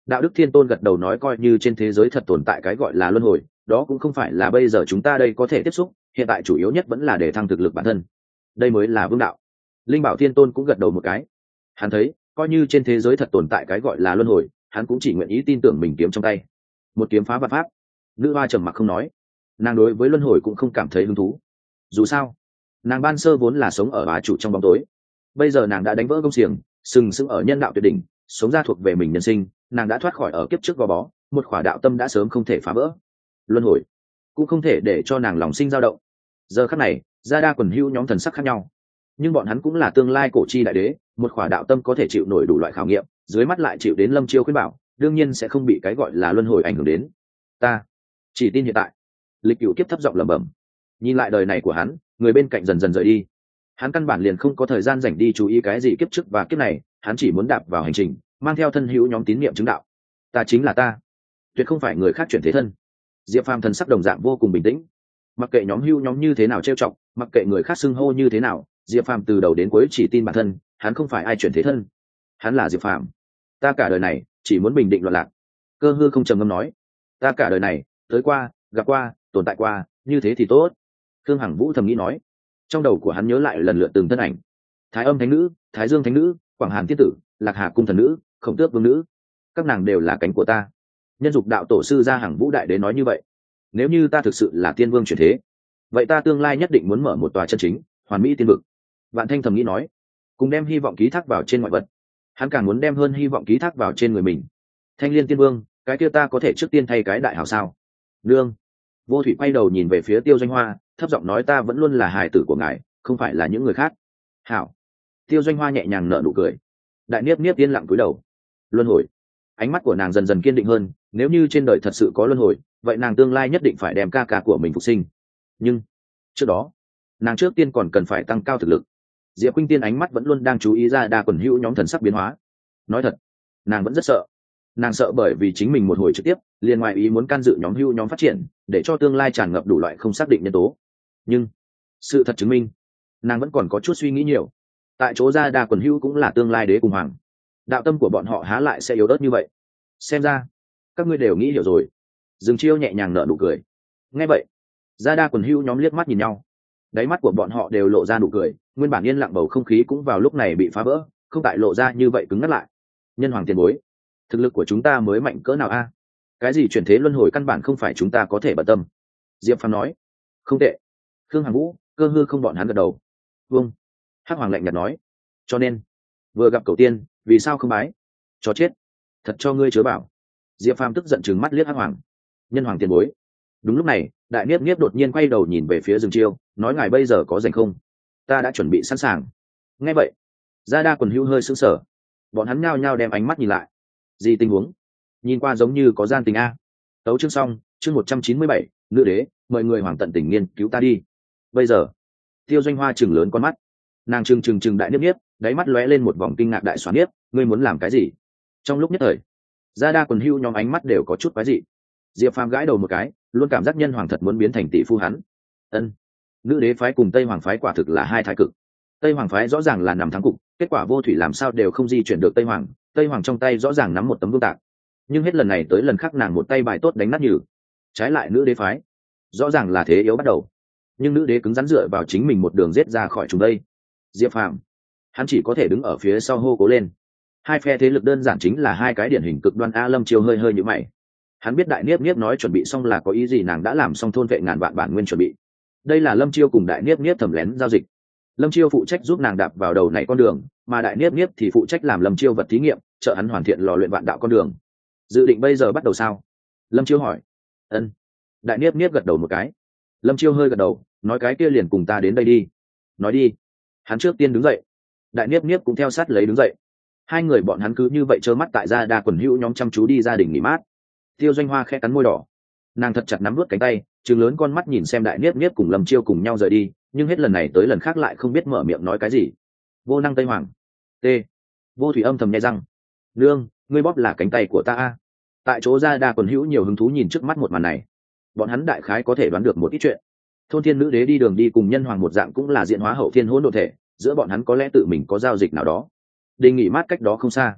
Đạo đức thiên tôn gật đầu nói coi như trên thế giới thật tồn tại cái gọi là luân hồi, đó cũng không phải là bây giờ chúng ta đây có thể tiếp xúc, hiện tại chủ yếu nhất vẫn là để thăng thực lực bản thân, đây mới là vương đạo. Linh bảo thiên tôn cũng gật đầu một cái. Hắn thấy coi như trên thế giới thật tồn tại cái gọi là luân hồi, hắn cũng chỉ nguyện ý tin tưởng mình kiếm trong tay, một kiếm phá vạn pháp. Nữ hoa trầm mặc không nói, nàng đối với luân hồi cũng không cảm thấy hứng thú. Dù sao nàng ban sơ vốn là sống ở bá chủ trong bóng tối, bây giờ nàng đã đánh vỡ công xiềng, sừng sững ở nhân đạo tuyệt đỉnh, sống ra thuộc về mình nhân sinh, nàng đã thoát khỏi ở kiếp trước gò bó, một khỏa đạo tâm đã sớm không thể phá vỡ, luân hồi cũng không thể để cho nàng lòng sinh dao động. Giờ khắc này gia đa quần hữu nhóm thần sắc khác nhau, nhưng bọn hắn cũng là tương lai cổ chi đại đế, một khỏa đạo tâm có thể chịu nổi đủ loại khảo nghiệm, dưới mắt lại chịu đến Lâm Chiêu khuyên bảo, đương nhiên sẽ không bị cái gọi là luân hồi ảnh hưởng đến. Ta chỉ tin hiện tại. Lịch Cửu Kiếp thấp giọng lẩm bẩm. Nhìn lại đời này của hắn, người bên cạnh dần dần rời đi, hắn căn bản liền không có thời gian dành đi chú ý cái gì kiếp trước và kiếp này, hắn chỉ muốn đạp vào hành trình, mang theo thân hữu nhóm tín niệm chứng đạo. Ta chính là ta, tuyệt không phải người khác chuyển thế thân. Diệp Phàm thần sắc đồng dạng vô cùng bình tĩnh, mặc kệ nhóm hữu nhóm như thế nào trêu chọc, mặc kệ người khác xưng hô như thế nào, Diệp Phàm từ đầu đến cuối chỉ tin bản thân, hắn không phải ai chuyển thế thân, hắn là Diệp Phàm. Ta cả đời này chỉ muốn bình định loạn lạc. Cơ Hư không trầm ngâm nói, ta cả đời này tới qua, gặp qua, tồn tại qua, như thế thì tốt. Thương Hằng Vũ thầm nghĩ nói, trong đầu của hắn nhớ lại lần lượt từng thân ảnh: Thái Âm thánh nữ, Thái Dương thánh nữ, Quảng Hàn tiên tử, Lạc Hà cung thần nữ, Khổng Tước vương nữ, các nàng đều là cánh của ta. Nhân dục đạo tổ sư Gia Hằng Vũ đại đế nói như vậy, nếu như ta thực sự là tiên vương chuyển thế, vậy ta tương lai nhất định muốn mở một tòa chân chính hoàn mỹ tiên vực. Vạn Thanh thầm nghĩ nói, cùng đem hy vọng ký thác vào trên ngoại vật, hắn càng muốn đem hơn hy vọng ký thác vào trên người mình. Thanh Liên tiên vương, cái kia ta có thể trước tiên thay cái đại hảo sao? Nương. Vô Thủy quay đầu nhìn về phía Tiêu Doanh Hoa, thấp giọng nói, ta vẫn luôn là hài tử của ngài, không phải là những người khác. Hảo. Tiêu Doanh Hoa nhẹ nhàng nở nụ cười. Đại Niếp Niếp yên lặng cúi đầu. Luân hồi. Ánh mắt của nàng dần dần kiên định hơn, nếu như trên đời thật sự có luân hồi, vậy nàng tương lai nhất định phải đem ca ca của mình phục sinh. Nhưng trước đó, nàng trước tiên còn cần phải tăng cao thực lực. Diệp Khuynh Tiên ánh mắt vẫn luôn đang chú ý ra đa quần hữu nhóm thần sắc biến hóa. Nói thật, nàng vẫn rất sợ. Nàng sợ bởi vì chính mình một hồi trực tiếp liền ngoài ý muốn can dự nhóm hữu nhóm phát triển, để cho tương lai tràn ngập đủ loại không xác định nhân tố. Nhưng sự thật chứng minh, nàng vẫn còn có chút suy nghĩ nhiều. Tại chỗ ra đa quần hữu cũng là tương lai đế cùng hoàng, đạo tâm của bọn họ há lại sẽ yếu ớt như vậy? Xem ra các ngươi đều nghĩ hiểu rồi. Dương Chiêu nhẹ nhàng nở nụ cười. Nghe vậy, ra đa quần hữu nhóm liếc mắt nhìn nhau, đáy mắt của bọn họ đều lộ ra nụ cười, nguyên bản yên lặng bầu không khí cũng vào lúc này bị phá vỡ, không tại lộ ra như vậy cứng ngắt lại. Nhân hoàng tiền bối, thực lực của chúng ta mới mạnh cỡ nào a? Cái gì chuyển thế luân hồi căn bản không phải chúng ta có thể bận tâm. Diệp Phàm nói. Không tệ. Khương Hằng Vũ, Cơ Hư không bọn hắn gật đầu. Vâng. Hắc Hoàng lạnh nhạt nói. Cho nên vừa gặp cầu tiên, vì sao không bái? Cho chết, thật cho ngươi chớ bảo. Diệp Phàm tức giận trừng mắt liếc Hắc Hoàng. Nhân hoàng tiền bối. Đúng lúc này Đại Niếp Niếp đột nhiên quay đầu nhìn về phía Dương Chiêu, nói ngài bây giờ có rảnh không? Ta đã chuẩn bị sẵn sàng. Nghe vậy, gia đa quần hữu hơi sững sờ, bọn hắn nhao nhao đem ánh mắt nhìn lại. Gì tình huống? Nhìn qua giống như có gian tình a. Tấu chương xong, chương 197, nữ đế, mời người hoàng tận tình nghiên cứu ta đi. Bây giờ, Tiêu Doanh Hoa trừng lớn con mắt, nàng trừng Đại Niếp Niếp, đáy mắt lóe lên một vòng kinh ngạc. Đại Soán Niếp, ngươi muốn làm cái gì? Trong lúc nhất thời, gia đa quần hữu nhóm ánh mắt đều có chút quái dị. Diệp Phàm gãi đầu một cái, luôn cảm giác nhân hoàng thật muốn biến thành tỷ phu hắn. Ân, nữ đế phái cùng Tây Hoàng phái quả thực là hai thái cực. Tây Hoàng phái rõ ràng là nằm thắng cục, kết quả Vô Thủy làm sao đều không di chuyển được Tây Hoàng. Tây Hoàng trong tay rõ ràng nắm một tấm vương tạc, nhưng hết lần này tới lần khác nàng một tay bài tốt đánh nát nhừ. Trái lại nữ đế phái, rõ ràng là thế yếu bắt đầu, nhưng nữ đế cứng rắn dựa vào chính mình một đường giết ra khỏi chúng đây. Diệp Phàm, hắn chỉ có thể đứng ở phía sau hô cố lên. Hai phe thế lực đơn giản chính là hai cái điển hình cực đoan. A Lâm Chiêu hơi hơi như mày, hắn biết Đại Niếp Niếp nói chuẩn bị xong là có ý gì, nàng đã làm xong thôn vệ ngàn vạn bản nguyên chuẩn bị. Đây là Lâm Chiêu cùng Đại Niếp Niếp thẩm lén giao dịch. Lâm Chiêu phụ trách giúp nàng đạp vào đầu này con đường, mà Đại Niếp Niếp thì phụ trách làm Lâm Chiêu vật thí nghiệm, trợ hắn hoàn thiện lò luyện vạn đạo con đường. Dự định bây giờ bắt đầu sao? Lâm Chiêu hỏi. Ân. Đại Niếp Niếp gật đầu một cái. Lâm Chiêu hơi gật đầu, nói cái kia liền cùng ta đến đây đi. Nói đi. Hắn trước tiên đứng dậy, Đại Niếp Niếp cũng theo sát lấy đứng dậy. Hai người bọn hắn cứ như vậy trơ mắt tại gia đa quần hữu nhóm chăm chú đi gia đình nghỉ mát. Tiêu Doanh Hoa khẽ cắn môi đỏ, nàng thật chặt nắm nuốt cánh tay, trừng lớn con mắt nhìn xem Đại Niếp Niếp cùng Lâm Chiêu cùng nhau rời đi, nhưng hết lần này tới lần khác lại không biết mở miệng nói cái gì. Vô năng Tây Hoàng. T. Vô Thủy âm thầm nhai răng. Nương, ngươi bóp là cánh tay của ta a. Tại chỗ gia đa quần hữu nhiều hứng thú nhìn trước mắt một màn này, bọn hắn đại khái có thể đoán được một ít chuyện. Thôn Thiên nữ đế đi đường đi cùng nhân hoàng một dạng cũng là diện hóa hậu thiên hỗn độn thể, giữa bọn hắn có lẽ tự mình có giao dịch nào đó. Đình nghỉ mát cách đó không xa,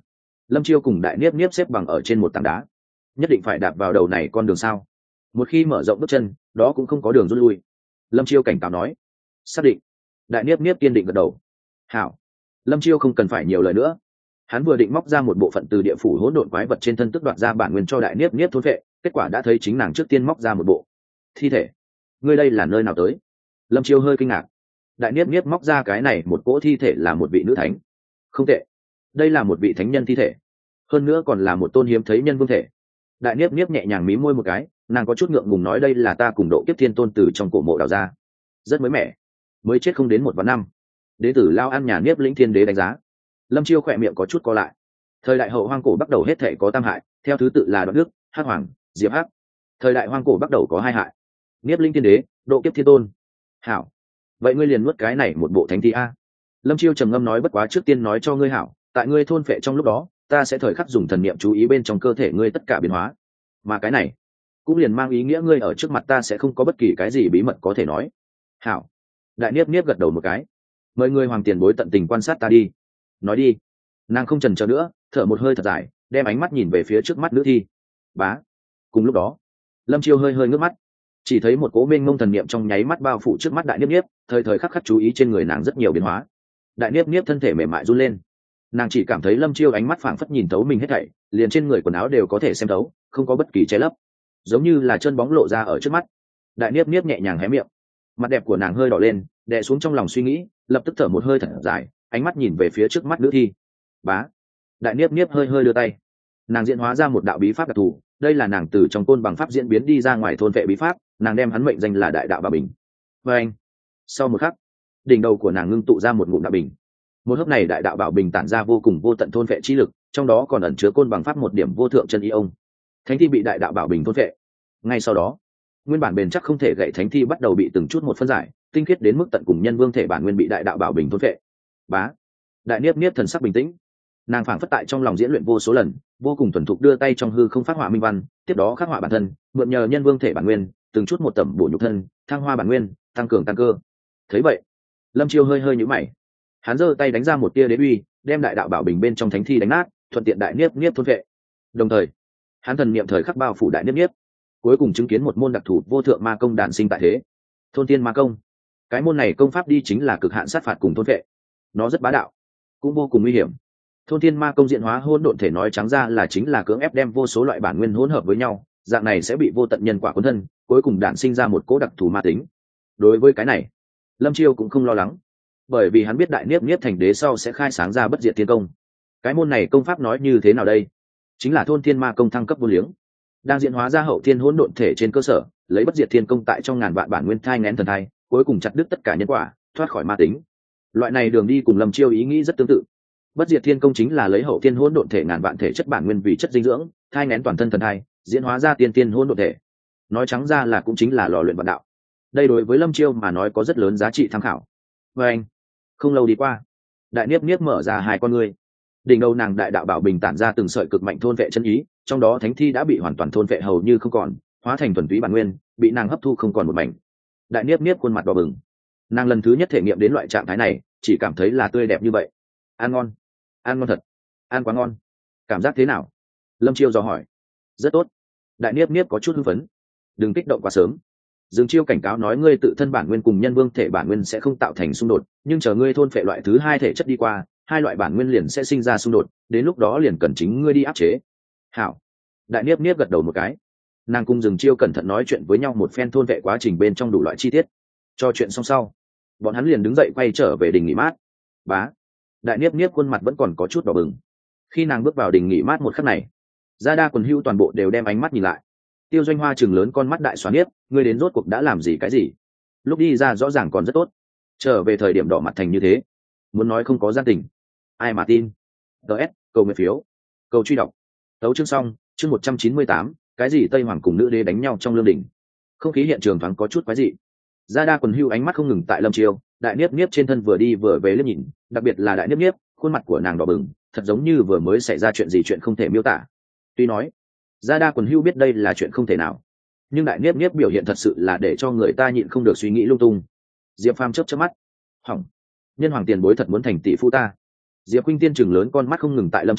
Lâm Chiêu cùng Đại Niếp Niếp xếp bằng ở trên một tảng đá, nhất định phải đạp vào đầu này con đường sao? Một khi mở rộng bước chân, đó cũng không có đường rút lui. Lâm Chiêu cảnh cáo nói. Xác định. Đại Niếp Niếp kiên định gật đầu. Hảo. Lâm Chiêu không cần phải nhiều lời nữa. Hắn vừa định móc ra một bộ phận từ địa phủ hỗn độn quái vật trên thân tức đoạt ra bản nguyên cho Đại Niếp Niếp thôn vệ, kết quả đã thấy chính nàng trước tiên móc ra một bộ thi thể. Ngươi đây là nơi nào tới? Lâm Chiêu hơi kinh ngạc. Đại Niếp Niếp móc ra cái này một cỗ thi thể là một vị nữ thánh. Không tệ, đây là một vị thánh nhân thi thể, hơn nữa còn là một tôn hiếm thấy nhân vương thể. Đại Niếp Niếp nhẹ nhàng mí môi một cái, nàng có chút ngượng ngùng nói đây là ta cùng độ kiếp thiên tôn từ trong cổ mộ đào ra, rất mới mẻ, mới chết không đến 1 vạn năm. Đế tử Lao Ăn nhà Niếp Lĩnh Thiên Đế đánh giá. Lâm Chiêu khỏe miệng có chút co lại. Thời đại hậu hoang cổ bắt đầu hết thể có tam hại, theo thứ tự là Đoạn Đức, Hắc Hoàng, Diệp Hắc. Thời đại hoang cổ bắt đầu có 2 hại, Niếp Lĩnh Thiên Đế, độ kiếp thiên tôn. Hảo, vậy ngươi liền nuốt cái này một bộ thánh thi a. Lâm Chiêu trầm ngâm nói bất quá trước tiên nói cho ngươi hảo, tại ngươi thôn phệ trong lúc đó ta sẽ thời khắc dùng thần niệm chú ý bên trong cơ thể ngươi tất cả biến hóa, mà cái này cũng liền mang ý nghĩa ngươi ở trước mặt ta sẽ không có bất kỳ cái gì bí mật có thể nói. Hảo. Đại Niếp Niếp gật đầu một cái. Mời ngươi hoàng tiền bối tận tình quan sát ta đi. Nói đi. Nàng không chần chờ nữa, thở một hơi thật dài, đem ánh mắt nhìn về phía trước mắt nữ thi. Bá. Cùng lúc đó Lâm Chiêu hơi hơi ngước mắt, chỉ thấy một cỗ mênh mông thần niệm trong nháy mắt bao phủ trước mắt Đại Niếp Niếp, thời thời khắc khắc chú ý trên người nàng rất nhiều biến hóa. Đại Niếp Niếp thân thể mềm mại run lên, nàng chỉ cảm thấy Lâm Chiêu ánh mắt phảng phất nhìn thấu mình hết thảy, liền trên người quần áo đều có thể xem thấu, không có bất kỳ che lấp, giống như là chân bóng lộ ra ở trước mắt. Đại Niếp Niếp nhẹ nhàng hé miệng, mặt đẹp của nàng hơi đỏ lên, đè xuống trong lòng suy nghĩ, lập tức thở một hơi thật dài, ánh mắt nhìn về phía trước mắt nữ thi. Bá. Đại Niếp Niếp hơi hơi đưa tay, nàng diễn hóa ra một đạo bí pháp đặc thù, đây là nàng từ trong côn bằng pháp diễn biến đi ra ngoài thôn vệ bí pháp, nàng đem hắn mệnh danh là Đại Đạo Bảo Bình. Và anh. Sau một khắc, đỉnh đầu của nàng ngưng tụ ra một ngụm đạo bình. Một hớp này Đại Đạo Bảo Bình tản ra vô cùng vô tận thôn vệ chi lực, trong đó còn ẩn chứa côn bằng pháp một điểm vô thượng chân ý ông. Thánh thi bị Đại Đạo Bảo Bình thôn vệ. Ngay sau đó, nguyên bản bền chắc không thể gãy thánh thi bắt đầu bị từng chút một phân giải, tinh khiết đến mức tận cùng nhân vương thể bản nguyên bị Đại Đạo Bảo Bình thôn vệ. Bá. Đại Niếp Niếp thần sắc bình tĩnh, nàng phảng phất tại trong lòng diễn luyện vô số lần, vô cùng thuần thục đưa tay trong hư không phát họa minh văn, tiếp đó khắc họa bản thân, mượn nhờ nhân vương thể bản nguyên, từng chút một tẩm bổ nhục thân, thăng hoa bản nguyên, tăng cường tăng cơ. Thấy vậy, Lâm Chiêu hơi hơi nhíu mày, hắn giơ tay đánh ra một tia đế uy, đem Đại Đạo Bảo Bình bên trong thánh thi đánh nát, thuận tiện Đại Niếp Niếp thôn vệ. Đồng thời, hắn thần niệm thời khắc bao phủ Đại Niếp Niếp, cuối cùng chứng kiến một môn đặc thù vô thượng ma công đản sinh tại thế. Thôn Tiên Ma Công. Cái môn này công pháp đi chính là cực hạn sát phạt cùng thôn vệ. Nó rất bá đạo, cũng vô cùng nguy hiểm. Thôn Thiên Ma Công diễn hóa hỗn độn thể nói trắng ra là chính là cưỡng ép đem vô số loại bản nguyên hỗn hợp với nhau, dạng này sẽ bị vô tận nhân quả cuốn thân, cuối cùng đản sinh ra một cỗ đặc thù ma tính. Đối với cái này, Lâm Chiêu cũng không lo lắng, bởi vì hắn biết Đại Niếp Niếp thành đế sau sẽ khai sáng ra Bất Diệt Thiên Công. Cái môn này công pháp nói như thế nào đây? Chính là Thôn Thiên Ma Công thăng cấp vô liếng, đang diễn hóa ra hậu thiên hỗn độn thể trên cơ sở, lấy Bất Diệt Thiên Công tại trong ngàn vạn bản nguyên thai nghén thần thai, cuối cùng chặt đứt tất cả nhân quả, thoát khỏi ma tính. Loại này đường đi cùng Lâm Chiêu ý nghĩ rất tương tự. Bất Diệt Thiên Công chính là lấy hậu thiên hỗn độn thể ngàn vạn thể chất bản nguyên vì chất dinh dưỡng, thai nghén toàn thân thần thai, diễn hóa ra tiên tiên hỗn độn thể. Nói trắng ra là cũng chính là lò luyện vạn đạo. Đây đối với Lâm Chiêu mà nói có rất lớn giá trị tham khảo. Và anh, không lâu đi qua, Đại Niếp Niếp mở ra hai con ngươi. Đỉnh đầu nàng Đại Đạo Bảo Bình tản ra từng sợi cực mạnh thôn vệ chân ý, trong đó thánh thi đã bị hoàn toàn thôn vệ hầu như không còn, hóa thành thuần túy bản nguyên, bị nàng hấp thu không còn một mảnh. Đại Niếp Niếp khuôn mặt đỏ bừng. Nàng lần thứ nhất thể nghiệm đến loại trạng thái này, chỉ cảm thấy là tươi đẹp như vậy. Ăn ngon, ăn ngon thật, ăn quá ngon. Cảm giác thế nào? Lâm Chiêu dò hỏi. Rất tốt. Đại Niếp Niếp có chút hưng phấn. Đừng kích động quá sớm. Dương Chiêu cảnh cáo nói ngươi tự thân bản nguyên cùng nhân vương thể bản nguyên sẽ không tạo thành xung đột, nhưng chờ ngươi thôn phệ loại thứ hai thể chất đi qua, hai loại bản nguyên liền sẽ sinh ra xung đột, đến lúc đó liền cần chính ngươi đi áp chế. Hảo. Đại Niếp Niếp gật đầu một cái. Nàng cùng Dương Chiêu cẩn thận nói chuyện với nhau một phen thôn vệ quá trình bên trong đủ loại chi tiết. Cho chuyện xong sau, bọn hắn liền đứng dậy quay trở về đình nghỉ mát. Bá. Đại Niếp Niếp khuôn mặt vẫn còn có chút đỏ bừng. Khi nàng bước vào đình nghỉ mát một khắc này, gia đa quần hưu toàn bộ đều đem ánh mắt nhìn lại. Tiêu Doanh Hoa chừng lớn con mắt đại xoắn Niếp, ngươi đến rốt cuộc đã làm gì cái gì? Lúc đi ra rõ ràng còn rất tốt, trở về thời điểm đỏ mặt thành như thế, muốn nói không có gian tình, ai mà tin? DS, cầu nguyện phiếu, cầu truy đọc. Tấu chương xong, chương 198, cái gì Tây Hoàng cùng nữ đế đánh nhau trong lương đỉnh. Không khí hiện trường thoáng có chút quái dị. Gia đa quần hưu ánh mắt không ngừng tại Lâm Chiêu, Đại Niếp Niếp trên thân vừa đi vừa về liếc nhìn, đặc biệt là Đại Niếp Niếp, khuôn mặt của nàng đỏ bừng, thật giống như vừa mới xảy ra chuyện gì chuyện không thể miêu tả. Tuy nói, Gia đa quần hưu biết đây là chuyện không thể nào, nhưng Đại Niếp Niếp biểu hiện thật sự là để cho người ta nhịn không được suy nghĩ lung tung. Diệp Phàm chớp chớp mắt, hỏng, nhân hoàng tiền bối thật muốn thành tỷ phu ta. Diệp Khuynh Tiên chừng lớn con mắt không ngừng tại Lâm Chiêu,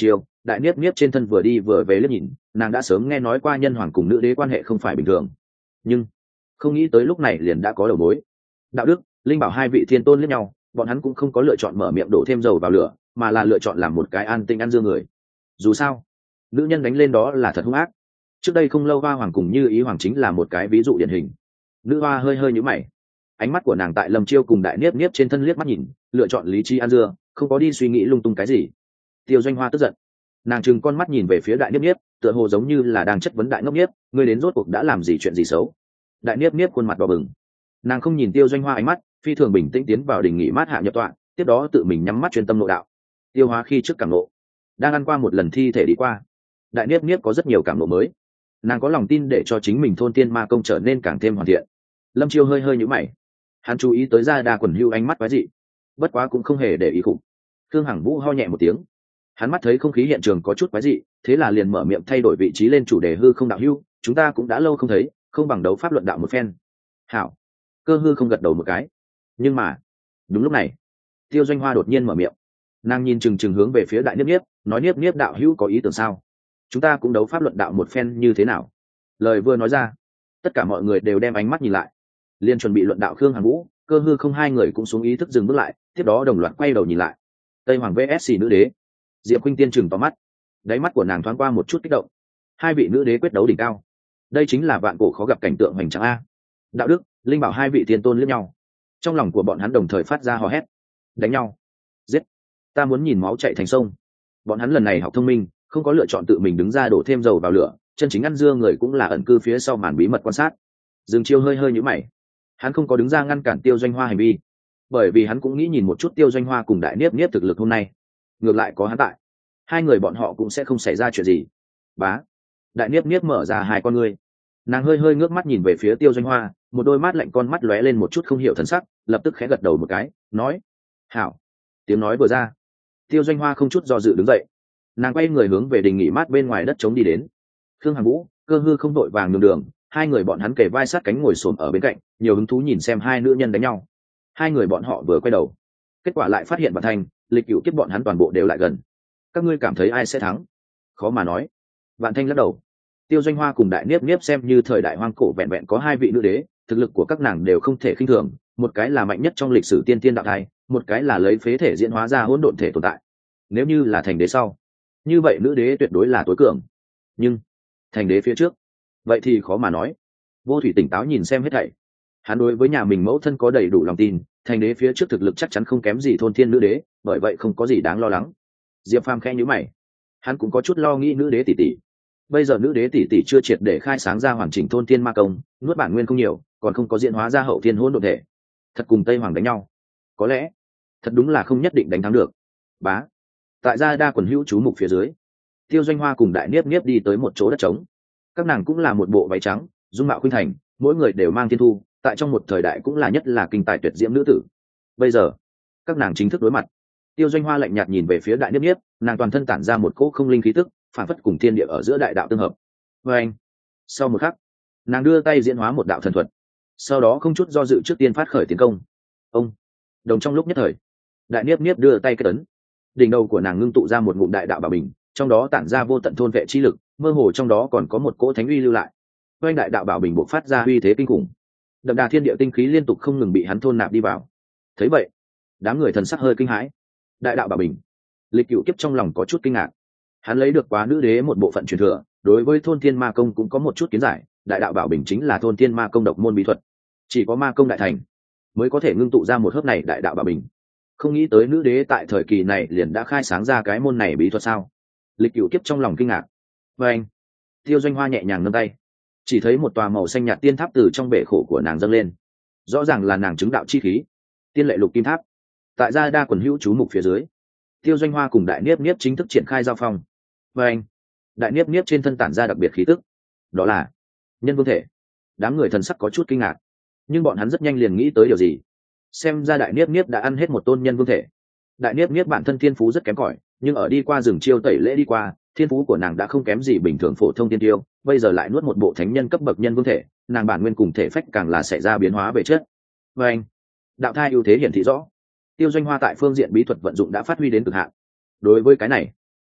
đại niếp niếp trên thân vừa đi vừa về liếc nhìn, nàng đã sớm nghe nói qua nhân hoàng cùng nữ đế quan hệ không phải bình thường, nhưng không nghĩ tới lúc này liền đã có đầu mối. Đạo đức, linh bảo hai vị thiên tôn liếc nhau, bọn hắn cũng không có lựa chọn mở miệng đổ thêm dầu vào lửa, mà là lựa chọn làm một cái an tinh ăn dưa người. Dù sao nữ nhân đánh lên đó là thật hung ác. Trước đây không lâu Hoa Hoàng cùng Như Ý Hoàng chính là một cái ví dụ điển hình. Nữ hoa hơi hơi nhíu mày, ánh mắt của nàng tại Lâm Chiêu cùng đại niếp niếp trên thân liếc mắt nhìn, lựa chọn lý trí ăn dưa, không có đi suy nghĩ lung tung cái gì. Tiêu Doanh Hoa tức giận, nàng trừng con mắt nhìn về phía đại niếp niếp, tựa hồ giống như là đang chất vấn đại ngốc niếp, ngươi đến rốt cuộc đã làm gì chuyện gì xấu. Đại niếp niếp khuôn mặt đỏ bừng, nàng không nhìn Tiêu Doanh Hoa ánh mắt, phi thường bình tĩnh tiến vào đình nghỉ mát hạ nhập tọa, tiếp đó tự mình nhắm mắt chuyên tâm nội đạo. Tiêu Hóa khi trước cảm ngộ, đang ăn qua một lần thi thể đi qua, đại niếp niếp có rất nhiều cảm ngộ mới, nàng có lòng tin để cho chính mình thôn tiên ma công trở nên càng thêm hoàn thiện. Lâm Chiêu hơi hơi nhíu mày, hắn chú ý tới ra đa quần hưu ánh mắt quái dị, bất quá cũng không hề để ý khủng. Thương Hằng Vũ ho nhẹ một tiếng, hắn mắt thấy không khí hiện trường có chút quái dị, thế là liền mở miệng thay đổi vị trí lên chủ đề hư không đạo hưu, chúng ta cũng đã lâu không thấy, không bằng đấu pháp luận đạo một phen. Hảo. Cơ hư không gật đầu một cái, nhưng mà đúng lúc này Tiêu Doanh Hoa đột nhiên mở miệng, nàng nhìn chừng hướng về phía đại niếp niếp, nói niếp niếp đạo hữu có ý tưởng sao, chúng ta cũng đấu pháp luận đạo một phen như thế nào. Lời vừa nói ra, tất cả mọi người đều đem ánh mắt nhìn lại, liền chuẩn bị luận đạo. Khương Hàn Vũ, Cơ hư không hai người cũng xuống ý thức dừng bước lại, tiếp đó đồng loạt quay đầu nhìn lại. Tây Hoàng vs nữ đế. Diệp Khuynh Tiên chừng to mắt, đáy mắt của nàng thoáng qua một chút kích động. Hai vị nữ đế quyết đấu đỉnh cao, đây chính là vạn cổ khó gặp cảnh tượng hoành tráng a. Đạo đức, linh bảo hai vị tiên tôn liếc nhau, trong lòng của bọn hắn đồng thời phát ra hò hét. Đánh nhau, giết, ta muốn nhìn máu chảy thành sông. Bọn hắn lần này học thông minh, không có lựa chọn tự mình đứng ra đổ thêm dầu vào lửa, chân chính ăn dưa người cũng là ẩn cư phía sau màn bí mật quan sát. Dương Chiêu hơi hơi nhíu mày, hắn không có đứng ra ngăn cản Tiêu Doanh Hoa hành vi, bởi vì hắn cũng nghĩ nhìn một chút Tiêu Doanh Hoa cùng đại niếp niếp thực lực hôm nay. Ngược lại có hắn tại, hai người bọn họ cũng sẽ không xảy ra chuyện gì. Bá, đại niếp niếp mở ra hai con ngươi, nàng hơi hơi ngước mắt nhìn về phía Tiêu Doanh Hoa, một đôi mắt lạnh con mắt lóe lên một chút không hiểu thần sắc, lập tức khẽ gật đầu một cái, nói: hảo. Tiếng nói vừa ra, Tiêu Doanh Hoa không chút do dự đứng dậy, nàng quay người hướng về đình nghỉ mát bên ngoài đất trống đi đến. Khương Hàn Vũ, Cơ hư không đội vàng nhường đường, hai người bọn hắn kề vai sát cánh ngồi xổm ở bên cạnh, nhiều hứng thú nhìn xem hai nữ nhân đánh nhau. Hai người bọn họ vừa quay đầu, kết quả lại phát hiện Vạn Thanh, Lịch Cửu Kiếp bọn hắn toàn bộ đều lại gần. Các ngươi cảm thấy ai sẽ thắng? Khó mà nói. Vạn Thanh lắc đầu. Tiêu Doanh Hoa cùng đại niếp niếp xem như thời đại hoang cổ vẹn vẹn có hai vị nữ đế, thực lực của các nàng đều không thể khinh thường, một cái là mạnh nhất trong lịch sử tiên tiên đạo thai, một cái là lấy phế thể diễn hóa ra hỗn độn thể tồn tại. Nếu như là thành đế sau, như vậy nữ đế tuyệt đối là tối cường, nhưng thành đế phía trước, vậy thì khó mà nói. Vô Thủy tỉnh táo nhìn xem hết thảy, hắn đối với nhà mình mẫu thân có đầy đủ lòng tin, thành đế phía trước thực lực chắc chắn không kém gì thôn thiên nữ đế, bởi vậy không có gì đáng lo lắng. Diệp Phàm khẽ nhíu mày, hắn cũng có chút lo nghĩ nữ đế tỷ tỷ. Bây giờ nữ đế tỷ tỷ chưa triệt để khai sáng ra hoàn chỉnh thôn thiên ma công, nuốt bản nguyên không nhiều, còn không có diễn hóa ra hậu thiên hỗn độn thể, thật cùng Tây Hoàng đánh nhau, có lẽ thật đúng là không nhất định đánh thắng được. Bá, tại gia đa quần hữu chú mục phía dưới, Tiêu Doanh Hoa cùng đại niếp niếp đi tới một chỗ đất trống. Các nàng cũng là một bộ váy trắng, dung mạo khuynh thành, mỗi người đều mang thiên thu, tại trong một thời đại cũng là nhất là kinh tài tuyệt diễm nữ tử. Bây giờ các nàng chính thức đối mặt. Tiêu Doanh Hoa lạnh nhạt nhìn về phía đại niếp niếp, nàng toàn thân tản ra một cỗ không linh khí tức, phản phất cùng thiên địa ở giữa đại đạo tương hợp. Và anh, sau một khắc, nàng đưa tay diễn hóa một đạo thần thuật, sau đó không chút do dự trước tiên phát khởi tiến công. Ông đồng trong lúc nhất thời, đại niếp niếp đưa tay kết ấn, đỉnh đầu của nàng ngưng tụ ra một ngụm đại đạo bảo bình, trong đó tản ra vô tận thôn vệ chi lực, mơ hồ trong đó còn có một cỗ thánh uy lưu lại. Oanh đại đạo bảo bình bộc phát ra uy thế kinh khủng, đậm đà thiên địa tinh khí liên tục không ngừng bị hắn thôn nạp đi vào. Thấy vậy, đám người thần sắc hơi kinh hãi. Đại đạo bảo bình, Lịch Cửu Kiếp trong lòng có chút kinh ngạc. Hắn lấy được quá nữ đế một bộ phận truyền thừa, đối với thôn thiên ma công cũng có một chút kiến giải. Đại đạo bảo bình chính là thôn thiên ma công độc môn bí thuật, chỉ có ma công đại thành mới có thể ngưng tụ ra một hớp này đại đạo bảo bình. Không nghĩ tới nữ đế tại thời kỳ này liền đã khai sáng ra cái môn này bí thuật sao? Lịch Cửu Kiếp trong lòng kinh ngạc. Và anh, Tiêu Doanh Hoa nhẹ nhàng nâng tay, chỉ thấy một tòa màu xanh nhạt tiên tháp từ trong bể khổ của nàng dâng lên, rõ ràng là nàng chứng đạo chi khí, tiên lệ lục kim tháp. Tại gia đa quần hữu chú mục phía dưới, Tiêu Doanh Hoa cùng đại niếp niếp chính thức triển khai giao phong. Và anh, đại niếp niếp trên thân tản ra đặc biệt khí tức, đó là nhân vương thể. Đám người thần sắc có chút kinh ngạc, nhưng bọn hắn rất nhanh liền nghĩ tới điều gì. Xem ra đại niếp niếp đã ăn hết một tôn nhân vương thể. Đại niếp niếp bản thân thiên phú rất kém cỏi, nhưng ở đi qua rừng chiêu tẩy lễ đi qua, thiên phú của nàng đã không kém gì bình thường phổ thông tiên tiêu, bây giờ lại nuốt một bộ thánh nhân cấp bậc nhân vương thể, nàng bản nguyên cùng thể phách càng là xảy ra biến hóa về chất. Và anh, đạo thai ưu thế hiển thị rõ. Tiêu Doanh Hoa tại phương diện bí thuật vận dụng đã phát huy đến cực hạn. Đối với cái này,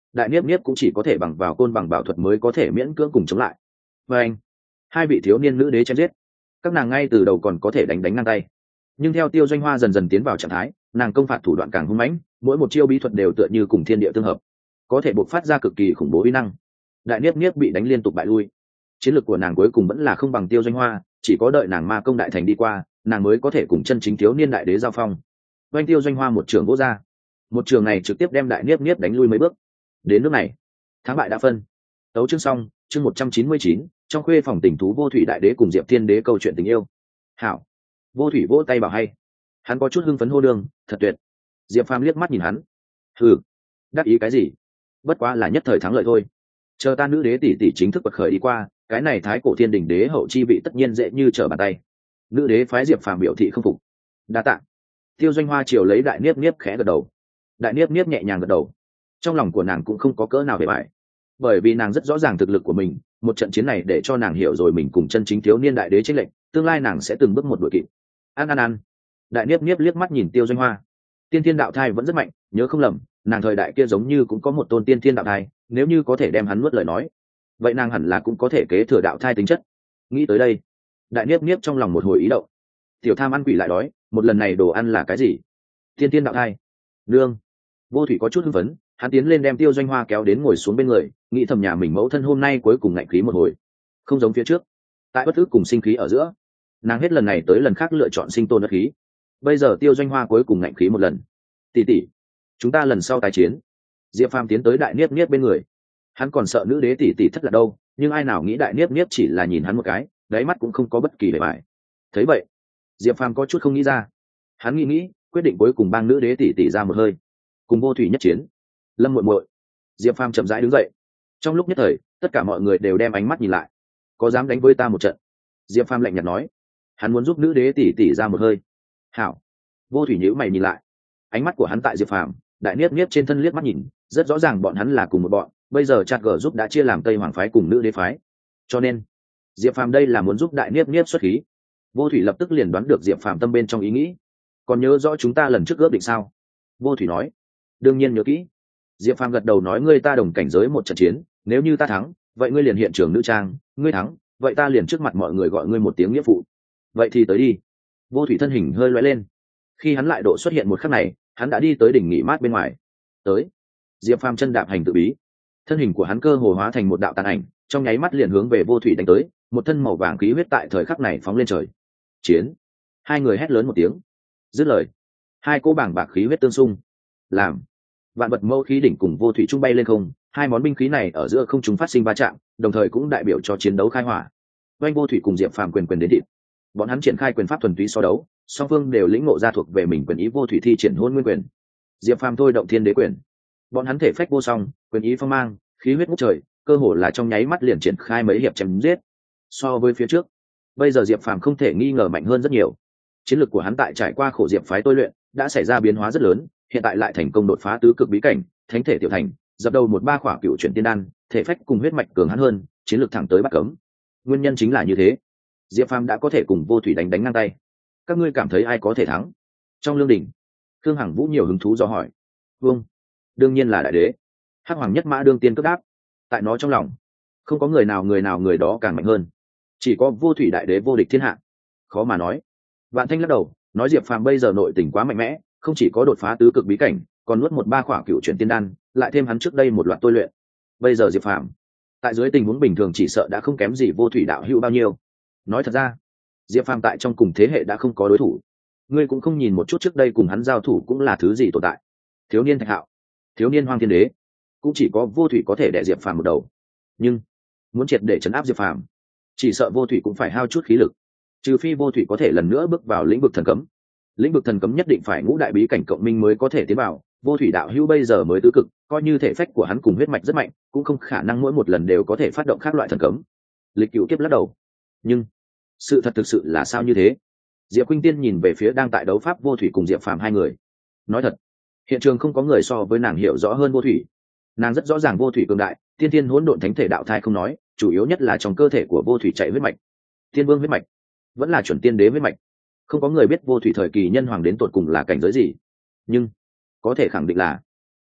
đại niếp niếp cũng chỉ có thể bằng vào côn bằng bảo thuật mới có thể miễn cưỡng cùng chống lại. Và anh, hai vị thiếu niên nữ đế chém giết, các nàng ngay từ đầu còn có thể đánh ngang tay, nhưng theo Tiêu Doanh Hoa dần dần tiến vào trạng thái, nàng công phạt thủ đoạn càng hung mãnh, mỗi một chiêu bí thuật đều tựa như cùng thiên địa tương hợp, có thể bộc phát ra cực kỳ khủng bố uy năng. Đại niếp niếp bị đánh liên tục bại lui, chiến lược của nàng cuối cùng vẫn là không bằng Tiêu Doanh Hoa, chỉ có đợi nàng ma công đại thành đi qua, nàng mới có thể cùng chân chính thiếu niên đại đế giao phong. Oanh Tiêu Doanh Hoa một trường vỗ ra, một trường này trực tiếp đem đại niếp niếp đánh lui mấy bước. Đến nước này, thắng bại đã phân. Tấu chương xong, chương 199, trong khuê phòng tình thú Vô Thủy đại đế cùng Diệp Thiên đế câu chuyện tình yêu. Hảo. Vô Thủy vỗ tay bảo hay. Hắn có chút hưng phấn hô đường, thật tuyệt. Diệp Phàm liếc mắt nhìn hắn. Hừ, đắc ý cái gì? Bất quá là nhất thời thắng lợi thôi. Chờ ta nữ đế tỷ tỷ chính thức bật khởi đi qua, cái này thái cổ thiên đình đế hậu chi vị tất nhiên dễ như trở bàn tay. Nữ đế phái Diệp Phàm biểu thị không phục. Đa tạ. Tiêu Doanh Hoa chiều lấy đại niếp niếp khẽ gật đầu. Đại niếp niếp nhẹ nhàng gật đầu. Trong lòng của nàng cũng không có cỡ nào về bại, bởi vì nàng rất rõ ràng thực lực của mình, một trận chiến này để cho nàng hiểu rồi mình cùng chân chính thiếu niên đại đế chênh lệch, tương lai nàng sẽ từng bước một đuổi kịp. Ăn. Đại niếp niếp liếc mắt nhìn Tiêu Doanh Hoa. Tiên thiên đạo thai vẫn rất mạnh, nhớ không lầm, nàng thời đại kia giống như cũng có một tôn tiên thiên đạo thai, nếu như có thể đem hắn nuốt lời nói, vậy nàng hẳn là cũng có thể kế thừa đạo thai tính chất. Nghĩ tới đây, đại niếp niếp trong lòng một hồi ý động. Tiểu tham ăn quỷ lại đói, một lần này đồ ăn là cái gì? Tiên thiên đạo thai. Nương. Vô Thủy có chút hưng phấn, hắn tiến lên đem Tiêu Doanh Hoa kéo đến ngồi xuống bên người, nghĩ thầm nhà mình mẫu thân hôm nay cuối cùng ngạnh khí một hồi, không giống phía trước, tại bất ức cùng sinh khí ở giữa, nàng hết lần này tới lần khác lựa chọn sinh tồn bất khí. Bây giờ Tiêu Doanh Hoa cuối cùng ngạnh khí một lần. Tỷ tỷ, chúng ta lần sau tái chiến. Diệp Phàm tiến tới đại niếp niếp bên người, hắn còn sợ nữ đế tỷ tỷ thất lạc đâu, nhưng ai nào nghĩ đại niếp niếp chỉ là nhìn hắn một cái, đáy mắt cũng không có bất kỳ vẻ bại. Thấy vậy, Diệp Phàm có chút không nghĩ ra, hắn nghĩ, quyết định cuối cùng bang nữ đế tỷ tỷ ra một hơi, cùng Vô Thủy nhất chiến. Lâm muội muội. Diệp Phàm chậm rãi đứng dậy. Trong lúc nhất thời, tất cả mọi người đều đem ánh mắt nhìn lại. Có dám đánh với ta một trận? Diệp Phàm lạnh nhạt nói. Hắn muốn giúp nữ đế tỷ tỷ ra một hơi. Hảo. Vô Thủy nhíu mày nhìn lại. Ánh mắt của hắn tại Diệp Phàm, đại niếp niếp trên thân liếc mắt nhìn, rất rõ ràng bọn hắn là cùng một bọn. Bây giờ Chat G giúp đã chia làm Tây Hoàng phái cùng nữ đế phái, cho nên Diệp Phàm đây là muốn giúp đại niếp niếp xuất khí. Vô Thủy lập tức liền đoán được Diệp Phàm tâm bên trong ý nghĩ. Còn nhớ rõ chúng ta lần trước ước định sao? Vô Thủy nói. Đương nhiên nhớ kỹ. Diệp Phàm gật đầu nói, ngươi ta đồng cảnh giới một trận chiến, nếu như ta thắng, vậy ngươi liền hiện trường nữ trang, ngươi thắng, vậy ta liền trước mặt mọi người gọi ngươi một tiếng nghĩa phụ. Vậy thì tới đi. Vô Thủy thân hình hơi lóe lên. Khi hắn lại độ xuất hiện một khắc này, hắn đã đi tới đỉnh nghỉ mát bên ngoài. Tới. Diệp Phàm chân đạp hành tự bí, thân hình của hắn cơ hồ hóa thành một đạo tàn ảnh, trong nháy mắt liền hướng về Vô Thủy đánh tới, một thân màu vàng khí huyết tại thời khắc này phóng lên trời. Chiến. Hai người hét lớn một tiếng. Dứt lời, hai cỗ bảng bạc khí huyết tương xung. Làm vạn vật mâu khí đỉnh cùng Vô Thủy trung bay lên không, hai món binh khí này ở giữa không trung phát sinh va chạm, đồng thời cũng đại biểu cho chiến đấu khai hỏa. Oanh Vô Thủy cùng Diệp Phàm quyền quyền đến thịt, bọn hắn triển khai quyền pháp thuần túy so đấu, song phương đều lĩnh ngộ ra thuộc về mình quyền ý. Vô Thủy thi triển Hôn Nguyên quyền, Diệp Phàm thôi động Thiên Đế quyền. Bọn hắn thể phách vô song, quyền ý phong mang, khí huyết ngút trời, cơ hồ là trong nháy mắt liền triển khai mấy hiệp chém giết. So với phía trước, bây giờ Diệp Phàm không thể nghi ngờ mạnh hơn rất nhiều. Chiến lược của hắn tại trải qua khổ diệp phái tôi luyện đã xảy ra biến hóa rất lớn, hiện tại lại thành công đột phá tứ cực bí cảnh, thánh thể tiểu thành, dập đầu một ba khỏa cựu chuyển tiên đan, thể phách cùng huyết mạch cường hắn hơn, chiến lược thẳng tới bắt cấm. Nguyên nhân chính là như thế, Diệp Phàm đã có thể cùng Vô Thủy đánh ngang tay. Các ngươi cảm thấy ai có thể thắng? Trong lương đình, Khương Hằng Vũ nhiều hứng thú do hỏi. Vương, đương nhiên là đại đế. Hắc Hoàng Nhất Mã đương tiên cấp đáp. Tại nó trong lòng, không có người nào người đó càng mạnh hơn, chỉ có Vô Thủy đại đế vô địch thiên hạ. Khó mà nói. Vạn Thanh lắc đầu nói, Diệp Phàm bây giờ nội tình quá mạnh mẽ, không chỉ có đột phá tứ cực bí cảnh, còn nuốt một ba khỏa cựu chuyển tiên đan, lại thêm hắn trước đây một loạt tôi luyện. Bây giờ Diệp Phàm tại dưới tình huống bình thường chỉ sợ đã không kém gì Vô Thủy đạo hữu bao nhiêu. Nói thật ra, Diệp Phàm tại trong cùng thế hệ đã không có đối thủ. Ngươi cũng không nhìn một chút trước đây cùng hắn giao thủ cũng là thứ gì tồn tại. Thiếu niên Thạch Hạo, thiếu niên Hoang Thiên Đế, cũng chỉ có Vô Thủy có thể đè Diệp Phàm một đầu. Nhưng muốn triệt để chấn áp Diệp Phàm, chỉ sợ Vô Thủy cũng phải hao chút khí lực. Trừ phi Vô Thủy có thể lần nữa bước vào lĩnh vực thần cấm. Lĩnh vực thần cấm nhất định phải ngũ đại bí cảnh cộng minh mới có thể tiến vào. Vô Thủy đạo hữu bây giờ mới tứ cực, coi như thể phách của hắn cùng huyết mạch rất mạnh, cũng không khả năng mỗi một lần đều có thể phát động các loại thần cấm. Lịch Cửu Kiếp lắc đầu. Nhưng sự thật thực sự là sao như thế? Diệp Khuynh Tiên nhìn về phía đang tại đấu pháp Vô Thủy cùng Diệp Phàm hai người. Nói thật, hiện trường không có người so với nàng hiểu rõ hơn Vô Thủy. Nàng rất rõ ràng Vô Thủy cường đại, tiên thiên hỗn độn thánh thể đạo thai không nói, chủ yếu nhất là trong cơ thể của Vô Thủy chạy huyết mạch. Tiên vương huyết mạch, vẫn là chuẩn tiên đế huyết mạch. Không có người biết Vô Thủy thời kỳ nhân hoàng đến tột cùng là cảnh giới gì, nhưng có thể khẳng định là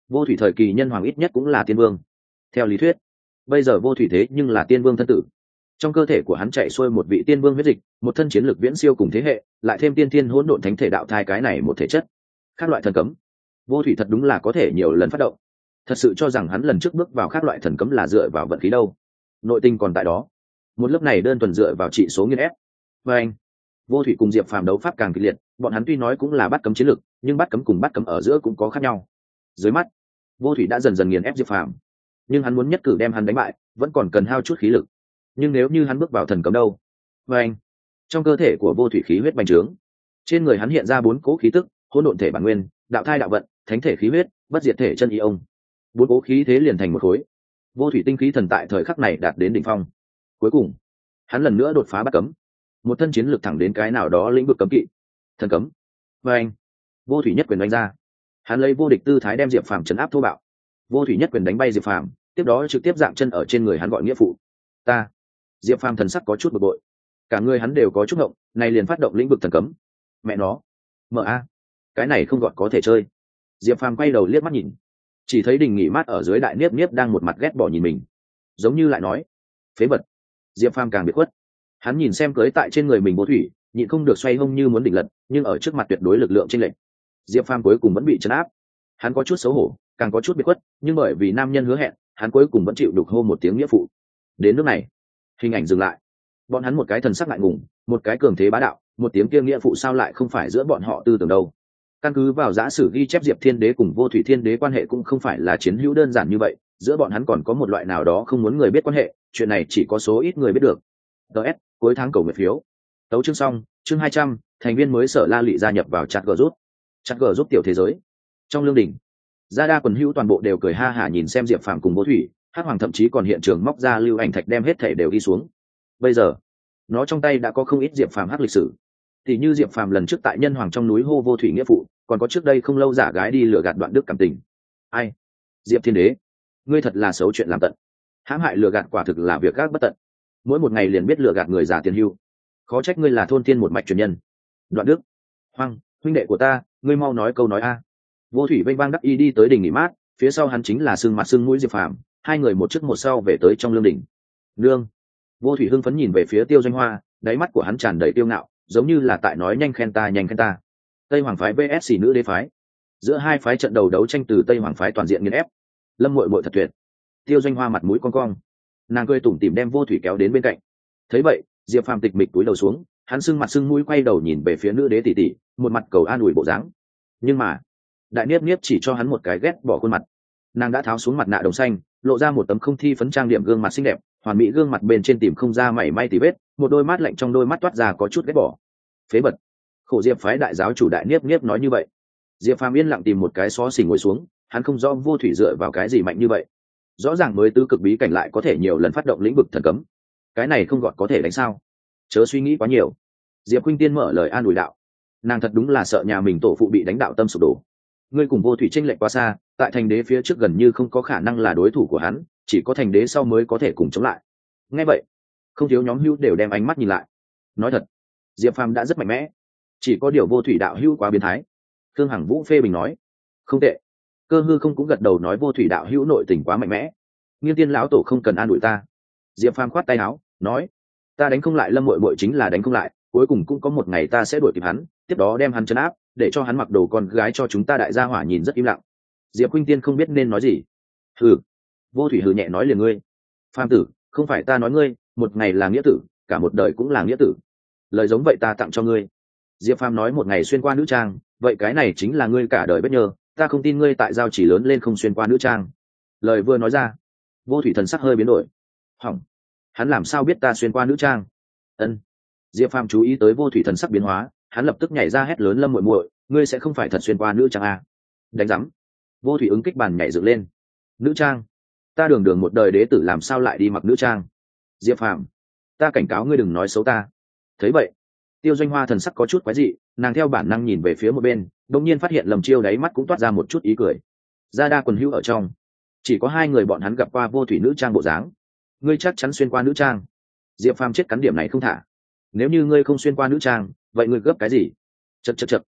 Vô thủy thời kỳ nhân hoàng ít nhất cũng là tiên vương. Theo lý thuyết, bây giờ vô thủy thế nhưng là tiên vương thân tử. Trong cơ thể của hắn chạy xuôi một vị tiên vương huyết dịch, một thân chiến lực viễn siêu cùng thế hệ, lại thêm tiên thiên hỗn độn thánh thể đạo thai, cái này một thể chất. Các loại thần cấm, vô thủy thật đúng là có thể nhiều lần phát động. Thật sự cho rằng hắn lần trước bước vào các loại thần cấm là dựa vào vận khí đâu. Nội tình còn tại đó. Một lớp này đơn thuần dựa vào trị số nghiền ép. Và anh, vô thủy cùng Diệp Phàm đấu pháp càng kịch liệt, bọn hắn tuy nói cũng là bắt cấm chiến lực, nhưng bắt cấm cùng bắt cấm ở giữa cũng có khác nhau. Dưới mắt, vô thủy đã dần dần nghiền ép Diệp Phàm, nhưng hắn muốn nhất cử đem hắn đánh bại, vẫn còn cần hao chút khí lực. Nhưng nếu như hắn bước vào thần cấm đâu? Và anh, trong cơ thể của vô thủy khí huyết bành trướng, trên người hắn hiện ra 4 cỗ khí tức: hỗn độn thể bản nguyên, đạo thai đạo vận, thánh thể khí huyết, bất diệt thể chân ý ông. 4 cỗ khí thế liền thành một khối. Vô thủy tinh khí thần tại thời khắc này đạt đến đỉnh phong. Cuối cùng, hắn lần nữa đột phá bắt cấm, một thân chiến lực thẳng đến cái nào đó lĩnh vực cấm kỵ, thần cấm. Và anh, vô thủy nhất quyền đánh ra, hắn lấy vô địch tư thái đem Diệp Phàm trấn áp thô bạo. Vô thủy nhất quyền đánh bay Diệp Phàm, tiếp đó trực tiếp dạng chân ở trên người hắn gọi nghĩa phụ. Ta. Diệp Phàm thần sắc có chút bực bội, cả người hắn đều có chút ngộng, này liền phát động lĩnh vực thần cấm. Mẹ nó, mở a, cái này không gọi có thể chơi. Diệp Phàm quay đầu liếc mắt nhìn, chỉ thấy Đình Nghỉ Mát ở dưới đại niếp niếp đang một mặt ghét bỏ nhìn mình, giống như lại nói: phế vật. Diệp Phàm càng biệt khuất, hắn nhìn xem cưới tại trên người mình vô thủy, nhịn không được xoay hông như muốn đỉnh lật, nhưng ở trước mặt tuyệt đối lực lượng chênh lệch, Diệp Phàm cuối cùng vẫn bị trấn áp. Hắn có chút xấu hổ, càng có chút biệt khuất, nhưng bởi vì nam nhân hứa hẹn, hắn cuối cùng vẫn chịu đục hô một tiếng nghĩa phụ. Đến nước này, hình ảnh dừng lại. Bọn hắn một cái thần sắc ngại ngùng, một cái cường thế bá đạo, một tiếng kia nghĩa phụ sao lại không phải giữa bọn họ tư tưởng đâu. Căn cứ vào giả sử ghi chép, Diệp Thiên Đế cùng Vô Thủy Thiên Đế quan hệ cũng không phải là chiến hữu đơn giản như vậy, giữa bọn hắn còn có một loại nào đó không muốn người biết quan hệ, chuyện này chỉ có số ít người biết được. DS, cuối tháng cầu nguyện phiếu. Tấu chương xong, chương 200, thành viên mới Sở La Lị gia nhập vào chat G rút. Chat G giúp tiểu thế giới. Trong lương đình, gia đa quần hữu toàn bộ đều cười ha hả nhìn xem Diệp Phàm cùng Vô Thủy, Hắc Hoàng thậm chí còn hiện trường móc ra lưu ảnh thạch đem hết thể đều ghi xuống. Bây giờ, nó trong tay đã có không ít Diệp Phàm hắc lịch sử. Thì như Diệp Phàm lần trước tại Nhân Hoàng trong núi hô Vô Thủy nghĩa phụ, còn có trước đây không lâu giả gái đi lừa gạt Đoạn Đức cảm tình. Ai? Diệp Thiên Đế, ngươi thật là xấu chuyện làm tận. Hãm hại lừa gạt quả thực là việc gác bất tận. Mỗi một ngày liền biết lừa gạt người già tiền hưu. Khó trách ngươi là thôn thiên một mạch truyền nhân. Đoạn Đức, Hoang, huynh đệ của ta, ngươi mau nói câu nói a. Vô Thủy vênh vang đắc y đi tới Đình Nghỉ Mát, phía sau hắn chính là sưng mặt sưng mũi Diệp Phàm, hai người một trước một sau về tới trong lương đình. Nương. Vô Thủy hưng phấn nhìn về phía Tiêu Doanh Hoa, đáy mắt của hắn tràn đầy tiêu ngạo, giống như là tại nói nhanh khen ta, nhanh khen ta. Tây Hoàng phái vs Nữ Đế phái. Giữa hai phái trận đầu đấu tranh từ Tây Hoàng phái toàn diện nghiền ép. Lâm Muội Muội thật tuyệt. Tiêu Doanh Hoa mặt mũi cong cong, nàng cười tủm tỉm đem Vô Thủy kéo đến bên cạnh. Thấy vậy, Diệp Phàm tịch mịch cúi đầu xuống, hắn sưng mặt sưng mũi quay đầu nhìn về phía Nữ Đế tỷ tỷ, một mặt cầu an ủi bộ dáng. Nhưng mà, đại niếp niếp chỉ cho hắn một cái ghét bỏ khuôn mặt. Nàng đã tháo xuống mặt nạ đồng xanh, lộ ra một tấm không thi phấn trang điểm gương mặt xinh đẹp, hoàn mỹ gương mặt bên trên tìm không ra mảy may tì vết, một đôi mắt lạnh trong đôi mắt toát ra có chút ghét bỏ. Phế vật. Khổ Diệp phái đại giáo chủ đại niếp niếp nói như vậy. Diệp Phàm yên lặng tìm một cái xó xỉnh ngồi xuống, hắn không rõ Vô Thủy dựa vào cái gì mạnh như vậy. Rõ ràng mới tứ cực bí cảnh lại có thể nhiều lần phát động lĩnh vực thần cấm, cái này không gọi có thể đánh sao? Chớ suy nghĩ quá nhiều. Diệp Khuynh Tiên mở lời an ủi đạo, nàng thật đúng là sợ nhà mình tổ phụ bị đánh đạo tâm sụp đổ. Ngươi cùng Vô Thủy chênh lệch quá xa, tại thành đế phía trước gần như không có khả năng là đối thủ của hắn, chỉ có thành đế sau mới có thể cùng chống lại. Nghe vậy, không thiếu nhóm hữu đều đem ánh mắt nhìn lại. Nói thật, Diệp Phàm đã rất mạnh mẽ, chỉ có điều Vô Thủy đạo hữu quá biến thái. Thương Hằng Vũ phê bình nói, không tệ. Cơ Hư không cũng gật đầu nói Vô Thủy đạo hữu nội tình quá mạnh mẽ. Nghiên Tiên lão tổ không cần an ủi ta. Diệp Phàm khoát tay áo, nói, ta đánh không lại Lâm Muội Muội chính là đánh không lại, cuối cùng cũng có một ngày ta sẽ đuổi kịp hắn, tiếp đó đem hắn trấn áp, để cho hắn mặc đồ con gái cho chúng ta đại gia hỏa nhìn rất im lặng. Diệp Khuynh Tiên không biết nên nói gì. Hừ. Vô Thủy hừ nhẹ nói liền ngươi. Phàm tử, không phải ta nói ngươi, một ngày là nghĩa tử, cả một đời cũng là nghĩa tử. Lời giống vậy ta tặng cho ngươi. Diệp Phàm nói một ngày xuyên qua nữ trang, vậy cái này chính là ngươi cả đời bất nhờ, ta không tin ngươi tại giao chỉ lớn lên không xuyên qua nữ trang. Lời vừa nói ra, Vô Thủy thần sắc hơi biến đổi. Hỏng, hắn làm sao biết ta xuyên qua nữ trang? Ân. Diệp Phàm chú ý tới Vô Thủy thần sắc biến hóa, hắn lập tức nhảy ra hét lớn Lâm Muội Muội, ngươi sẽ không phải thật xuyên qua nữ trang à? Đánh rắm. Vô Thủy ứng kích bàn nhảy dựng lên. Nữ trang? Ta đường đường một đời đế tử làm sao lại đi mặc nữ trang? Diệp Phàm, ta cảnh cáo ngươi đừng nói xấu ta. Thấy vậy, Tiêu Doanh Hoa thần sắc có chút quái dị, nàng theo bản năng nhìn về phía một bên, đột nhiên phát hiện Lâm Chiêu đáy mắt cũng toát ra một chút ý cười. Gia đa quần hữu ở trong, chỉ có hai người bọn hắn gặp qua Vô Thủy nữ trang bộ dáng. Ngươi chắc chắn xuyên qua nữ trang? Diệp Phàm chết cắn điểm này không thả. Nếu như ngươi không xuyên qua nữ trang, vậy ngươi gấp cái gì? Chậc chậc chậc,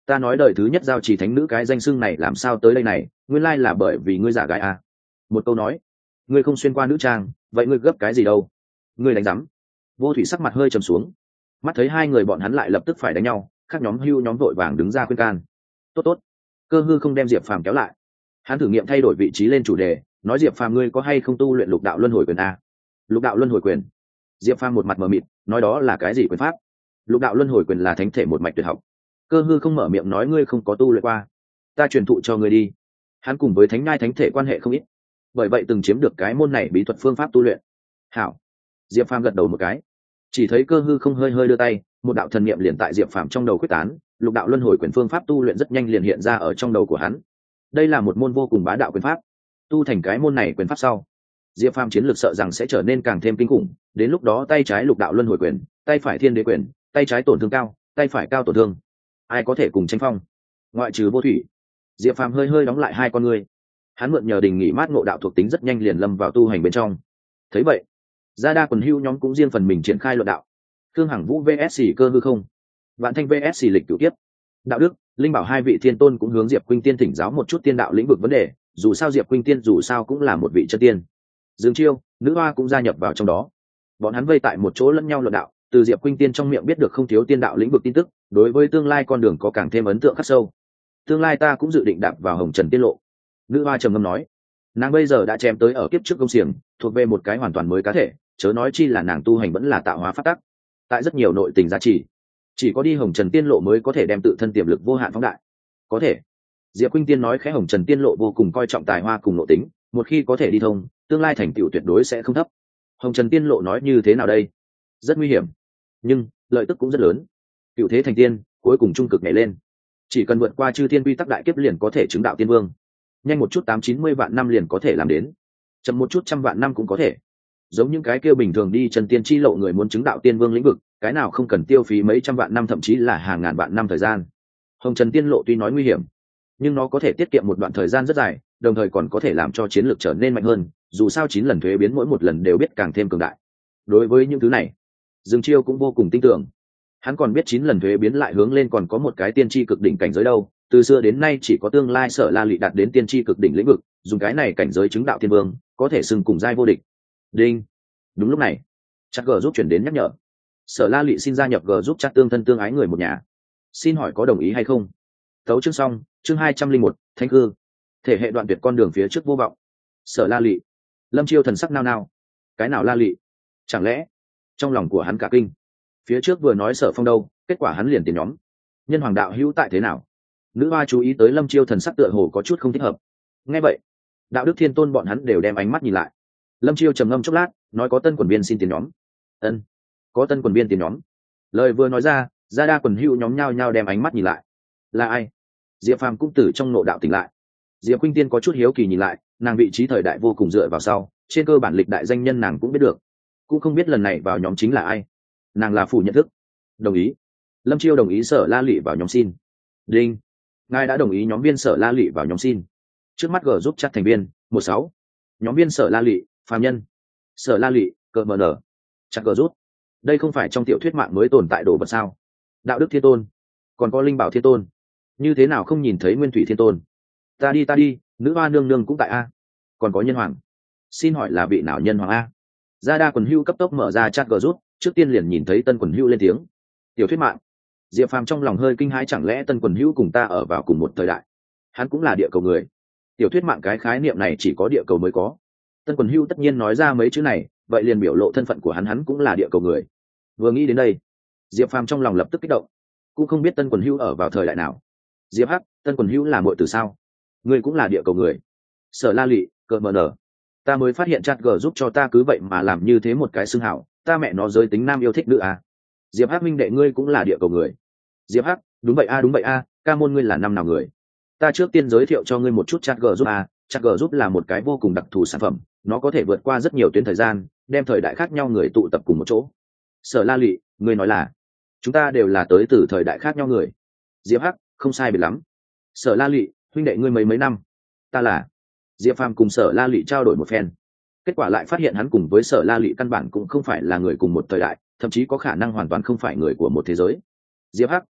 Ta nói đời thứ nhất giao chỉ thánh nữ cái danh xưng này làm sao tới đây này, nguyên lai là bởi vì ngươi giả gái à. Một câu nói, ngươi không xuyên qua nữ trang, vậy ngươi gấp cái gì đâu? Ngươi đánh rắm. Vô thủy sắc mặt hơi trầm xuống, mắt thấy hai người bọn hắn lại lập tức phải đánh nhau, các nhóm hưu nhóm vội vàng đứng ra khuyên can. Tốt tốt, Cơ Hư không đem Diệp Phàm kéo lại, hắn thử nghiệm thay đổi vị trí lên chủ đề, nói Diệp Phàm ngươi có hay không tu luyện lục đạo luân hồi quyền a? Lục đạo luân hồi quyền? Diệp Phàm một mặt mờ mịt, nói đó là cái gì quyền pháp? Lục đạo luân hồi quyền là thánh thể một mạch tuyệt học. Cơ Hư không mở miệng nói ngươi không có tu luyện qua, ta truyền thụ cho ngươi đi. Hắn cùng với thánh ngai thánh thể quan hệ không ít, bởi vậy từng chiếm được cái môn này bí thuật phương pháp tu luyện. Hảo. Diệp Phàm gật đầu một cái, chỉ thấy Cơ Hư không hơi hơi đưa tay, một đạo thần niệm liền tại Diệp Phàm trong đầu quyết tán, lục đạo luân hồi quyền phương pháp tu luyện rất nhanh liền hiện ra ở trong đầu của hắn. Đây là một môn vô cùng bá đạo quyền pháp, tu thành cái môn này quyền pháp sau, Diệp Phàm chiến lược sợ rằng sẽ trở nên càng thêm kinh khủng, đến lúc đó tay trái lục đạo luân hồi quyền, tay phải thiên đế quyền, tay trái tổn thương cao, tay phải cao tổn thương, ai có thể cùng tranh phong? Ngoại trừ Vô Thủy. Diệp Phàm hơi hơi đóng lại hai con ngươi, hắn mượn nhờ đình nghỉ mát ngộ đạo thuộc tính rất nhanh liền lâm vào tu hành bên trong. Thấy vậy, gia đa quần hưu nhóm cũng riêng phần mình triển khai luận đạo. Khương Hằng Vũ vs Cơ Hư không, Vạn Thanh vs Lịch Cửu Tiếp, Đạo Đức, Linh Bảo hai vị thiên tôn cũng hướng Diệp Khuynh Tiên thỉnh giáo một chút tiên đạo lĩnh vực vấn đề, dù sao Diệp Khuynh Tiên dù sao cũng là một vị chân tiên. Dương Chiêu, Nữ Hoa cũng gia nhập vào trong đó. Bọn hắn vây tại một chỗ lẫn nhau luận đạo, từ Diệp Khuynh Tiên trong miệng biết được không thiếu tiên đạo lĩnh vực tin tức, đối với tương lai con đường có càng thêm ấn tượng khắc sâu. Tương lai ta cũng dự định đạp vào Hồng Trần tiên lộ. Nữ Hoa trầm ngâm nói, nàng bây giờ đã chém tới ở kiếp trước công xiềng, thuộc về một cái hoàn toàn mới cá thể, chớ nói chi là nàng tu hành vẫn là tạo hóa pháp tắc, tại rất nhiều nội tình giá trị, chỉ có đi Hồng Trần tiên lộ mới có thể đem tự thân tiềm lực vô hạn phóng đại. Có thể. Diệp Khuynh Tiên nói khẽ Hồng Trần tiên lộ vô cùng coi trọng tài hoa cùng nội tính, một khi có thể đi thông, tương lai thành tựu tuyệt đối sẽ không thấp. Hồng Trần tiên lộ nói như thế nào đây? Rất nguy hiểm, nhưng lợi tức cũng rất lớn. Cựu thế thành tiên, cuối cùng trung cực nhảy lên, chỉ cần vượt qua chư thiên quy tắc đại kiếp liền có thể chứng đạo tiên vương. Nhanh một chút 890 vạn năm liền có thể làm đến, chậm một chút 100 vạn năm cũng có thể. Giống những cái kia bình thường đi chân tiên chi lộ người muốn chứng đạo tiên vương lĩnh vực, cái nào không cần tiêu phí mấy trăm vạn năm thậm chí là hàng ngàn vạn năm thời gian. Hồng Trần tiên lộ tuy nói nguy hiểm, nhưng nó có thể tiết kiệm một đoạn thời gian rất dài, đồng thời còn có thể làm cho chiến lược trở nên mạnh hơn, dù sao 9 lần thuế biến mỗi một lần đều biết càng thêm cường đại. Đối với những thứ này, Dương Chiêu cũng vô cùng tin tưởng. Hắn còn biết 9 lần thuế biến lại hướng lên còn có một cái tiên tri cực đỉnh cảnh giới đâu, từ xưa đến nay chỉ có tương lai Sở La Lị đạt đến tiên tri cực đỉnh lĩnh vực, dùng cái này cảnh giới chứng đạo tiên vương, có thể xưng cùng giai vô địch. Đinh. Đúng lúc này, chat G giúp chuyển đến nhắc nhở. Sở La Lị xin gia nhập G giúp chat tương thân tương ái người một nhà. Xin hỏi có đồng ý hay không? Tấu chương xong, chương 201, Thánh Cư. Thể hệ đoạn tuyệt con đường phía trước vô vọng. Sở La Lị. Lâm Chiêu thần sắc nao nao. Cái nào La Lị? Chẳng lẽ? Trong lòng của hắn cả kinh. Phía trước vừa nói Sở Phong đâu, kết quả hắn liền tiền nhóm. Nhân hoàng đạo hữu tại thế nào? Nữ Hoa chú ý tới Lâm Chiêu thần sắc tựa hồ có chút không thích hợp. Nghe vậy, Đạo Đức Thiên Tôn bọn hắn đều đem ánh mắt nhìn lại. Lâm Chiêu trầm ngâm chốc lát, nói có tân quần viên xin tiền nhóm. Ân, có tân quần viên tiền nhóm. Lời vừa nói ra, gia đa quần hữu nhóm nhao nhao đem ánh mắt nhìn lại. Là ai? Diệp Phàm cũng từ trong nộ đạo tỉnh lại. Diệp Khuynh Tiên có chút hiếu kỳ nhìn lại, nàng vị trí thời đại vô cùng dựa vào sau, trên cơ bản lịch đại danh nhân nàng cũng biết được, cũng không biết lần này vào nhóm chính là ai. Nàng là phủ nhận thức. Đồng ý. Lâm Chiêu đồng ý Sở La Lị vào nhóm xin. Đinh. Ngài đã đồng ý nhóm viên Sở La Lị vào nhóm xin. Trước mắt G giúp chat thành viên 16. Nhóm viên Sở La Lị, phàm nhân. Sở La Lị, cờ mờ nở. Chat G giúp. Đây không phải trong tiểu thuyết mạng mới tồn tại đồ vật sao? Đạo Đức Thiên Tôn, còn có Linh Bảo Thiên Tôn, như thế nào không nhìn thấy Nguyên Thủy Thiên Tôn? Ta đi, Nữ Hoa nương nương cũng tại a. Còn có nhân hoàng, xin hỏi là vị nào nhân hoàng a? Gia đa quần hưu cấp tốc mở ra chat G giúp, trước tiên liền nhìn thấy tân quần hưu lên tiếng. Tiểu thuyết mạng. Diệp Phàm trong lòng hơi kinh hãi, chẳng lẽ tân quần hưu cùng ta ở vào cùng một thời đại? Hắn cũng là địa cầu người. Tiểu thuyết mạng cái khái niệm này chỉ có địa cầu mới có. Tân quần hưu tất nhiên nói ra mấy chữ này, vậy liền biểu lộ thân phận của hắn cũng là địa cầu người. Vừa nghĩ đến đây, Diệp Phàm trong lòng lập tức kích động, cũng không biết tân quần hưu ở vào thời đại nào. Diệp Hắc, tân quần hưu là muội từ sao? Ngươi cũng là địa cầu người. Sở La Lị, cờ mờ nở. Ta mới phát hiện chat G giúp cho ta cứ vậy mà làm như thế một cái xưng hảo, ta mẹ nó giới tính nam yêu thích nữ à? Diệp Hắc minh đệ ngươi cũng là địa cầu người. Diệp Hắc, đúng vậy a, ca môn ngươi là năm nào người? Ta trước tiên giới thiệu cho ngươi một chút chat G giúp a. Chat G giúp là một cái vô cùng đặc thù sản phẩm, nó có thể vượt qua rất nhiều tuyến thời gian, đem thời đại khác nhau người tụ tập cùng một chỗ. Sở La Lị, ngươi nói là chúng ta đều là tới từ thời đại khác nhau người. Diệp Hắc, không sai biệt lắm. Sở La Lị, huynh đệ ngươi mấy năm? Ta là. Diệp Phàm cùng Sở La Lị trao đổi một phen, kết quả lại phát hiện hắn cùng với Sở La Lị căn bản cũng không phải là người cùng một thời đại, thậm chí có khả năng hoàn toàn không phải người của một thế giới. Diệp Hắc,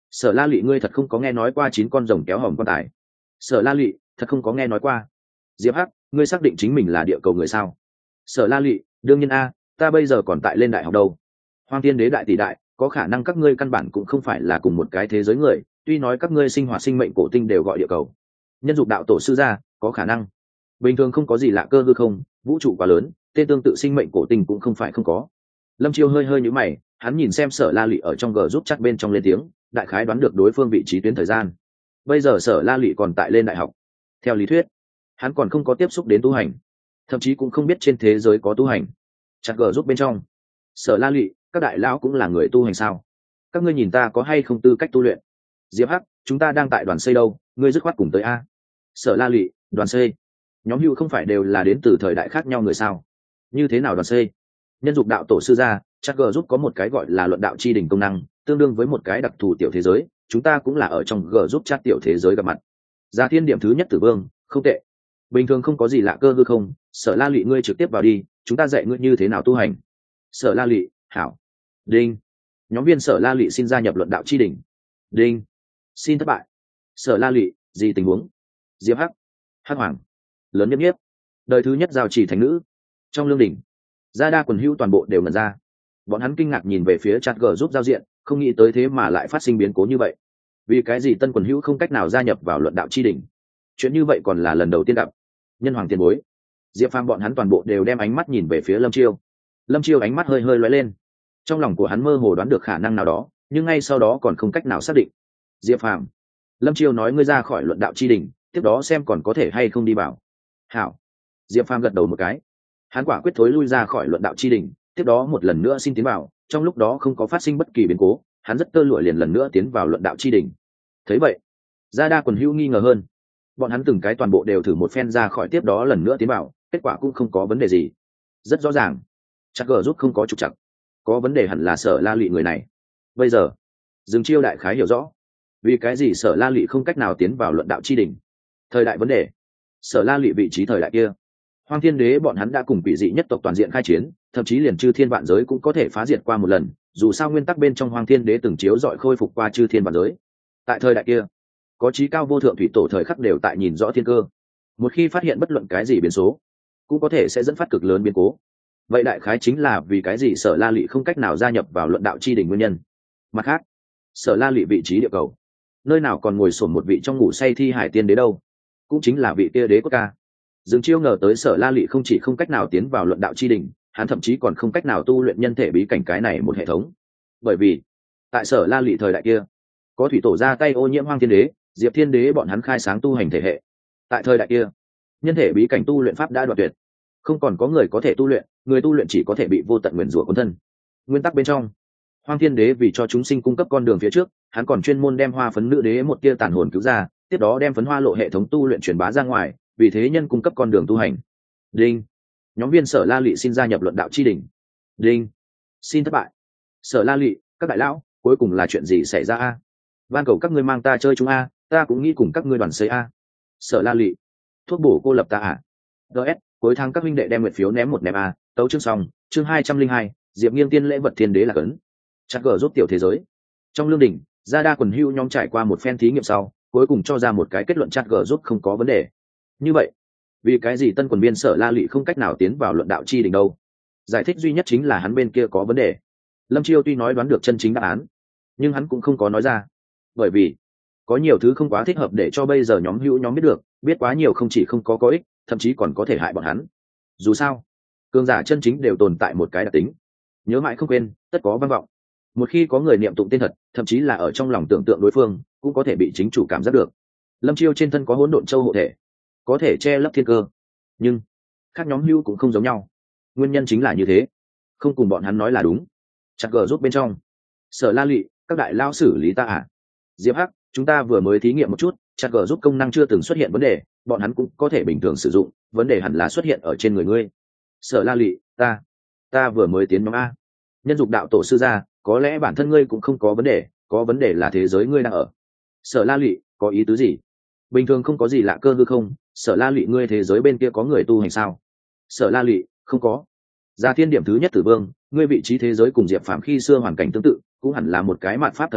Sở La Lị, ngươi thật không có nghe nói qua 9 con rồng kéo hòm quan tài? Sở La Lị, thật không có nghe nói qua. Diệp Hắc, ngươi xác định chính mình là địa cầu người sao? Sở La Lị, đương nhiên a, ta bây giờ còn tại lên đại học đâu. Hoang Thiên Đế đại tỷ đại, có khả năng các ngươi căn bản cũng không phải là cùng một cái thế giới người, tuy nói các ngươi sinh hoạt sinh mệnh cổ tinh đều gọi địa cầu. Nhân dục đạo tổ sư gia, có khả năng. Bình thường không có gì lạ cơ hư không, vũ trụ quá lớn, tên tương tự sinh mệnh cổ tinh cũng không phải không có. Lâm Chiêu hơi hơi nhíu mày, hắn nhìn xem Sở La Lị ở trong G giúp chắc bên trong lên tiếng, đại khái đoán được đối phương vị trí tuyến thời gian. Bây giờ Sở La Lị còn tại lên đại học. Theo lý thuyết, hắn còn không có tiếp xúc đến tu hành, thậm chí cũng không biết trên thế giới có tu hành. Chặt G giúp bên trong, Sở La Lị, các đại lão cũng là người tu hành sao? Các ngươi nhìn ta có hay không tư cách tu luyện? Diệp Hắc, chúng ta đang tại đoàn xây đâu, ngươi dứt khoát cùng tới a. Sở La Lị, đoàn xây? Nhóm hữu không phải đều là đến từ thời đại khác nhau người sao? Như thế nào đoàn xây? Nhân dục đạo tổ sư gia, chắc G giúp có một cái gọi là luận đạo chi đỉnh công năng, tương đương với một cái đặc thù tiểu thế giới, chúng ta cũng là ở trong G giúp chat tiểu thế giới gặp mặt. Gia Thiên điểm thứ nhất Tử Vương, không tệ. Bình thường không có gì lạ cơ hư không, Sở La Lị ngươi trực tiếp vào đi, chúng ta dạy ngươi như thế nào tu hành. Sở La Lị, hảo. Đinh. Nhóm viên Sở La Lị xin gia nhập luận đạo chi đỉnh. Đinh. Xin thất bại. Sở La Lị, gì tình huống? Diệp Hắc, Hắc Hoàng, lớn nhất nhiếp, đời thứ nhất giao chỉ thánh nữ. Trong lương đỉnh, gia đa quần hữu toàn bộ đều ngẩn ra, bọn hắn kinh ngạc nhìn về phía chat G giúp giao diện, không nghĩ tới thế mà lại phát sinh biến cố như vậy. Vì cái gì tân quần hữu không cách nào gia nhập vào luận đạo chi đỉnh? Chuyện như vậy còn là lần đầu tiên gặp. Nhân hoàng tiền bối, Diệp Phàm bọn hắn toàn bộ đều đem ánh mắt nhìn về phía Lâm Chiêu. Lâm Chiêu ánh mắt hơi hơi lóe lên, trong lòng của hắn mơ hồ đoán được khả năng nào đó, nhưng ngay sau đó còn không cách nào xác định. Diệp Phàm, Lâm Chiêu nói ngươi ra khỏi luận đạo chi đỉnh, tiếp đó xem còn có thể hay không đi vào. Hảo. Diệp Phàm gật đầu một cái, hắn quả quyết thối lui ra khỏi luận đạo chi đỉnh, tiếp đó một lần nữa xin tiến vào, trong lúc đó không có phát sinh bất kỳ biến cố, hắn rất tơ lụa liền lần nữa tiến vào luận đạo chi đỉnh. Thấy vậy, gia đa quần hữu nghi ngờ hơn, bọn hắn từng cái toàn bộ đều thử một phen ra khỏi, tiếp đó lần nữa tiến vào, kết quả cũng không có vấn đề gì. Rất rõ ràng, chắc G giúp không có trục trặc, có vấn đề hẳn là Sở La Lị người này. Bây giờ Dương Chiêu đại khái hiểu rõ vì cái gì Sở La Lị không cách nào tiến vào luận đạo chi đỉnh. Thời đại vấn đề, Sở La Lị vị trí thời đại kia, Hoang Thiên Đế bọn hắn đã cùng quỷ dị nhất tộc toàn diện khai chiến, thậm chí liền chư thiên vạn giới cũng có thể phá diệt qua một lần, dù sao nguyên tắc bên trong Hoang Thiên Đế từng chiếu dọi khôi phục qua chư thiên vạn giới. Tại thời đại kia, có chí cao vô thượng thủy tổ thời khắc đều tại nhìn rõ thiên cơ, một khi phát hiện bất luận cái gì biến số, cũng có thể sẽ dẫn phát cực lớn biến cố. Vậy đại khái chính là vì cái gì Sở La Lị không cách nào gia nhập vào luận đạo chi đỉnh nguyên nhân. Mặt khác, Sở La Lị vị trí địa cầu, nơi nào còn ngồi sổn một vị trong ngủ say thi hải tiên đế đâu, cũng chính là vị kia đế quốc ca. Dương Chiêu ngờ tới Sở La Lị không chỉ không cách nào tiến vào luận đạo chi đỉnh, hắn thậm chí còn không cách nào tu luyện nhân thể bí cảnh cái này một hệ thống. Bởi vì tại Sở La Lị thời đại kia, có thủy tổ ra tay ô nhiễm Hoang Thiên Đế, Diệp Thiên Đế bọn hắn khai sáng tu hành thể hệ. Tại thời đại kia, nhân thể bí cảnh tu luyện pháp đã đoạn tuyệt, không còn có người có thể tu luyện, người tu luyện chỉ có thể bị vô tận nguyền rủa cuốn thân. Nguyên tắc bên trong, Hoang Thiên Đế vì cho chúng sinh cung cấp con đường phía trước, hắn còn chuyên môn đem hoa phấn nữ đế một tia tàn hồn cứu ra, tiếp đó đem phấn hoa lộ hệ thống tu luyện truyền bá ra ngoài, vì thế nhân cung cấp con đường tu hành. Đinh. Nhóm viên Sở La Lị xin gia nhập luận đạo chi đỉnh. Đinh. Xin thất bại. Sở La Lị, các đại lão, cuối cùng là chuyện gì xảy ra a? Van cầu các ngươi mang ta chơi chúng a, ta cũng nghĩ cùng các ngươi đoàn xây a. Sở La Lị, thuốc bổ cô lập ta à? DS, cuối tháng các huynh đệ đem nguyện phiếu ném một ném a, tấu chương xong, chương 202, Diệp Nghiêng tiên lễ vật thiên đế là cấn. Chắc G giúp tiểu thế giới. Trong lương đỉnh, gia đa quần hưu nhóm trải qua một phen thí nghiệm sau, cuối cùng cho ra một cái kết luận chắc G giúp không có vấn đề. Như vậy, vì cái gì tân quần viên Sở La Lị không cách nào tiến vào luận đạo chi đỉnh đâu? Giải thích duy nhất chính là hắn bên kia có vấn đề. Lâm Chiêu tuy nói đoán được chân chính đáp án, nhưng hắn cũng không có nói ra, bởi vì có nhiều thứ không quá thích hợp để cho bây giờ nhóm hữu nhóm biết được, biết quá nhiều không chỉ không có ích, thậm chí còn có thể hại bọn hắn. Dù sao, cường giả chân chính đều tồn tại một cái đặc tính, nhớ mãi không quên, tất có vang vọng. Một khi có người niệm tụng tên thật, thậm chí là ở trong lòng tưởng tượng đối phương, cũng có thể bị chính chủ cảm giác được. Lâm Chiêu trên thân có hỗn độn châu hộ thể, có thể che lấp thiên cơ, nhưng các nhóm hữu cũng không giống nhau. Nguyên nhân chính là như thế, không cùng bọn hắn nói là đúng. Chặt G giúp bên trong, Sở La Lị, các đại lao xử lý ta à? Diệp Hắc, chúng ta vừa mới thí nghiệm một chút, chặt G giúp công năng chưa từng xuất hiện vấn đề, bọn hắn cũng có thể bình thường sử dụng, vấn đề hẳn là xuất hiện ở trên người ngươi. Sở La Lị, ta vừa mới tiến nhóm a. Nhân dục đạo tổ sư gia, có lẽ bản thân ngươi cũng không có vấn đề là thế giới ngươi đang ở. Sở La Lị, có ý tứ gì? Bình thường không có gì lạ cơ hư không, Sở La Lị ngươi thế giới bên kia có người tu hành sao? Sở La Lị, không có. Gia Thiên điểm thứ nhất Tử Vương, ngươi vị trí thế giới cùng Diệp Phàm khi xưa hoàn cảnh tương tự, cũng hẳn là một cái mạt pháp thời đại,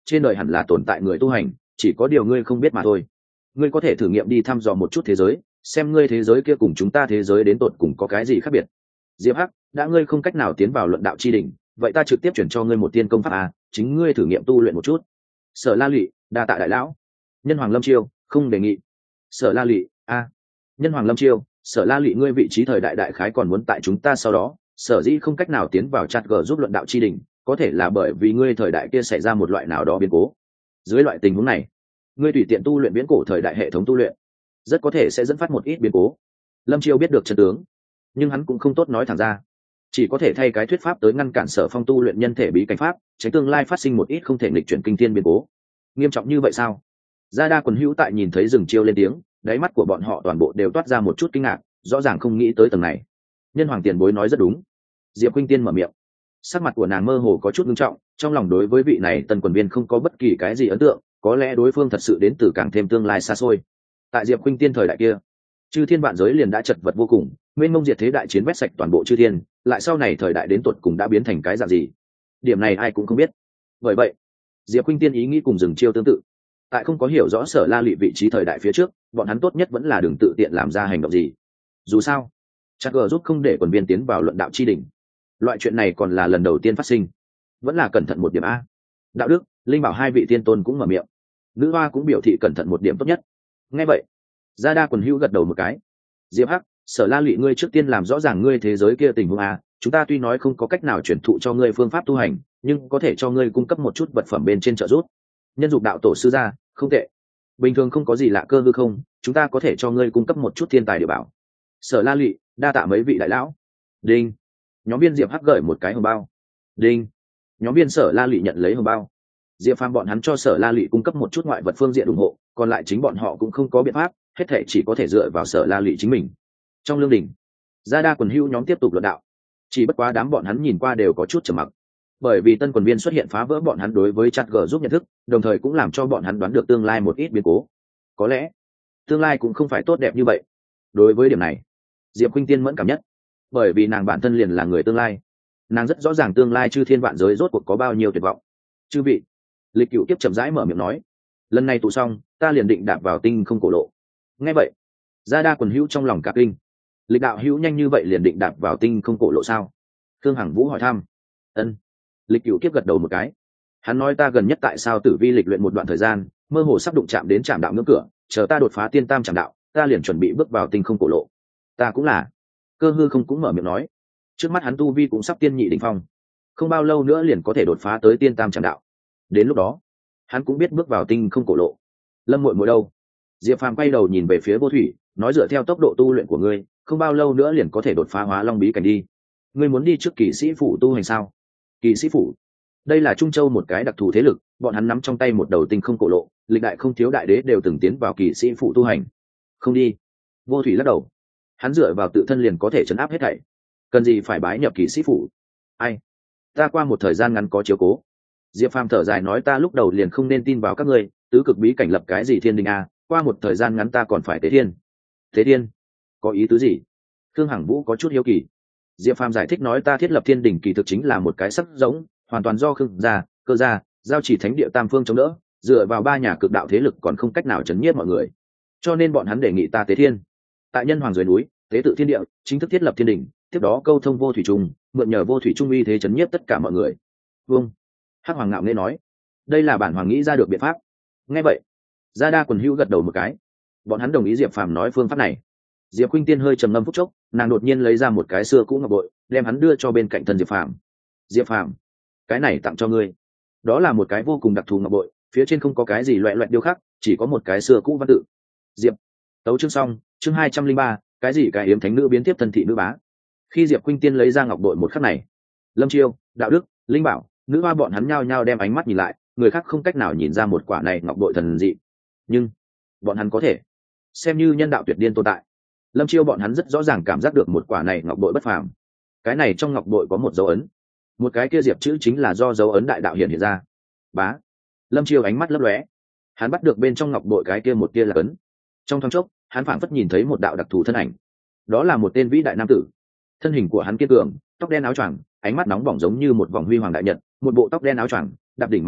trên đời hẳn là tồn tại người tu hành, chỉ có điều ngươi không biết mà thôi. Ngươi có thể thử nghiệm đi thăm dò một chút thế giới, xem ngươi thế giới kia cùng chúng ta thế giới đến tột cùng có cái gì khác biệt. Diệp Hắc, đã ngươi không cách nào tiến vào luận đạo chi đỉnh, vậy ta trực tiếp chuyển cho ngươi một tiên công pháp a, chính ngươi thử nghiệm tu luyện một chút. Sở La Lụy, đa tạ đại lão. Nhân Hoàng Lâm Chiêu, không đề nghị. Sở La Lụy, a. Nhân Hoàng Lâm Chiêu, Sở La Lụy ngươi vị trí thời đại đại khái còn muốn tại chúng ta sau đó, sở dĩ không cách nào tiến vào chat g giúp luận đạo chi đỉnh, có thể là bởi vì ngươi thời đại kia xảy ra một loại nào đó biến cố. Dưới loại tình huống này, ngươi tùy tiện tu luyện viễn cổ thời đại hệ thống tu luyện, rất có thể sẽ dẫn phát một ít biến cố. Lâm Chiêu biết được chân tướng, nhưng hắn cũng không tốt nói thẳng ra, chỉ có thể thay cái thuyết pháp tới ngăn cản Sở Phong tu luyện nhân thể bí cảnh pháp, tránh tương lai phát sinh một ít không thể nghịch chuyển kinh thiên biến cố. Nghiêm trọng như vậy sao? Gia Đa quần hữu tại nhìn thấy Rừng Chiêu lên tiếng, đáy mắt của bọn họ toàn bộ đều toát ra một chút kinh ngạc, rõ ràng không nghĩ tới tầng này. Nhân Hoàng tiền bối nói rất đúng. Diệp Khuynh Tiên mở miệng, sắc mặt của nàng mơ hồ có chút nghiêm trọng, trong lòng đối với vị này tân quần viên không có bất kỳ cái gì ấn tượng, có lẽ đối phương thật sự đến từ càng thêm tương lai xa xôi. Tại Diệp Khuynh Tiên thời đại kia, chư thiên vạn giới liền đã chật vật vô cùng, mênh mông diệt thế đại chiến vét sạch toàn bộ chư thiên, lại sau này thời đại đến tuột cùng đã biến thành cái dạng gì, điểm này ai cũng không biết. Bởi vậy, Diệp Khuynh Tiên ý nghĩ cùng Rừng Chiêu tương tự, tại không có hiểu rõ Sở La Lụy vị trí thời đại phía trước, bọn hắn tốt nhất vẫn là đừng tự tiện làm ra hành động gì. Dù sao, chắc gờ giúp không để quần viên tiến vào luận đạo chi đỉnh, loại chuyện này còn là lần đầu tiên phát sinh, vẫn là cẩn thận một điểm a. Đạo đức, Linh Bảo hai vị tiên tôn cũng mở miệng, nữ hoa cũng biểu thị cẩn thận một điểm tốt nhất. Nghe vậy, Gia Đa quần hữu gật đầu một cái. Diệp Hắc, Sở La Lụy ngươi trước tiên làm rõ ràng ngươi thế giới kia tình huống a, chúng ta tuy nói không có cách nào truyền thụ cho ngươi phương pháp tu hành, nhưng có thể cho ngươi cung cấp một chút vật phẩm bên trên trợ giúp. Nhân dục đạo tổ sư gia, không tệ. Bình thường không có gì lạ cơ hư không, chúng ta có thể cho ngươi cung cấp một chút thiên tài địa bảo. Sở La Lụy, đa tạ mấy vị đại lão. Đinh. Nhóm viên Diệp Hắc gửi một cái hồng bao. Đinh. Nhóm viên Sở La Lụy nhận lấy hồng bao. Diệp Phàm bọn hắn cho Sở La Lụy cung cấp một chút ngoại vật phương diện ủng hộ, còn lại chính bọn họ cũng không có biện pháp, hết thảy chỉ có thể dựa vào Sở La Lụy chính mình. Trong lương đình, Gia Đa quần hữu nhóm tiếp tục luận đạo, chỉ bất quá đám bọn hắn nhìn qua đều có chút trầm mặc, bởi vì tân quần viên xuất hiện phá vỡ bọn hắn đối với chat g giúp nhận thức, đồng thời cũng làm cho bọn hắn đoán được tương lai một ít biến cố, có lẽ tương lai cũng không phải tốt đẹp như vậy. Đối với điểm này, Diệp Khuynh Tiên mẫn cảm nhất, bởi vì nàng bản thân liền là người tương lai, nàng rất rõ ràng tương lai chư thiên vạn giới rốt cuộc có bao nhiêu tuyệt vọng. Chư vị, Lịch Cửu Kiếp chậm rãi mở miệng nói, lần này tụ xong, ta liền định đạp vào tinh không cổ lộ. Nghe vậy, Gia Đa quần hữu trong lòng cả kinh. Lịch đạo hữu nhanh như vậy liền định đạp vào tinh không cổ lộ sao? Thương Hằng Vũ hỏi thăm. Ân. Lịch Cửu Kiếp gật đầu một cái. Hắn nói ta gần nhất tại sao tử vi lịch luyện một đoạn thời gian, mơ hồ sắp đụng chạm đến trạm đạo ngưỡng cửa, chờ ta đột phá tiên tam trạm đạo, ta liền chuẩn bị bước vào tinh không cổ lộ. Ta cũng là. Cơ hư không cũng mở miệng nói, trước mắt hắn tu vi cũng sắp tiên nhị đỉnh phong, không bao lâu nữa liền có thể đột phá tới tiên tam trạm đạo. Đến lúc đó, hắn cũng biết bước vào tinh không cổ lộ. Lâm muội muội đâu? Diệp Phàm quay đầu nhìn về phía Vô Thủy, nói dựa theo tốc độ tu luyện của ngươi, không bao lâu nữa liền có thể đột phá Hóa Long bí cảnh đi. Ngươi muốn đi trước Kỵ Sĩ phủ tu hành sao? Kỵ Sĩ phủ, đây là Trung Châu một cái đặc thù thế lực, bọn hắn nắm trong tay một đầu tinh không cổ lộ, lịch đại không thiếu đại đế đều từng tiến vào Kỵ Sĩ phủ tu hành. Không đi. Vô Thủy lắc đầu. Hắn dựa vào tự thân liền có thể trấn áp hết thảy, cần gì phải bái nhập Kỵ Sĩ phủ? Ai? Ta qua một thời gian ngắn có chiếu cố. Diệp Phàm thở dài nói ta lúc đầu liền không nên tin vào các ngươi, tứ cực bí cảnh lập cái gì thiên đình a, qua một thời gian ngắn ta còn phải tế thiên. Tế thiên? Có ý tứ gì? Thương Hằng Vũ có chút hiếu kỳ. Diệp Phàm giải thích nói ta thiết lập thiên đình kỳ thực chính là một cái sắc giống, hoàn toàn do Khương gia, Cơ gia, Giao Chỉ thánh địa tam phương chống đỡ, dựa vào ba nhà cực đạo thế lực còn không cách nào chấn nhiếp mọi người, cho nên bọn hắn đề nghị ta tế thiên. Tại Nhân Hoàng dưới núi, tế tự thiên địa, chính thức thiết lập thiên đình, tiếp đó câu thông Vô Thủy Trung, mượn nhờ Vô Thủy Trung uy thế chấn nhiếp tất cả mọi người. Vương Hắc Hoàng ngạo nghễ nói, đây là bản hoàng nghĩ ra được biện pháp. Nghe vậy, Gia Đa quần hữu gật đầu một cái, bọn hắn đồng ý Diệp Phàm nói phương pháp này. Diệp Khuynh Tiên hơi trầm ngâm phút chốc, nàng đột nhiên lấy ra một cái xưa cũ ngọc bội, đem hắn đưa cho bên cạnh thân Diệp Phàm. Diệp Phàm, cái này tặng cho ngươi. Đó là một cái vô cùng đặc thù ngọc bội, phía trên không có cái gì loẹt loẹt điêu khắc, chỉ có một cái xưa cũ văn tự. Diệp, tấu chương xong, chương 203, cái gì cái yếm thánh nữ biến tiếp thân thị nữ bá. Khi Diệp Khuynh Tiên lấy ra ngọc bội một khắc này, Lâm Chiêu, Đạo Đức, Linh Bảo, nữ hoa bọn hắn nhao nhao đem ánh mắt nhìn lại, người khác không cách nào nhìn ra một quả này ngọc bội thần dị, nhưng bọn hắn có thể xem như nhân đạo tuyệt điên tồn tại. Lâm Chiêu bọn hắn rất rõ ràng cảm giác được một quả này ngọc bội bất phàm. Cái này trong ngọc bội có một dấu ấn, một cái kia diệp chữ chính là do dấu ấn đại đạo hiện ra. Bá. Lâm Chiêu ánh mắt lấp lóe, hắn bắt được bên trong ngọc bội cái kia một kia là ấn. Trong thoáng chốc, hắn phảng phất nhìn thấy một đạo đặc thù thân ảnh. Đó là một tên vĩ đại nam tử. Thân hình của hắn kiên cường, tóc đen áo choàng, ánh mắt nóng bỏng giống như một vòng huy hoàng đại nhật, một bộ tóc đen áo choàng, đạp đỉnh mà đi,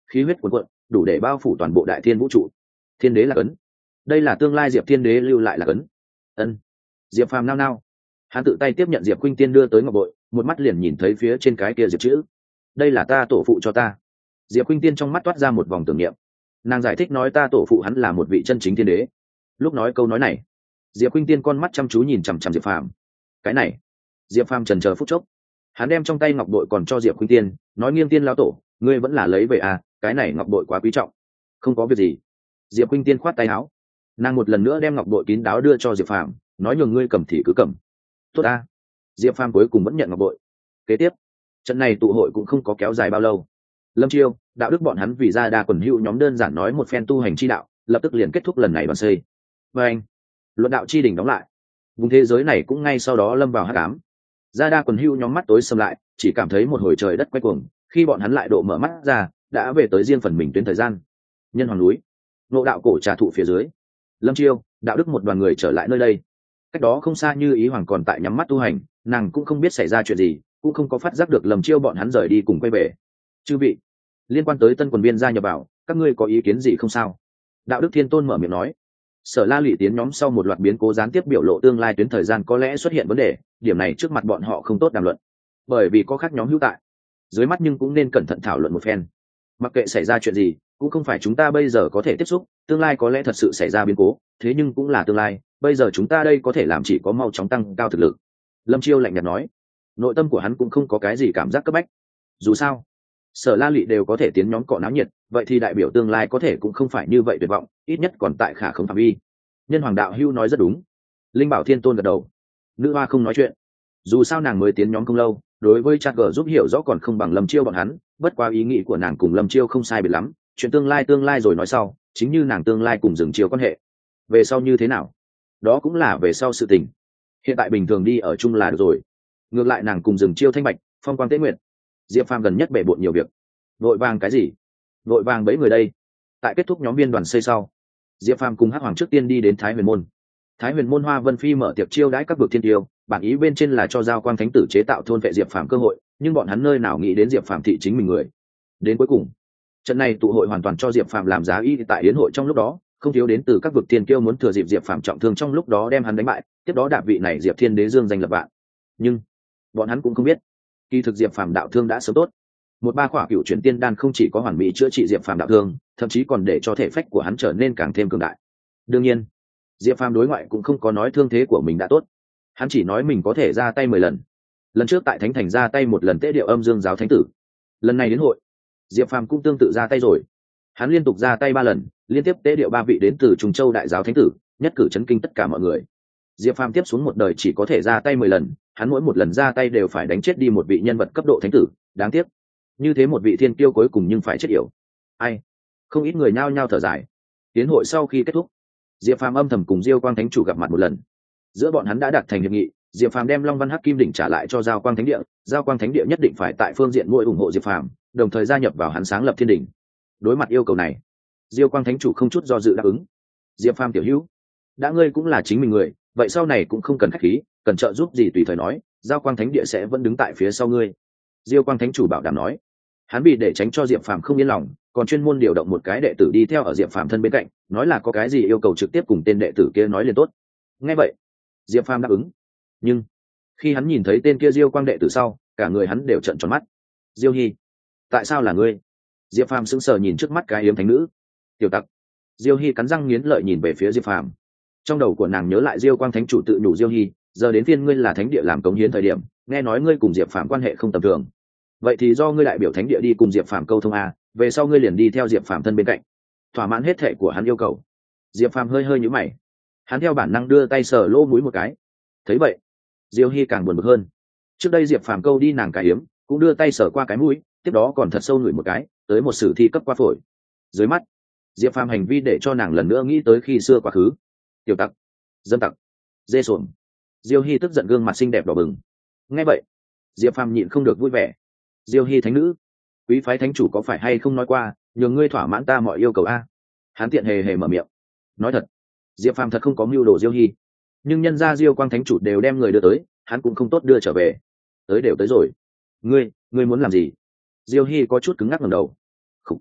khí huyết cuồn cuộn, đủ để bao phủ toàn bộ đại thiên vũ trụ. Thiên đế là ấn, đây là tương lai Diệp Thiên Đế lưu lại là ấn. Ân. Diệp Phàm nao nao, hắn tự tay tiếp nhận Diệp Khuynh Tiên đưa tới ngọc bội, một mắt liền nhìn thấy phía trên cái kia diệp chữ. Đây là ta tổ phụ cho ta. Diệp Khuynh Tiên trong mắt toát ra một vòng tưởng niệm. Nàng giải thích nói ta tổ phụ hắn là một vị chân chính thiên đế. Lúc nói câu nói này, Diệp Khuynh Tiên con mắt chăm chú nhìn chằm chằm Diệp Phàm. Cái này, Diệp Phàm chần chờ phút chốc, hắn đem trong tay ngọc bội còn cho Diệp Khuynh Tiên, nói Nghiêng Tiên lão tổ, ngươi vẫn là lấy về à, cái này ngọc bội quá quý trọng. Không có việc gì. Diệp Khuynh Tiên khoát tay áo, nàng một lần nữa đem ngọc bội kín đáo đưa cho Diệp Phàm, nói nhường ngươi cầm thì cứ cầm. Tốt a. Diệp Phàm cuối cùng vẫn nhận ngọc bội. Kế tiếp, trận này tụ hội cũng không có kéo dài bao lâu. Lâm Chiêu, Đạo Đức bọn hắn vì ra đa quần hữu nhóm đơn giản nói một phen tu hành chi đạo, lập tức liền kết thúc lần này đoàn xây. Và anh, luận đạo chi đỉnh đóng lại, vùng thế giới này cũng ngay sau đó lâm vào hắc ám. Ra đa quần hữu nhóm mắt tối sầm lại, chỉ cảm thấy một hồi trời đất quay cuồng. Khi bọn hắn lại độ mở mắt ra, đã về tới riêng phần mình tuyến thời gian. Nhân Hoàng núi, Ngộ Đạo cổ trà thụ phía dưới, Lâm Chiêu, Đạo Đức một đoàn người trở lại nơi đây. Cách đó không xa Như Ý Hoàng còn tại nhắm mắt tu hành, nàng cũng không biết xảy ra chuyện gì, cũng không có phát giác được Lâm Chiêu bọn hắn rời đi cùng quay về. Chư vị, liên quan tới tân quần viên gia nhập vào, các ngươi có ý kiến gì không sao? Đạo Đức Thiên Tôn mở miệng nói. Sở La Lụy tiến nhóm sau một loạt biến cố gián tiếp biểu lộ tương lai tuyến thời gian có lẽ xuất hiện vấn đề, điểm này trước mặt bọn họ không tốt đàm luận, bởi vì có khác nhóm hữu tại. Dưới mắt nhưng cũng nên cẩn thận thảo luận một phen. Mặc kệ xảy ra chuyện gì, cũng không phải chúng ta bây giờ có thể tiếp xúc, tương lai có lẽ thật sự xảy ra biến cố, thế nhưng cũng là tương lai, bây giờ chúng ta đây có thể làm chỉ có mau chóng tăng cao thực lực. Lâm Chiêu lạnh nhạt nói, nội tâm của hắn cũng không có cái gì cảm giác cấp bách. Dù sao, Sở La Lụy đều có thể tiến nhóm cọ náo nhiệt, vậy thì đại biểu tương lai có thể cũng không phải như vậy tuyệt vọng, ít nhất còn tại khả không phạm vi. Nhân Hoàng đạo hưu nói rất đúng. Linh Bảo Thiên Tôn gật đầu. Nữ hoa không nói chuyện. Dù sao nàng mới tiến nhóm không lâu, đối với chat gở giúp hiểu rõ còn không bằng Lâm Chiêu bọn hắn, bất quá ý nghĩ của nàng cùng Lâm Chiêu không sai biệt lắm, chuyện tương lai rồi nói sau, chính như nàng tương lai cùng Dừng Chiêu quan hệ. Về sau như thế nào? Đó cũng là về sau sự tình. Hiện tại bình thường đi ở chung là được rồi. Ngược lại nàng cùng Dừng Chiêu thanh bạch, phong quang tế nguyện. Diệp Phàm gần nhất bể bộn nhiều việc. Vội vàng cái gì? Vội vàng bấy người đây. Tại kết thúc nhóm viên đoàn xây sau, Diệp Phàm cùng Hắc Hoàng trước tiên đi đến Thái Huyền môn. Thái Huyền môn Hoa Vân Phi mở tiệc chiêu đãi các vực thiên tiêu, bản ý bên trên là cho Giao Quang Thánh tử chế tạo thôn vệ Diệp Phàm cơ hội, nhưng bọn hắn nơi nào nghĩ đến Diệp Phàm thị chính mình người. Đến cuối cùng, trận này tụ hội hoàn toàn cho Diệp Phàm làm giá y tại yến hội trong lúc đó, không thiếu đến từ các vực thiên kiêu muốn thừa dịp Diệp Phàm trọng thương trong lúc đó đem hắn đánh bại, tiếp đó đạp vị này Diệp Thiên Đế dương danh lập vạn. Nhưng bọn hắn cũng không biết, kỳ thực Diệp Phàm đạo thương đã sớm tốt. Một ba khỏa cựu chuyển tiên đan không chỉ có hoàn mỹ chữa trị Diệp Phàm đạo thương, thậm chí còn để cho thể phách của hắn trở nên càng thêm cường đại. Đương nhiên, Diệp Phàm đối ngoại cũng không có nói thương thế của mình đã tốt, hắn chỉ nói mình có thể ra tay 10 lần. Lần trước tại Thánh Thành ra tay một lần tế điệu Âm Dương giáo thánh tử, lần này đến hội, Diệp Phàm cũng tương tự ra tay rồi. Hắn liên tục ra tay 3 lần, liên tiếp tế điệu 3 vị đến từ Trùng Châu đại giáo thánh tử, nhất cử chấn kinh tất cả mọi người. Diệp Phàm tiếp xuống một đời chỉ có thể ra tay 10 lần, hắn mỗi một lần ra tay đều phải đánh chết đi một vị nhân vật cấp độ thánh tử, đáng tiếc. Như thế một vị thiên kiêu cuối cùng nhưng phải chết yểu. Ai? Không ít người nhao nhao thở dài. Tiến hội sau khi kết thúc, Diệp Phàm âm thầm cùng Diêu Quang Thánh chủ gặp mặt một lần. Giữa bọn hắn đã đạt thành hiệp nghị, Diệp Phàm đem Long Văn Hắc Kim đỉnh trả lại cho Giao Quang Thánh địa, Giao Quang Thánh địa nhất định phải tại phương diện mỗi ủng hộ Diệp Phàm, đồng thời gia nhập vào hắn sáng lập Thiên đỉnh. Đối mặt yêu cầu này, Diêu Quang Thánh chủ không chút do dự đáp ứng. Diệp Phàm tiểu hữu, đã ngươi cũng là chính mình người, vậy sau này cũng không cần khách khí, cần trợ giúp gì tùy thời nói, Giao Quang Thánh địa sẽ vẫn đứng tại phía sau ngươi. Diêu Quang Thánh chủ bảo đảm nói. Hắn vì để tránh cho Diệp Phàm không yên lòng, còn chuyên môn điều động một cái đệ tử đi theo ở Diệp Phàm thân bên cạnh, nói là có cái gì yêu cầu trực tiếp cùng tên đệ tử kia nói liền tốt. Nghe vậy, Diệp Phàm đáp ứng. Nhưng khi hắn nhìn thấy tên kia Diêu Quang đệ tử sau, cả người hắn đều trợn tròn mắt. Diêu Hi, tại sao là ngươi? Diệp Phàm sững sờ nhìn trước mắt cái yếm thánh nữ. Tiểu tặc. Diêu Hi cắn răng nghiến lợi nhìn về phía Diệp Phàm. Trong đầu của nàng nhớ lại Diêu Quang Thánh chủ tự nhủ Diêu Hi, giờ đến phiên ngươi là thánh địa làm cống hiến thời điểm, nghe nói ngươi cùng Diệp Phàm quan hệ không tầm thường. Vậy thì do ngươi đại biểu thánh địa đi cùng Diệp Phàm câu thông a, về sau ngươi liền đi theo Diệp Phàm thân bên cạnh, thỏa mãn hết thệ của hắn yêu cầu. Diệp Phàm hơi hơi nhíu mày, hắn theo bản năng đưa tay sờ lỗ mũi một cái. Thấy vậy, Diêu Hi càng buồn bực hơn. Trước đây Diệp Phàm câu đi nàng cái hiếm, cũng đưa tay sờ qua cái mũi, tiếp đó còn thật sâu ngửi một cái, tới một sử thi cấp qua phổi. Dưới mắt, Diệp Phàm hành vi để cho nàng lần nữa nghĩ tới khi xưa quá khứ. Tiểu tặc, dâm tặc, dê xuồng. Diêu Hi tức giận gương mặt xinh đẹp đỏ bừng. Nghe vậy, Diệp Phàm nhịn không được vui vẻ. Diêu Hi thánh nữ, quý phái thánh chủ có phải hay không nói qua nhường ngươi thỏa mãn ta mọi yêu cầu a? Hắn tiện hề hề mở miệng. Nói thật, Diệp Phàm thật không có mưu đồ Diêu Hi, nhưng nhân gia Diêu Quang thánh chủ đều đem người đưa tới, hắn cũng không tốt đưa trở về. Tới đều tới rồi, ngươi muốn làm gì? Diêu Hi có chút cứng ngắc ngẩng đầu. Khục.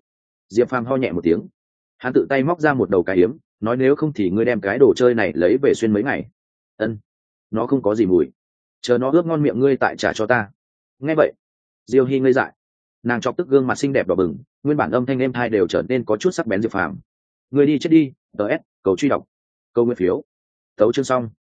Diệp Phàm ho nhẹ một tiếng, hắn tự tay móc ra một đầu cái hiếm, nói nếu không thì ngươi đem cái đồ chơi này lấy về xuyên mấy ngày. Ân, nó không có gì mùi, chờ nó ướp ngon miệng ngươi tại trả cho ta. Nghe vậy, Diêu Hy ngây dại, nàng chọc tức gương mặt xinh đẹp đỏ bừng, nguyên bản âm thanh êm thai đều trở nên có chút sắc bén. Diệp Phàm, ngươi đi chết đi. DS, cầu truy đọc, câu nguyên phiếu, tấu chương xong.